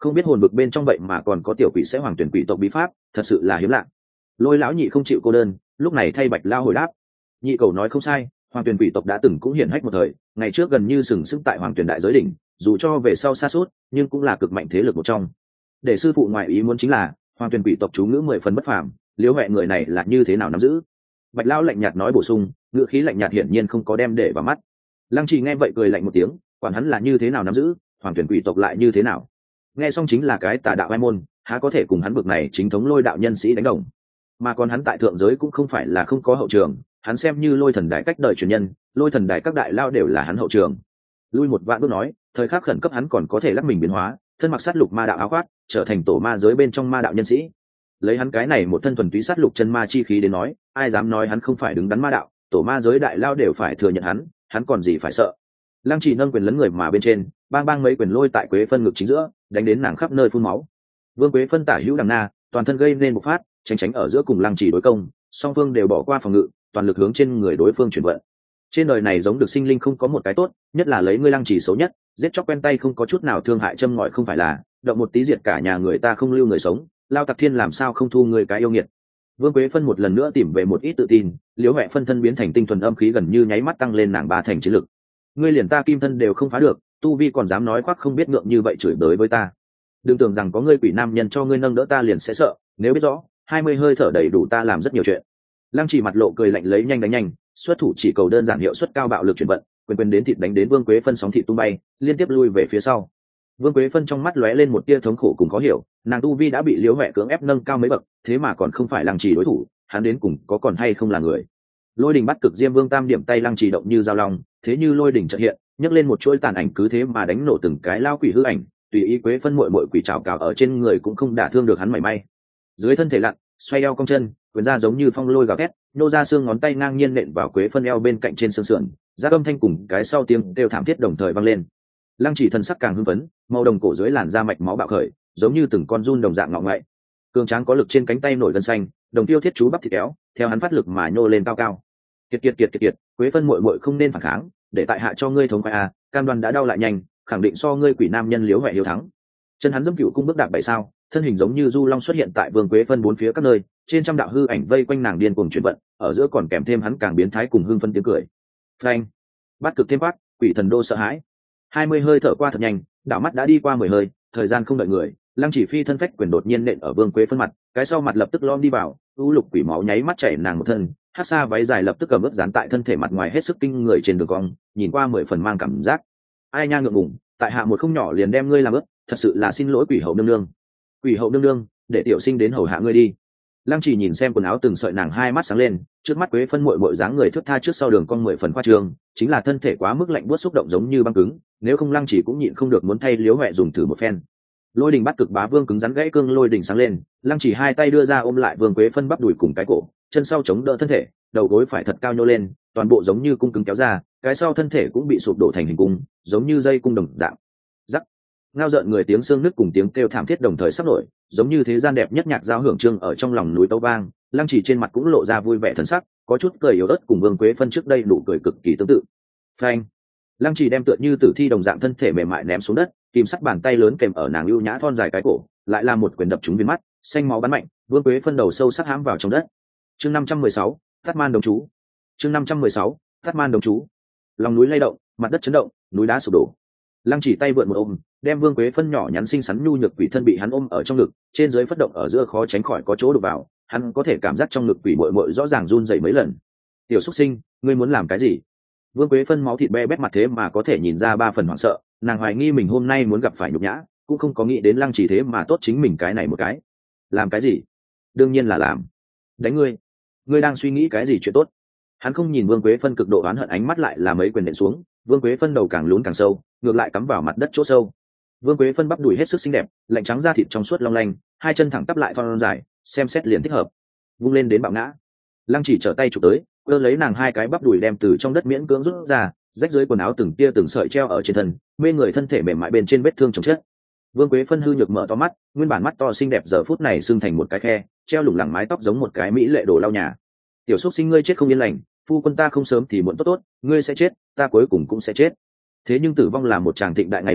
[SPEAKER 1] không biết hồn vực bên trong vậy mà còn có tiểu quỷ sẽ hoàng tuyển quỷ tộc bí pháp, thật sự là hiếm lạ. Lôi lão nhị không chịu cô đơn, lúc này thay Bạch Lao hồi đáp. Nhị cầu nói không sai, hoàng tuyển quỷ tộc đã từng cũng hiển hách một thời, ngày trước gần như sừng sững tại hoàng tuyển đại giới đỉnh, dù cho về sau xa suốt nhưng cũng là cực mạnh thế lực một trong. Để sư phụ ngoại ý muốn chính là hoàng tuyển quỷ tộc chú ngữ 10 phần bất phàm, Liễu Hoè người này là như thế nào nắm giữ. Bạch Lao lạnh nhạt nói bổ sung, ngữ khí lạnh nhạt hiển nhiên không có đem để vào mắt. Lăng Trì nghe vậy cười lạnh một tiếng, quản hắn là như thế nào nắm giữ, hoàng tuyển quỷ tộc lại như thế nào. Nghe xong chính là cái tà đạo ai môn, há có thể cùng hắn bực này chính thống lôi đạo nhân sĩ đánh đồng. Mà còn hắn tại thượng giới cũng không phải là không có hậu trường, hắn xem như lôi thần đài cách đời truyền nhân, lôi thần đài các đại lao đều là hắn hậu trường. Lui một vạn bước nói, thời khắc khẩn cấp hắn còn có thể lắc mình biến hóa, thân mặc sát lục ma đạo áo khoác, trở thành tổ ma giới bên trong ma đạo nhân sĩ. Lấy hắn cái này một thân thuần túy sát lục chân ma chi khí đến nói, ai dám nói hắn không phải đứng đắn ma đạo, tổ ma giới đại lao đều phải thừa nhận hắn còn gì phải sợ. Lăng Trì nâng quyền lấn người mà bên trên, bang bang mấy quyền lôi tại Quế Phân ngực chính giữa, đánh đến nàng khắp nơi phun máu. Vương Quế Phân tả hữu đằng na, toàn thân gây nên một phát, tránh ở giữa cùng Lăng Trì đối công, song phương đều bỏ qua phòng ngự, toàn lực hướng trên người đối phương chuyển vận. Trên đời này giống được sinh linh không có một cái tốt, nhất là lấy ngươi Lăng Trì xấu nhất, giết chóc quen tay không có chút nào thương hại châm ngòi không phải là, động một tí diệt cả nhà người ta không lưu người sống, lao tặc thiên làm sao không thu người cái yêu nghiệt. Vương Quế Phân một lần nữa tìm về một ít tự tin, Liễu Hoè phân thân biến thành tinh thuần âm khí gần như nháy mắt tăng lên nàng 3 thành chiến lực. Ngươi liền ta kim thân đều không phá được, tu vi còn dám nói khoác không biết ngượng như vậy chửi bới với ta. Đừng tưởng rằng có ngươi quỷ nam nhân cho ngươi nâng đỡ ta liền sẽ sợ, nếu biết rõ 20 hơi thở đầy đủ ta làm rất nhiều chuyện. Lăng Trì mặt lộ cười lạnh lấy nhanh đánh nhanh, xuất thủ chỉ cầu đơn giản hiệu suất cao bạo lực chuyển vận, quyền đến thịt đánh đến Vương Quế Phân sóng thịt tung bay, liên tiếp lui về phía sau. Vương Quế Phân trong mắt lóe lên một tia thống khổ cùng khó hiểu, nàng tu vi đã bị Liễu Hoè cưỡng ép nâng cao mấy bậc, thế mà còn không phải Lăng Trì đối thủ, hắn đến cùng có còn hay không là người. Lôi Đình bắt cực Diêm Vương tam điểm tay Lăng Trì động như dao long, thế như lôi đỉnh chợt hiện, nhấc lên một chuỗi tàn ảnh cứ thế mà đánh nổ từng cái lao quỷ hư ảnh, tùy ý Quế Phân muội quỷ trảo cào ở trên người cũng không đả thương được hắn mảy may. Dưới thân thể lặn, xoay eo cong chân, quyền ra giống như phong lôi gào thét, nô ra xương ngón tay ngang nhiên nện vào Quế Phân eo bên cạnh trên xương sườn, ra âm thanh cùng cái sau tiếng đều thảm thiết đồng thời vang lên. Lăng Trì thân sắc càng hưng phấn, màu đồng cổ dưới làn da mạch máu bạo khởi, giống như từng con giun đồng dạng ngọ ngậy. Cường tráng có lực trên cánh tay nổi gân xanh, đồng tiêu thiết chú bắp thịt kéo, theo hắn phát lực mà nhô lên cao cao. Kiệt, Quế Phân muội không nên phản kháng, để tại hạ cho ngươi thống khoái a, cam đoan đã đau lại nhanh, khẳng định so ngươi quỷ nam nhân Liễu Hoè hiếu thắng. Chân hắn dẫm cựu cung bước đạp 7 sao, thân hình giống như du long xuất hiện tại Vương Quế Phân bốn phía các nơi, trên trăm đạo hư ảnh vây quanh nàng điên cuồng chuyển vận, ở giữa còn kèm thêm hắn càng biến thái cùng hưng phân tiếng cười. Phanh, bắt cực thêm quát, quỷ thần đô sợ hãi. 20 hơi thở qua thật nhanh, đảo mắt đã đi qua 10 hơi, thời gian không đợi người, Lăng Chỉ phi thân phách quyền đột nhiên nện ở Vương Quế Phân mặt, cái sau mặt lập tức lom đi vào, u lục quỷ máu nháy mắt chảy nàng một thân, hát xa váy dài lập tức cầm ướt dán tại thân thể mặt ngoài hết sức kinh người trên đường cong, nhìn qua 10 phần mang cảm giác. Ai nha ngượng ngùng, tại hạ một không nhỏ liền đem ngươi làm ướt, thật sự là xin lỗi quỷ hậu nương nương. Quỷ hậu nương nương, để tiểu sinh đến hầu hạ ngươi đi. Lăng Chỉ nhìn xem quần áo từng sợi nàng hai mắt sáng lên, trước mắt Quế Phân muội dáng người thướt tha trước sau đường cong 10 phần khoa trương, chính là thân thể quá mức lạnh buốt xúc động giống như băng cứng, nếu không Lăng Chỉ cũng nhịn không được muốn thay Liễu Hoè dùng thử một phen. Lôi Đình bắt cực bá vương cứng rắn gãy cương lôi đỉnh sáng lên, Lăng Chỉ hai tay đưa ra ôm lại Vương Quế Phân bắp đùi cùng cái cổ, chân sau chống đỡ thân thể, đầu gối phải thật cao nhô lên, toàn bộ giống như cung cứng kéo ra, cái sau thân thể cũng bị sụp đổ thành hình cung, giống như dây cung đồng dạng. Rắc. Ngao giận người tiếng xương nứt cùng tiếng kêu thảm thiết đồng thời sắp nổi, giống như thế gian đẹp nhất nhạc giao hưởng chương ở trong lòng núi tấu vang. Lăng Chỉ trên mặt cũng lộ ra vui vẻ thần sắc, có chút cười yếu ớt cùng Vương Quế Phân trước đây nụ cười cực kỳ tương tự. Phanh. Lăng Chỉ đem tựa như tử thi đồng dạng thân thể mềm mại ném xuống đất, kim sắc bàn tay lớn kèm ở nàng ưu nhã thon dài cái cổ, lại là một quyền đập trúng viên mắt, xanh máu bắn mạnh, Vương Quế Phân đầu sâu sắc hãm vào trong đất. Chương 516, Tát Man đồng chú. Chương 516, Tát Man đồng chú. Lòng núi lay động, mặt đất chấn động, núi đá sụp đổ. Lăng Chỉ tay vượn một ôm, đem Vương Quế Phân nhỏ nhắn xinh xắn nhu nhược quỷ thân bị hắn ôm ở trong ngực, trên dưới phất động ở giữa khó tránh khỏi có chỗ đụng vào, hắn có thể cảm giác trong ngực quỷ muội muội rõ ràng run rẩy mấy lần. Tiểu Súc Sinh, ngươi muốn làm cái gì? Vương Quế Phân máu thịt be bét mặt thế mà có thể nhìn ra 3 phần hoảng sợ, nàng hoài nghi mình hôm nay muốn gặp phải nhục nhã, cũng không có nghĩ đến Lăng Chỉ thế mà tốt chính mình cái này một cái. Làm cái gì? Đương nhiên là làm. Đánh ngươi. Ngươi đang suy nghĩ cái gì chuyện tốt? Hắn không nhìn Vương Quế Phân cực độ oán hận ánh mắt lại là mấy quyền nện xuống, Vương Quế Phân đầu càng lún càng sâu, ngược lại cắm vào mặt đất chỗ sâu. Vương Quế Phân bắp đùi hết sức xinh đẹp, lạnh trắng da thịt trong suốt long lanh, hai chân thẳng tắp lại thon dài, xem xét liền thích hợp. Vung lên đến bạo ngã. Lăng Chỉ trở tay chụp tới, cơ lấy nàng hai cái bắp đùi đem từ trong đất miễn cưỡng rút ra, rách dưới quần áo từng tia từng sợi treo ở trên thân, mê người thân thể mềm mại bên trên vết thương chồng chất. Vương Quế Phân hư nhược mở to mắt, nguyên bản mắt to xinh đẹp giờ phút này sưng thành một cái khe, treo lủng lẳng mái tóc giống một cái mỹ lệ đồ lau nhà. Tiểu Súc Sinh, ngươi chết không yên lành, phu quân ta không sớm thì muộn tốt tốt, ngươi sẽ chết, ta cuối cùng cũng sẽ chết. Thế nhưng tử vong là một tràng thịnh đại ngày lễ,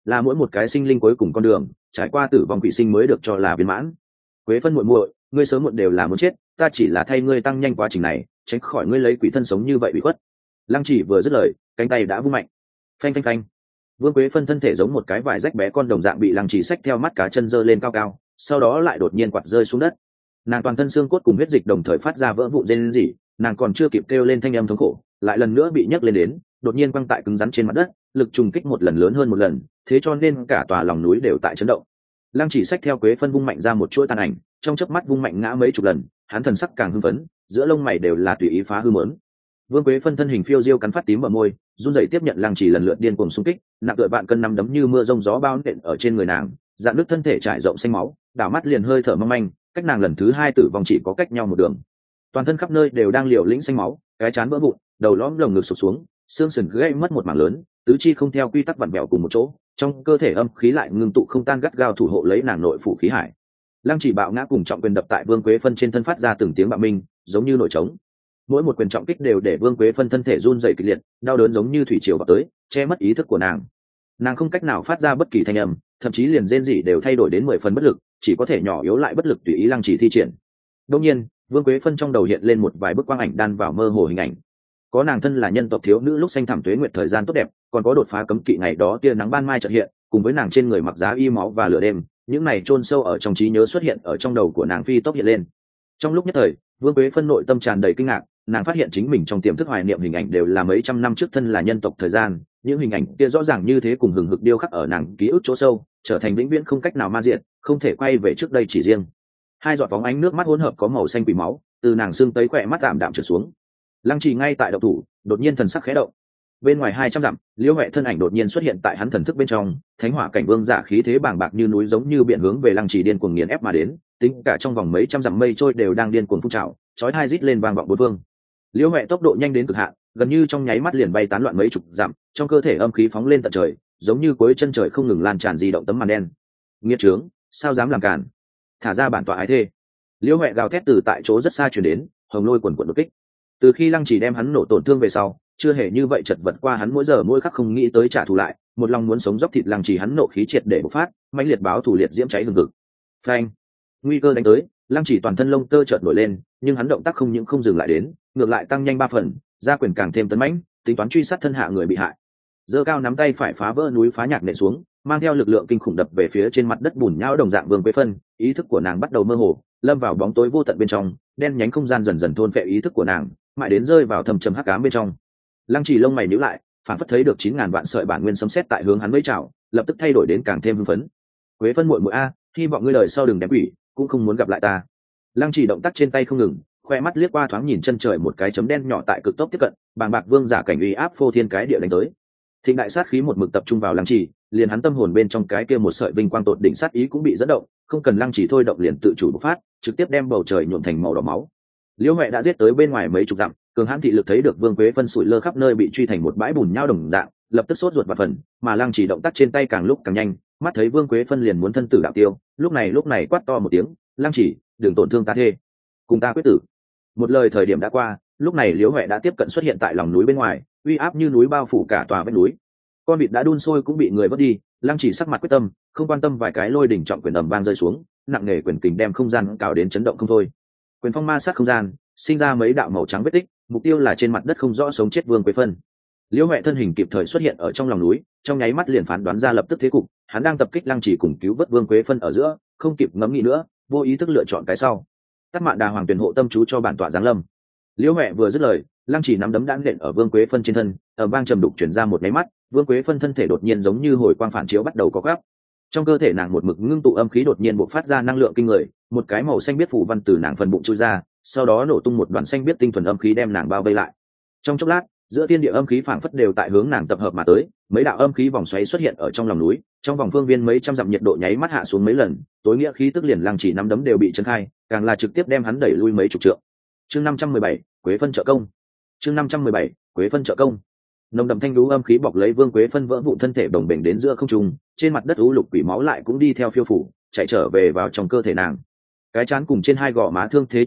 [SPEAKER 1] là mỗi một cái sinh linh cuối cùng con đường, trải qua tử vong quỷ sinh mới được cho là viên mãn. Quế Phân muội muội, ngươi sớm muộn đều là muốn chết, ta chỉ là thay ngươi tăng nhanh quá trình này, tránh khỏi ngươi lấy quỷ thân sống như vậy bị khuất. Lăng Chỉ vừa dứt lời, cánh tay đã vung mạnh. Phanh phanh phanh. Vương Quế Phân thân thể giống một cái vải rách bé con đồng dạng bị Lăng Chỉ xách theo mắt cá chân giơ lên cao cao, sau đó lại đột nhiên quặt rơi xuống đất. Nàng toàn thân xương cốt cùng huyết dịch đồng thời phát ra vỡ vụn rên rỉ, nàng còn chưa kịp kêu lên thanh âm thống khổ, lại lần nữa bị nhấc lên đến, đột nhiên quăng tại cứng rắn trên mặt đất, lực trùng kích một lần lớn hơn một lần, thế cho nên cả tòa lòng núi đều tại chấn động. Lăng Chỉ xách theo Quế Phân vung mạnh ra một chuỗi tàn ảnh, trong chớp mắt vung mạnh ngã mấy chục lần, hắn thần sắc càng hưng phấn, giữa lông mày đều là tùy ý phá hư mớn. Vương Quế Phân thân hình phiêu diêu cắn phát tím ở môi, run rẩy tiếp nhận Lăng Chỉ lần lượt điên cuồng xung kích, nặng tựa vạn cân nắm đấm như mưa rông gió bao nện ở trên người nàng, dạn nước thân thể trải rộng xanh máu, đảo mắt liền hơi thở mong manh, cách nàng lần thứ hai tử vong chỉ có cách nhau một đường. Toàn thân khắp nơi đều đang liều lĩnh xanh máu, cái trán vỡ vụn, đầu lõm lồng ngực sụp xuống, xương sườn gãy mất một mảng lớn, tứ chi không theo quy tắc vặn vẹo cùng một chỗ, trong cơ thể âm khí lại ngưng tụ không tan gắt gao thủ hộ lấy nàng nội phủ khí hải. Lăng Chỉ bạo ngã cùng trọng quyền đập tại Vương Quế Phân trên thân phát ra từng tiếng bạo minh, giống như nổi trống. Mỗi một quyền trọng kích đều để Vương Quế Phân thân thể run rẩy kịch liệt, đau đớn giống như thủy triều vào tới, che mất ý thức của nàng. Nàng không cách nào phát ra bất kỳ thanh âm, thậm chí liền rên rỉ đều thay đổi đến 10 phần bất lực, chỉ có thể nhỏ yếu lại bất lực tùy ý Lăng Chỉ thi triển. Đương nhiên, Vương Quế Phân trong đầu hiện lên một vài bức quang ảnh đan vào mơ hồ hình ảnh. Có nàng thân là nhân tộc thiếu nữ lúc xanh thẳm tuế nguyệt thời gian tốt đẹp, còn có đột phá cấm kỵ ngày đó tia nắng ban mai chợt hiện, cùng với nàng trên người mặc giá y máu và lửa đêm, những này chôn sâu ở trong trí nhớ xuất hiện ở trong đầu của nàng phi tốc hiện lên. Trong lúc nhất thời, Vương Quế Phân nội tâm tràn đầy kinh ngạc, nàng phát hiện chính mình trong tiềm thức hoài niệm hình ảnh đều là mấy trăm năm trước thân là nhân tộc thời gian, những hình ảnh kia rõ ràng như thế cùng hừng hực điêu khắc ở nàng ký ức chỗ sâu, trở thành vĩnh viễn không cách nào ma diệt, không thể quay về trước đây chỉ riêng. Hai giọt bóng ánh nước mắt hỗn hợp có màu xanh quỷ máu, từ nàng xương tấy khỏe mắt tạm đạm trượt xuống. Lăng Chỉ ngay tại động thủ, đột nhiên thần sắc khẽ động. Bên ngoài 200 dặm, Liễu Huệ thân ảnh đột nhiên xuất hiện tại hắn thần thức bên trong, thánh hỏa cảnh vương giả khí thế bàng bạc như núi giống như biển hướng về Lăng Chỉ điên cuồng nghiền ép mà đến, tính cả trong vòng mấy trăm dặm mây trôi đều đang điên cuồng phun trào, chói tai rít lên vang vọng bốn phương. Liễu Huệ tốc độ nhanh đến cực hạn, gần như trong nháy mắt liền bay tán loạn mấy chục dặm, trong cơ thể âm khí phóng lên tận trời, giống như cuối chân trời không ngừng lan tràn di động tấm màn đen. Nghiệt trướng, sao dám làm cản? Thả ra bản tọa ái thê. Liễu Huệ gào thét từ tại chỗ rất xa truyền đến, hồng lôi quần quần đột kích. Từ khi Lăng Chỉ đem hắn nổ tổn thương về sau, chưa hề như vậy chật vật qua, hắn mỗi giờ mỗi khắc không nghĩ tới trả thù lại, một lòng muốn sống dốc thịt Lăng Chỉ, hắn nộ khí triệt để bộc phát, mãnh liệt báo thù liệt diễm cháy hừng hực. Phanh! Nguy cơ đánh tới, Lăng Chỉ toàn thân lông tơ chợt nổi lên, nhưng hắn động tác không những không dừng lại đến, ngược lại tăng nhanh 3 phần, ra quyền càng thêm tấn mãnh, tính toán truy sát thân hạ người bị hại. Giơ cao nắm tay phải phá vỡ núi phá nhạc nện xuống, mang theo lực lượng kinh khủng đập về phía trên mặt đất bùn nhão đồng dạng Vương Quế Phân, ý thức của nàng bắt đầu mơ hồ, lâm vào bóng tối vô tận bên trong, đen nhánh không gian dần dần thôn phệ ý thức của nàng, mãi đến rơi vào thâm trầm hắc ám bên trong. Lăng Chỉ lông mày nhíu lại, phản phất thấy được 9000 vạn sợi bản nguyên sấm sét tại hướng hắn vẫy chào, lập tức thay đổi đến càng thêm hưng phấn. Quế Phân muội muội a, hy vọng ngươi đời sau đừng đem quỷ, cũng không muốn gặp lại ta. Lăng Chỉ động tác trên tay không ngừng, khoe mắt liếc qua thoáng nhìn chân trời một cái chấm đen nhỏ tại cực tốc tiếp cận, bàng bạc vương giả cảnh uy áp phô thiên cái địa đánh tới. Thịnh đại sát khí một mực tập trung vào Lăng Chỉ, liền hắn tâm hồn bên trong cái kia một sợi vinh quang tột đỉnh sát ý cũng bị dẫn động, không cần Lăng Chỉ thôi động liền tự chủ bộc phát, trực tiếp đem bầu trời nhuộm thành màu đỏ máu. Liễu Huệ đã giết tới bên ngoài mấy chục dặm, cường hãn thị lực thấy được Vương Quế Phân sủi lơ khắp nơi bị truy thành một bãi bùn nhão đồng dạng, lập tức sốt ruột và phần, mà Lăng Chỉ động tác trên tay càng lúc càng nhanh, mắt thấy Vương Quế Phân liền muốn thân tử đạo tiêu, lúc này quát to một tiếng, "Lăng Chỉ, đừng tổn thương ta thê, cùng ta quyết tử." Một lời thời điểm đã qua, lúc này Liễu Huệ đã tiếp cận xuất hiện tại lòng núi bên ngoài, uy áp như núi bao phủ cả tòa vách núi. Con vịt đã đun sôi cũng bị người vớt đi, Lăng Chỉ sắc mặt quyết tâm, không quan tâm vài cái lôi đỉnh trọng quyền ầm vang rơi xuống, nặng nề quyền kình đem không gian cào đến chấn động không thôi. Quyền phong ma sát không gian, sinh ra mấy đạo màu trắng vết tích, mục tiêu là trên mặt đất không rõ sống chết Vương Quế Phân. Liễu Huệ thân hình kịp thời xuất hiện ở trong lòng núi, trong nháy mắt liền phán đoán ra lập tức thế cục, hắn đang tập kích Lăng Chỉ cùng cứu vớt Vương Quế Phân ở giữa, không kịp ngẫm nghĩ nữa, vô ý thức lựa chọn cái sau. Tắc Mạn Đà Hoàng tuyển hộ tâm chú cho bản tọa giáng lâm. Liễu Huệ vừa dứt lời, Lăng Chỉ nắm đấm đã nện ở Vương Quế Phân trên thân, ở vang trầm đục truyền ra một cái mắt, Vương Quế Phân thân thể đột nhiên giống như hồi quang phản chiếu bắt đầu có gáp. Trong cơ thể nàng một mực ngưng tụ âm khí đột nhiên bộc phát ra năng lượng kinh người, một cái màu xanh biết phủ văn từ nàng phần bụng chui ra, sau đó nổ tung một đoàn xanh biết tinh thuần âm khí đem nàng bao vây lại. Trong chốc lát, giữa thiên địa âm khí phảng phất đều tại hướng nàng tập hợp mà tới, mấy đạo âm khí vòng xoáy xuất hiện ở trong lòng núi, trong vòng phương viên mấy trăm dặm nhiệt độ nháy mắt hạ xuống mấy lần, tối nghĩa khí tức liền Lăng Chỉ nắm đấm đều bị chấn khai, càng là trực tiếp đem hắn đẩy lui mấy chục trượng. Chương 517, Quế Phân trợ công. Chương 517, Quế Phân trợ công. Nồng đậm thanh lũ âm khí bọc lấy Vương Quế Phân vỡ vụn thân thể đồng bềnh đến giữa không trung, trên mặt đất u lục quỷ máu lại cũng đi theo phiêu phủ, chạy trở về vào trong cơ thể nàng. Cái trán cùng trên hai gò má thương thế chuyển tốt,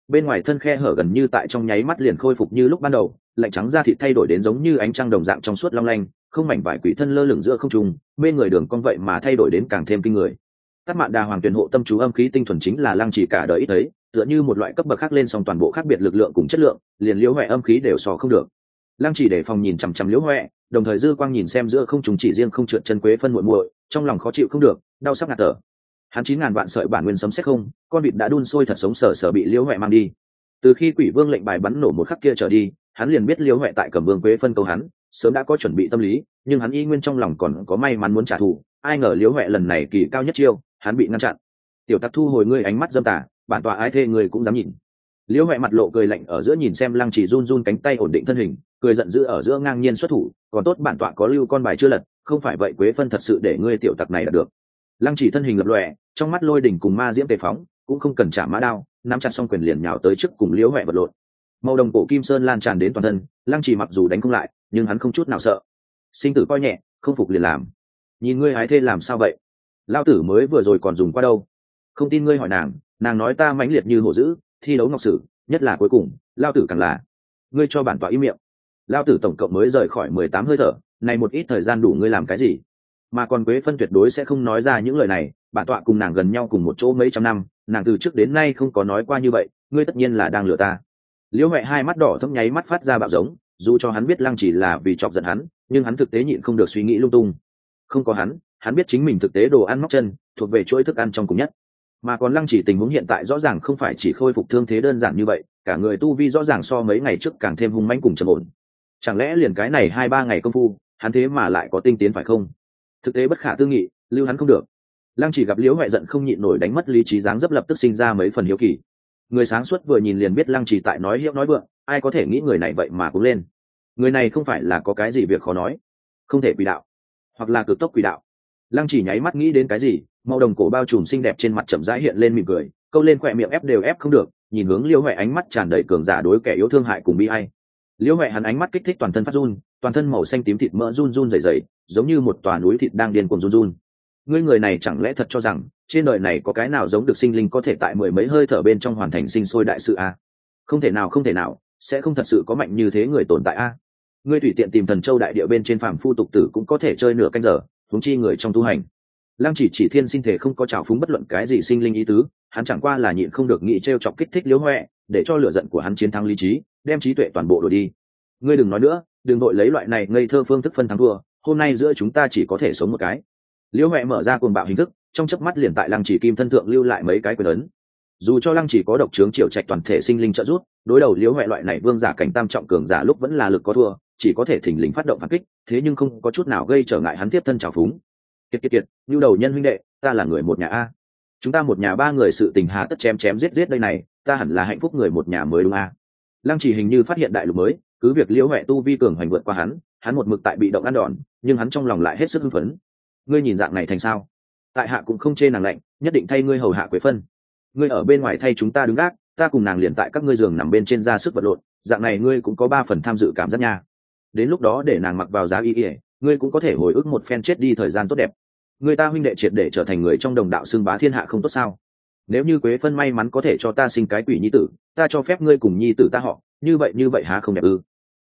[SPEAKER 1] bên ngoài thân khe hở gần như tại trong nháy mắt liền khôi phục như lúc ban đầu, lạnh trắng da thịt thay đổi đến giống như ánh trăng đồng dạng trong suốt long lanh, không mảnh vải quỷ thân lơ lửng giữa không trung, bên người đường cong vậy mà thay đổi đến càng thêm kinh người. Các mạn đà hoàng tuyển hộ tâm chú âm khí tinh thuần chính là Lăng Chỉ cả đời ít thấy, tựa như một loại cấp bậc khác lên song toàn bộ khác biệt lực lượng cùng chất lượng, liền Liễu Hoè âm khí đều so không được. Lăng Chỉ để phòng nhìn chằm chằm Liễu Hoè, đồng thời dư quang nhìn xem giữa không trùng chỉ riêng không trượt chân quế phân muội muội, trong lòng khó chịu không được, đau sắp ngạt thở. Hắn 9000 vạn sợi bản nguyên sấm sét không, con vịt đã đun sôi thật sống sờ sờ bị Liễu Hoè mang đi. Từ khi Quỷ Vương lệnh bài bắn nổ một khắc kia trở đi, hắn liền biết Liễu Hoè tại Cẩm Vương quế phân câu hắn, sớm đã có chuẩn bị tâm lý, nhưng hắn y nguyên trong lòng còn có may mắn muốn trả thù, ai ngờ Liễu Hoè lần này kỳ cao nhất chiêu, hắn bị ngăn chặn. Tiểu Tặc thu hồi ngươi ánh mắt dâm tà, bản tọa ái thê ngươi cũng dám nhìn. Liễu Hoè mặt lộ cười lạnh ở giữa nhìn xem Lăng Chỉ run run cánh tay ổn định thân hình, cười giận dữ ở giữa ngang nhiên xuất thủ, còn tốt bản tọa có lưu con bài chưa lật, không phải vậy quế phân thật sự để ngươi tiểu tặc này đạt được. Lăng Chỉ thân hình lập lòe, trong mắt lôi đỉnh cùng ma diễm tề phóng, cũng không cần trả mã đao, nắm chặt xong quyền liền nhào tới trước cùng Liễu Hoè vật lộn. Màu đồng cổ kim sơn lan tràn đến toàn thân, Lăng Chỉ mặc dù đánh không lại, nhưng hắn không chút nào sợ. Sinh tử coi nhẹ, không phục liền làm. Nhìn ngươi hái thê làm sao vậy? Lao tử mới vừa rồi còn dùng qua đâu? Không tin ngươi hỏi nàng, nàng nói ta mãnh liệt như hổ dữ, thi đấu ngọc sử, nhất là cuối cùng, lao tử càng là. Ngươi cho bản tọa im miệng. Lao tử tổng cộng mới rời khỏi 18 hơi thở, này một ít thời gian đủ ngươi làm cái gì? Mà còn Quế Phân tuyệt đối sẽ không nói ra những lời này, bản tọa cùng nàng gần nhau cùng một chỗ mấy trăm năm, nàng từ trước đến nay không có nói qua như vậy, ngươi tất nhiên là đang lừa ta. Liễu Hoè hai mắt đỏ thẫm nháy mắt phát ra bạo giống, dù cho hắn biết Lăng Chỉ là vì chọc giận hắn, nhưng hắn thực tế nhịn không được suy nghĩ lung tung. Không có hắn biết chính mình thực tế đồ ăn móc chân, thuộc về chuỗi thức ăn trong cùng nhất. Mà còn Lăng Chỉ tình huống hiện tại rõ ràng không phải chỉ khôi phục thương thế đơn giản như vậy, cả người tu vi rõ ràng so mấy ngày trước càng thêm hung mãnh cùng trầm ổn. Chẳng lẽ liền cái này 2-3 ngày công phu, hắn thế mà lại có tinh tiến phải không? Thực tế bất khả tư nghị, lưu hắn không được. Lăng Chỉ gặp Liễu Hoè giận không nhịn nổi đánh mất lý trí dáng dấp lập tức sinh ra mấy phần hiếu kỳ. Người sáng suốt vừa nhìn liền biết Lăng Chỉ tại nói hiệu nói vượng, ai có thể nghĩ người này vậy mà cũng lên. Người này không phải là có cái gì việc khó nói, không thể quỷ đạo, hoặc là cực tốc quỷ đạo. Lăng Chỉ nháy mắt nghĩ đến cái gì, màu đồng cổ bao trùm xinh đẹp trên mặt chậm rãi hiện lên mỉm cười, câu lên khỏe miệng ép đều ép không được, nhìn hướng Liễu Hoè ánh mắt tràn đầy cường giả đối kẻ yếu thương hại cùng bi ai. Liễu Hoè hắn ánh mắt kích thích toàn thân phát run, toàn thân màu xanh tím thịt mỡ run run rẩy rẩy, giống như một tòa núi thịt đang điên cuồng run run. Ngươi người này chẳng lẽ thật cho rằng trên đời này có cái nào giống được sinh linh có thể tại mười mấy hơi thở bên trong hoàn thành sinh sôi đại sự a? Không thể nào, không thể nào, sẽ không thật sự có mạnh như thế người tồn tại a. Ngươi tùy tiện tìm Thần Châu đại địa bên trên phàm phu tục tử cũng có thể chơi nửa canh giờ, huống chi người trong tu hành. Lăng chỉ thiên sinh thể không có trào phúng bất luận cái gì sinh linh ý tứ, hắn chẳng qua là nhịn không được nghĩ trêu chọc kích thích Liễu Hoè, để cho lửa giận của hắn chiến thắng lý trí, đem trí tuệ toàn bộ đuổi đi. Ngươi đừng nói nữa, đừng vội lấy loại này ngây thơ phương thức phân thắng thua, hôm nay giữa chúng ta chỉ có thể sống một cái. Liễu Hoè mở ra cuồng bạo hình thức, trong chớp mắt liền tại Lăng Chỉ kim thân thượng lưu lại mấy cái quyền ấn. Dù cho Lăng Chỉ có độc trướng triệu trạch toàn thể sinh linh trợ giúp, đối đầu Liễu Hoè loại này vương giả cảnh tam trọng cường giả lúc vẫn là lực có thua, chỉ có thể thỉnh lình phát động phản kích, thế nhưng không có chút nào gây trở ngại hắn tiếp thân trào phúng. Kiệt, nhu đầu nhân huynh đệ, ta là người một nhà a. Chúng ta một nhà ba người sự tình hà tất chém chém giết giết đây này, ta hẳn là hạnh phúc người một nhà mới đúng a. Lăng Chỉ hình như phát hiện đại lục mới, cứ việc Liễu Hoè tu vi cường hoành vượt qua hắn một mực tại bị động ăn đòn, nhưng hắn trong lòng lại hết sức hưng phấn. Ngươi nhìn dạng này thành sao? Tại hạ cũng không chê nàng lạnh, nhất định thay ngươi hầu hạ Quế Phân. Ngươi ở bên ngoài thay chúng ta đứng gác, ta cùng nàng liền tại các ngươi giường nằm bên trên ra sức vật lộn, dạng này ngươi cũng có 3 phần tham dự cảm giác nha. Đến lúc đó để nàng mặc vào giá y y, ngươi cũng có thể hồi ức một phen chết đi thời gian tốt đẹp. Người ta huynh đệ triệt để trở thành người trong đồng đạo xưng bá thiên hạ không tốt sao? Nếu như Quế Phân may mắn có thể cho ta sinh cái quỷ nhi tử, ta cho phép ngươi cùng nhi tử ta họ, như vậy há không đẹp ư?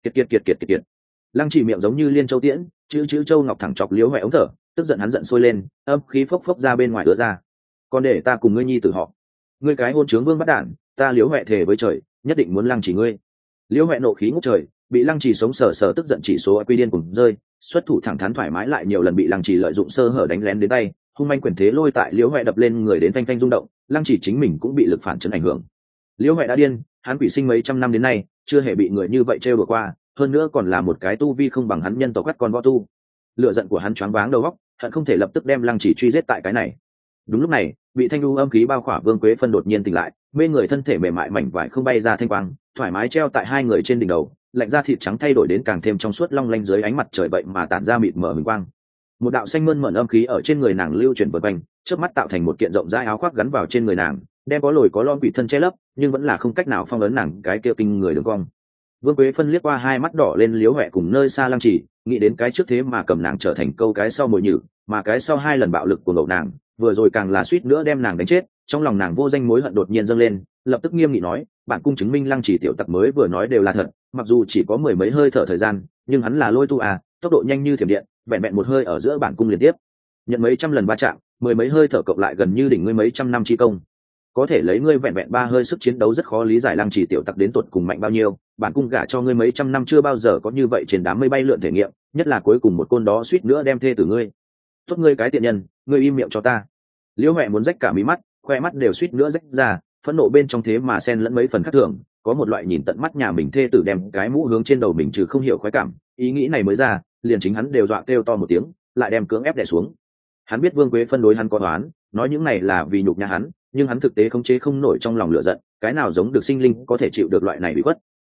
[SPEAKER 1] Kiệt. Lăng Chỉ miệng giống như liên châu tiễn, chữ châu ngọc thẳng chọc Liễu Hoè ống thở, tức giận hắn giận sôi lên, âm khí phốc phốc ra bên ngoài ứa ra. Còn để ta cùng ngươi nhi tử họ, ngươi cái hôn trướng vương bắt đản, ta Liễu Hoè thề với trời, nhất định muốn Lăng Chỉ ngươi. Liễu Hoè nộ khí ngút trời, bị Lăng Chỉ sống sờ tức giận chỉ số quy điên cùng rơi, xuất thủ thẳng thắn thoải mái lại nhiều lần bị Lăng Chỉ lợi dụng sơ hở đánh lén đến tay, hung manh quyền thế lôi tại Liễu Hoè đập lên người đến phanh phanh rung động, Lăng Chỉ chính mình cũng bị lực phản chấn ảnh hưởng. Liễu Hoè đã điên, hắn quỷ sinh mấy trăm năm đến nay, chưa hề bị người như vậy trêu đùa qua, hơn nữa còn là một cái tu vi không bằng hắn nhân tộc quát con võ tu. Lửa giận của hắn choáng váng đầu óc, hận không thể lập tức đem Lăng Chỉ truy giết tại cái này. Đúng lúc này, bị thanh lưu âm khí bao khỏa Vương Quế Phân đột nhiên tỉnh lại, mê người thân thể mềm mại mảnh vải không bay ra thanh quang, thoải mái treo tại hai người trên đỉnh đầu, lạnh da thịt trắng thay đổi đến càng thêm trong suốt long lanh dưới ánh mặt trời vậy mà tản ra mịt mờ huỳnh quang. Một đạo xanh mơn mởn âm khí ở trên người nàng lưu chuyển vượt quanh, chớp mắt tạo thành một kiện rộng rãi áo khoác gắn vào trên người nàng, đem có lồi có lõm quỷ thân che lấp, nhưng vẫn là không cách nào phong ấn nàng cái kia kinh người đường cong. Vương Quế Phân liếc qua hai mắt đỏ lên Liễu Hoè cùng nơi xa Lăng Chỉ, nghĩ đến cái trước thế mà cầm nàng trở thành câu cái sau mồi nhử, mà cái sau 2 lần bạo lực của ngậu nàng, vừa rồi càng là suýt nữa đem nàng đánh chết, trong lòng nàng vô danh mối hận đột nhiên dâng lên, lập tức nghiêm nghị nói, bản cung chứng minh Lăng Chỉ tiểu tặc mới vừa nói đều là thật, mặc dù chỉ có mười mấy hơi thở thời gian, nhưng hắn là lôi tu à, tốc độ nhanh như thiểm điện, vẹn vẹn một hơi ở giữa bản cung liên tiếp nhận mấy trăm lần va chạm, mười mấy hơi thở cộng lại gần như đỉnh ngươi mấy trăm năm chi công, có thể lấy ngươi vẹn vẹn ba hơi sức chiến đấu rất khó lý giải Lăng Chỉ tiểu tặc đến tột cùng mạnh bao nhiêu. Bản cung gả cho ngươi mấy trăm năm chưa bao giờ có như vậy trên đám mây bay lượn thể nghiệm, nhất là cuối cùng một côn đó suýt nữa đem thê tử ngươi. Tốt ngươi cái tiện nhân, ngươi im miệng cho ta. Liễu Hoè muốn rách cả mí mắt, khoe mắt đều suýt nữa rách ra, phẫn nộ bên trong thế mà xen lẫn mấy phần khác thường, có một loại nhìn tận mắt nhà mình thê tử đem cái mũ hướng trên đầu mình trừ không hiểu khoái cảm. Ý nghĩ này mới ra, liền chính hắn đều dọa kêu to một tiếng, lại đem cưỡng ép đè xuống. Hắn biết Vương Quế phân đối hắn có toán, nói những này là vì nhục nhã hắn, nhưng hắn thực tế khống chế không nổi trong lòng lửa giận, cái nào giống được sinh linh có thể chịu được loại này bị khuất.